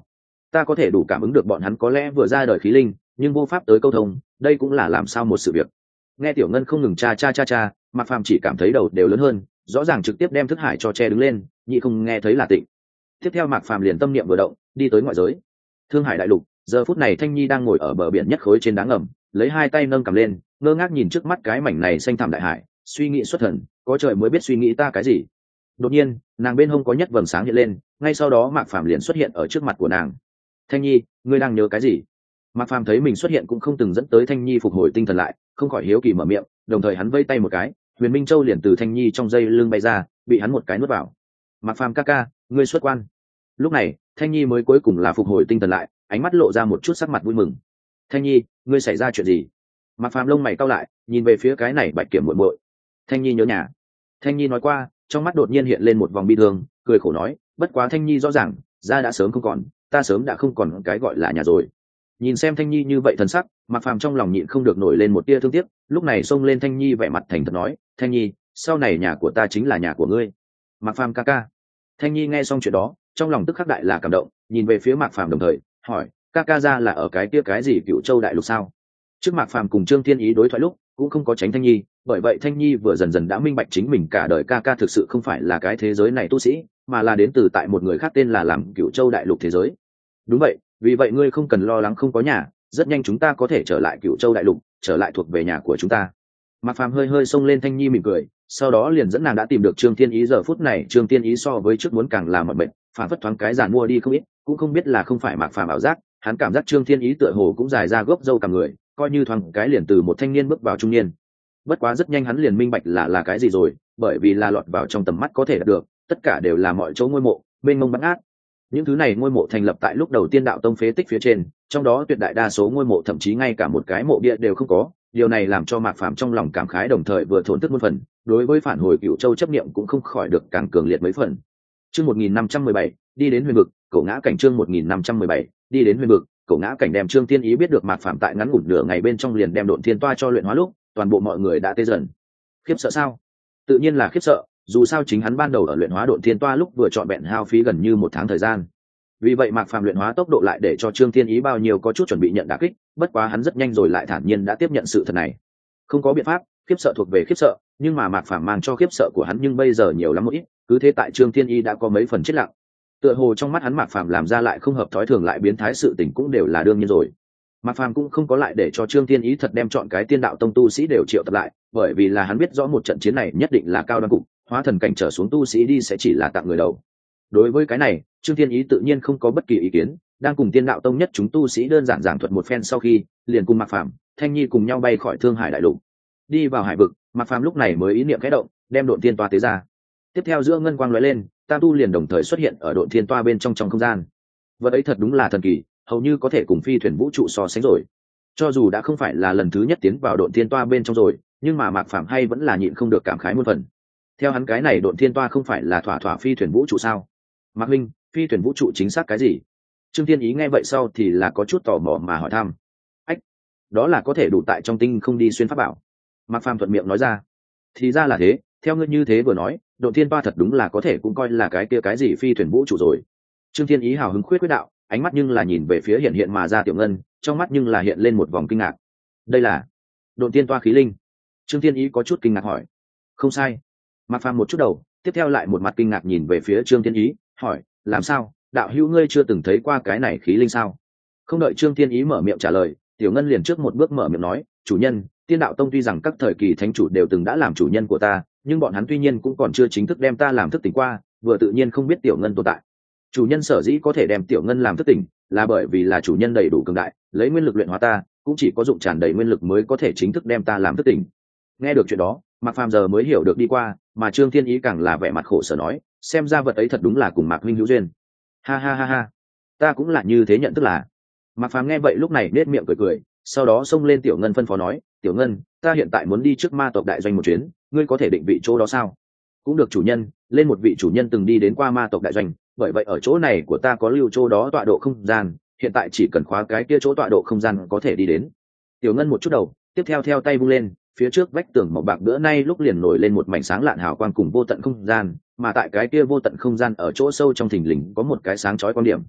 ta có thể đủ cảm ứng được bọn hắn có lẽ vừa ra đời khí linh, nhưng vô pháp tới câu thông, đây cũng là làm sao một sự việc. Nghe tiểu ngân không ngừng cha cha cha cha, Mạc Phàm chỉ cảm thấy đầu đều lớn hơn, rõ ràng trực tiếp đem thức hải cho che đứng lên, nhị không nghe thấy là tịnh. Tiếp theo Mạc Phàm liền tâm niệm vừa động, đi tới ngoại giới. Thương Hải đại lục, giờ phút này Thanh Nhi đang ngồi ở bờ biển nhất khối trên đá ngầm, lấy hai tay nâng cầm lên, ngơ ngác nhìn trước mắt cái mảnh này xanh thẳm đại hải, suy nghĩ xuất thần, có trời mới biết suy nghĩ ta cái gì. Đột nhiên, nàng bên hông có nhất vầng sáng hiện lên, ngay sau đó Mạc Phàm liền xuất hiện ở trước mặt của nàng. Thanh Nhi, ngươi đang nhớ cái gì? Mạc Phàm thấy mình xuất hiện cũng không từng dẫn tới Thanh Nhi phục hồi tinh thần lại, không khỏi hiếu kỳ mở miệng, đồng thời hắn vây tay một cái, Huyền Minh Châu liền từ Thanh Nhi trong dây lưng bay ra, bị hắn một cái nuốt vào. Mạc Phàm ca ca, ngươi xuất quan. Lúc này, Thanh Nhi mới cuối cùng là phục hồi tinh thần lại, ánh mắt lộ ra một chút sắc mặt vui mừng. Thanh Nhi, ngươi xảy ra chuyện gì? Mạc Phàm lông mày cau lại, nhìn về phía cái này Bạch Kiểm muội muội. Thanh Nhi nhớ nhà. Thanh Nhi nói qua, trong mắt đột nhiên hiện lên một vòng bi thương, cười khổ nói, bất quá Thanh Nhi rõ ràng, ra đã sớm không còn, ta sớm đã không còn cái gọi là nhà rồi. Nhìn xem Thanh Nhi như vậy thần sắc, Mạc Phàm trong lòng nhịn không được nổi lên một tia thương tiếc, lúc này xông lên Thanh Nhi vẻ mặt thành thật nói, Thanh Nhi, sau này nhà của ta chính là nhà của ngươi. Mạc Phàm ca ca. Thanh Nhi nghe xong chuyện đó, trong lòng tức khắc đại là cảm động, nhìn về phía Mạc Phàm đồng thời hỏi, ca ca ra là ở cái kia cái gì Cựu Châu đại lục sao? Trước Mạc Phàm cùng Trương Thiên Ý đối thoại lúc cũng không có tránh Thanh Nhi, bởi vậy Thanh Nhi vừa dần dần đã minh bạch chính mình cả đời ca ca thực sự không phải là cái thế giới này tu sĩ, mà là đến từ tại một người khác tên là làm Cựu Châu đại lục thế giới. Đúng vậy, vì vậy ngươi không cần lo lắng không có nhà, rất nhanh chúng ta có thể trở lại Cựu Châu đại lục, trở lại thuộc về nhà của chúng ta. Mạc Phàm hơi hơi xông lên Thanh Nhi mỉm cười, sau đó liền dẫn nàng đã tìm được Trương Thiên Ý. Giờ phút này Trương Thiên Ý so với trước muốn càng làm mọi bệnh, phản phất thoáng cái giàn mua đi không ít, cũng không biết là không phải Mạc Phàm ảo giác, hắn cảm giác Trương Thiên Ý tựa hồ cũng dài ra gốc râu cả người, coi như thoáng cái liền từ một thanh niên bước vào trung niên. Bất quá rất nhanh hắn liền minh bạch là là cái gì rồi, bởi vì là lọt vào trong tầm mắt có thể đạt được, tất cả đều là mọi chỗ ngôi mộ, mênh mông bát ngát. Những thứ này ngôi mộ thành lập tại lúc đầu Tiên Đạo Tông phế tích phía trên, trong đó tuyệt đại đa số ngôi mộ thậm chí ngay cả một cái mộ bia đều không có, điều này làm cho Mạc Phàm trong lòng cảm khái đồng thời vừa thổn thức muôn phần, đối với phản hồi Cựu Châu chấp niệm cũng không khỏi được càng cường liệt mấy phần. Chương một nghìn năm trăm mười bảy, đi đến huyền vực, Cổ Ngã Cảnh. Chương một nghìn năm trăm mười bảy, đi đến huyền vực, Cổ Ngã Cảnh. Đem Trương Thiên Ý biết được Mạc Phàm tại ngắn ngủn nửa ngày bên trong liền đem Độn Thiên Toa cho luyện hóa lúc, toàn bộ mọi người đã tê dần. Khiếp sợ sao? Tự nhiên là khiếp sợ, dù sao chính hắn ban đầu ở luyện hóa Độn Thiên Toa lúc vừa chọn bẹn hao phí gần như một tháng thời gian. Vì vậy Mạc Phàm luyện hóa tốc độ lại để cho Trương Thiên Ý bao nhiêu có chút chuẩn bị nhận đả kích, bất quá hắn rất nhanh rồi lại thản nhiên đã tiếp nhận sự thật này. Không có biện pháp, khiếp sợ thuộc về khiếp sợ, nhưng mà Mạc Phàm mang cho khiếp sợ của hắn nhưng bây giờ nhiều lắm một ít, cứ thế tại Trương Thiên Ý đã có mấy phần chết lặng. Tựa hồ trong mắt hắn Mạc Phàm làm ra lại không hợp thói thường lại biến thái sự tình cũng đều là đương nhiên rồi. Mạc Phàm cũng không có lại để cho Trương Thiên Ý thật đem chọn cái Tiên Đạo Tông tu sĩ đều triệu tập lại, bởi vì là hắn biết rõ một trận chiến này nhất định là cao đoan cục, hóa thần cảnh trở xuống tu sĩ đi sẽ chỉ là tặng người đầu. Đối với cái này, Trương Thiên Ý tự nhiên không có bất kỳ ý kiến, đang cùng Tiên Đạo Tông nhất chúng tu sĩ đơn giản giảng thuật một phen sau khi, liền cùng Mạc Phàm, Thanh Nhi cùng nhau bay khỏi Thương Hải đại lục. Đi vào hải vực, Mạc Phàm lúc này mới ý niệm khẽ động, đem Độn Thiên Toa tế ra. Tiếp theo giữa ngân quang lóe lên, tam tu liền đồng thời xuất hiện ở Độn Thiên Toa bên trong trong không gian. Vật ấy thật đúng là thần kỳ, hầu như có thể cùng phi thuyền vũ trụ so sánh rồi. Cho dù đã không phải là lần thứ nhất tiến vào Độn Thiên Toa bên trong rồi, nhưng mà Mạc Phàm hay vẫn là nhịn không được cảm khái muôn phần. Theo hắn cái này Độn Thiên Toa không phải là thỏa thỏa phi thuyền vũ trụ sao? Mạc Minh, phi thuyền vũ trụ chính xác cái gì? Trương Thiên Ý nghe vậy sau thì là có chút tò mò mà hỏi thăm. Ách, đó là có thể đủ tại trong tinh không đi xuyên pháp bảo. Mạc Phàm thuận miệng nói ra. Thì ra là thế, theo ngươi như thế vừa nói, Độn Thiên Toa thật đúng là có thể cũng coi là cái kia cái gì phi thuyền vũ trụ rồi. Trương Thiên Ý hào hứng khuyết quyết đạo, ánh mắt nhưng là nhìn về phía hiện hiện mà ra Tiểu Ngân, trong mắt nhưng là hiện lên một vòng kinh ngạc. Đây là Độn Thiên Toa khí linh. Trương Thiên Ý có chút kinh ngạc hỏi. Không sai. Mạc Phàm một chút đầu, tiếp theo lại một mặt kinh ngạc nhìn về phía Trương Thiên Ý, hỏi, làm sao, đạo hữu ngươi chưa từng thấy qua cái này khí linh sao? Không đợi Trương Thiên Ý mở miệng trả lời, Tiểu Ngân liền trước một bước mở miệng nói, chủ nhân, Tiên Đạo Tông tuy rằng các thời kỳ thánh chủ đều từng đã làm chủ nhân của ta, nhưng bọn hắn tuy nhiên cũng còn chưa chính thức đem ta làm thức tỉnh qua, vừa tự nhiên không biết Tiểu Ngân tồn tại. Chủ nhân sở dĩ có thể đem Tiểu Ngân làm thức tỉnh, là bởi vì là chủ nhân đầy đủ cường đại, lấy nguyên lực luyện hóa ta, cũng chỉ có dụng tràn đầy nguyên lực mới có thể chính thức đem ta làm thức tỉnh. Nghe được chuyện đó, Mạc Phàm giờ mới hiểu được đi qua, mà Trương Thiên Ý càng là vẻ mặt khổ sở nói, xem ra vật ấy thật đúng là cùng Mạc huynh hữu duyên. Ha ha ha ha, ta cũng là như thế nhận thức là. Mạc Phàm nghe vậy lúc này nết miệng cười cười, sau đó xông lên Tiểu Ngân phân phó nói, Tiểu Ngân, ta hiện tại muốn đi trước ma tộc đại doanh một chuyến, ngươi có thể định vị chỗ đó sao? Cũng được chủ nhân, lên một vị chủ nhân từng đi đến qua ma tộc đại doanh, bởi vậy ở chỗ này của ta có lưu chỗ đó tọa độ không gian, hiện tại chỉ cần khóa cái kia chỗ tọa độ không gian có thể đi đến. Tiểu Ngân một chút đầu, tiếp theo theo tay vung lên, phía trước vách tường màu bạc bữa nay lúc liền nổi lên một mảnh sáng lạn hào quang cùng vô tận không gian, mà tại cái kia vô tận không gian ở chỗ sâu trong thình lình có một cái sáng chói quan điểm.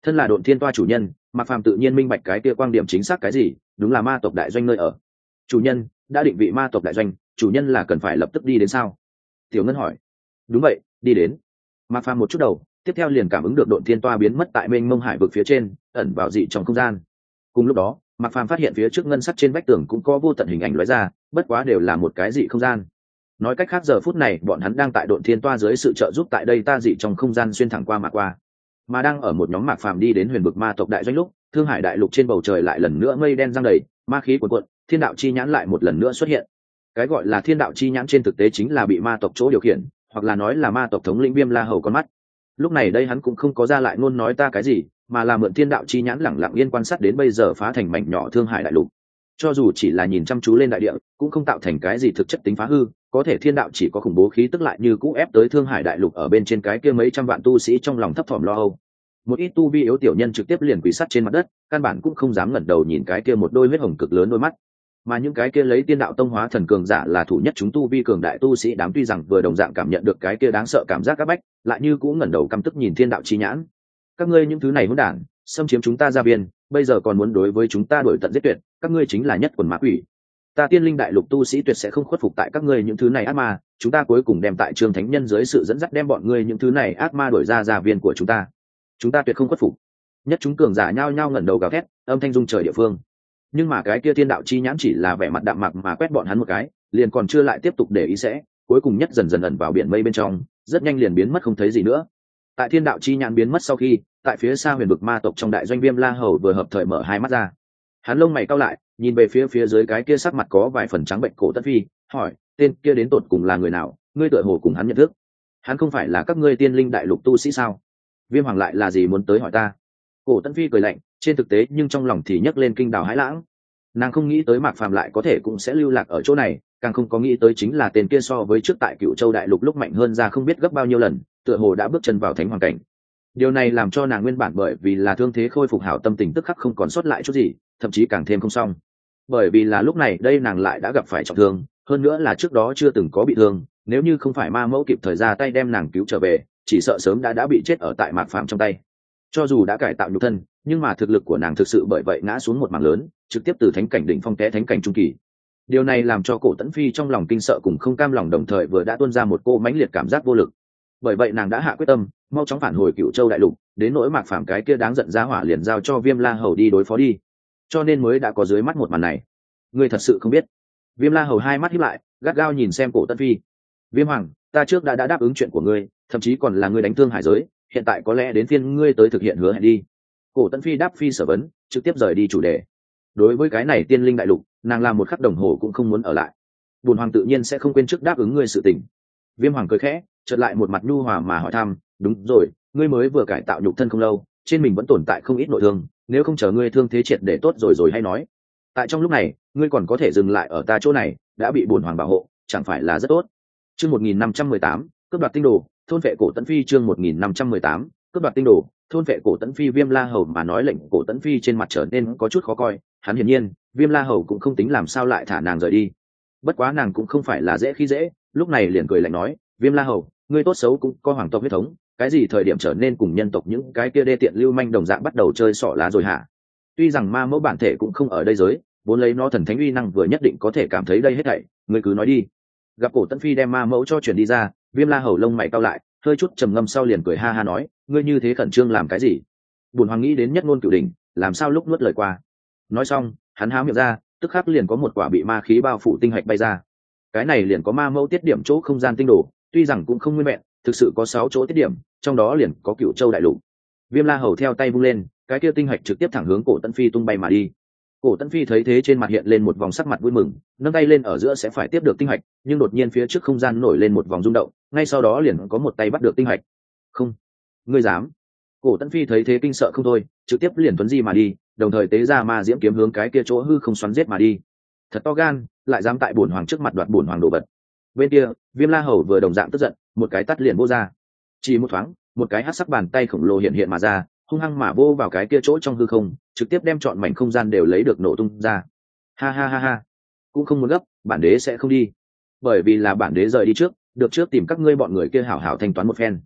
Thân là Độn Thiên Toa chủ nhân, Mạc Phàm tự nhiên minh bạch cái kia quan điểm chính xác cái gì, đúng là ma tộc đại doanh nơi ở. Chủ nhân đã định vị ma tộc đại doanh, chủ nhân là cần phải lập tức đi đến sao? Tiểu Ngân hỏi. Đúng vậy, đi đến. Mạc Phàm một chút đầu, tiếp theo liền cảm ứng được Độn Thiên Toa biến mất tại mênh mông hải vực phía trên, ẩn vào dị trong không gian. Cùng lúc đó, Mạc Phàm phát hiện phía trước ngân sắc trên vách tường cũng có vô tận hình ảnh lóe ra, bất quá đều là một cái dị không gian. Nói cách khác giờ phút này bọn hắn đang tại Độn Thiên Toa dưới sự trợ giúp tại đây ta dị trong không gian xuyên thẳng qua mà qua. Mà đang ở một nhóm Mạc Phàm đi đến huyền vực ma tộc đại doanh lúc, Thương Hải đại lục trên bầu trời lại lần nữa mây đen giăng đầy, ma khí cuồn cuộn, thiên đạo chi nhãn lại một lần nữa xuất hiện. Cái gọi là thiên đạo chi nhãn trên thực tế chính là bị ma tộc chỗ điều khiển, hoặc là nói là ma tộc thống lĩnh Viêm La Hầu con mắt. Lúc này đây hắn cũng không có ra lại ngôn nói ta cái gì, mà là mượn thiên đạo chi nhãn lẳng lặng yên quan sát đến bây giờ phá thành mảnh nhỏ Thương Hải đại lục. Cho dù chỉ là nhìn chăm chú lên đại địa, cũng không tạo thành cái gì thực chất tính phá hư, có thể thiên đạo chỉ có khủng bố khí tức lại như cũ ép tới Thương Hải đại lục ở bên trên cái kia mấy trăm vạn tu sĩ trong lòng thấp thỏm lo âu. Một ít tu vi yếu tiểu nhân trực tiếp liền quỳ sắt trên mặt đất, căn bản cũng không dám ngẩng đầu nhìn cái kia một đôi huyết hồng cực lớn đôi mắt. Mà những cái kia lấy tiên đạo tông hóa thần cường giả là thủ nhất chúng tu vi cường đại tu sĩ đám tuy rằng vừa đồng dạng cảm nhận được cái kia đáng sợ cảm giác các bách, lại như cũng ngẩng đầu căm tức nhìn thiên đạo chi nhãn. Các ngươi những thứ này hỗn đản, xâm chiếm chúng ta gia viên, bây giờ còn muốn đối với chúng ta đuổi tận giết tuyệt, các ngươi chính là nhất quần ma quỷ. Ta tiên linh đại lục tu sĩ tuyệt sẽ không khuất phục tại các ngươi những thứ này ác ma, chúng ta cuối cùng đem tại Trương Thánh Nhân dưới sự dẫn dắt đem bọn ngươi những thứ này ác ma đuổi ra gia viên của chúng ta. Chúng ta tuyệt không khuất phục. Nhất chúng cường giả nhao nhao ngẩng đầu gào thét, âm thanh rung trời địa phương. Nhưng mà cái kia thiên đạo chi nhãn chỉ là vẻ mặt đạm mạc mà quét bọn hắn một cái, liền còn chưa lại tiếp tục để ý sẽ, cuối cùng nhất dần dần ẩn vào biển mây bên trong, rất nhanh liền biến mất không thấy gì nữa. Tại thiên đạo chi nhãn biến mất sau khi, tại phía xa huyền vực ma tộc trong đại doanh Viêm La Hầu vừa hợp thời mở hai mắt ra. Hắn lông mày cau lại, nhìn về phía phía dưới cái kia sắc mặt có vài phần trắng bệnh Cổ Tấn Phi, hỏi, tên kia đến tột cùng là người nào, ngươi tựa hồ cùng hắn nhận thức. Hắn không phải là các ngươi tiên linh đại lục tu sĩ sao? Viêm Hoàng lại là gì muốn tới hỏi ta? Cổ Tấn Phi cười lạnh, trên thực tế nhưng trong lòng thì nhấc lên kinh đào hãi lãng. Nàng không nghĩ tới Mạc Phàm lại có thể cũng sẽ lưu lạc ở chỗ này, càng không có nghĩ tới chính là tên kia so với trước tại Cựu Châu đại lục lúc mạnh hơn ra không biết gấp bao nhiêu lần, tựa hồ đã bước chân vào thánh hoàng cảnh. Điều này làm cho nàng nguyên bản bởi vì là thương thế khôi phục hảo tâm tình tức khắc không còn sót lại chút gì, thậm chí càng thêm không xong. Bởi vì là lúc này đây nàng lại đã gặp phải trọng thương, hơn nữa là trước đó chưa từng có bị thương, nếu như không phải ma mẫu kịp thời ra tay đem nàng cứu trở về, chỉ sợ sớm đã đã bị chết ở tại Mạc Phàm trong tay. Cho dù đã cải tạo nhục thân, nhưng mà thực lực của nàng thực sự bởi vậy ngã xuống một mảng lớn, trực tiếp từ thánh cảnh đỉnh phong té thánh cảnh trung kỳ. Điều này làm cho Cổ Tấn Phi trong lòng kinh sợ cùng không cam lòng đồng thời vừa đã tuôn ra một cô mãnh liệt cảm giác vô lực. Bởi vậy nàng đã hạ quyết tâm, mau chóng phản hồi Cựu Châu đại lục, đến nỗi Mạc Phàm cái kia đáng giận ra hỏa liền giao cho Viêm La Hầu đi đối phó đi. Cho nên mới đã có dưới mắt một màn này. Ngươi thật sự không biết? Viêm La Hầu hai mắt híp lại, gắt gao nhìn xem Cổ Tấn Phi. Viêm Hoàng, ta trước đã đã đáp ứng chuyện của ngươi, thậm chí còn là ngươi đánh thương hải giới, hiện tại có lẽ đến phiên ngươi tới thực hiện hứa hẹn đi. Cổ Tấn Phi đáp phi sở vấn, trực tiếp rời đi chủ đề. Đối với cái này tiên linh đại lục, nàng làm một khắc đồng hồ cũng không muốn ở lại. Bùn Hoàng tự nhiên sẽ không quên trước đáp ứng ngươi sự tình. Viêm Hoàng cười khẽ, chợt lại một mặt nhu hòa mà hỏi thăm, đúng rồi, ngươi mới vừa cải tạo nhục thân không lâu, trên mình vẫn tồn tại không ít nội thương, nếu không chờ ngươi thương thế triệt để tốt rồi rồi hay nói. Tại trong lúc này, ngươi còn có thể dừng lại ở ta chỗ này, đã bị Bùn Hoàng bảo hộ, chẳng phải là rất tốt. Chương một nghìn năm trăm mười tám, cướp đoạt tinh đồ, thôn vệ Cổ Tấn Phi chương một nghìn năm trăm mười tám, cướp đoạt tinh đồ, thôn vệ Cổ Tấn Phi. Viêm La Hầu mà nói lệnh Cổ Tấn Phi trên mặt trở nên có chút khó coi, hắn hiển nhiên, Viêm La Hầu cũng không tính làm sao lại thả nàng rời đi. Bất quá nàng cũng không phải là dễ khi dễ, lúc này liền cười lạnh nói, Viêm La Hầu, ngươi tốt xấu cũng có hoàng tộc huyết thống, cái gì thời điểm trở nên cùng nhân tộc những cái kia đê tiện lưu manh đồng dạng bắt đầu chơi xỏ lá rồi hả? Tuy rằng ma mẫu bản thể cũng không ở đây giới, vốn lấy nó thần thánh uy năng vừa nhất định có thể cảm thấy đây hết thảy, ngươi cứ nói đi. Gặp Cổ Tấn Phi đem ma mẫu cho chuyển đi ra, Viêm La Hầu lông mày cau lại, hơi chút trầm ngâm sau liền cười ha ha nói, ngươi như thế khẩn trương làm cái gì? Bùn Hoàng nghĩ đến nhất ngôn cửu đỉnh, làm sao lúc nuốt lời qua. Nói xong, hắn há miệng ra, tức khắc liền có một quả bị ma khí bao phủ tinh hạch bay ra. Cái này liền có ma mẫu tiết điểm chỗ không gian tinh đồ, tuy rằng cũng không nguyên vẹn, thực sự có sáu chỗ tiết điểm, trong đó liền có Cựu Châu đại lục. Viêm La Hầu theo tay vung lên, cái kia tinh hạch trực tiếp thẳng hướng Cổ Tấn Phi tung bay mà đi. Cổ Tấn Phi thấy thế trên mặt hiện lên một vòng sắc mặt vui mừng, nâng tay lên ở giữa sẽ phải tiếp được tinh hạch, nhưng đột nhiên phía trước không gian nổi lên một vòng rung động, ngay sau đó liền có một tay bắt được tinh hạch. Không, ngươi dám? Cổ Tấn Phi thấy thế kinh sợ không thôi, trực tiếp liền tuấn di mà đi, đồng thời tế ra ma diễm kiếm hướng cái kia chỗ hư không xoắn giết mà đi. Thật to gan, lại dám tại Bổn Hoàng trước mặt đoạt Bổn Hoàng đồ vật. Bên kia, Viêm La Hầu vừa đồng dạng tức giận, một cái tát liền vô ra. Chỉ một thoáng, một cái hắc sắc bàn tay khổng lồ hiện hiện mà ra, hung hăng mà vô vào cái kia chỗ trong hư không, trực tiếp đem trọn mảnh không gian đều lấy được nổ tung ra. Ha ha ha ha, cũng không muốn gấp, bản đế sẽ không đi, bởi vì là bản đế rời đi trước, được trước tìm các ngươi bọn người kia hảo hảo thanh toán một phen.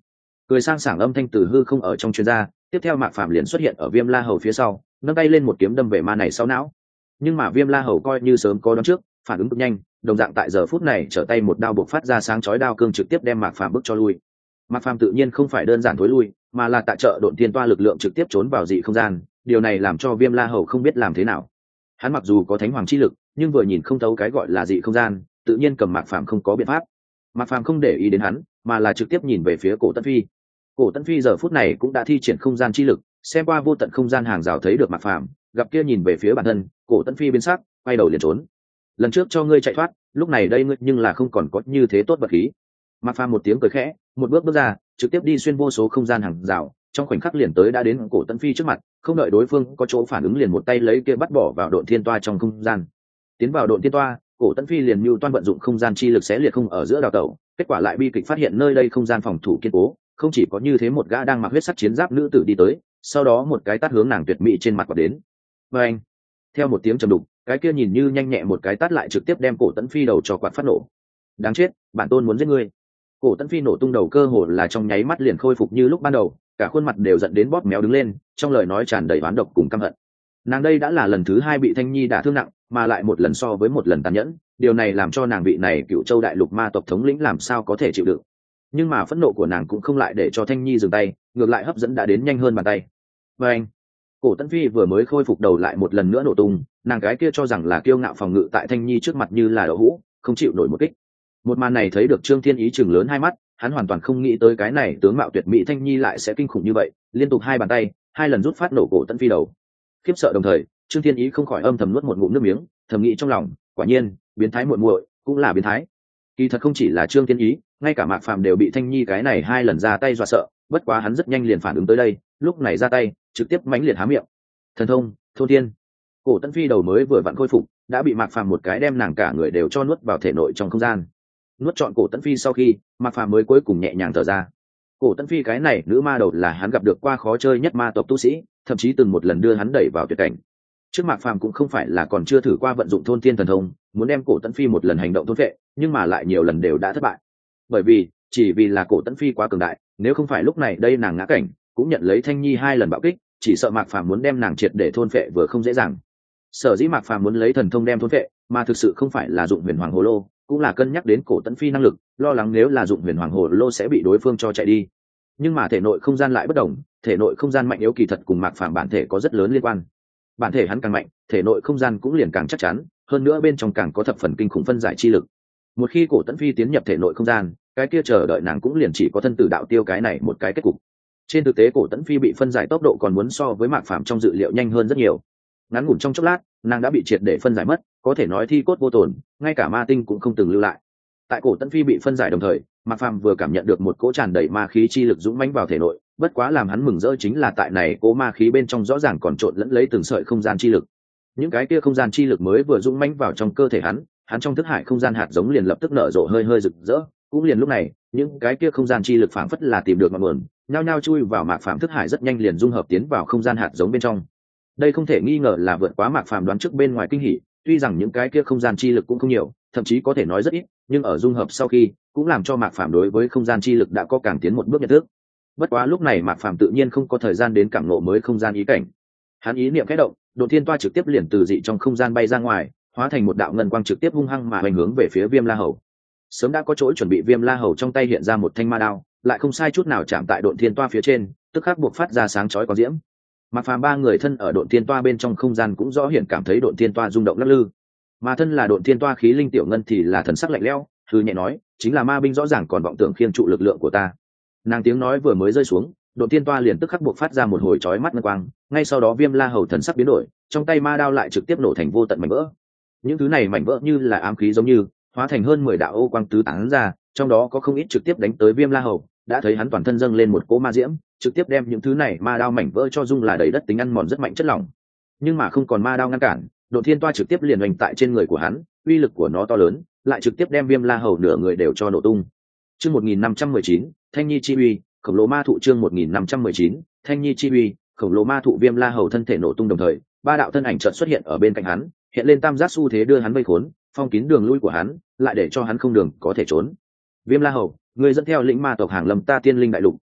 cười sang sảng âm thanh từ hư không ở trong chuyên gia. Tiếp theo Mạc Phàm liền xuất hiện ở Viêm La Hầu phía sau, nâng tay lên một kiếm đâm về ma này sau não. Nhưng mà Viêm La Hầu coi như sớm có đoán trước, phản ứng cực nhanh, đồng dạng tại giờ phút này trở tay một đao bộc phát ra sáng chói đao cương trực tiếp đem Mạc Phàm bước cho lui. Mạc Phàm tự nhiên không phải đơn giản thối lui, mà là tại trợ độn tiên toa lực lượng trực tiếp trốn vào dị không gian, điều này làm cho Viêm La Hầu không biết làm thế nào. Hắn mặc dù có thánh hoàng chi lực, nhưng vừa nhìn không thấu cái gọi là dị không gian, tự nhiên cầm Mạc Phàm không có biện pháp. Mạc Phàm không để ý đến hắn, mà là trực tiếp nhìn về phía Cổ Tấn Phi. Cổ Tấn Phi giờ phút này cũng đã thi triển không gian chi lực, xem qua vô tận không gian hàng rào thấy được Mạc Phàm, gặp kia nhìn về phía bản thân, Cổ Tấn Phi biến sắc, quay đầu liền trốn. Lần trước cho ngươi chạy thoát, lúc này đây ngươi nhưng là không còn có như thế tốt vật khí. Mạc Phàm một tiếng cười khẽ, một bước bước ra, trực tiếp đi xuyên vô số không gian hàng rào, trong khoảnh khắc liền tới đã đến Cổ Tấn Phi trước mặt, không đợi đối phương có chỗ phản ứng liền một tay lấy kia bắt bỏ vào độn thiên toa trong không gian. Tiến vào độn thiên toa, Cổ Tấn Phi liền mưu toan vận dụng không gian chi lực xé liệt không ở giữa đào tẩu, kết quả lại bi kịch phát hiện nơi đây không gian phòng thủ kiên cố, không chỉ có như thế, một gã đang mặc huyết sắc chiến giáp nữ tử đi tới, sau đó một cái tát hướng nàng tuyệt mỹ trên mặt quạt đến. Và anh, theo một tiếng trầm đục, cái kia nhìn như nhanh nhẹ một cái tát lại trực tiếp đem Cổ Tấn Phi đầu cho quạt phát nổ. Đáng chết, bản tôn muốn giết ngươi. Cổ Tấn Phi nổ tung đầu cơ hồ là trong nháy mắt liền khôi phục như lúc ban đầu, cả khuôn mặt đều giận đến bóp méo đứng lên, trong lời nói tràn đầy oán độc cùng căm hận. Nàng đây đã là lần thứ hai bị Thanh Nhi đả thương nặng, mà lại một lần so với một lần tàn nhẫn, điều này làm cho nàng vị này Cựu Châu đại lục ma tộc thống lĩnh làm sao có thể chịu đựng. Nhưng mà phẫn nộ của nàng cũng không lại để cho Thanh Nhi dừng tay, ngược lại hấp dẫn đã đến nhanh hơn bàn tay. Và anh, Cổ Tấn Phi vừa mới khôi phục đầu lại một lần nữa nổ tung, nàng gái kia cho rằng là kiêu ngạo phòng ngự tại Thanh Nhi trước mặt như là đậu hũ, không chịu nổi một kích. Một màn này thấy được Trương Thiên Ý chừng lớn hai mắt, hắn hoàn toàn không nghĩ tới cái này tướng mạo tuyệt mỹ Thanh Nhi lại sẽ kinh khủng như vậy, liên tục hai bàn tay, hai lần rút phát nổ Cổ Tấn Phi đầu. Khiếp sợ đồng thời, Trương Thiên Ý không khỏi âm thầm nuốt một ngụm nước miếng, thầm nghĩ trong lòng, quả nhiên, biến thái muội muội cũng là biến thái. Kỳ thật không chỉ là Trương Thiên Ý, ngay cả Mạc Phàm đều bị Thanh Nhi cái này hai lần ra tay dọa sợ, bất quá hắn rất nhanh liền phản ứng tới đây, lúc này ra tay, trực tiếp mãnh liệt há miệng. Thần thông, thôn thiên. Cổ Tấn Phi đầu mới vừa vặn khôi phục, đã bị Mạc Phàm một cái đem nàng cả người đều cho nuốt vào thể nội trong không gian. Nuốt trọn Cổ Tấn Phi sau khi, Mạc Phàm mới cuối cùng nhẹ nhàng thở ra. Cổ Tấn Phi cái này nữ ma đầu là hắn gặp được qua khó chơi nhất ma tộc tu sĩ, thậm chí từng một lần đưa hắn đẩy vào tuyệt cảnh. Trước Mạc Phàm cũng không phải là còn chưa thử qua vận dụng thôn thiên thần thông, muốn đem Cổ Tấn Phi một lần hành động thôn vệ, nhưng mà lại nhiều lần đều đã thất bại. Bởi vì, chỉ vì là Cổ Tấn Phi quá cường đại, nếu không phải lúc này đây nàng ngã cảnh, cũng nhận lấy Thanh Nhi hai lần bạo kích, chỉ sợ Mạc Phàm muốn đem nàng triệt để thôn vệ vừa không dễ dàng. Sở dĩ Mạc Phàm muốn lấy thần thông đem thôn vệ, mà thực sự không phải là dụng Huyền Hoàng Hồ Lô, cũng là cân nhắc đến Cổ Tấn Phi năng lực, lo lắng nếu là dụng Huyền Hoàng Hồ Lô sẽ bị đối phương cho chạy đi. Nhưng mà thể nội không gian lại bất đồng, thể nội không gian mạnh yếu kỳ thật cùng Mạc Phàm bản thể có rất lớn liên quan. Bản thể hắn càng mạnh, thể nội không gian cũng liền càng chắc chắn, hơn nữa bên trong càng có thập phần kinh khủng phân giải chi lực. Một khi Cổ Tấn Phi tiến nhập thể nội không gian, cái kia chờ đợi nàng cũng liền chỉ có thân tử đạo tiêu cái này một cái kết cục. Trên thực tế Cổ Tấn Phi bị phân giải tốc độ còn muốn so với Mạc Phàm trong dự liệu nhanh hơn rất nhiều. Ngắn ngủn trong chốc lát, nàng đã bị triệt để phân giải mất, có thể nói thi cốt vô tổn, ngay cả ma tinh cũng không từng lưu lại. Tại Cổ Tấn Phi bị phân giải đồng thời, Mạc Phàm vừa cảm nhận được một cỗ tràn đầy ma khí chi lực dũng mãnh vào thể nội, bất quá làm hắn mừng rỡ chính là tại này cỗ ma khí bên trong rõ ràng còn trộn lẫn lấy từng sợi không gian chi lực. Những cái kia không gian chi lực mới vừa dũng mãnh vào trong cơ thể hắn, hắn trong thức hải không gian hạt giống liền lập tức nở rộ hơi hơi rực rỡ, cũng liền lúc này, những cái kia không gian chi lực phảng phất là tìm được ngọn nguồn, nhao nhao chui vào Mạc Phàm thức hải rất nhanh liền dung hợp tiến vào không gian hạt giống bên trong. Đây không thể nghi ngờ là vượt quá Mạc Phàm đoán trước bên ngoài kinh hỉ, tuy rằng những cái kia không gian chi lực cũng không nhiều, thậm chí có thể nói rất ít, nhưng ở dung hợp sau khi, cũng làm cho Mạc Phàm đối với không gian chi lực đã có càng tiến một bước nhận thức. Bất quá lúc này Mạc Phàm tự nhiên không có thời gian đến cảm ngộ mới không gian ý cảnh. Hắn ý niệm khẽ động, Độn Thiên Toa trực tiếp liền từ dị trong không gian bay ra ngoài, hóa thành một đạo ngân quang trực tiếp hung hăng mà hoành hướng về phía Viêm La Hầu. Sớm đã có chỗ chuẩn bị Viêm La Hầu trong tay hiện ra một thanh ma đao, lại không sai chút nào chạm tại Độn Thiên Toa phía trên, tức khắc buộc phát ra sáng chói có diễm. Mạc Phàm ba người thân ở Độn Thiên Toa bên trong không gian cũng rõ hiện cảm thấy Độn Thiên Toa rung động lắc lư. Mà thân là Độn Thiên Toa khí linh tiểu ngân thì là thần sắc lạnh lẽo, thư nhẹ nói, chính là ma binh rõ ràng còn vọng tưởng khiêng trụ lực lượng của ta. Nàng tiếng nói vừa mới rơi xuống, Độn Thiên Toa liền tức khắc buộc phát ra một hồi chói mắt ngân quang, ngay sau đó Viêm La Hầu thần sắc biến đổi, trong tay ma đao lại trực tiếp nổ thành vô tận mảnh vỡ. Những thứ này mảnh vỡ như là ám khí giống như, hóa thành hơn mười đạo ô quang tứ tán ra, trong đó có không ít trực tiếp đánh tới Viêm La Hầu, đã thấy hắn toàn thân dâng lên một cỗ ma diễm, trực tiếp đem những thứ này ma đao mảnh vỡ cho dung là đầy đất tính ăn mòn rất mạnh chất lỏng. Nhưng mà không còn ma đao ngăn cản, Độn Thiên Toa trực tiếp liền hoành tại trên người của hắn, uy lực của nó to lớn, lại trực tiếp đem Viêm La Hầu nửa người đều cho nổ tung. Chương một nghìn năm trăm mười chín, Thanh Nhi chi uy, khổng lồ ma thụ chương một nghìn năm trăm mười chín, Thanh Nhi chi uy, khổng lồ ma thụ Viêm La Hầu thân thể nổ tung đồng thời, ba đạo thân ảnh chợt xuất hiện ở bên cạnh hắn, hiện lên tam giác xu thế đưa hắn vây khốn, phong kín đường lui của hắn, lại để cho hắn không đường có thể trốn. Viêm La Hầu, người dẫn theo lĩnh ma tộc hàng lâm ta Tiên Linh đại lục,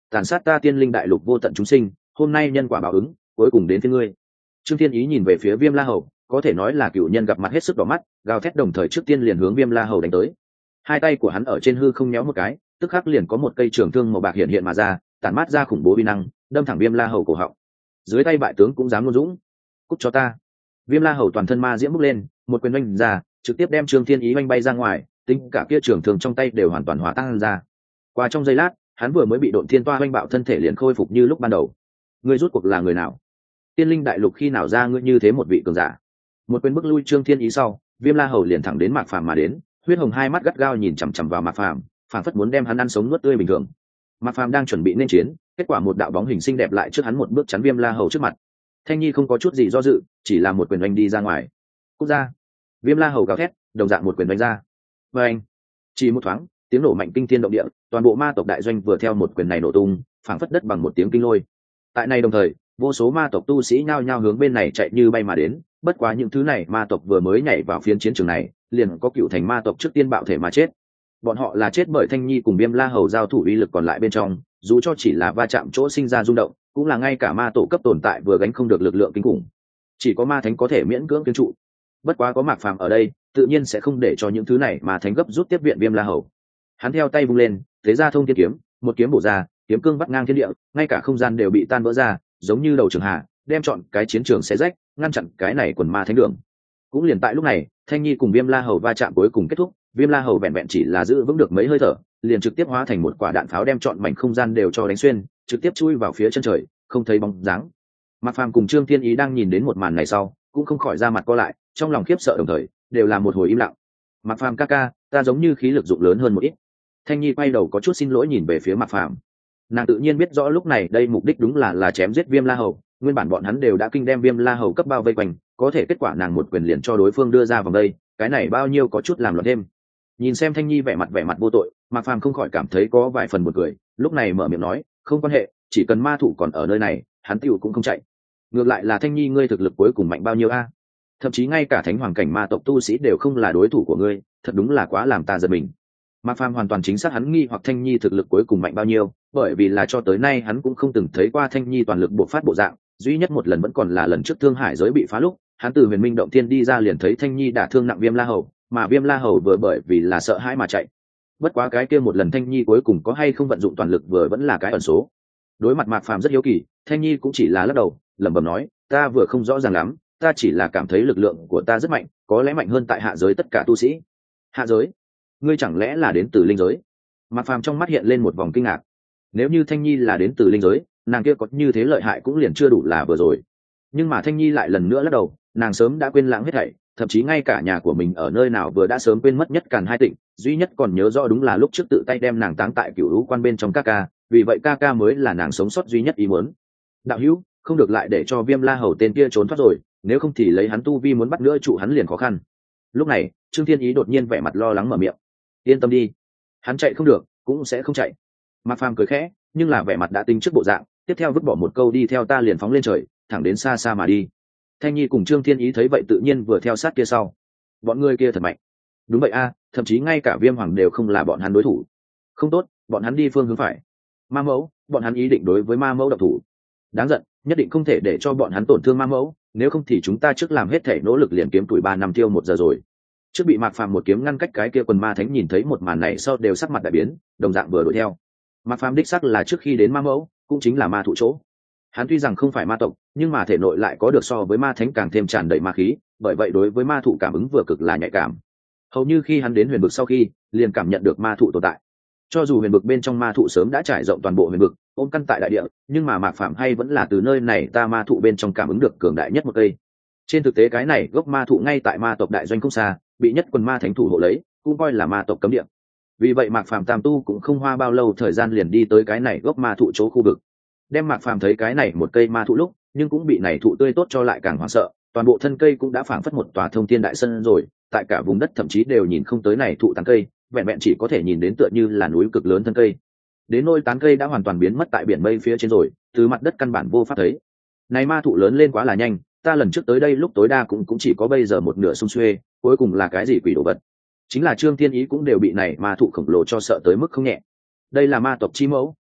tàn sát ta tiên linh đại lục vô tận chúng sinh, hôm nay nhân quả báo ứng cuối cùng đến với ngươi. Trương Thiên Ý nhìn về phía Viêm La Hầu, có thể nói là cựu nhân gặp mặt hết sức đỏ mắt, gào thét đồng thời trước tiên liền hướng Viêm La Hầu đánh tới. Hai tay của hắn ở trên hư không nhéo một cái, tức khắc liền có một cây trường thương màu bạc hiện hiện mà ra, tản mát ra khủng bố uy năng, đâm thẳng Viêm La Hầu cổ họng. Dưới tay bại tướng cũng dám luôn dũng, cút cho ta. Viêm La Hầu toàn thân ma diễm bốc lên, một quyền oanh ra, trực tiếp đem Trương Thiên Ý oanh bay ra ngoài, tính cả kia trường thương trong tay đều hoàn toàn hòa tan ra. Qua trong giây lát, hắn vừa mới bị độn thiên toa oanh bạo thân thể liền khôi phục như lúc ban đầu. Ngươi rút cuộc là người nào? Tiên linh đại lục khi nào ra ngươi như thế một vị cường giả? Một quyền bức lui Trương Thiên Ý sau, Viêm La Hầu liền thẳng đến Mạc Phàm mà đến, huyết hồng hai mắt gắt gao nhìn chằm chằm vào Mạc Phàm, phảng phất muốn đem hắn ăn sống nuốt tươi bình thường. Mạc Phàm đang chuẩn bị nên chiến, kết quả một đạo bóng hình xinh đẹp lại trước hắn một bước chắn Viêm La Hầu trước mặt. Thanh Nhi không có chút gì do dự, chỉ là một quyền đánh đi ra ngoài. Cút ra! Viêm La Hầu gào thét, đồng dạng một quyền đánh ra. Và anh, chỉ một thoáng, tiếng nổ mạnh kinh thiên động địa, toàn bộ ma tộc đại doanh vừa theo một quyền này nổ tung, phảng phất đất bằng một tiếng kinh lôi. Tại này đồng thời, vô số ma tộc tu sĩ nhao nhao hướng bên này chạy như bay mà đến. Bất quá những thứ này ma tộc vừa mới nhảy vào phiến chiến trường này, liền có cựu thành ma tộc trước tiên bạo thể mà chết. Bọn họ là chết bởi Thanh Nhi cùng Viêm La Hầu giao thủ uy lực còn lại bên trong, dù cho chỉ là va chạm chỗ sinh ra rung động, cũng là ngay cả ma tổ cấp tồn tại vừa gánh không được lực lượng kinh khủng. Chỉ có ma thánh có thể miễn cưỡng kiên trụ. Bất quá có Mạc Phàm ở đây, tự nhiên sẽ không để cho những thứ này mà thánh gấp rút tiếp viện Viêm La Hầu. Hắn theo tay vung lên, thế ra thông thiên kiếm, một kiếm bổ ra, kiếm cương vắt ngang thiên địa, ngay cả không gian đều bị tan vỡ ra, giống như đầu trường hạ, đem chọn cái chiến trường xé rách, ngăn chặn cái này quần ma thánh đường. Cũng liền tại lúc này, Thanh Nhi cùng Viêm La Hầu va chạm cuối cùng kết thúc, Viêm La Hầu vẹn vẹn chỉ là giữ vững được mấy hơi thở, liền trực tiếp hóa thành một quả đạn pháo đem chọn mảnh không gian đều cho đánh xuyên, trực tiếp chui vào phía chân trời, không thấy bóng dáng. Mạc Phàm cùng Trương Thiên Ý đang nhìn đến một màn này sau, cũng không khỏi ra mặt co lại, trong lòng khiếp sợ đồng thời, đều là một hồi im lặng. Mạc Phàm ca ca, ta giống như khí lực dụng lớn hơn một ít. Thanh Nhi quay đầu có chút xin lỗi nhìn về phía Mạc Phàm. Nàng tự nhiên biết rõ lúc này đây mục đích đúng là là chém giết Viêm La Hầu, nguyên bản bọn hắn đều đã kinh đem Viêm La Hầu cấp bao vây quanh, có thể kết quả nàng một quyền liền cho đối phương đưa ra vòng đây, cái này bao nhiêu có chút làm loạn thêm. Nhìn xem Thanh Nhi vẻ mặt vẻ mặt vô tội, Mạc Phàm không khỏi cảm thấy có vài phần buồn cười, lúc này mở miệng nói, không quan hệ, chỉ cần ma thủ còn ở nơi này, hắn tiểu cũng không chạy. Ngược lại là Thanh Nhi ngươi thực lực cuối cùng mạnh bao nhiêu a? Thậm chí ngay cả thánh hoàng cảnh ma tộc tu sĩ đều không là đối thủ của ngươi, thật đúng là quá làm ta giật mình. Mạc Phàm hoàn toàn chính xác hắn nghi hoặc Thanh Nhi thực lực cuối cùng mạnh bao nhiêu, bởi vì là cho tới nay hắn cũng không từng thấy qua Thanh Nhi toàn lực bộc phát bộ dạng, duy nhất một lần vẫn còn là lần trước Thương Hải giới bị phá lúc, hắn từ Huyền Minh động thiên đi ra liền thấy Thanh Nhi đả thương nặng Viêm La Hầu, mà Viêm La Hầu vừa bởi vì là sợ hãi mà chạy. Bất quá cái kia một lần Thanh Nhi cuối cùng có hay không vận dụng toàn lực vừa vẫn là cái ẩn số. Đối mặt Mạc Phàm rất hiếu kỳ, Thanh Nhi cũng chỉ là lắc đầu, lẩm bẩm nói, ta vừa không rõ ràng lắm, ta chỉ là cảm thấy lực lượng của ta rất mạnh, có lẽ mạnh hơn tại hạ giới tất cả tu sĩ. Hạ giới? Ngươi chẳng lẽ là đến từ linh giới? Mạc Phàm trong mắt hiện lên một vòng kinh ngạc. Nếu như Thanh Nhi là đến từ linh giới, nàng kia có như thế lợi hại cũng liền chưa đủ là vừa rồi. Nhưng mà Thanh Nhi lại lần nữa lắc đầu, nàng sớm đã quên lãng hết thảy, thậm chí ngay cả nhà của mình ở nơi nào vừa đã sớm quên mất nhất Càn Hai Tịnh, duy nhất còn nhớ rõ đúng là lúc trước tự tay đem nàng táng tại Cửu Lũ Quan bên trong ca ca, vì vậy ca ca mới là nàng sống sót duy nhất ý muốn. Đạo hữu, không được lại để cho Viêm La Hầu tên kia trốn thoát rồi, nếu không thì lấy hắn tu vi muốn bắt nữa trụ hắn liền khó khăn. Lúc này, Trương Thiên Ý đột nhiên vẻ mặt lo lắng mở miệng. Yên tâm đi, hắn chạy không được, cũng sẽ không chạy. Mạc Phàm cười khẽ, nhưng là vẻ mặt đã tính trước bộ dạng, tiếp theo vứt bỏ một câu đi theo ta liền phóng lên trời, thẳng đến xa xa mà đi. Thanh Nhi cùng Trương Thiên Ý thấy vậy tự nhiên vừa theo sát kia sau. Bọn người kia thật mạnh. Đúng vậy a, thậm chí ngay cả Viêm Hoàng đều không là bọn hắn đối thủ. Không tốt, bọn hắn đi phương hướng phải. Ma Mẫu, bọn hắn ý định đối với Ma Mẫu độc thủ. Đáng giận, nhất định không thể để cho bọn hắn tổn thương Ma Mẫu, nếu không thì chúng ta trước làm hết thể nỗ lực liền kiếm tuổi ba năm tiêu một giờ rồi. Trước bị Mạc Phàm một kiếm ngăn cách cái kia quần ma thánh nhìn thấy một màn này sau đều sắc mặt đại biến, đồng dạng vừa đuổi theo. Mạc Phàm đích xác là trước khi đến Ma Mẫu, cũng chính là ma thụ chỗ. Hắn tuy rằng không phải ma tộc, nhưng mà thể nội lại có được so với ma thánh càng thêm tràn đầy ma khí, bởi vậy đối với ma thụ cảm ứng vừa cực là nhạy cảm. Hầu như khi hắn đến huyền vực sau khi, liền cảm nhận được ma thụ tồn tại. Cho dù huyền vực bên trong ma thụ sớm đã trải rộng toàn bộ huyền vực, ôm căn tại đại địa, nhưng mà Mạc Phàm hay vẫn là từ nơi này ta ma thụ bên trong cảm ứng được cường đại nhất một cây. Trên thực tế cái này gốc ma thụ ngay tại ma tộc đại doanh không xa, bị nhất quần ma thánh thủ hộ lấy, cũng coi là ma tộc cấm địa. Vì vậy Mạc Phàm tam tu cũng không hoa bao lâu thời gian liền đi tới cái này gốc ma thụ chỗ khu vực. Đem Mạc Phàm thấy cái này một cây ma thụ lúc, nhưng cũng bị này thụ tươi tốt cho lại càng hoảng sợ, toàn bộ thân cây cũng đã phảng phất một tòa thông thiên đại sân rồi, tại cả vùng đất thậm chí đều nhìn không tới này thụ tán cây, vẹn vẹn chỉ có thể nhìn đến tựa như là núi cực lớn thân cây. Đến nôi tán cây đã hoàn toàn biến mất tại biển mây phía trên rồi, từ mặt đất căn bản vô pháp thấy. Này ma thụ lớn lên quá là nhanh, ta lần trước tới đây lúc tối đa cũng cũng chỉ có bây giờ một nửa xung xuê, cuối cùng là cái gì quỷ đồ vật. Chính là Trương Thiên Ý cũng đều bị này ma thụ khổng lồ cho sợ tới mức không nhẹ. Đây là ma tộc chi mẫu,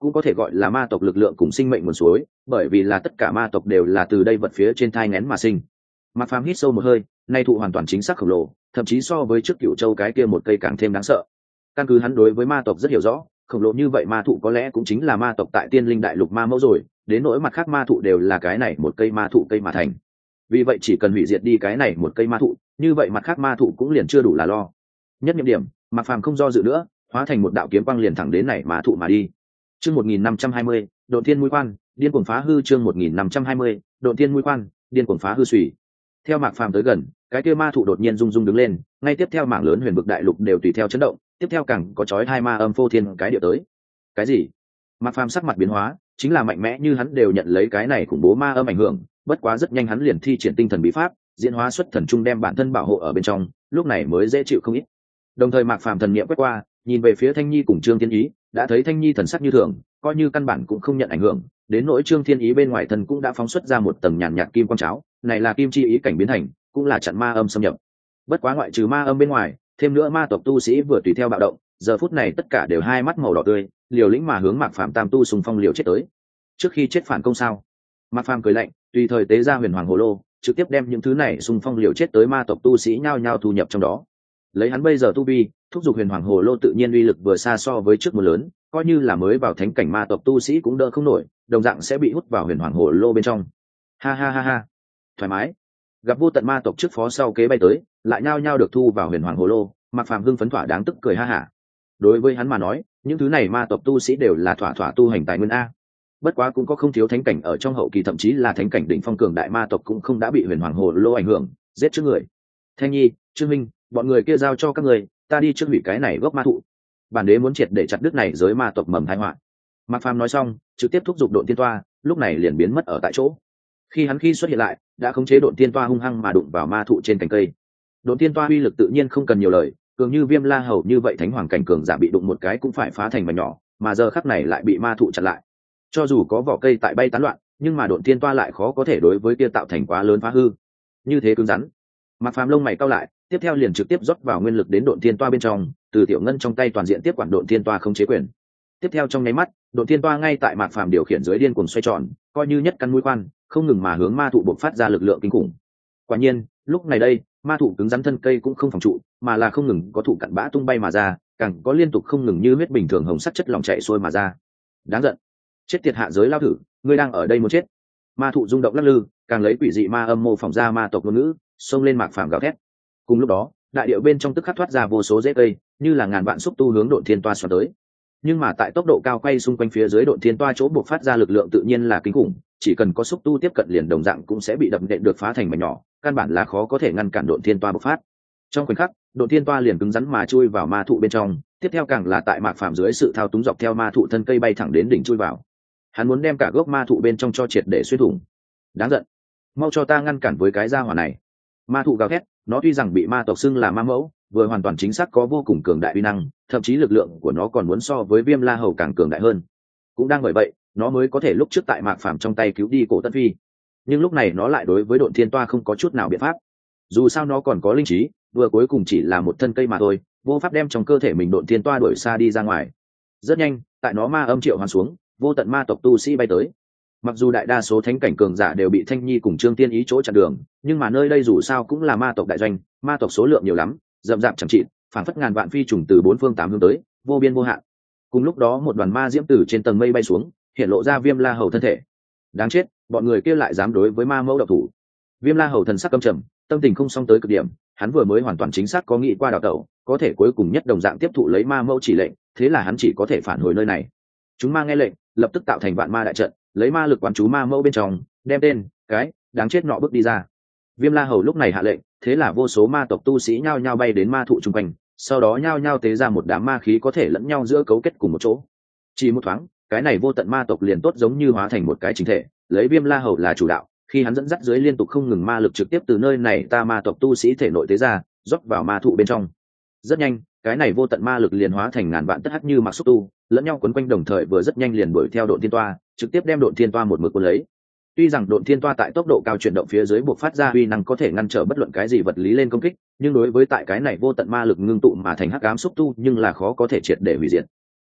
cũng có thể gọi là ma tộc lực lượng cùng sinh mệnh nguồn suối, bởi vì là tất cả ma tộc đều là từ đây vật phía trên thai nghén mà sinh. Mạc Phàm hít sâu một hơi, nay thụ hoàn toàn chính xác khổng lồ, thậm chí so với trước Cửu Châu cái kia một cây càng thêm đáng sợ. Căn cứ hắn đối với ma tộc rất hiểu rõ, khổng lồ như vậy ma thụ có lẽ cũng chính là ma tộc tại Tiên Linh Đại Lục ma mẫu rồi, đến nỗi mặt khác ma thụ đều là cái này một cây ma thụ cây mà thành. Vì vậy chỉ cần hủy diệt đi cái này một cây ma thụ, như vậy mặt khác ma thụ cũng liền chưa đủ là lo. Nhất nhiệm điểm, Mạc Phàm không do dự nữa, hóa thành một đạo kiếm quang liền thẳng đến này ma thụ mà đi. Chương một nghìn năm trăm hai mươi, Độn Thiên Mũi Quan, điên cuồng phá hư. Chương một nghìn năm trăm hai mươi, Độn Thiên Mũi Quan, điên cuồng phá hư xùy. Theo Mạc Phàm tới gần, cái kia ma thụ đột nhiên rung rung đứng lên, ngay tiếp theo mảng lớn huyền vực đại lục đều tùy theo chấn động, tiếp theo càng có chói hai ma âm phô thiên cái địa tới. Cái gì? Mạc Phàm sắc mặt biến hóa, chính là mạnh mẽ như hắn đều nhận lấy cái này khủng bố ma âm ảnh hưởng, bất quá rất nhanh hắn liền thi triển tinh thần bí pháp, diễn hóa xuất thần trung đem bản thân bảo hộ ở bên trong, lúc này mới dễ chịu không ít. Đồng thời Mạc Phàm thần niệm quét qua, nhìn về phía Thanh Nhi cùng Trương Thiên Ý, đã thấy Thanh Nhi thần sắc như thường, coi như căn bản cũng không nhận ảnh hưởng, đến nỗi Trương Thiên Ý bên ngoài thân cũng đã phóng xuất ra một tầng nhàn nhạt kim quang cháo, này là kim chi ý cảnh biến thành, cũng là chặn ma âm xâm nhập. Bất quá ngoại trừ ma âm bên ngoài, thêm nữa ma tộc tu sĩ vừa tùy theo bạo động, giờ phút này tất cả đều hai mắt màu đỏ tươi, liều lĩnh mà hướng Mạc Phàm tam tu xung phong liều chết tới. Trước khi chết phản công sao? Mạc Phàm cười lạnh, tùy thời tế ra huyền hoàng hồ lô, trực tiếp đem những thứ này xung phong liều chết tới ma tộc tu sĩ nhao nhao thu nhập trong đó. Lấy hắn bây giờ tu vi, thúc giục huyền hoàng hồ lô tự nhiên uy lực vừa xa so với trước mưa lớn, coi như là mới vào thánh cảnh ma tộc tu sĩ cũng đỡ không nổi, đồng dạng sẽ bị hút vào huyền hoàng hồ lô bên trong. Ha ha ha ha, thoải mái. Gặp vô tận ma tộc trước phó sau kế bay tới, lại nhao nhao được thu vào huyền hoàng hồ lô, Mạc Phàm hưng phấn thỏa đáng tức cười ha hả. Đối với hắn mà nói, những thứ này ma tộc tu sĩ đều là thỏa thỏa tu hành tài nguyên a. Bất quá cũng có không thiếu thánh cảnh ở trong hậu kỳ, thậm chí là thánh cảnh đỉnh phong cường đại ma tộc cũng không đã bị huyền hoàng hồ lô ảnh hưởng, giết trước người. Thanh Nhi, Trương Minh, bọn người kia giao cho các người, ta đi trước hủy cái này gốc ma thụ. Bản đế muốn triệt để chặt đứt này giới ma tộc mầm tai họa. Mạc Phàm nói xong, trực tiếp thúc giục Độn Tiên Toa, lúc này liền biến mất ở tại chỗ. Khi hắn khi xuất hiện lại, đã khống chế Độn Tiên Toa hung hăng mà đụng vào ma thụ trên cành cây. Độn Tiên Toa uy lực tự nhiên không cần nhiều lời, cường như Viêm La Hầu như vậy thánh hoàng cảnh cường giả bị đụng một cái cũng phải phá thành mảnh nhỏ, mà giờ khắc này lại bị ma thụ chặn lại. Cho dù có vỏ cây tại bay tán loạn, nhưng mà Độn Tiên Toa lại khó có thể đối với kia tạo thành quá lớn phá hư. Như thế cứng rắn. Mạc Phàm lông mày cau lại, tiếp theo liền trực tiếp rót vào nguyên lực đến Độn Tiên Toa bên trong, từ Tiểu Ngân trong tay toàn diện tiếp quản Độn Tiên Toa không chế quyền. Tiếp theo trong nháy mắt, Độn Tiên Toa ngay tại Mạc Phàm điều khiển dưới điên cuồng xoay tròn, coi như nhất căn mũi khoan, không ngừng mà hướng ma thụ bộc phát ra lực lượng kinh khủng. Quả nhiên, lúc này đây, ma thụ cứng rắn thân cây cũng không phòng trụ, mà là không ngừng có thụ cặn bã tung bay mà ra, càng có liên tục không ngừng như huyết bình thường hồng sắc chất lỏng chảy xuôi mà ra. Đáng giận, chết tiệt hạ giới lao thử, ngươi đang ở đây muốn chết. Ma thụ rung động lắc lư, càng lấy quỷ dị ma âm mô phỏng ra ma tộc ngôn ngữ, xông lên Mạc Phàm gào thét. Cùng lúc đó, đại điệu bên trong tức khắc thoát ra vô số rễ cây, như là ngàn vạn xúc tu hướng Độn Thiên Toa xoắn tới. Nhưng mà tại tốc độ cao quay xung quanh phía dưới Độn Thiên Toa chỗ buộc phát ra lực lượng tự nhiên là kinh khủng, chỉ cần có xúc tu tiếp cận liền đồng dạng cũng sẽ bị đập nện được phá thành mảnh nhỏ, căn bản là khó có thể ngăn cản Độn Thiên Toa bộc phát. Trong khoảnh khắc, Độn Thiên Toa liền cứng rắn mà chui vào ma thụ bên trong, tiếp theo càng là tại Mạc Phàm dưới sự thao túng dọc theo ma thụ thân cây bay thẳng đến đỉnh chui vào. Hắn muốn đem cả gốc ma thụ bên trong cho triệt để xuyên thủng. Đáng giận, mau cho ta ngăn cản với cái gia hỏa này. Ma thụ gào thét, nó tuy rằng bị ma tộc xưng là ma mẫu, vừa hoàn toàn chính xác có vô cùng cường đại uy năng, thậm chí lực lượng của nó còn muốn so với Viêm La Hầu càng cường đại hơn. Cũng đang bởi vậy, nó mới có thể lúc trước tại Mạc Phàm trong tay cứu đi Cổ Tân Phi. Nhưng lúc này nó lại đối với Độn Thiên Toa không có chút nào biện pháp. Dù sao nó còn có linh trí, vừa cuối cùng chỉ là một thân cây mà thôi, vô pháp đem trong cơ thể mình Độn Thiên Toa đuổi xa đi ra ngoài. Rất nhanh, tại nó ma âm triệu hoàn xuống, vô tận ma tộc tu sĩ bay tới. Mặc dù đại đa số thánh cảnh cường giả đều bị Thanh Nhi cùng Trương Tiên Ý chỗ chặn đường, nhưng mà nơi đây dù sao cũng là ma tộc đại doanh, ma tộc số lượng nhiều lắm, rậm rạp chẳng chịt, phảng phất ngàn vạn phi trùng từ bốn phương tám hướng tới, vô biên vô hạn. Cùng lúc đó một đoàn ma diễm từ trên tầng mây bay xuống, hiện lộ ra Viêm La Hầu thân thể. Đáng chết, bọn người kia lại dám đối với ma mẫu độc thủ. Viêm La Hầu thần sắc căm trầm, tâm tình không song tới cực điểm, hắn vừa mới hoàn toàn chính xác có nghĩ qua đào tẩu, có thể cuối cùng nhất đồng dạng tiếp thụ lấy ma mẫu chỉ lệnh, thế là hắn chỉ có thể phản hồi nơi này. Chúng ma nghe lệnh, lập tức tạo thành vạn ma đại trận, lấy ma lực quán chú ma mẫu bên trong, đem tên cái đáng chết nọ bước đi ra. Viêm La Hầu lúc này hạ lệnh, thế là vô số ma tộc tu sĩ nhao nhao bay đến ma thụ trung quanh, sau đó nhao nhao tế ra một đám ma khí có thể lẫn nhau giữa cấu kết cùng một chỗ. Chỉ một thoáng, cái này vô tận ma tộc liền tốt giống như hóa thành một cái chính thể, lấy Viêm La Hầu là chủ đạo, khi hắn dẫn dắt dưới liên tục không ngừng ma lực trực tiếp từ nơi này ta ma tộc tu sĩ thể nội tế ra, rót vào ma thụ bên trong. Rất nhanh, cái này vô tận ma lực liền hóa thành ngàn vạn tất hắc như mặc xúc tu, lẫn nhau quấn quanh đồng thời vừa rất nhanh liền đuổi theo Độn Thiên Toa, trực tiếp đem Độn Thiên Toa một mực cuốn lấy. Tuy rằng Độn Thiên Toa tại tốc độ cao chuyển động phía dưới buộc phát ra uy năng có thể ngăn trở bất luận cái gì vật lý lên công kích, nhưng đối với tại cái này vô tận ma lực ngưng tụ mà thành hắc ám xúc tu nhưng là khó có thể triệt để hủy diệt.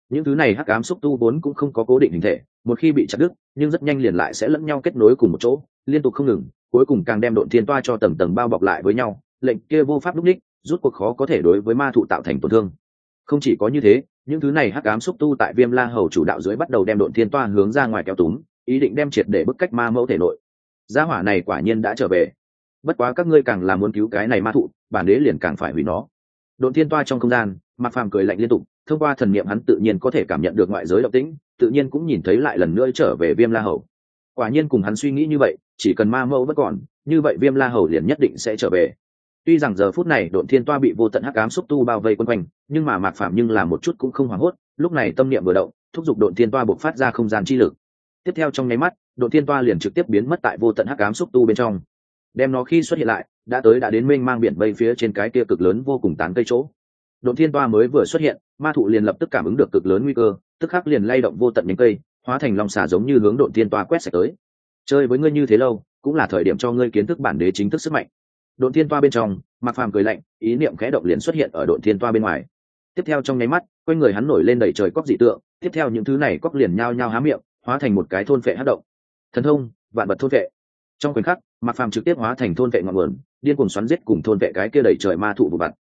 những thứ này hắc ám xúc tu vốn cũng không có cố định hình thể, một khi bị chặt đứt nhưng rất nhanh liền lại sẽ lẫn nhau kết nối cùng một chỗ, liên tục không ngừng, cuối cùng càng đem độn thiên toa cho tầng tầng bao bọc lại với nhau, lệnh kia vô pháp lúc ních, rút cuộc khó có thể đối với ma thụ tạo thành tổn thương. Không chỉ có như thế, những thứ này hắc ám xúc tu tại Viêm La Hầu chủ đạo dưới bắt đầu đem độn thiên toa hướng ra ngoài kéo túm, ý định đem triệt để bức cách ma mẫu thể nội. Gia hỏa này quả nhiên đã trở về. Bất quá các ngươi càng là muốn cứu cái này ma thụ, bản đế liền càng phải hủy nó. Độn thiên toa trong không gian, Mạc Phàm cười lạnh liên tục, thông qua thần niệm hắn tự nhiên có thể cảm nhận được ngoại giới động tĩnh, tự nhiên cũng nhìn thấy lại lần nữa trở về Viêm La Hầu. Quả nhiên cùng hắn suy nghĩ như vậy, chỉ cần ma mẫu vẫn còn, như vậy Viêm La Hầu liền nhất định sẽ trở về. Tuy rằng giờ phút này độn thiên toa bị vô tận hắc ám xúc tu bao vây quanh quanh, nhưng mà Mạc Phàm nhưng là một chút cũng không hoảng hốt, lúc này tâm niệm vừa động, thúc giục độn thiên toa bộc phát ra không gian chi lực. Tiếp theo trong nháy mắt, độn thiên toa liền trực tiếp biến mất tại vô tận hắc ám xúc tu bên trong. Đem nó khi xuất hiện lại, đã tới đã đến mênh mang biển bay phía trên cái kia cực lớn vô cùng tán cây chỗ. Độn thiên toa mới vừa xuất hiện, ma thụ liền lập tức cảm ứng được cực lớn nguy cơ, tức khắc liền lay động vô tận nhánh cây, hóa thành long xà giống như hướng độn thiên toa quét sạch tới. Chơi với ngươi như thế lâu, cũng là thời điểm cho ngươi kiến thức bản đế chính thức sức mạnh. Độn thiên toa bên trong, Mạc Phàm cười lạnh, ý niệm khẽ động liền xuất hiện ở độn thiên toa bên ngoài. Tiếp theo trong nháy mắt, quanh người hắn nổi lên đầy trời cóc dị tượng, tiếp theo những thứ này cóc liền nhao nhao há miệng, hóa thành một cái thôn phệ hắc động. Thần thông, vạn vật thôn phệ. Trong khoảnh khắc, Mạc Phàm trực tiếp hóa thành thôn vệ ngọn nguồn, điên cuồng xoắn giết cùng thôn vệ cái kia đầy trời ma thụ vụ vặt.